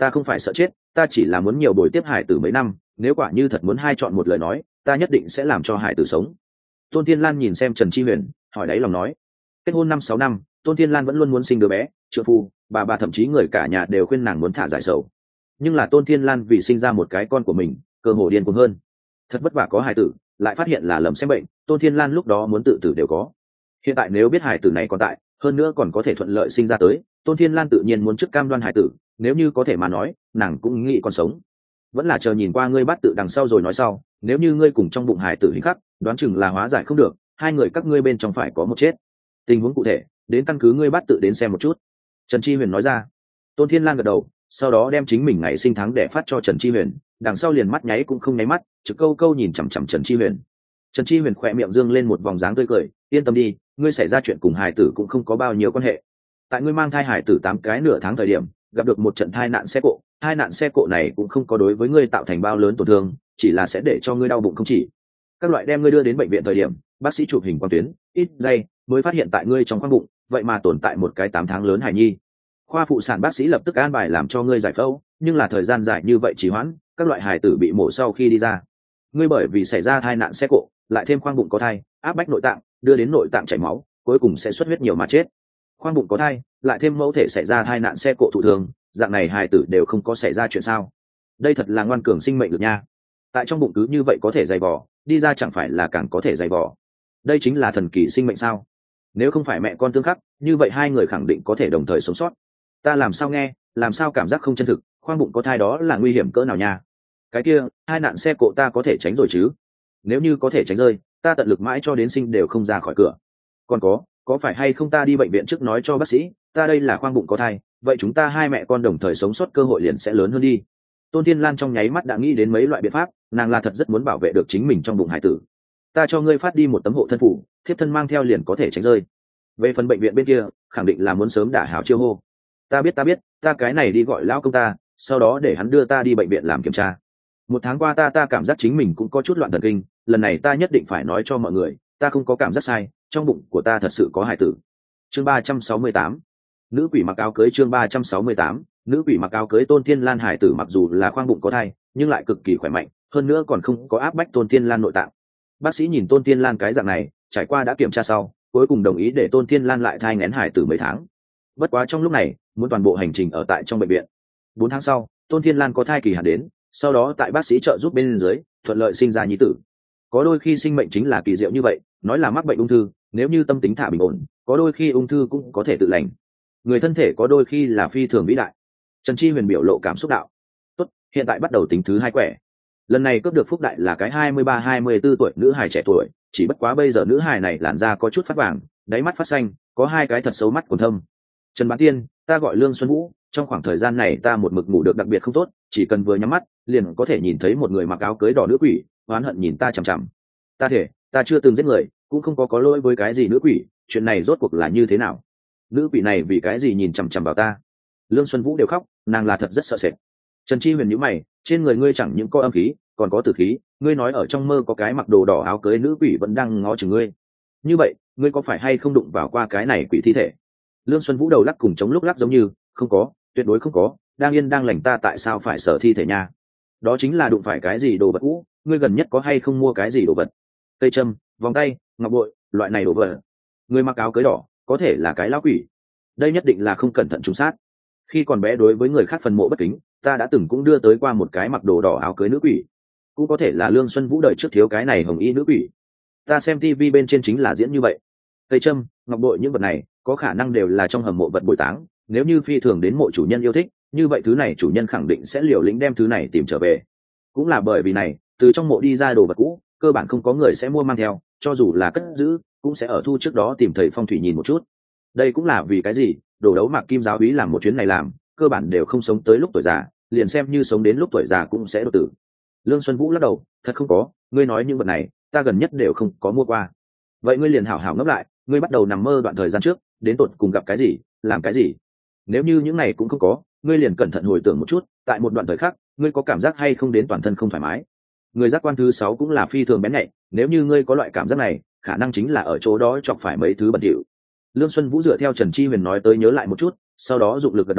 ta không phải sợ chết, ta chỉ là muốn nhiều bồi tiếp hải tử mấy năm, nếu quả như thật muốn hai chọn một lời nói, ta nhất định sẽ làm cho hải tử sống. Tôn Thiên Lan nhìn xem Trần Chi Huyền, hỏi đáy lòng nói. Kết hôn năm sáu năm, Tôn Thiên Lan vẫn luôn muốn sinh đứa bé, trượng phu, bà bà thậm chí người cả nhà đều khuyên nàng muốn thả giải sầu. Nhưng là Tôn Thiên Lan vì sinh ra một cái con của mình, cơ hồ điên cuồng hơn. Thật vất vả có hải tử, lại phát hiện là lầm xem bệnh, Tôn Thiên Lan lúc đó muốn tự tử đều có. Hiện tại nếu biết hải tử này còn tại, hơn nữa còn có thể thuận lợi sinh ra tới, Tôn Thiên Lan tự nhiên muốn trước cam đoan hải tử, nếu như có thể mà nói, nàng cũng nghĩ còn sống. Vẫn là chờ nhìn qua ngươi bát tự đằng sau rồi nói sau, nếu như ngươi cùng trong bụng hải tử hình khắc, đoán chừng là hóa giải không được, hai người các ngươi bên trong phải có một chết. Tình huống cụ thể, đến căn cứ ngươi bát tự đến xem một chút. Trần Chi Huyền nói ra. Tôn Thiên Lan gật đầu, sau đó đem chính mình ngày sinh tháng để phát cho Trần Chi Huyền, đằng sau liền mắt nháy cũng không nháy mắt, trực câu câu nhìn chằm chằm Trần Chi Huyền. Trần Chi Huyền khỏe miệng dương lên một vòng dáng tươi cười, yên tâm đi, ngươi xảy ra chuyện cùng hải tử cũng không có bao nhiêu quan hệ. Tại ngươi mang thai hải tử tám cái nửa tháng thời điểm, gặp được một trận thai nạn xe cộ, hai nạn xe cộ này cũng không có đối với ngươi tạo thành bao lớn tổn thương, chỉ là sẽ để cho ngươi đau bụng không chỉ. Các loại đem ngươi đưa đến bệnh viện thời điểm, bác sĩ chụp hình quang tuyến, ít giây mới phát hiện tại ngươi trong khoang bụng, vậy mà tồn tại một cái tám tháng lớn hài nhi. Khoa phụ sản bác sĩ lập tức an bài làm cho ngươi giải phẫu, nhưng là thời gian dài như vậy trì hoãn, các loại hài tử bị mổ sau khi đi ra. Ngươi bởi vì xảy ra tai nạn xe cộ, lại thêm khoang bụng có thai, áp bách nội tạng, đưa đến nội tạng chảy máu, cuối cùng sẽ xuất huyết nhiều mà chết. Khoang bụng có thai, lại thêm mẫu thể xảy ra tai nạn xe cộ thụ thường, dạng này hài tử đều không có xảy ra chuyện sao? Đây thật là ngoan cường sinh mệnh được nha. Tại trong bụng cứ như vậy có thể dày vò, đi ra chẳng phải là càng có thể dày vò. Đây chính là thần kỳ sinh mệnh sao? Nếu không phải mẹ con tương khắc, như vậy hai người khẳng định có thể đồng thời sống sót. Ta làm sao nghe, làm sao cảm giác không chân thực, khoang bụng có thai đó là nguy hiểm cỡ nào nha? Cái kia, hai nạn xe cộ ta có thể tránh rồi chứ? Nếu như có thể tránh rơi, ta tận lực mãi cho đến sinh đều không ra khỏi cửa. Còn có, có phải hay không ta đi bệnh viện trước nói cho bác sĩ, ta đây là khoang bụng có thai, vậy chúng ta hai mẹ con đồng thời sống sót cơ hội liền sẽ lớn hơn đi. Tôn Thiên Lan trong nháy mắt đã nghĩ đến mấy loại biện pháp, nàng là thật rất muốn bảo vệ được chính mình trong bụng hải tử. Ta cho ngươi phát đi một tấm hộ thân phủ, thiếp thân mang theo liền có thể tránh rơi. Về phần bệnh viện bên kia, khẳng định là muốn sớm đả hảo chiêu hô. Ta biết ta biết, ta cái này đi gọi lão công ta, sau đó để hắn đưa ta đi bệnh viện làm kiểm tra. Một tháng qua ta ta cảm giác chính mình cũng có chút loạn thần kinh, lần này ta nhất định phải nói cho mọi người, ta không có cảm giác sai, trong bụng của ta thật sự có hải tử. Chương ba trăm sáu mươi tám, nữ quỷ mặc áo cưới. Chương ba trăm sáu mươi tám, nữ quỷ mặc áo cưới. Tôn Thiên Lan hải tử mặc dù là khoang bụng có thai, nhưng lại cực kỳ khỏe mạnh, hơn nữa còn không có áp bách Tôn Thiên Lan nội tạng. Bác sĩ nhìn Tôn Thiên Lan cái dạng này, trải qua đã kiểm tra sau, cuối cùng đồng ý để Tôn Thiên Lan lại thai nghén hải tử mấy tháng. Bất quá trong lúc này, muốn toàn bộ hành trình ở tại trong bệnh viện. Bốn tháng sau, Tôn Thiên Lan có thai kỳ hạn đến, sau đó tại bác sĩ trợ giúp bên dưới, thuận lợi sinh ra nhi tử. Có đôi khi sinh mệnh chính là kỳ diệu như vậy, nói là mắc bệnh ung thư, nếu như tâm tính thả bình ổn, có đôi khi ung thư cũng có thể tự lành. Người thân thể có đôi khi là phi thường vĩ đại. Trần Chi Huyền biểu lộ cảm xúc đạo. Tốt, hiện tại bắt đầu tính thứ hai quẻ. Lần này cướp được phúc đại là cái hai mươi ba hai mươi bốn tuổi nữ hài trẻ tuổi, chỉ bất quá bây giờ nữ hài này làn da có chút phát vàng, đáy mắt phát xanh, có hai cái thật xấu mắt còn thâm. Trần Bán Tiên, ta gọi Lương Xuân Vũ, trong khoảng thời gian này ta một mực ngủ được đặc biệt không tốt, chỉ cần vừa nhắm mắt, liền có thể nhìn thấy một người mặc áo cưới đỏ nữ quỷ, oán hận nhìn ta chằm chằm. Ta thể, ta chưa từng giết người, cũng không có có lỗi với cái gì nữ quỷ, chuyện này rốt cuộc là như thế nào? Nữ quỷ này vì cái gì nhìn chằm chằm vào ta? Lương Xuân Vũ đều khóc, nàng là thật rất sợ sệt. Trần Chi Huyền nhíu mày, trên người ngươi chẳng những có âm khí, còn có tử khí, ngươi nói ở trong mơ có cái mặc đồ đỏ áo cưới nữ quỷ vẫn đang ngó chừng ngươi. Như vậy, ngươi có phải hay không đụng vào qua cái này quỷ thi thể? Lương Xuân Vũ đầu lắc cùng chống lúc lắc giống như, không có, tuyệt đối không có, đang yên đang lành ta tại sao phải sợ thi thể nha? Đó chính là đụng phải cái gì đồ vật cũ, ngươi gần nhất có hay không mua cái gì đồ vật? Cây châm, vòng tay, ngọc bội, loại này đồ vật. Người mặc áo cưới đỏ, có thể là cái lão quỷ. Đây nhất định là không cẩn thận trùng sát. Khi còn bé đối với người khác phần mộ bất kính, ta đã từng cũng đưa tới qua một cái mặc đồ đỏ áo cưới nữ quỷ. Cũng có thể là Lương Xuân Vũ đời trước thiếu cái này hồng y nữ quỷ. Ta xem tivi bên trên chính là diễn như vậy. Cây châm, ngọc bội những vật này, có khả năng đều là trong hầm mộ vật bồi táng, nếu như phi thường đến mộ chủ nhân yêu thích, như vậy thứ này chủ nhân khẳng định sẽ liều lĩnh đem thứ này tìm trở về. Cũng là bởi vì này, từ trong mộ đi ra đồ vật cũ, cơ bản không có người sẽ mua mang theo, cho dù là cất giữ, cũng sẽ ở thu trước đó tìm thầy phong thủy nhìn một chút. Đây cũng là vì cái gì, đồ đấu Mạc Kim giáo úy làm một chuyến này làm, cơ bản đều không sống tới lúc tuổi già, liền xem như sống đến lúc tuổi già cũng sẽ đột tử. Lương Xuân Vũ lắc đầu, thật không có, ngươi nói những vật này, ta gần nhất đều không có mua qua. Vậy ngươi liền hảo hảo ngẫm lại, ngươi bắt đầu nằm mơ đoạn thời gian trước, đến tột cùng gặp cái gì, làm cái gì? Nếu như những này cũng không có, ngươi liền cẩn thận hồi tưởng một chút, tại một đoạn thời khắc, ngươi có cảm giác hay không đến toàn thân không thoải mái? Người giác quan thứ sáu cũng là phi thường bén nhạy, nếu như ngươi có loại cảm giác này, khả năng chính là ở chỗ đó chọc phải mấy thứ bẩn thỉu. Lương Xuân Vũ dựa theo Trần Chi Huyền nói tới nhớ lại một chút, sau đó dụng lực gật đầu,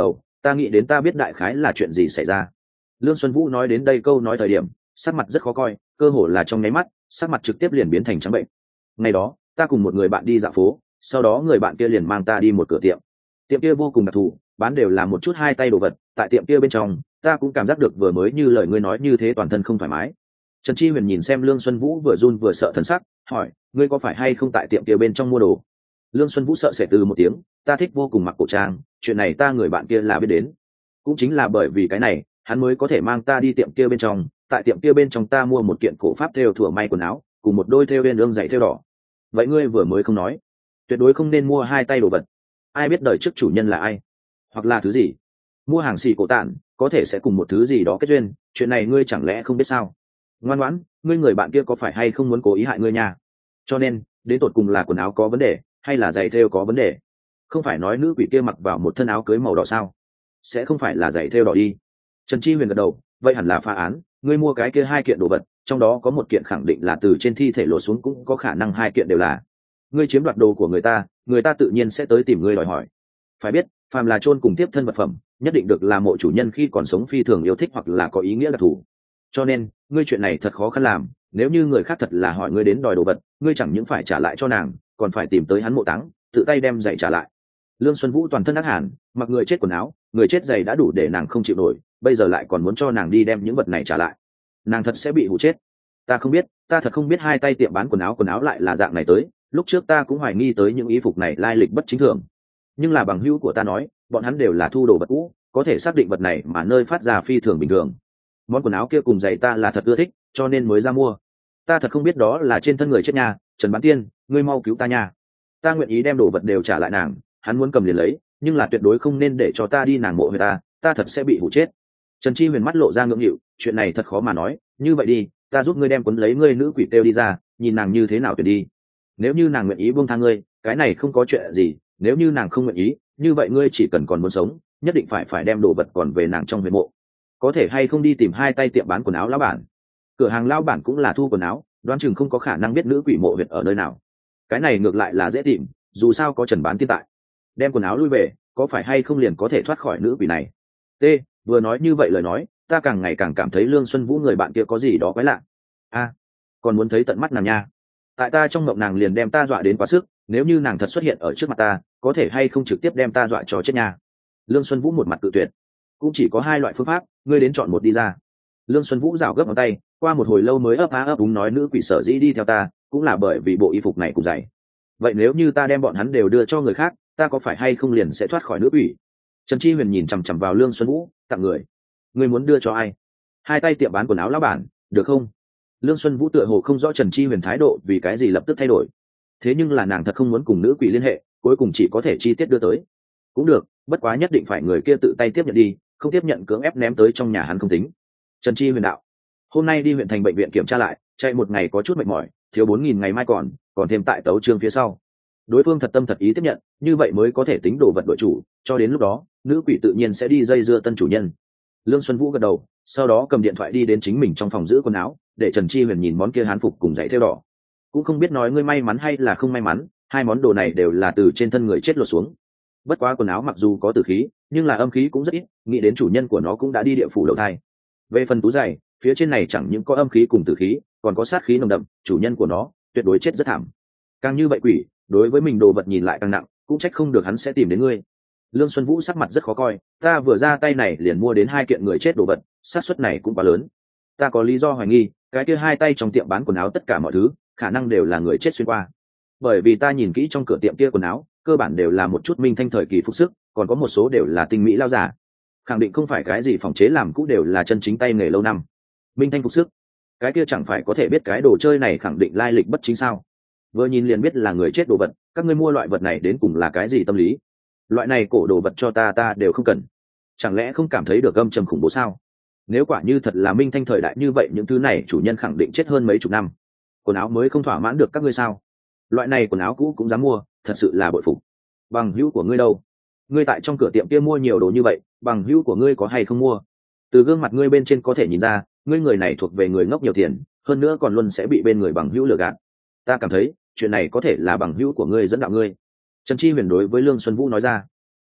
ta nghĩ đến ta biết đại khái là chuyện gì xảy ra. Lương Xuân Vũ nói đến đây câu nói thời điểm sắc mặt rất khó coi, cơ hồ là trong nháy mắt sắc mặt trực tiếp liền biến thành trắng bệnh. Ngày đó ta cùng một người bạn đi dạo phố, sau đó người bạn kia liền mang ta đi một cửa tiệm. Tiệm kia vô cùng đặc thù, bán đều là một chút hai tay đồ vật. Tại tiệm kia bên trong ta cũng cảm giác được vừa mới như lời ngươi nói như thế, toàn thân không thoải mái. Trần Chi Huyền nhìn xem Lương Xuân Vũ vừa run vừa sợ thần sắc, hỏi, ngươi có phải hay không tại tiệm kia bên trong mua đồ? Lương Xuân Vũ sợ sệt từ một tiếng, ta thích vô cùng mặc cổ trang, chuyện này ta người bạn kia là biết đến. Cũng chính là bởi vì cái này, hắn mới có thể mang ta đi tiệm kia bên trong. Tại tiệm kia bên trong ta mua một kiện cổ pháp thêu thủa may quần áo, cùng một đôi thêu bên ương giày thêu đỏ. Vậy ngươi vừa mới không nói, tuyệt đối không nên mua hai tay đồ vật. Ai biết đời trước chủ nhân là ai, hoặc là thứ gì? Mua hàng xì cổ tản, có thể sẽ cùng một thứ gì đó kết duyên, chuyện này ngươi chẳng lẽ không biết sao? Ngoan ngoãn, ngươi người bạn kia có phải hay không muốn cố ý hại ngươi nha? Cho nên đến tột cùng là quần áo có vấn đề hay là giày thêu có vấn đề? Không phải nói nữ quỷ kia mặc vào một thân áo cưới màu đỏ sao? Sẽ không phải là giày thêu đỏ đi? Trần Chi Huyền gật đầu, vậy hẳn là phá án. Ngươi mua cái kia hai kiện đồ vật, trong đó có một kiện khẳng định là từ trên thi thể lột xuống, cũng có khả năng hai kiện đều là. Ngươi chiếm đoạt đồ của người ta, người ta tự nhiên sẽ tới tìm ngươi đòi hỏi. Phải biết, phàm là chôn cùng tiếp thân vật phẩm, nhất định được là mộ chủ nhân khi còn sống phi thường yêu thích hoặc là có ý nghĩa đặc thù. Cho nên ngươi chuyện này thật khó khăn làm. Nếu như người khác thật là hỏi ngươi đến đòi đồ vật, ngươi chẳng những phải trả lại cho nàng, còn phải tìm tới hắn mộ táng, tự tay đem giày trả lại. Lương Xuân Vũ toàn thân ác hàn, mặc người chết quần áo, người chết giày đã đủ để nàng không chịu nổi, bây giờ lại còn muốn cho nàng đi đem những vật này trả lại, nàng thật sẽ bị hụ chết. Ta không biết, ta thật không biết hai tay tiệm bán quần áo quần áo lại là dạng này tới. Lúc trước ta cũng hoài nghi tới những y phục này lai lịch bất chính thường, nhưng là bằng hữu của ta nói, bọn hắn đều là thu đồ vật cũ, có thể xác định vật này mà nơi phát ra phi thường bình thường. Món quần áo kia cùng giày ta là thật ưa thích, cho nên mới ra mua. Ta thật không biết đó là trên thân người chết nha. Trần Bán Tiên, ngươi mau cứu ta nha. Ta nguyện ý đem đồ vật đều trả lại nàng, hắn muốn cầm liền lấy, nhưng là tuyệt đối không nên để cho ta đi nàng mộ người ta, ta thật sẽ bị hụ chết. Trần Chi Huyền mắt lộ ra ngưỡng nghịu, chuyện này thật khó mà nói, như vậy đi, ta giúp ngươi đem cuốn lấy ngươi nữ quỷ têu đi ra, nhìn nàng như thế nào tuyển đi. Nếu như nàng nguyện ý buông tha ngươi, cái này không có chuyện gì, nếu như nàng không nguyện ý, như vậy ngươi chỉ cần còn muốn sống, nhất định phải phải đem đồ vật còn về nàng trong huyệt mộ. Có thể hay không đi tìm hai tay tiệm bán quần áo lão bản? Cửa hàng lão bản cũng là thu quần áo, đoán chừng không có khả năng biết nữ quỷ mộ huyệt ở nơi nào. Cái này ngược lại là dễ tìm, dù sao có Trần Bán Tiên tại. Đem quần áo lui về, có phải hay không liền có thể thoát khỏi nữ quỷ này? T, vừa nói như vậy lời nói, ta càng ngày càng cảm thấy Lương Xuân Vũ người bạn kia có gì đó quái lạ. A, còn muốn thấy tận mắt nàng nha. Tại ta trong mộng nàng liền đem ta dọa đến quá sức, nếu như nàng thật xuất hiện ở trước mặt ta, có thể hay không trực tiếp đem ta dọa cho chết nha. Lương Xuân Vũ một mặt tự tuyệt. Cũng chỉ có hai loại phương pháp, ngươi đến chọn một đi ra. Lương Xuân Vũ rảo gấp ngón tay, qua một hồi lâu mới ấp á ấp úng nói, nữ quỷ sở dĩ đi theo ta, cũng là bởi vì bộ y phục này cùng dày. Vậy nếu như ta đem bọn hắn đều đưa cho người khác, ta có phải hay không liền sẽ thoát khỏi nữ quỷ? Trần Chi Huyền nhìn chằm chằm vào Lương Xuân Vũ, tặng người. Ngươi muốn đưa cho ai? Hai tay tiệm bán quần áo lão bản, được không? Lương Xuân Vũ tựa hồ không rõ Trần Chi Huyền thái độ vì cái gì lập tức thay đổi. Thế nhưng là nàng thật không muốn cùng nữ quỷ liên hệ, cuối cùng chỉ có thể chi tiết đưa tới. Cũng được, bất quá nhất định phải người kia tự tay tiếp nhận đi, không tiếp nhận cưỡng ép ném tới trong nhà hắn không tính. Trần Chi Huyền đạo, hôm nay đi huyện thành bệnh viện kiểm tra lại, chạy một ngày có chút mệt mỏi, thiếu bốn nghìn ngày mai còn, còn thêm tại tấu chương phía sau. Đối phương thật tâm thật ý tiếp nhận, như vậy mới có thể tính đồ vật đội chủ, cho đến lúc đó, nữ quỷ tự nhiên sẽ đi dây dưa tân chủ nhân. Lương Xuân Vũ gật đầu, sau đó cầm điện thoại đi đến chính mình trong phòng giữ quần áo, để Trần Chi Huyền nhìn món kia hán phục cùng giày thêu đỏ. Cũng không biết nói ngươi may mắn hay là không may mắn, hai món đồ này đều là từ trên thân người chết lột xuống. Bất quá quần áo mặc dù có tử khí, nhưng là âm khí cũng rất ít, nghĩ đến chủ nhân của nó cũng đã đi địa phủ đầu thai. Về phần túi giày, phía trên này chẳng những có âm khí cùng tử khí, còn có sát khí nồng đậm, chủ nhân của nó tuyệt đối chết rất thảm. Càng như vậy quỷ, đối với mình đồ vật nhìn lại càng nặng, cũng trách không được hắn sẽ tìm đến ngươi. Lương Xuân Vũ sắc mặt rất khó coi, ta vừa ra tay này liền mua đến hai kiện người chết đồ vật, xác suất này cũng quá lớn. Ta có lý do hoài nghi, cái kia hai tay trong tiệm bán quần áo tất cả mọi thứ, khả năng đều là người chết xuyên qua. Bởi vì ta nhìn kỹ trong cửa tiệm kia quần áo, cơ bản đều là một chút minh thanh thời kỳ phục sức, còn có một số đều là tinh mỹ lao giả. Khẳng định không phải cái gì phòng chế làm cũ, đều là chân chính tay nghề lâu năm. Minh thanh phục sức, cái kia chẳng phải có thể biết cái đồ chơi này khẳng định lai lịch bất chính sao? Vừa nhìn liền biết là người chết đồ vật, các ngươi mua loại vật này đến cùng là cái gì tâm lý? Loại này cổ đồ vật cho ta ta đều không cần. Chẳng lẽ không cảm thấy được âm trầm khủng bố sao? Nếu quả như thật là minh thanh thời đại như vậy, những thứ này chủ nhân khẳng định chết hơn mấy chục năm. Quần áo mới không thỏa mãn được các ngươi sao? Loại này quần áo cũ cũng dám mua, thật sự là bội phục. Bằng hữu của ngươi đâu? Ngươi tại trong cửa tiệm kia mua nhiều đồ như vậy, bằng hữu của ngươi có hay không mua? Từ gương mặt ngươi bên trên có thể nhìn ra, ngươi người này thuộc về người ngốc nhiều tiền, hơn nữa còn luôn sẽ bị bên người bằng hữu lừa gạt. Ta cảm thấy chuyện này có thể là bằng hữu của ngươi dẫn đạo ngươi. Trần Chi Huyền đối với Lương Xuân Vũ nói ra.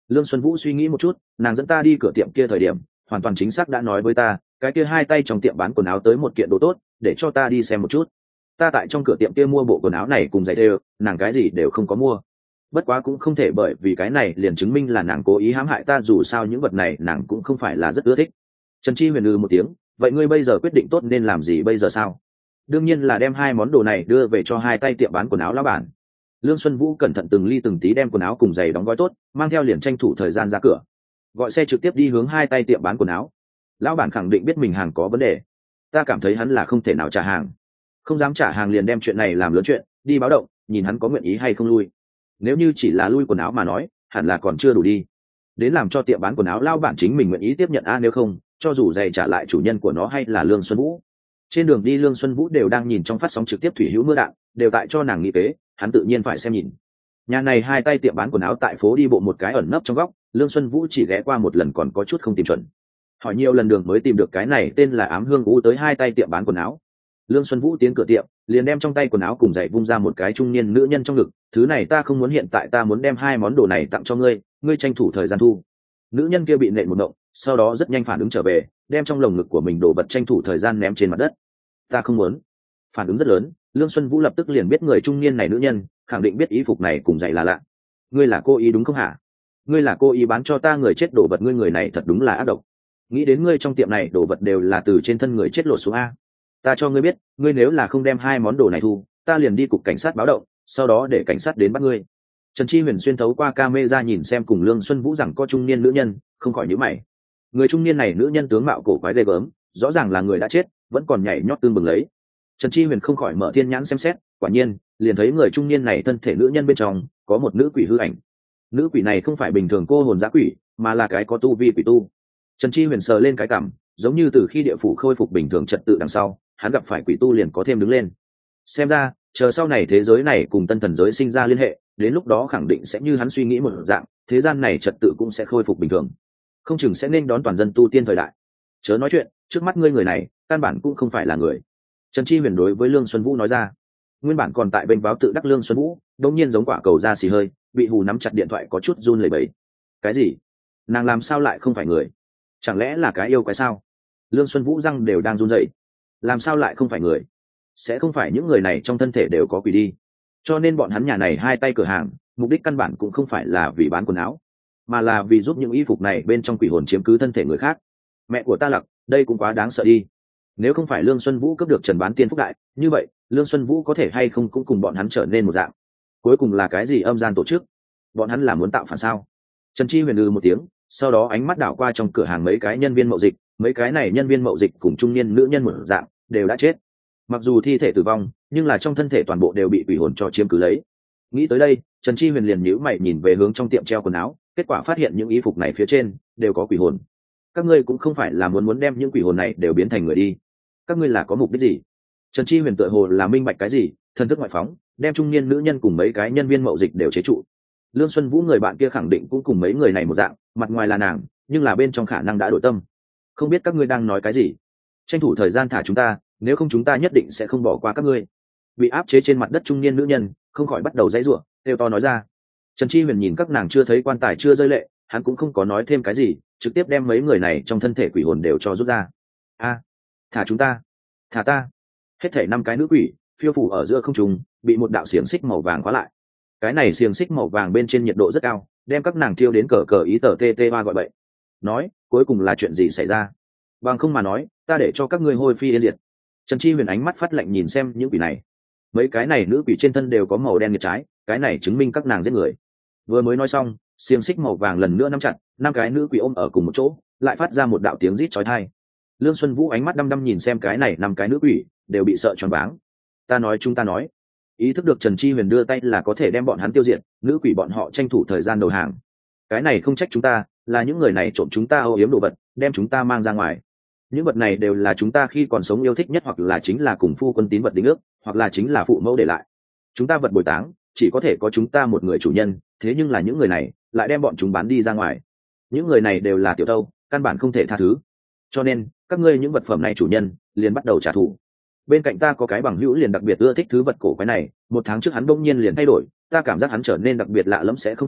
Lương Xuân Vũ suy nghĩ một chút, nàng dẫn ta đi cửa tiệm kia thời điểm hoàn toàn chính xác đã nói với ta cái kia hai tay trong tiệm bán quần áo tới một kiện đồ tốt, để cho ta đi xem một chút. Ta tại trong cửa tiệm kia mua bộ quần áo này cùng giày đều, nàng cái gì đều không có mua. Bất quá cũng không thể bởi vì cái này liền chứng minh là nàng cố ý hãm hại ta, dù sao những vật này nàng cũng không phải là rất ưa thích. Trần Chi Huyền ư một tiếng, vậy ngươi bây giờ quyết định tốt nên làm gì bây giờ sao? Đương nhiên là đem hai món đồ này đưa về cho hai tay tiệm bán quần áo lão bản. Lương Xuân Vũ cẩn thận từng ly từng tí đem quần áo cùng giày đóng gói tốt, mang theo liền tranh thủ thời gian ra cửa, gọi xe trực tiếp đi hướng hai tay tiệm bán quần áo. Lão bản khẳng định biết mình hàng có vấn đề, ta cảm thấy hắn là không thể nào trả hàng, không dám trả hàng liền đem chuyện này làm lớn chuyện, đi báo động, nhìn hắn có nguyện ý hay không lui. Nếu như chỉ là lui quần áo mà nói, hẳn là còn chưa đủ đi, đến làm cho tiệm bán quần áo lão bản chính mình nguyện ý tiếp nhận a, nếu không cho dù giày trả lại chủ nhân của nó hay là Lương Xuân Vũ. Trên đường đi Lương Xuân Vũ đều đang nhìn trong phát sóng trực tiếp thủy hữu mưa đạn, đều tại cho nàng nghĩ kế, hắn tự nhiên phải xem nhìn. Nhà này hai tay tiệm bán quần áo tại phố đi bộ một cái ẩn nấp trong góc, Lương Xuân Vũ chỉ ghé qua một lần còn có chút không tìm chuẩn, hỏi nhiều lần đường mới tìm được cái này tên là Ám Hương U tới hai tay tiệm bán quần áo. Lương Xuân Vũ tiến cửa tiệm, liền đem trong tay quần áo cùng giày vung ra một cái trung niên nữ nhân trong ngực, thứ này ta không muốn, hiện tại ta muốn đem hai món đồ này tặng cho ngươi, ngươi tranh thủ thời gian thu. Nữ nhân kia bị nện một động, sau đó rất nhanh phản ứng trở về, đem trong lồng ngực của mình đồ vật tranh thủ thời gian ném trên mặt đất. Ta không muốn. Phản ứng rất lớn, Lương Xuân Vũ lập tức liền biết người trung niên này nữ nhân khẳng định biết y phục này cùng giày là lạ. Ngươi là cô ý đúng không hả? Ngươi là cô ý bán cho ta người chết đồ vật, ngươi người này thật đúng là ác độc. Nghĩ đến ngươi trong tiệm này đồ vật đều là từ trên thân người chết lột xuống a. Ta cho ngươi biết, ngươi nếu là không đem hai món đồ này thu, ta liền đi cục cảnh sát báo động, sau đó để cảnh sát đến bắt ngươi. Trần Chi Huyền xuyên thấu qua camera nhìn xem cùng Lương Xuân Vũ rằng có trung niên nữ nhân, không khỏi nhíu mày. Người trung niên này nữ nhân tướng mạo cổ quái ghê gớm, rõ ràng là người đã chết, vẫn còn nhảy nhót tương bừng lấy. Trần Chi Huyền không khỏi mở thiên nhãn xem xét, quả nhiên liền thấy người trung niên này thân thể nữ nhân bên trong có một nữ quỷ hư ảnh. Nữ quỷ này không phải bình thường cô hồn dã quỷ, mà là cái có tu vi quỷ tu. Trần Chi Huyền sờ lên cái cằm, giống như từ khi địa phủ khôi phục bình thường trật tự đằng sau, hắn gặp phải quỷ tu liền có thêm đứng lên. Xem ra, chờ sau này thế giới này cùng tân thần giới sinh ra liên hệ, đến lúc đó khẳng định sẽ như hắn suy nghĩ một dạng, thế gian này trật tự cũng sẽ khôi phục bình thường, không chừng sẽ nên đón toàn dân tu tiên thời đại. Chớ nói chuyện, trước mắt ngươi người này, căn bản cũng không phải là người. Trần Chi Huyền đối với Lương Xuân Vũ nói ra. Nguyên bản còn tại bên báo tự đắc Lương Xuân Vũ, đột nhiên giống quả cầu ra xì hơi, bị hù nắm chặt điện thoại có chút run lẩy bẩy. Cái gì? Nàng làm sao lại không phải người? Chẳng lẽ là cái yêu quái sao? Lương Xuân Vũ răng đều đang run rẩy. Làm sao lại không phải người? Sẽ không phải những người này trong thân thể đều có quỷ đi? Cho nên bọn hắn nhà này hai tay cửa hàng, mục đích căn bản cũng không phải là vì bán quần áo, mà là vì giúp những y phục này bên trong quỷ hồn chiếm cứ thân thể người khác. Mẹ của ta lặc, đây cũng quá đáng sợ đi. Nếu không phải Lương Xuân Vũ cướp được Trần Bán Tiên phúc đại, như vậy Lương Xuân Vũ có thể hay không cũng cùng bọn hắn trở nên một dạng. Cuối cùng là cái gì âm gian tổ chức? Bọn hắn là muốn tạo phản sao? Trần Chi Huyền ư một tiếng, sau đó ánh mắt đảo qua trong cửa hàng mấy cái nhân viên mậu dịch, mấy cái này nhân viên mậu dịch cùng trung niên nữ nhân một dạng đều đã chết. Mặc dù thi thể tử vong, nhưng là trong thân thể toàn bộ đều bị quỷ hồn cho chiếm cứ lấy. Nghĩ tới đây, Trần Chi Huyền liền nhíu mày nhìn về hướng trong tiệm treo quần áo, kết quả phát hiện những y phục này phía trên đều có quỷ hồn. Các ngươi cũng không phải là muốn muốn đem những quỷ hồn này đều biến thành người đi. Các ngươi là có mục đích gì? Trần Chi Huyền tựa hồ là minh bạch cái gì, thần thức ngoại phóng, đem trung niên nữ nhân cùng mấy cái nhân viên mậu dịch đều chế trụ. Lương Xuân Vũ người bạn kia khẳng định cũng cùng mấy người này một dạng, mặt ngoài là nàng, nhưng là bên trong khả năng đã đổi tâm. Không biết các ngươi đang nói cái gì? Tranh thủ thời gian thả chúng ta, nếu không chúng ta nhất định sẽ không bỏ qua các ngươi. Bị áp chế trên mặt đất trung niên nữ nhân không khỏi bắt đầu giãy giụa, kêu to nói ra. Trần Chi Huyền nhìn các nàng chưa thấy quan tài chưa rơi lệ, hắn cũng không có nói thêm cái gì, trực tiếp đem mấy người này trong thân thể quỷ hồn đều cho rút ra. A, thả chúng ta, thả ta! Hết thảy năm cái nữ quỷ phiêu phù ở giữa không trung, bị một đạo xiềng xích màu vàng khóa lại. Cái này xiềng xích màu vàng bên trên nhiệt độ rất cao, đem các nàng thiêu đến cờ cờ ý tờ tê tê hoa gọi bậy. Nói, cuối cùng là chuyện gì xảy ra? Bằng không mà nói, ta để cho các ngươi hôi phi yên diệt. Trần Chi Huyền ánh mắt phát lạnh nhìn xem những quỷ này. Mấy cái này nữ quỷ trên thân đều có màu đen nghiệt trái, cái này chứng minh các nàng giết người. Vừa mới nói xong, xiềng xích màu vàng lần nữa nắm chặt, năm cái nữ quỷ ôm ở cùng một chỗ, lại phát ra một đạo tiếng rít chói tai. Lương Xuân Vũ ánh mắt đăm đăm nhìn xem cái này năm cái nữ quỷ, đều bị sợ choáng váng. Ta nói chúng ta nói, ý thức được Trần Chi Huyền đưa tay là có thể đem bọn hắn tiêu diệt, nữ quỷ bọn họ tranh thủ thời gian đầu hàng. Cái này không trách chúng ta, là những người này trộm chúng ta âu yếm đồ vật, đem chúng ta mang ra ngoài. Những vật này đều là chúng ta khi còn sống yêu thích nhất, hoặc là chính là cùng phu quân tín vật đính ước, hoặc là chính là phụ mẫu để lại. Chúng ta vật bồi táng, chỉ có thể có chúng ta một người chủ nhân, thế nhưng là những người này lại đem bọn chúng bán đi ra ngoài. Những người này đều là tiểu thâu, căn bản không thể tha thứ. Cho nên, các ngươi những vật phẩm này chủ nhân liền bắt đầu trả thù. Bên cạnh ta có cái bằng hữu liền đặc biệt ưa thích thứ vật cổ quái này, một tháng trước hắn bỗng nhiên liền thay đổi, ta cảm giác hắn trở nên đặc biệt lạ lẫm, sẽ không phải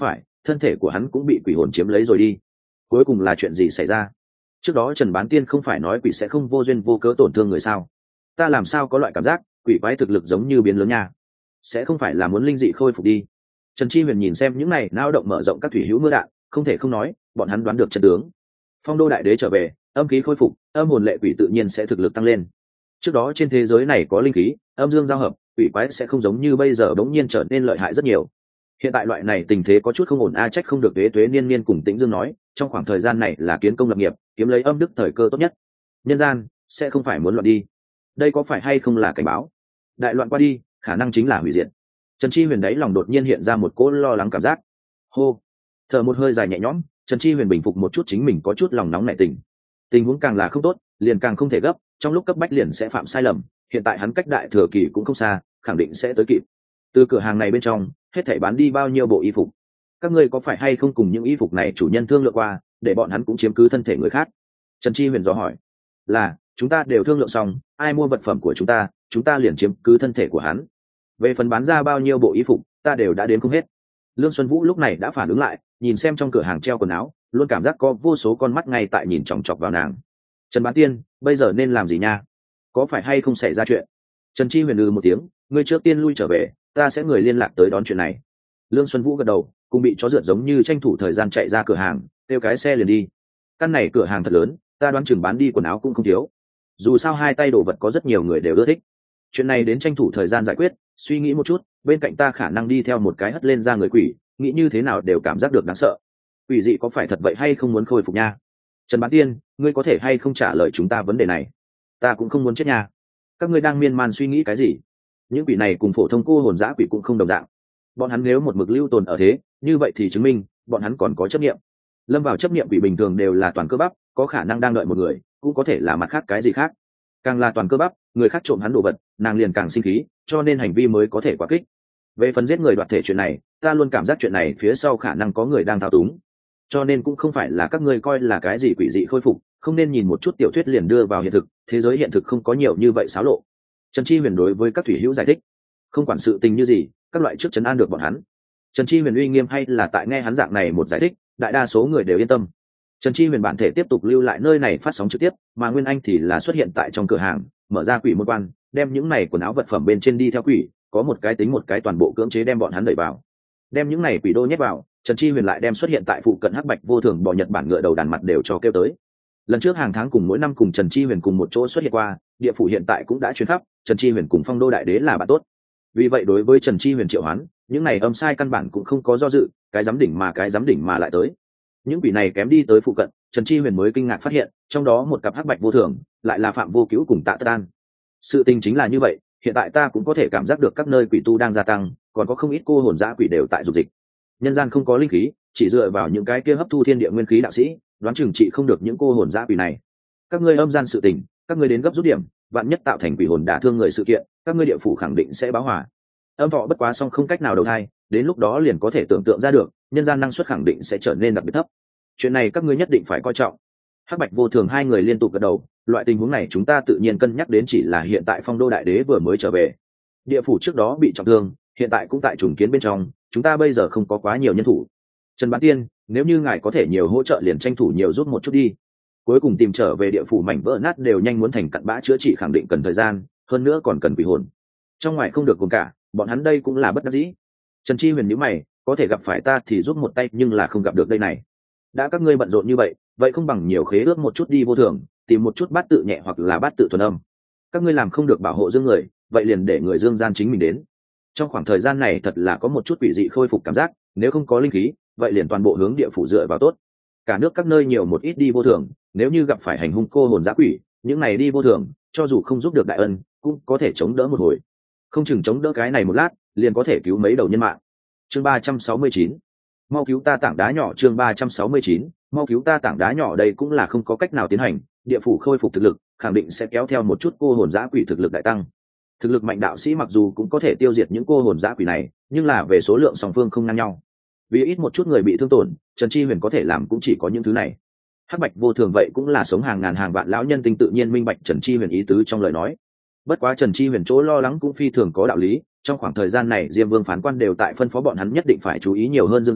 thân thể của hắn cũng bị quỷ hồn chiếm lấy rồi đi. Cuối cùng là chuyện gì xảy ra? Trước đó Trần Bán Tiên không phải nói quỷ sẽ không vô duyên vô cớ tổn thương người sao? Ta làm sao có loại cảm giác quỷ quái thực lực giống như biến lớn nha? Sẽ không phải là muốn linh dị khôi phục đi? Trần Chi Huyền nhìn xem những này nao động mở rộng các thủy hữu mưa đạn, không thể không nói, bọn hắn đoán được trận tướng. Phong Đô Đại Đế trở về, âm khí khôi phục, âm hồn lệ quỷ tự nhiên sẽ thực lực tăng lên. Trước đó trên thế giới này có linh khí, âm dương giao hợp, quỷ quái sẽ không giống như bây giờ bỗng nhiên trở nên lợi hại rất nhiều. Hiện tại loại này tình thế có chút không ổn, a trách không được Tuế Tuế Niên Niên cùng Tĩnh Dương nói, trong khoảng thời gian này là kiến công lập nghiệp, kiếm lấy âm đức thời cơ tốt nhất. Nhân gian sẽ không phải muốn loạn đi. Đây có phải hay không là cảnh báo? Đại loạn qua đi, khả năng chính là hủy diệt. Trần Chi Huyền đấy lòng đột nhiên hiện ra một cỗ lo lắng cảm giác. Hô, thở một hơi dài nhẹ nhõm, Trần Chi Huyền bình phục một chút chính mình có chút lòng nóng nảy tình. Tình huống càng là không tốt, liền càng không thể gấp, trong lúc cấp bách liền sẽ phạm sai lầm. Hiện tại hắn cách đại thừa kỳ cũng không xa, khẳng định sẽ tới kịp. Từ cửa hàng này bên trong, hết thảy bán đi bao nhiêu bộ y phục? Các ngươi có phải hay không cùng những y phục này chủ nhân thương lượng qua, để bọn hắn cũng chiếm cứ thân thể người khác? Trần Chi Huyền dò hỏi. Là, chúng ta đều thương lượng xong, ai mua vật phẩm của chúng ta, chúng ta liền chiếm cứ thân thể của hắn. Về phần bán ra bao nhiêu bộ y phục, ta đều đã đếm không hết. Lương Xuân Vũ lúc này đã phản ứng lại, nhìn xem trong cửa hàng treo quần áo, luôn cảm giác có vô số con mắt ngay tại nhìn chòng chọc vào nàng. Trần Bán Tiên, bây giờ nên làm gì nha? Có phải hay không xảy ra chuyện? Trần Chi Huyền lừ một tiếng, ngươi trước tiên lui trở về, ta sẽ người liên lạc tới đón chuyện này. Lương Xuân Vũ gật đầu, cùng bị chó rượt giống như tranh thủ thời gian chạy ra cửa hàng, kêu cái xe liền đi. Căn này cửa hàng thật lớn, ta đoán chừng bán đi quần áo cũng không thiếu. Dù sao hai tay đồ vật có rất nhiều người đều ưa thích. Chuyện này đến tranh thủ thời gian giải quyết, suy nghĩ một chút, bên cạnh ta khả năng đi theo một cái hất lên ra người quỷ, nghĩ như thế nào đều cảm giác được đáng sợ. Quỷ dị có phải thật vậy hay không muốn khôi phục nha? Trần Bán Tiên, ngươi có thể hay không trả lời chúng ta vấn đề này? Ta cũng không muốn chết nha. Các ngươi đang miên man suy nghĩ cái gì? Những quỷ này cùng phổ thông cô hồn dã quỷ cũng không đồng dạng. Bọn hắn nếu một mực lưu tồn ở thế, như vậy thì chứng minh bọn hắn còn có chấp niệm. Lâm vào chấp niệm quỷ bình thường đều là toàn cơ bắp, có khả năng đang đợi một người, cũng có thể là mặt khác cái gì khác. Càng là toàn cơ bắp, người khác trộm hắn đồ vật, nàng liền càng sinh khí, cho nên hành vi mới có thể quá kích. Về phần giết người đoạt thể chuyện này, ta luôn cảm giác chuyện này phía sau khả năng có người đang thao túng, cho nên cũng không phải là các ngươi coi là cái gì quỷ dị khôi phục, không nên nhìn một chút tiểu thuyết liền đưa vào hiện thực, thế giới hiện thực không có nhiều như vậy xáo lộ. Trần Chi Huyền đối với các thủy hữu giải thích, không quản sự tình như gì, các loại trước trấn an được bọn hắn. Trần Chi Huyền uy nghiêm hay là tại nghe hắn dạng này một giải thích, đại đa số người đều yên tâm. Trần Chi Huyền bản thể tiếp tục lưu lại nơi này phát sóng trực tiếp, mà Nguyên Anh thì là xuất hiện tại trong cửa hàng, mở ra quỷ môn quan, đem những này quần áo vật phẩm bên trên đi theo quỷ, có một cái tính một cái toàn bộ cưỡng chế đem bọn hắn đẩy vào. Đem những này quỷ đô nhét vào, Trần Chi Huyền lại đem xuất hiện tại phụ cận hắc bạch vô thường bò Nhật Bản ngựa đầu đàn mặt đều cho kêu tới. Lần trước hàng tháng cùng mỗi năm cùng Trần Chi Huyền cùng một chỗ xuất hiện qua, địa phủ hiện tại cũng đã truyền khắp, Trần Chi Huyền cùng Phong Đô Đại Đế là bạn tốt. Vì vậy đối với Trần Chi Huyền triệu hoán, những này âm sai căn bản cũng không có do dự, cái giám đỉnh mà cái giám đỉnh mà lại tới. Những quỷ này kém đi tới phụ cận, Trần Chi Huyền mới kinh ngạc phát hiện, trong đó một cặp hắc bạch vô thường, lại là Phạm Vô Cứu cùng Tạ Tất An. Sự tình chính là như vậy, hiện tại ta cũng có thể cảm giác được các nơi quỷ tu đang gia tăng, còn có không ít cô hồn dã quỷ đều tại dục dịch. Nhân gian không có linh khí, chỉ dựa vào những cái kia hấp thu thiên địa nguyên khí đạo sĩ, đoán chừng trị không được những cô hồn dã quỷ này. Các ngươi âm gian sự tình, các ngươi đến gấp rút điểm, vạn nhất tạo thành quỷ hồn đả thương người sự kiện, các ngươi địa phủ khẳng định sẽ báo hỏa. Âm thọ bất quá xong không cách nào đầu thai, đến lúc đó liền có thể tưởng tượng ra được, nhân gian năng suất khẳng định sẽ trở nên đặc biệt thấp. Chuyện này các ngươi nhất định phải coi trọng. Hắc bạch vô thường hai người liên tục gật đầu, loại tình huống này chúng ta tự nhiên cân nhắc đến, chỉ là hiện tại Phong Đô Đại Đế vừa mới trở về, địa phủ trước đó bị trọng thương, hiện tại cũng tại trùng kiến bên trong, chúng ta bây giờ không có quá nhiều nhân thủ. Trần Bán Tiên, nếu như ngài có thể nhiều hỗ trợ liền tranh thủ nhiều giúp một chút đi. Cuối cùng tìm trở về địa phủ mảnh vỡ nát đều nhanh muốn thành cặn bã, chữa trị khẳng định cần thời gian, hơn nữa còn cần quỷ hồn. Trong ngoài không được cùng cả, bọn hắn đây cũng là bất đắc dĩ. Trần Chi Huyền nhíu mày, có thể gặp phải ta thì giúp một tay, nhưng là không gặp được đây này. Đã các ngươi bận rộn như vậy, vậy không bằng nhiều khế ước một chút đi vô thường, tìm một chút bát tự nhẹ hoặc là bát tự thuần âm. Các ngươi làm không được bảo hộ dương người, vậy liền để người dương gian chính mình đến. Trong khoảng thời gian này thật là có một chút quỷ dị khôi phục cảm giác, nếu không có linh khí, vậy liền toàn bộ hướng địa phủ dựa vào tốt. Cả nước các nơi nhiều một ít đi vô thường, nếu như gặp phải hành hung cô hồn dã quỷ, những này đi vô thường, cho dù không giúp được đại ân, cũng có thể chống đỡ một hồi. Không chừng chống đỡ cái này một lát, liền có thể cứu mấy đầu nhân mạng. Chương ba trăm sáu mươi chín, mau cứu ta tảng đá nhỏ. Chương ba trăm sáu mươi chín, mau cứu ta tảng đá nhỏ. Đây cũng là không có cách nào tiến hành, địa phủ khôi phục thực lực, khẳng định sẽ kéo theo một chút cô hồn dã quỷ thực lực đại tăng. Thực lực mạnh đạo sĩ mặc dù cũng có thể tiêu diệt những cô hồn dã quỷ này, nhưng là về số lượng song phương không ngang nhau. Vì ít một chút người bị thương tổn, Trần Chi Huyền có thể làm cũng chỉ có những thứ này. Hắc bạch vô thường vậy cũng là sống hàng ngàn hàng vạn lão nhân tinh tự nhiên minh bạch Trần Chi Huyền ý tứ trong lời nói. Bất quá Trần Chi Huyền chỗ lo lắng cũng phi thường có đạo lý, trong khoảng thời gian này Diêm Vương phán quan đều tại phân phó bọn hắn nhất định phải chú ý nhiều hơn dương gian,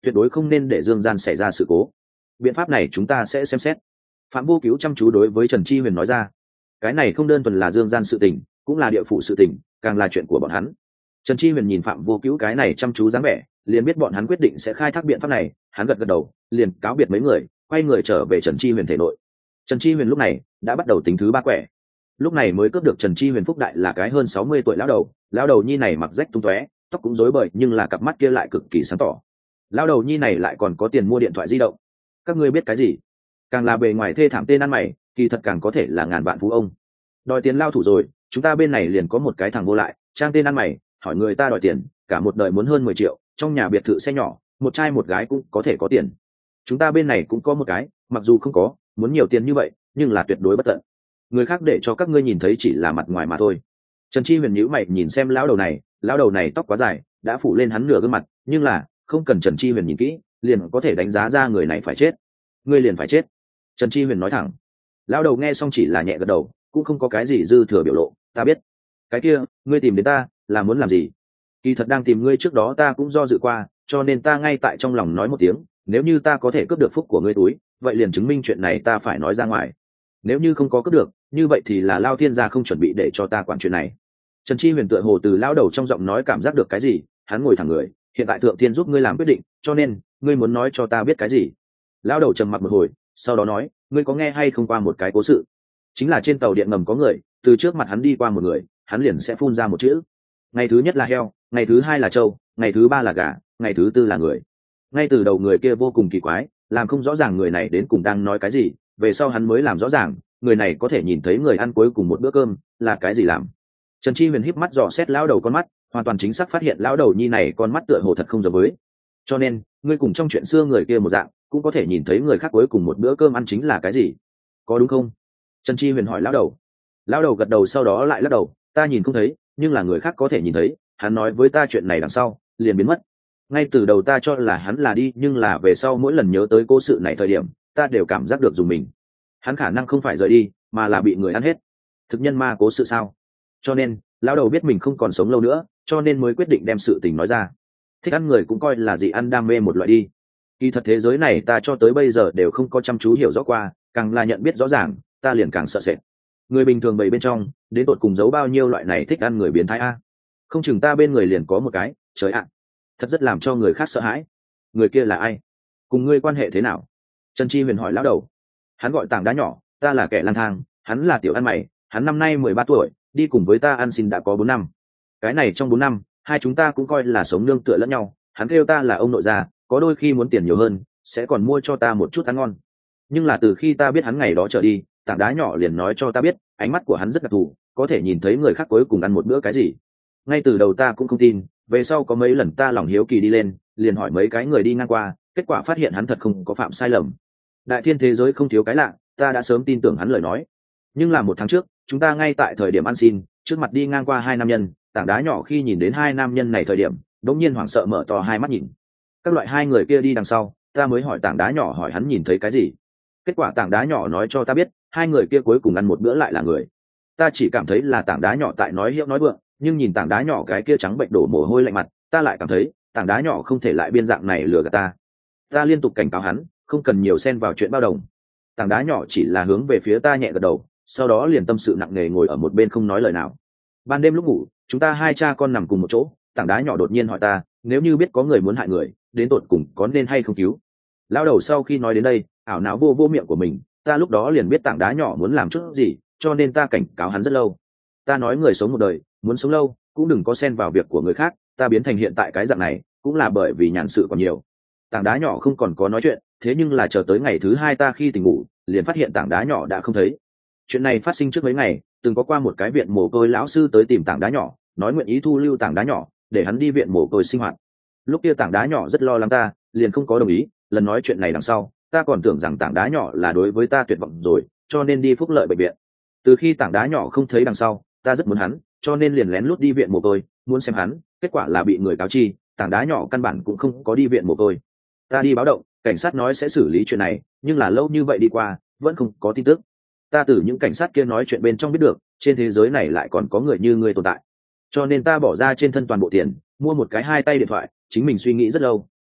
tuyệt đối không nên để dương gian xảy ra sự cố. Biện pháp này chúng ta sẽ xem xét. Phạm Vô Cứu chăm chú đối với Trần Chi Huyền nói ra. Cái này không đơn thuần là dương gian sự tình, cũng là địa phủ sự tình, càng là chuyện của bọn hắn. Trần Chi Huyền nhìn Phạm Vô Cứu cái này chăm chú dáng vẻ, liền biết bọn hắn quyết định sẽ khai thác biện pháp này. Hắn gật gật đầu, liền cáo biệt mấy người, quay người trở về Trần Chi Huyền thể nội. Trần Chi Huyền lúc này đã bắt đầu tính thứ ba quẻ. Lúc này mới cướp được Trần Chi Huyền phúc đại là cái hơn sáu mươi tuổi lão đầu, lão đầu nhi này mặc rách tung tóe, tóc cũng rối bời, nhưng là cặp mắt kia lại cực kỳ sáng tỏ. Lão đầu nhi này lại còn có tiền mua điện thoại di động. Các ngươi biết cái gì? Càng là bề ngoài thê thảm tên ăn mày, kỳ thật càng có thể là ngàn vạn phú ông. Đòi tiền lao thủ rồi, chúng ta bên này liền có một cái thằng vô lại, trang tên ăn mày, hỏi người ta đòi tiền, cả một đời muốn hơn mười triệu, trong nhà biệt thự xe nhỏ, một trai một gái cũng có thể có tiền. Chúng ta bên này cũng có một cái, mặc dù không có, muốn nhiều tiền như vậy, nhưng là tuyệt đối bất tận. Người khác để cho các ngươi nhìn thấy chỉ là mặt ngoài mà thôi. Trần Chi Huyền nhíu mày nhìn xem lão đầu này, lão đầu này tóc quá dài, đã phủ lên hắn nửa gương mặt, nhưng là không cần Trần Chi Huyền nhìn kỹ, liền có thể đánh giá ra người này phải chết. Ngươi liền phải chết. Trần Chi Huyền nói thẳng. Lão đầu nghe xong chỉ là nhẹ gật đầu, cũng không có cái gì dư thừa biểu lộ. Ta biết. Cái kia, ngươi tìm đến ta là muốn làm gì? Kỳ thật đang tìm ngươi trước đó ta cũng do dự qua, cho nên ta ngay tại trong lòng nói một tiếng, nếu như ta có thể cướp được phúc của ngươi túi, vậy liền chứng minh chuyện này ta phải nói ra ngoài. Nếu như không có cướp được, như vậy thì là Lao Thiên gia không chuẩn bị để cho ta quản chuyện này. Trần Chi Huyền tựa hồ từ lão đầu trong giọng nói cảm giác được cái gì, hắn ngồi thẳng người, hiện tại thượng thiên giúp ngươi làm quyết định, cho nên ngươi muốn nói cho ta biết cái gì? Lão đầu trầm mặc một hồi, sau đó nói, ngươi có nghe hay không qua một cái cố sự? Chính là trên tàu điện ngầm có người, từ trước mặt hắn đi qua một người, hắn liền sẽ phun ra một chữ. Ngày thứ nhất là heo, ngày thứ hai là trâu, ngày thứ ba là gà, ngày thứ tư là người. Ngay từ đầu người kia vô cùng kỳ quái, làm không rõ ràng người này đến cùng đang nói cái gì, về sau hắn mới làm rõ ràng, người này có thể nhìn thấy người ăn cuối cùng một bữa cơm là cái gì làm. Trần Chi Huyền híp mắt dò xét lão đầu con mắt, hoàn toàn chính xác phát hiện lão đầu nhi này con mắt tựa hồ thật không giống với. Cho nên, ngươi cùng trong chuyện xưa người kia một dạng, cũng có thể nhìn thấy người khác cuối cùng một bữa cơm ăn chính là cái gì, có đúng không? Trần Chi Huyền hỏi lão đầu. Lão đầu gật đầu sau đó lại lắc đầu, ta nhìn không thấy, nhưng là người khác có thể nhìn thấy, hắn nói với ta chuyện này đằng sau, liền biến mất. Ngay từ đầu ta cho là hắn là đi, nhưng là về sau mỗi lần nhớ tới cố sự này thời điểm, ta đều cảm giác được dùng mình. Hắn khả năng không phải rời đi, mà là bị người ăn hết. Thực nhân ma cố sự sao? Cho nên, lão đầu biết mình không còn sống lâu nữa, cho nên mới quyết định đem sự tình nói ra. Thích ăn người cũng coi là dị ăn đam mê một loại đi. Kỳ thật thế giới này ta cho tới bây giờ đều không có chăm chú hiểu rõ qua, càng là nhận biết rõ ràng, ta liền càng sợ sệt. Người bình thường bầy bên trong, đến tột cùng giấu bao nhiêu loại này thích ăn người biến thái a? Không chừng ta bên người liền có một cái, trời ạ, thật rất làm cho người khác sợ hãi. Người kia là ai? Cùng ngươi quan hệ thế nào? Trần Chi Huyền hỏi lão đầu. Hắn gọi tảng đá nhỏ, ta là kẻ lang thang, hắn là tiểu ăn mày, hắn năm nay mười ba tuổi, đi cùng với ta ăn xin đã có bốn năm. Cái này trong bốn năm, hai chúng ta cũng coi là sống nương tựa lẫn nhau, hắn kêu ta là ông nội già, có đôi khi muốn tiền nhiều hơn, sẽ còn mua cho ta một chút ăn ngon. Nhưng là từ khi ta biết hắn ngày đó trở đi, tảng đá nhỏ liền nói cho ta biết, ánh mắt của hắn rất đặc thù, có thể nhìn thấy người khác cuối cùng ăn một bữa cái gì. Ngay từ đầu ta cũng không tin, về sau có mấy lần ta lòng hiếu kỳ đi lên, liền hỏi mấy cái người đi ngang qua, kết quả phát hiện hắn thật không có phạm sai lầm. Đại thiên thế giới không thiếu cái lạ, ta đã sớm tin tưởng hắn lời nói. Nhưng là một tháng trước, chúng ta ngay tại thời điểm ăn xin, trước mặt đi ngang qua hai nam nhân, tảng đá nhỏ khi nhìn đến hai nam nhân này thời điểm, đống nhiên hoảng sợ mở to hai mắt nhìn. Các loại hai người kia đi đằng sau, ta mới hỏi tảng đá nhỏ hỏi hắn nhìn thấy cái gì. Kết quả tảng đá nhỏ nói cho ta biết, hai người kia cuối cùng ăn một bữa lại là người. Ta chỉ cảm thấy là tảng đá nhỏ tại nói hiệu nói vượng, nhưng nhìn tảng đá nhỏ cái kia trắng bệnh đổ mồ hôi lạnh mặt, ta lại cảm thấy tảng đá nhỏ không thể lại biên dạng này lừa gạt ta. Ta liên tục cảnh cáo hắn, không cần nhiều xen vào chuyện bao đồng. Tảng đá nhỏ chỉ là hướng về phía ta nhẹ gật đầu, sau đó liền tâm sự nặng nề ngồi ở một bên không nói lời nào. Ban đêm lúc ngủ, chúng ta hai cha con nằm cùng một chỗ, tảng đá nhỏ đột nhiên hỏi ta, nếu như biết có người muốn hại người, đến tột cùng có nên hay không cứu. Lão đầu sau khi nói đến đây, ảo não vô vô miệng của mình, ta lúc đó liền biết tảng đá nhỏ muốn làm chút gì, cho nên ta cảnh cáo hắn rất lâu. Ta nói người sống một đời, muốn sống lâu, cũng đừng có xen vào việc của người khác, ta biến thành hiện tại cái dạng này, cũng là bởi vì nhàn sự còn nhiều. Tảng đá nhỏ không còn có nói chuyện, thế nhưng là chờ tới ngày thứ hai ta khi tỉnh ngủ, liền phát hiện tảng đá nhỏ đã không thấy. Chuyện này phát sinh trước mấy ngày, từng có qua một cái viện mồ côi lão sư tới tìm tảng đá nhỏ, nói nguyện ý thu lưu tảng đá nhỏ, để hắn đi viện mồ côi sinh hoạt. Lúc kia tảng đá nhỏ rất lo lắng ta, liền không có đồng ý. Lần nói chuyện này đằng sau, ta còn tưởng rằng tảng đá nhỏ là đối với ta tuyệt vọng rồi, cho nên đi phúc lợi bệnh viện. Từ khi tảng đá nhỏ không thấy đằng sau, ta rất muốn hắn, cho nên liền lén lút đi viện mồ côi, muốn xem hắn. Kết quả là bị người cáo chi, tảng đá nhỏ căn bản cũng không có đi viện mồ côi. Ta đi báo động, cảnh sát nói sẽ xử lý chuyện này, nhưng là lâu như vậy đi qua, vẫn không có tin tức. Ta từ những cảnh sát kia nói chuyện bên trong biết được, trên thế giới này lại còn có người như ngươi tồn tại. Cho nên ta bỏ ra trên thân toàn bộ tiền, mua một cái hai tay điện thoại, chính mình suy nghĩ rất lâu,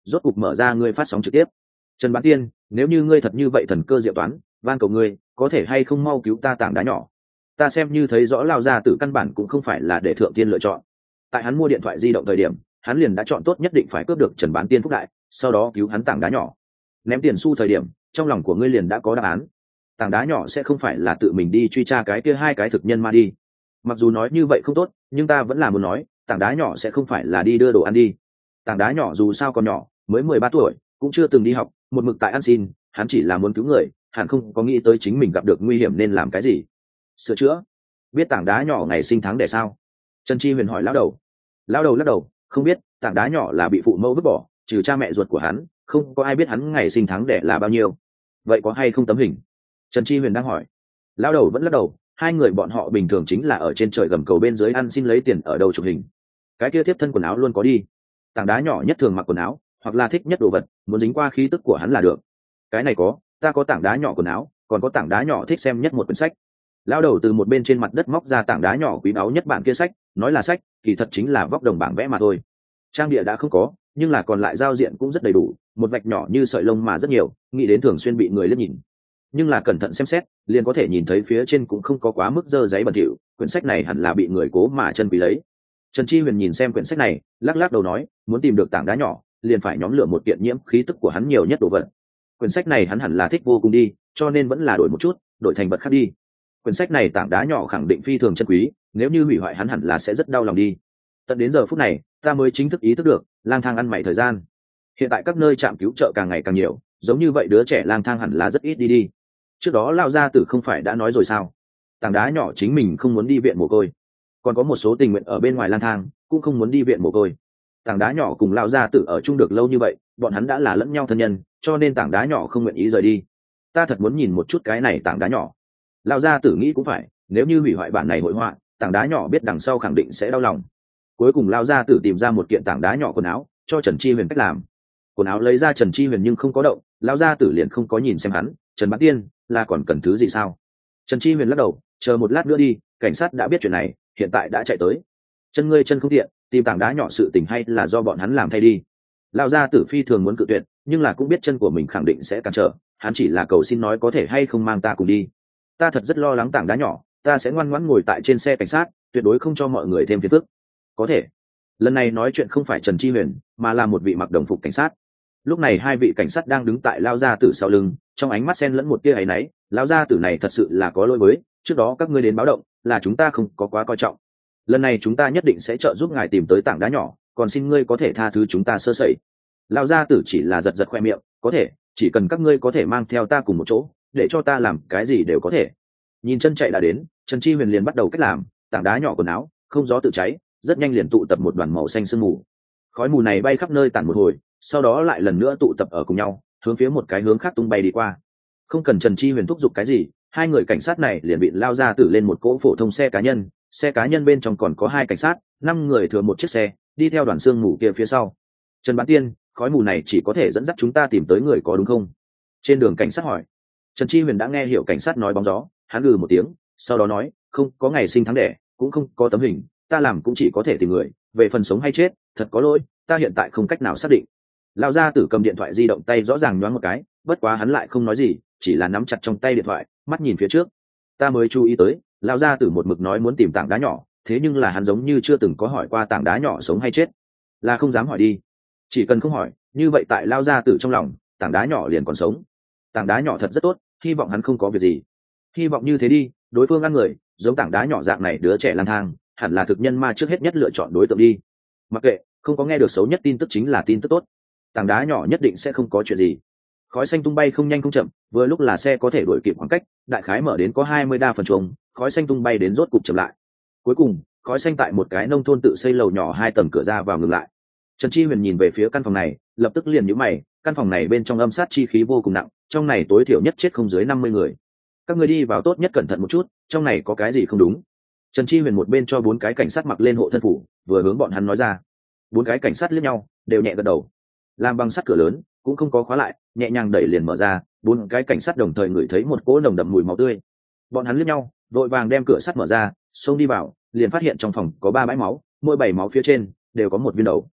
rốt cục mở ra ngươi phát sóng trực tiếp. Trần Bán Tiên, nếu như ngươi thật như vậy thần cơ diệu toán, van cầu ngươi có thể hay không mau cứu ta tảng đá nhỏ. Ta xem như thấy rõ Lao gia tử căn bản cũng không phải là để thượng tiên lựa chọn. Tại hắn mua điện thoại di động thời điểm, hắn liền đã chọn tốt nhất định phải cướp được Trần Bán Tiên phúc đại, sau đó cứu hắn tảng đá nhỏ. Ném tiền xu thời điểm, trong lòng của ngươi liền đã có đáp án. Tảng đá nhỏ sẽ không phải là tự mình đi truy tra cái kia hai cái thực nhân ma đi. Mặc dù nói như vậy không tốt, nhưng ta vẫn là muốn nói, tảng đá nhỏ sẽ không phải là đi đưa đồ ăn đi. Tảng đá nhỏ dù sao còn nhỏ, mới mười ba tuổi, cũng chưa từng đi học, một mực tại ăn xin, hắn chỉ là muốn cứu người, hẳn không có nghĩ tới chính mình gặp được nguy hiểm nên làm cái gì. Sửa chữa. Biết tảng đá nhỏ ngày sinh tháng đẻ sao? Trần Chi Huyền hỏi lão đầu. Lão đầu lắc đầu, không biết, tảng đá nhỏ là bị phụ mẫu vứt bỏ, trừ cha mẹ ruột của hắn, không có ai biết hắn ngày sinh tháng đẻ là bao nhiêu. Vậy có hay không tấm hình? Trần Chi Huyền đang hỏi. Lão đầu vẫn lắc đầu, hai người bọn họ bình thường chính là ở trên trời gầm cầu bên dưới ăn xin lấy tiền ở đâu chụp hình. Cái kia tiếp thân quần áo luôn có đi. Tảng đá nhỏ nhất thường mặc quần áo, hoặc là thích nhất đồ vật, muốn dính qua khí tức của hắn là được. Cái này có, ta có tảng đá nhỏ quần áo, còn có tảng đá nhỏ thích xem nhất một quyển sách. Lão đầu từ một bên trên mặt đất móc ra tảng đá nhỏ quý báu nhất bản kia sách, nói là sách, kỳ thật chính là vóc đồng bảng vẽ mà thôi. Trang địa đã không có, nhưng là còn lại giao diện cũng rất đầy đủ, một vạch nhỏ như sợi lông mà rất nhiều, nghĩ đến thường xuyên bị người liếc nhìn. Nhưng là cẩn thận xem xét, liền có thể nhìn thấy phía trên cũng không có quá mức dơ giấy bẩn thỉu, quyển sách này hẳn là bị người cố mà chân quý lấy. Trần Chi Huyền nhìn xem quyển sách này, lắc lắc đầu nói, muốn tìm được tảng đá nhỏ, liền phải nhóm lựa một kiện nhiễm khí tức của hắn nhiều nhất đồ vật. Quyển sách này hắn hẳn là thích vô cùng đi, cho nên vẫn là đổi một chút, đổi thành vật khác đi. Quyển sách này tảng đá nhỏ khẳng định phi thường chân quý, nếu như hủy hoại hắn hẳn là sẽ rất đau lòng đi. Tận đến giờ phút này, ta mới chính thức ý thức được, lang thang ăn mày thời gian. Hiện tại các nơi trạm cứu trợ càng ngày càng nhiều, giống như vậy đứa trẻ lang thang hẳn là rất ít đi đi. Trước đó Lão gia tử không phải đã nói rồi sao? Tảng đá nhỏ chính mình không muốn đi viện mồ côi, còn có một số tình nguyện ở bên ngoài lang thang, cũng không muốn đi viện mồ côi. Tảng đá nhỏ cùng Lão gia tử ở chung được lâu như vậy, bọn hắn đã là lẫn nhau thân nhân, cho nên tảng đá nhỏ không nguyện ý rời đi. Ta thật muốn nhìn một chút cái này tảng đá nhỏ. Lão gia tử nghĩ cũng phải, nếu như hủy hoại bản này hội họa, tảng đá nhỏ biết đằng sau khẳng định sẽ đau lòng. Cuối cùng Lão gia tử tìm ra một kiện tảng đá nhỏ quần áo, cho Trần Chi Huyền cách làm. Quần áo lấy ra Trần Chi Huyền nhưng không có động, Lão gia tử liền không có nhìn xem hắn. Trần Bán Tiên, là còn cần thứ gì sao? Trần Chi Huyền lắc đầu, chờ một lát nữa đi, cảnh sát đã biết chuyện này, hiện tại đã chạy tới. Chân ngươi chân không tiện, tìm tảng đá nhỏ sự tình hay là do bọn hắn làm thay đi. Lão gia tử phi thường muốn cự tuyệt, nhưng là cũng biết chân của mình khẳng định sẽ cản trở, hắn chỉ là cầu xin nói có thể hay không mang ta cùng đi. Ta thật rất lo lắng tảng đá nhỏ, ta sẽ ngoan ngoãn ngồi tại trên xe cảnh sát, tuyệt đối không cho mọi người thêm phiền phức. Có thể. Lần này nói chuyện không phải Trần Chi Huyền, mà là một vị mặc đồng phục cảnh sát. Lúc này hai vị cảnh sát đang đứng tại Lão gia tử sau lưng, trong ánh mắt xen lẫn một tia áy náy. Lão gia tử này thật sự là có lỗi với, trước đó các ngươi đến báo động, là chúng ta không có quá coi trọng. Lần này chúng ta nhất định sẽ trợ giúp ngài tìm tới tảng đá nhỏ, còn xin ngươi có thể tha thứ chúng ta sơ sẩy. Lão gia tử chỉ là giật giật khoe miệng, có thể, chỉ cần các ngươi có thể mang theo ta cùng một chỗ, để cho ta làm cái gì đều có thể. Nhìn chân chạy đã đến, Trần Chi Huyền liền bắt đầu cách làm, tảng đá nhỏ quần áo, không gió tự cháy, rất nhanh liền tụ tập một đoàn màu xanh sương mù. Khói mù này bay khắp nơi tản một hồi, sau đó lại lần nữa tụ tập ở cùng nhau, hướng phía một cái hướng khác tung bay đi qua. Không cần Trần Chi Huyền thúc giục cái gì, hai người cảnh sát này liền bị lao ra tử lên một cỗ phổ thông xe cá nhân, xe cá nhân bên trong còn có hai cảnh sát, năm người thừa một chiếc xe, đi theo đoàn sương mù kia phía sau. Trần Bán Tiên, khói mù này chỉ có thể dẫn dắt chúng ta tìm tới người có đúng không? Trên đường cảnh sát hỏi. Trần Chi Huyền đã nghe hiểu cảnh sát nói bóng gió, hắn gừ một tiếng, sau đó nói, không có ngày sinh tháng đẻ, cũng không có tấm hình, ta làm cũng chỉ có thể tìm người, về phần sống hay chết, thật có lỗi, ta hiện tại không cách nào xác định. Lão gia tử cầm điện thoại di động tay rõ ràng nhoáng một cái, bất quá hắn lại không nói gì, chỉ là nắm chặt trong tay điện thoại, mắt nhìn phía trước. Ta mới chú ý tới, lão gia tử một mực nói muốn tìm tảng đá nhỏ, thế nhưng là hắn giống như chưa từng có hỏi qua tảng đá nhỏ sống hay chết, là không dám hỏi đi. Chỉ cần không hỏi, như vậy tại lão gia tử trong lòng, tảng đá nhỏ liền còn sống. Tảng đá nhỏ thật rất tốt, hy vọng hắn không có việc gì. Hy vọng như thế đi, đối phương ăn người, giống tảng đá nhỏ dạng này đứa trẻ lang thang, hẳn là thực nhân ma trước hết nhất lựa chọn đối tượng đi. Mặc kệ, không có nghe được xấu nhất tin tức chính là tin tức tốt. Tảng đá nhỏ nhất định sẽ không có chuyện gì. Khói xanh tung bay không nhanh không chậm, vừa lúc là xe có thể đuổi kịp khoảng cách, đại khái mở đến có hai mươi đa phần chuông, khói xanh tung bay đến rốt cục chậm lại. Cuối cùng, khói xanh tại một cái nông thôn tự xây lầu nhỏ hai tầng cửa ra vào ngừng lại. Trần Chi Huyền nhìn về phía căn phòng này, lập tức liền nhíu mày, căn phòng này bên trong âm sát chi khí vô cùng nặng, trong này tối thiểu nhất chết không dưới năm mươi người. Các ngươi đi vào tốt nhất cẩn thận một chút, trong này có cái gì không đúng. Trần Chi Huyền một bên cho bốn cái cảnh sát mặc lên hộ thân phủ, vừa hướng bọn hắn nói ra. Bốn cái cảnh sát liếc nhau, đều nhẹ gật đầu. Làm bằng sắt cửa lớn, cũng không có khóa lại, nhẹ nhàng đẩy liền mở ra, bốn cái cảnh sát đồng thời ngửi thấy một cỗ nồng đậm mùi máu tươi. Bọn hắn liếc nhau, vội vàng đem cửa sắt mở ra, xông đi vào, liền phát hiện trong phòng có ba bãi máu, mỗi bảy máu phía trên đều có một viên đầu.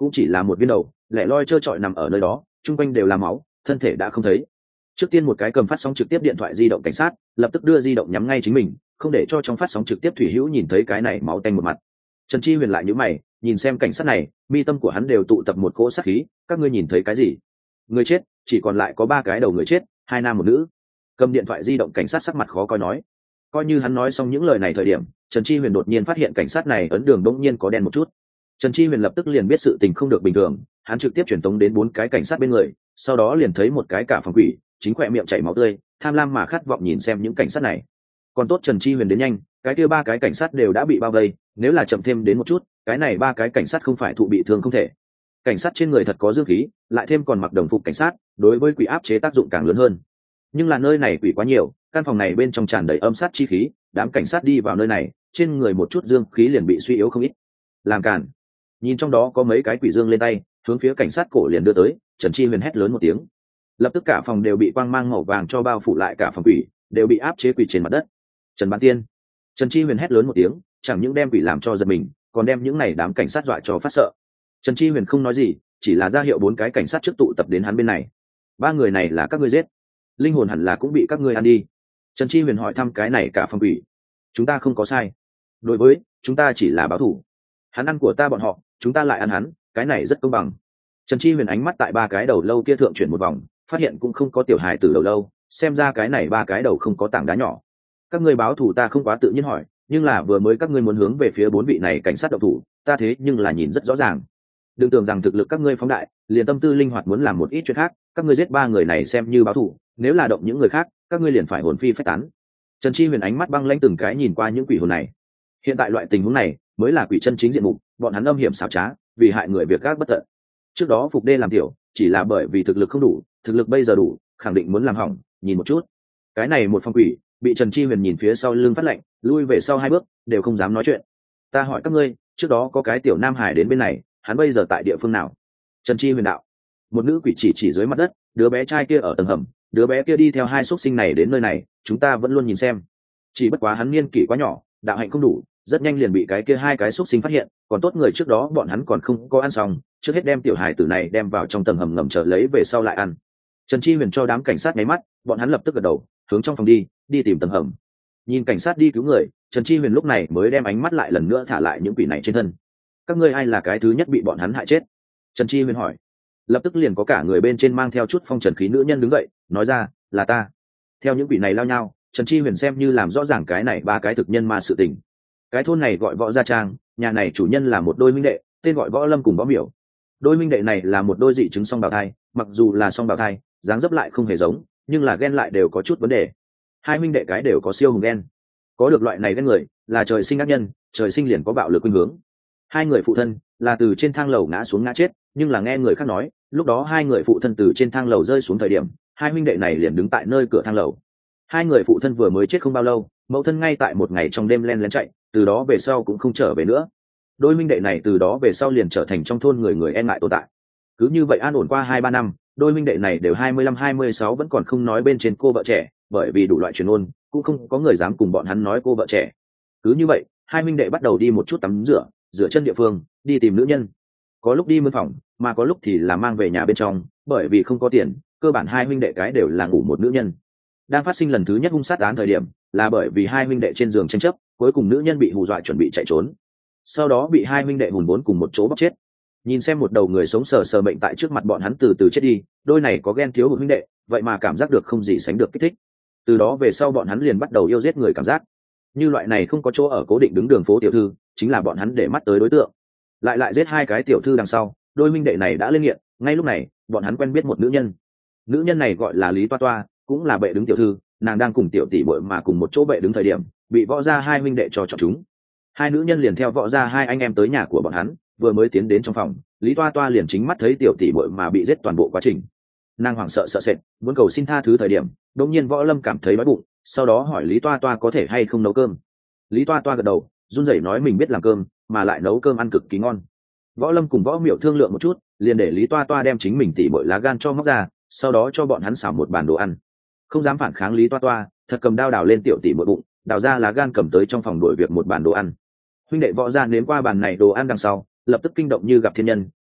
cũng chỉ là một viên đầu lẻ loi trơ trọi nằm ở nơi đó, chung quanh đều là máu, thân thể đã không thấy. Trước tiên một cái cầm phát sóng trực tiếp điện thoại di động cảnh sát lập tức đưa di động nhắm ngay chính mình, không để cho trong phát sóng trực tiếp thủy hữu nhìn thấy cái này máu tanh một mặt. Trần Chi Huyền lại nhíu mày, nhìn xem cảnh sát này, mi tâm của hắn đều tụ tập một cỗ sát khí. Các ngươi nhìn thấy cái gì? Người chết, chỉ còn lại có ba cái đầu người chết, hai nam một nữ. Cầm điện thoại di động cảnh sát sắc mặt khó coi nói. Coi như hắn nói xong những lời này thời điểm, Trần Chi Huyền đột nhiên phát hiện cảnh sát này ấn đường đột nhiên có đen một chút. Trần Chi Huyền lập tức liền biết sự tình không được bình thường, hắn trực tiếp chuyển tống đến bốn cái cảnh sát bên người, sau đó liền thấy một cái cả phòng quỷ, chính khỏe miệng chảy máu tươi, tham lam mà khát vọng nhìn xem những cảnh sát này. Còn tốt Trần Chi Huyền đến nhanh, cái kia ba cái cảnh sát đều đã bị bao vây, nếu là chậm thêm đến một chút, cái này ba cái cảnh sát không phải thụ bị thương không thể. Cảnh sát trên người thật có dương khí, lại thêm còn mặc đồng phục cảnh sát, đối với quỷ áp chế tác dụng càng lớn hơn. Nhưng là nơi này quỷ quá nhiều, căn phòng này bên trong tràn đầy âm sát chi khí, đám cảnh sát đi vào nơi này, trên người một chút dương khí liền bị suy yếu không ít. Làm cản. Nhìn trong đó có mấy cái quỷ dương lên tay, hướng phía cảnh sát cổ liền đưa tới, Trần Chi Huyền hét lớn một tiếng. Lập tức cả phòng đều bị quang mang màu vàng cho bao phủ lại, cả phòng quỷ đều bị áp chế quỷ trên mặt đất. Trần Bán Tiên. Trần Chi Huyền hét lớn một tiếng, chẳng những đem quỷ làm cho giật mình, còn đem những này đám cảnh sát dọa cho phát sợ. Trần Chi Huyền không nói gì, chỉ là ra hiệu bốn cái cảnh sát trước tụ tập đến hắn bên này. Ba người này là các ngươi giết, linh hồn hẳn là cũng bị các ngươi ăn đi. Trần Chi Huyền hỏi thăm cái này cả phòng quỷ. Chúng ta không có sai, đối với chúng ta chỉ là báo thù. Hắn ăn của ta bọn họ, chúng ta lại ăn hắn, cái này rất công bằng. Trần Chi Huyền ánh mắt tại ba cái đầu lâu kia thượng chuyển một vòng, phát hiện cũng không có tiểu hài tử đầu lâu, xem ra cái này ba cái đầu không có tảng đá nhỏ. Các ngươi báo thù ta không quá tự nhiên hỏi, nhưng là vừa mới các ngươi muốn hướng về phía bốn vị này cảnh sát động thủ, ta thế nhưng là nhìn rất rõ ràng. Đừng tưởng rằng thực lực các ngươi phóng đại, liền tâm tư linh hoạt muốn làm một ít chuyện khác, các ngươi giết ba người này xem như báo thù, nếu là động những người khác, các ngươi liền phải hồn phi phách tán. Trần Chi Huyền ánh mắt băng lãnh từng cái nhìn qua những quỷ hồn này. Hiện tại loại tình huống này mới là quỷ chân chính diện mục, bọn hắn âm hiểm xảo trá, vì hại người việc gác bất tận. Trước đó Phục Đê làm tiểu, chỉ là bởi vì thực lực không đủ, thực lực bây giờ đủ, khẳng định muốn làm hỏng, nhìn một chút. Cái này một phong quỷ, bị Trần Chi Huyền nhìn phía sau lưng phát lạnh, lui về sau hai bước, đều không dám nói chuyện. Ta hỏi các ngươi, trước đó có cái tiểu nam hải đến bên này, hắn bây giờ tại địa phương nào? Trần Chi Huyền đạo. Một nữ quỷ chỉ chỉ dưới mặt đất, đứa bé trai kia ở tầng hầm, đứa bé kia đi theo hai xuất sinh này đến nơi này, chúng ta vẫn luôn nhìn xem. Chỉ bất quá hắn niên kỷ quá nhỏ, đạo hạnh không đủ, rất nhanh liền bị cái kia hai cái xuất sinh phát hiện, còn tốt người trước đó bọn hắn còn không có ăn xong, trước hết đem tiểu hài tử này đem vào trong tầng hầm ngầm chờ lấy về sau lại ăn. Trần Chi Huyền cho đám cảnh sát nháy mắt, bọn hắn lập tức gật đầu, hướng trong phòng đi, đi tìm tầng hầm. Nhìn cảnh sát đi cứu người, Trần Chi Huyền lúc này mới đem ánh mắt lại lần nữa thả lại những quỷ này trên thân. Các ngươi ai là cái thứ nhất bị bọn hắn hại chết? Trần Chi Huyền hỏi. Lập tức liền có cả người bên trên mang theo chút phong trần khí nữ nhân đứng dậy, nói ra, là ta. Theo những quỷ này lao nhau, Trần Chi Huyền xem như làm rõ ràng cái này ba cái thực nhân ma sự tình. Cái thôn này gọi Võ Gia Trang, nhà này chủ nhân là một đôi minh đệ, tên gọi Võ Lâm cùng Võ Miểu. Đôi minh đệ này là một đôi dị chứng song bào thai, mặc dù là song bào thai, dáng dấp lại không hề giống, nhưng là ghen lại đều có chút vấn đề. Hai minh đệ cái đều có siêu hùng ghen. Có được loại này ghen người, là trời sinh ác nhân, trời sinh liền có bạo lực khuynh hướng. Hai người phụ thân là từ trên thang lầu ngã xuống ngã chết, nhưng là nghe người khác nói, lúc đó hai người phụ thân từ trên thang lầu rơi xuống thời điểm, hai huynh đệ này liền đứng tại nơi cửa thang lầu. Hai người phụ thân vừa mới chết không bao lâu, mẫu thân ngay tại một ngày trong đêm len lén chạy, từ đó về sau cũng không trở về nữa. Đôi huynh đệ này từ đó về sau liền trở thành trong thôn người người e ngại tồn tại. Cứ như vậy an ổn qua hai ba năm, đôi huynh đệ này đều hai mươi lăm hai mươi sáu vẫn còn không nói bên trên cô vợ trẻ, bởi vì đủ loại truyền ôn, cũng không có người dám cùng bọn hắn nói cô vợ trẻ. Cứ như vậy, hai huynh đệ bắt đầu đi một chút tắm rửa, rửa chân địa phương, đi tìm nữ nhân. Có lúc đi mướn phòng, mà có lúc thì là mang về nhà bên trong, bởi vì không có tiền, cơ bản hai huynh đệ cái đều là ngủ một nữ nhân. Đang phát sinh lần thứ nhất hung sát án thời điểm, là bởi vì hai huynh đệ trên giường tranh chấp, cuối cùng nữ nhân bị hù dọa chuẩn bị chạy trốn, sau đó bị hai huynh đệ hùn vốn cùng một chỗ bóc chết. Nhìn xem một đầu người sống sờ sờ bệnh tại trước mặt bọn hắn từ từ chết đi, đôi này có ghen thiếu hụt huynh đệ, vậy mà cảm giác được không gì sánh được kích thích. Từ đó về sau bọn hắn liền bắt đầu yêu giết người cảm giác. Như loại này không có chỗ ở cố định đứng đường phố tiểu thư, chính là bọn hắn để mắt tới đối tượng. Lại lại giết hai cái tiểu thư đằng sau, đôi huynh đệ này đã lên nghiện. Ngay lúc này, bọn hắn quen biết một nữ nhân. Nữ nhân này gọi là Lý Toa Toa, cũng là bệ đứng tiểu thư, nàng đang cùng tiểu tỷ muội mà cùng một chỗ bệ đứng thời điểm, bị Võ Gia hai huynh đệ cho chọn chúng. Hai nữ nhân liền theo Võ Gia hai anh em tới nhà của bọn hắn, vừa mới tiến đến trong phòng, Lý Toa Toa liền chính mắt thấy tiểu tỷ muội mà bị giết toàn bộ quá trình. Nàng hoảng sợ sợ sệt, muốn cầu xin tha thứ thời điểm, đột nhiên Võ Lâm cảm thấy đói bụng, sau đó hỏi Lý Toa Toa có thể hay không nấu cơm. Lý Toa Toa gật đầu, run rẩy nói mình biết làm cơm, mà lại nấu cơm ăn cực kỳ ngon. Võ Lâm cùng Võ Miểu thương lượng một chút, liền để Lý Toa Toa đem chính mình tỉ bội lá gan cho móc ra, sau đó cho bọn hắn xào một bàn đồ ăn. Không dám phản kháng Lý Toa Toa, thật cầm đao đào lên tiểu tỷ bội bụng, đào ra lá gan cầm tới trong phòng đuổi việc một bàn đồ ăn. Huynh đệ Võ Gia nếm qua bàn này đồ ăn đằng sau, lập tức kinh động như gặp thiên nhân,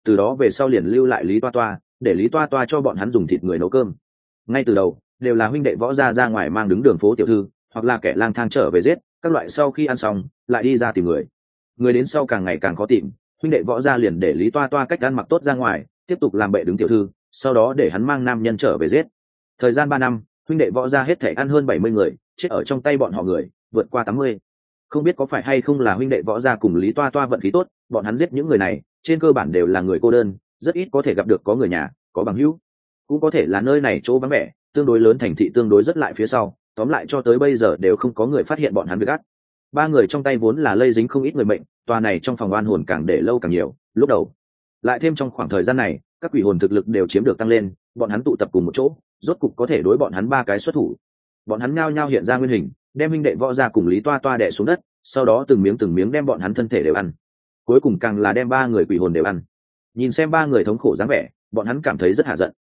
từ đó về sau liền lưu lại lý toa toa, để lý toa toa cho bọn hắn dùng thịt người nấu cơm. Ngay từ đầu đều là huynh đệ võ gia ra ngoài mang đứng đường phố tiểu thư, hoặc là kẻ lang thang trở về giết các loại, sau khi ăn xong lại đi ra tìm người. Người đến sau càng ngày càng khó tìm, huynh đệ võ gia liền để lý toa toa cách ăn mặc tốt ra ngoài, tiếp tục làm bệ đứng tiểu thư, sau đó để hắn mang nam nhân trở về giết. Thời gian ba năm, huynh đệ võ gia hết thể ăn hơn bảy mươi người, chết ở trong tay bọn họ người vượt qua tám mươi. Không biết có phải hay không là huynh đệ võ gia cùng lý toa toa vận khí tốt, bọn hắn giết những người này trên cơ bản đều là người cô đơn, rất ít có thể gặp được có người nhà, có bằng hữu. Cũng có thể là nơi này chỗ vắng vẻ, tương đối lớn, thành thị tương đối rất lại phía sau, tóm lại cho tới bây giờ đều không có người phát hiện bọn hắn việc ác. Ba người trong tay vốn là lây dính không ít người mệnh, tòa này trong phòng oan hồn càng để lâu càng nhiều. Lúc đầu lại thêm trong khoảng thời gian này các quỷ hồn thực lực đều chiếm được tăng lên, bọn hắn tụ tập cùng một chỗ, rốt cục có thể đối bọn hắn ba cái xuất thủ. Bọn hắn nhao nhao hiện ra nguyên hình, đem huynh đệ võ gia cùng lý toa toa đè xuống đất, sau đó từng miếng từng miếng đem bọn hắn thân thể đều ăn, cuối cùng càng là đem ba người quỷ hồn đều ăn. Nhìn xem ba người thống khổ dáng vẻ, bọn hắn cảm thấy rất hạ giận.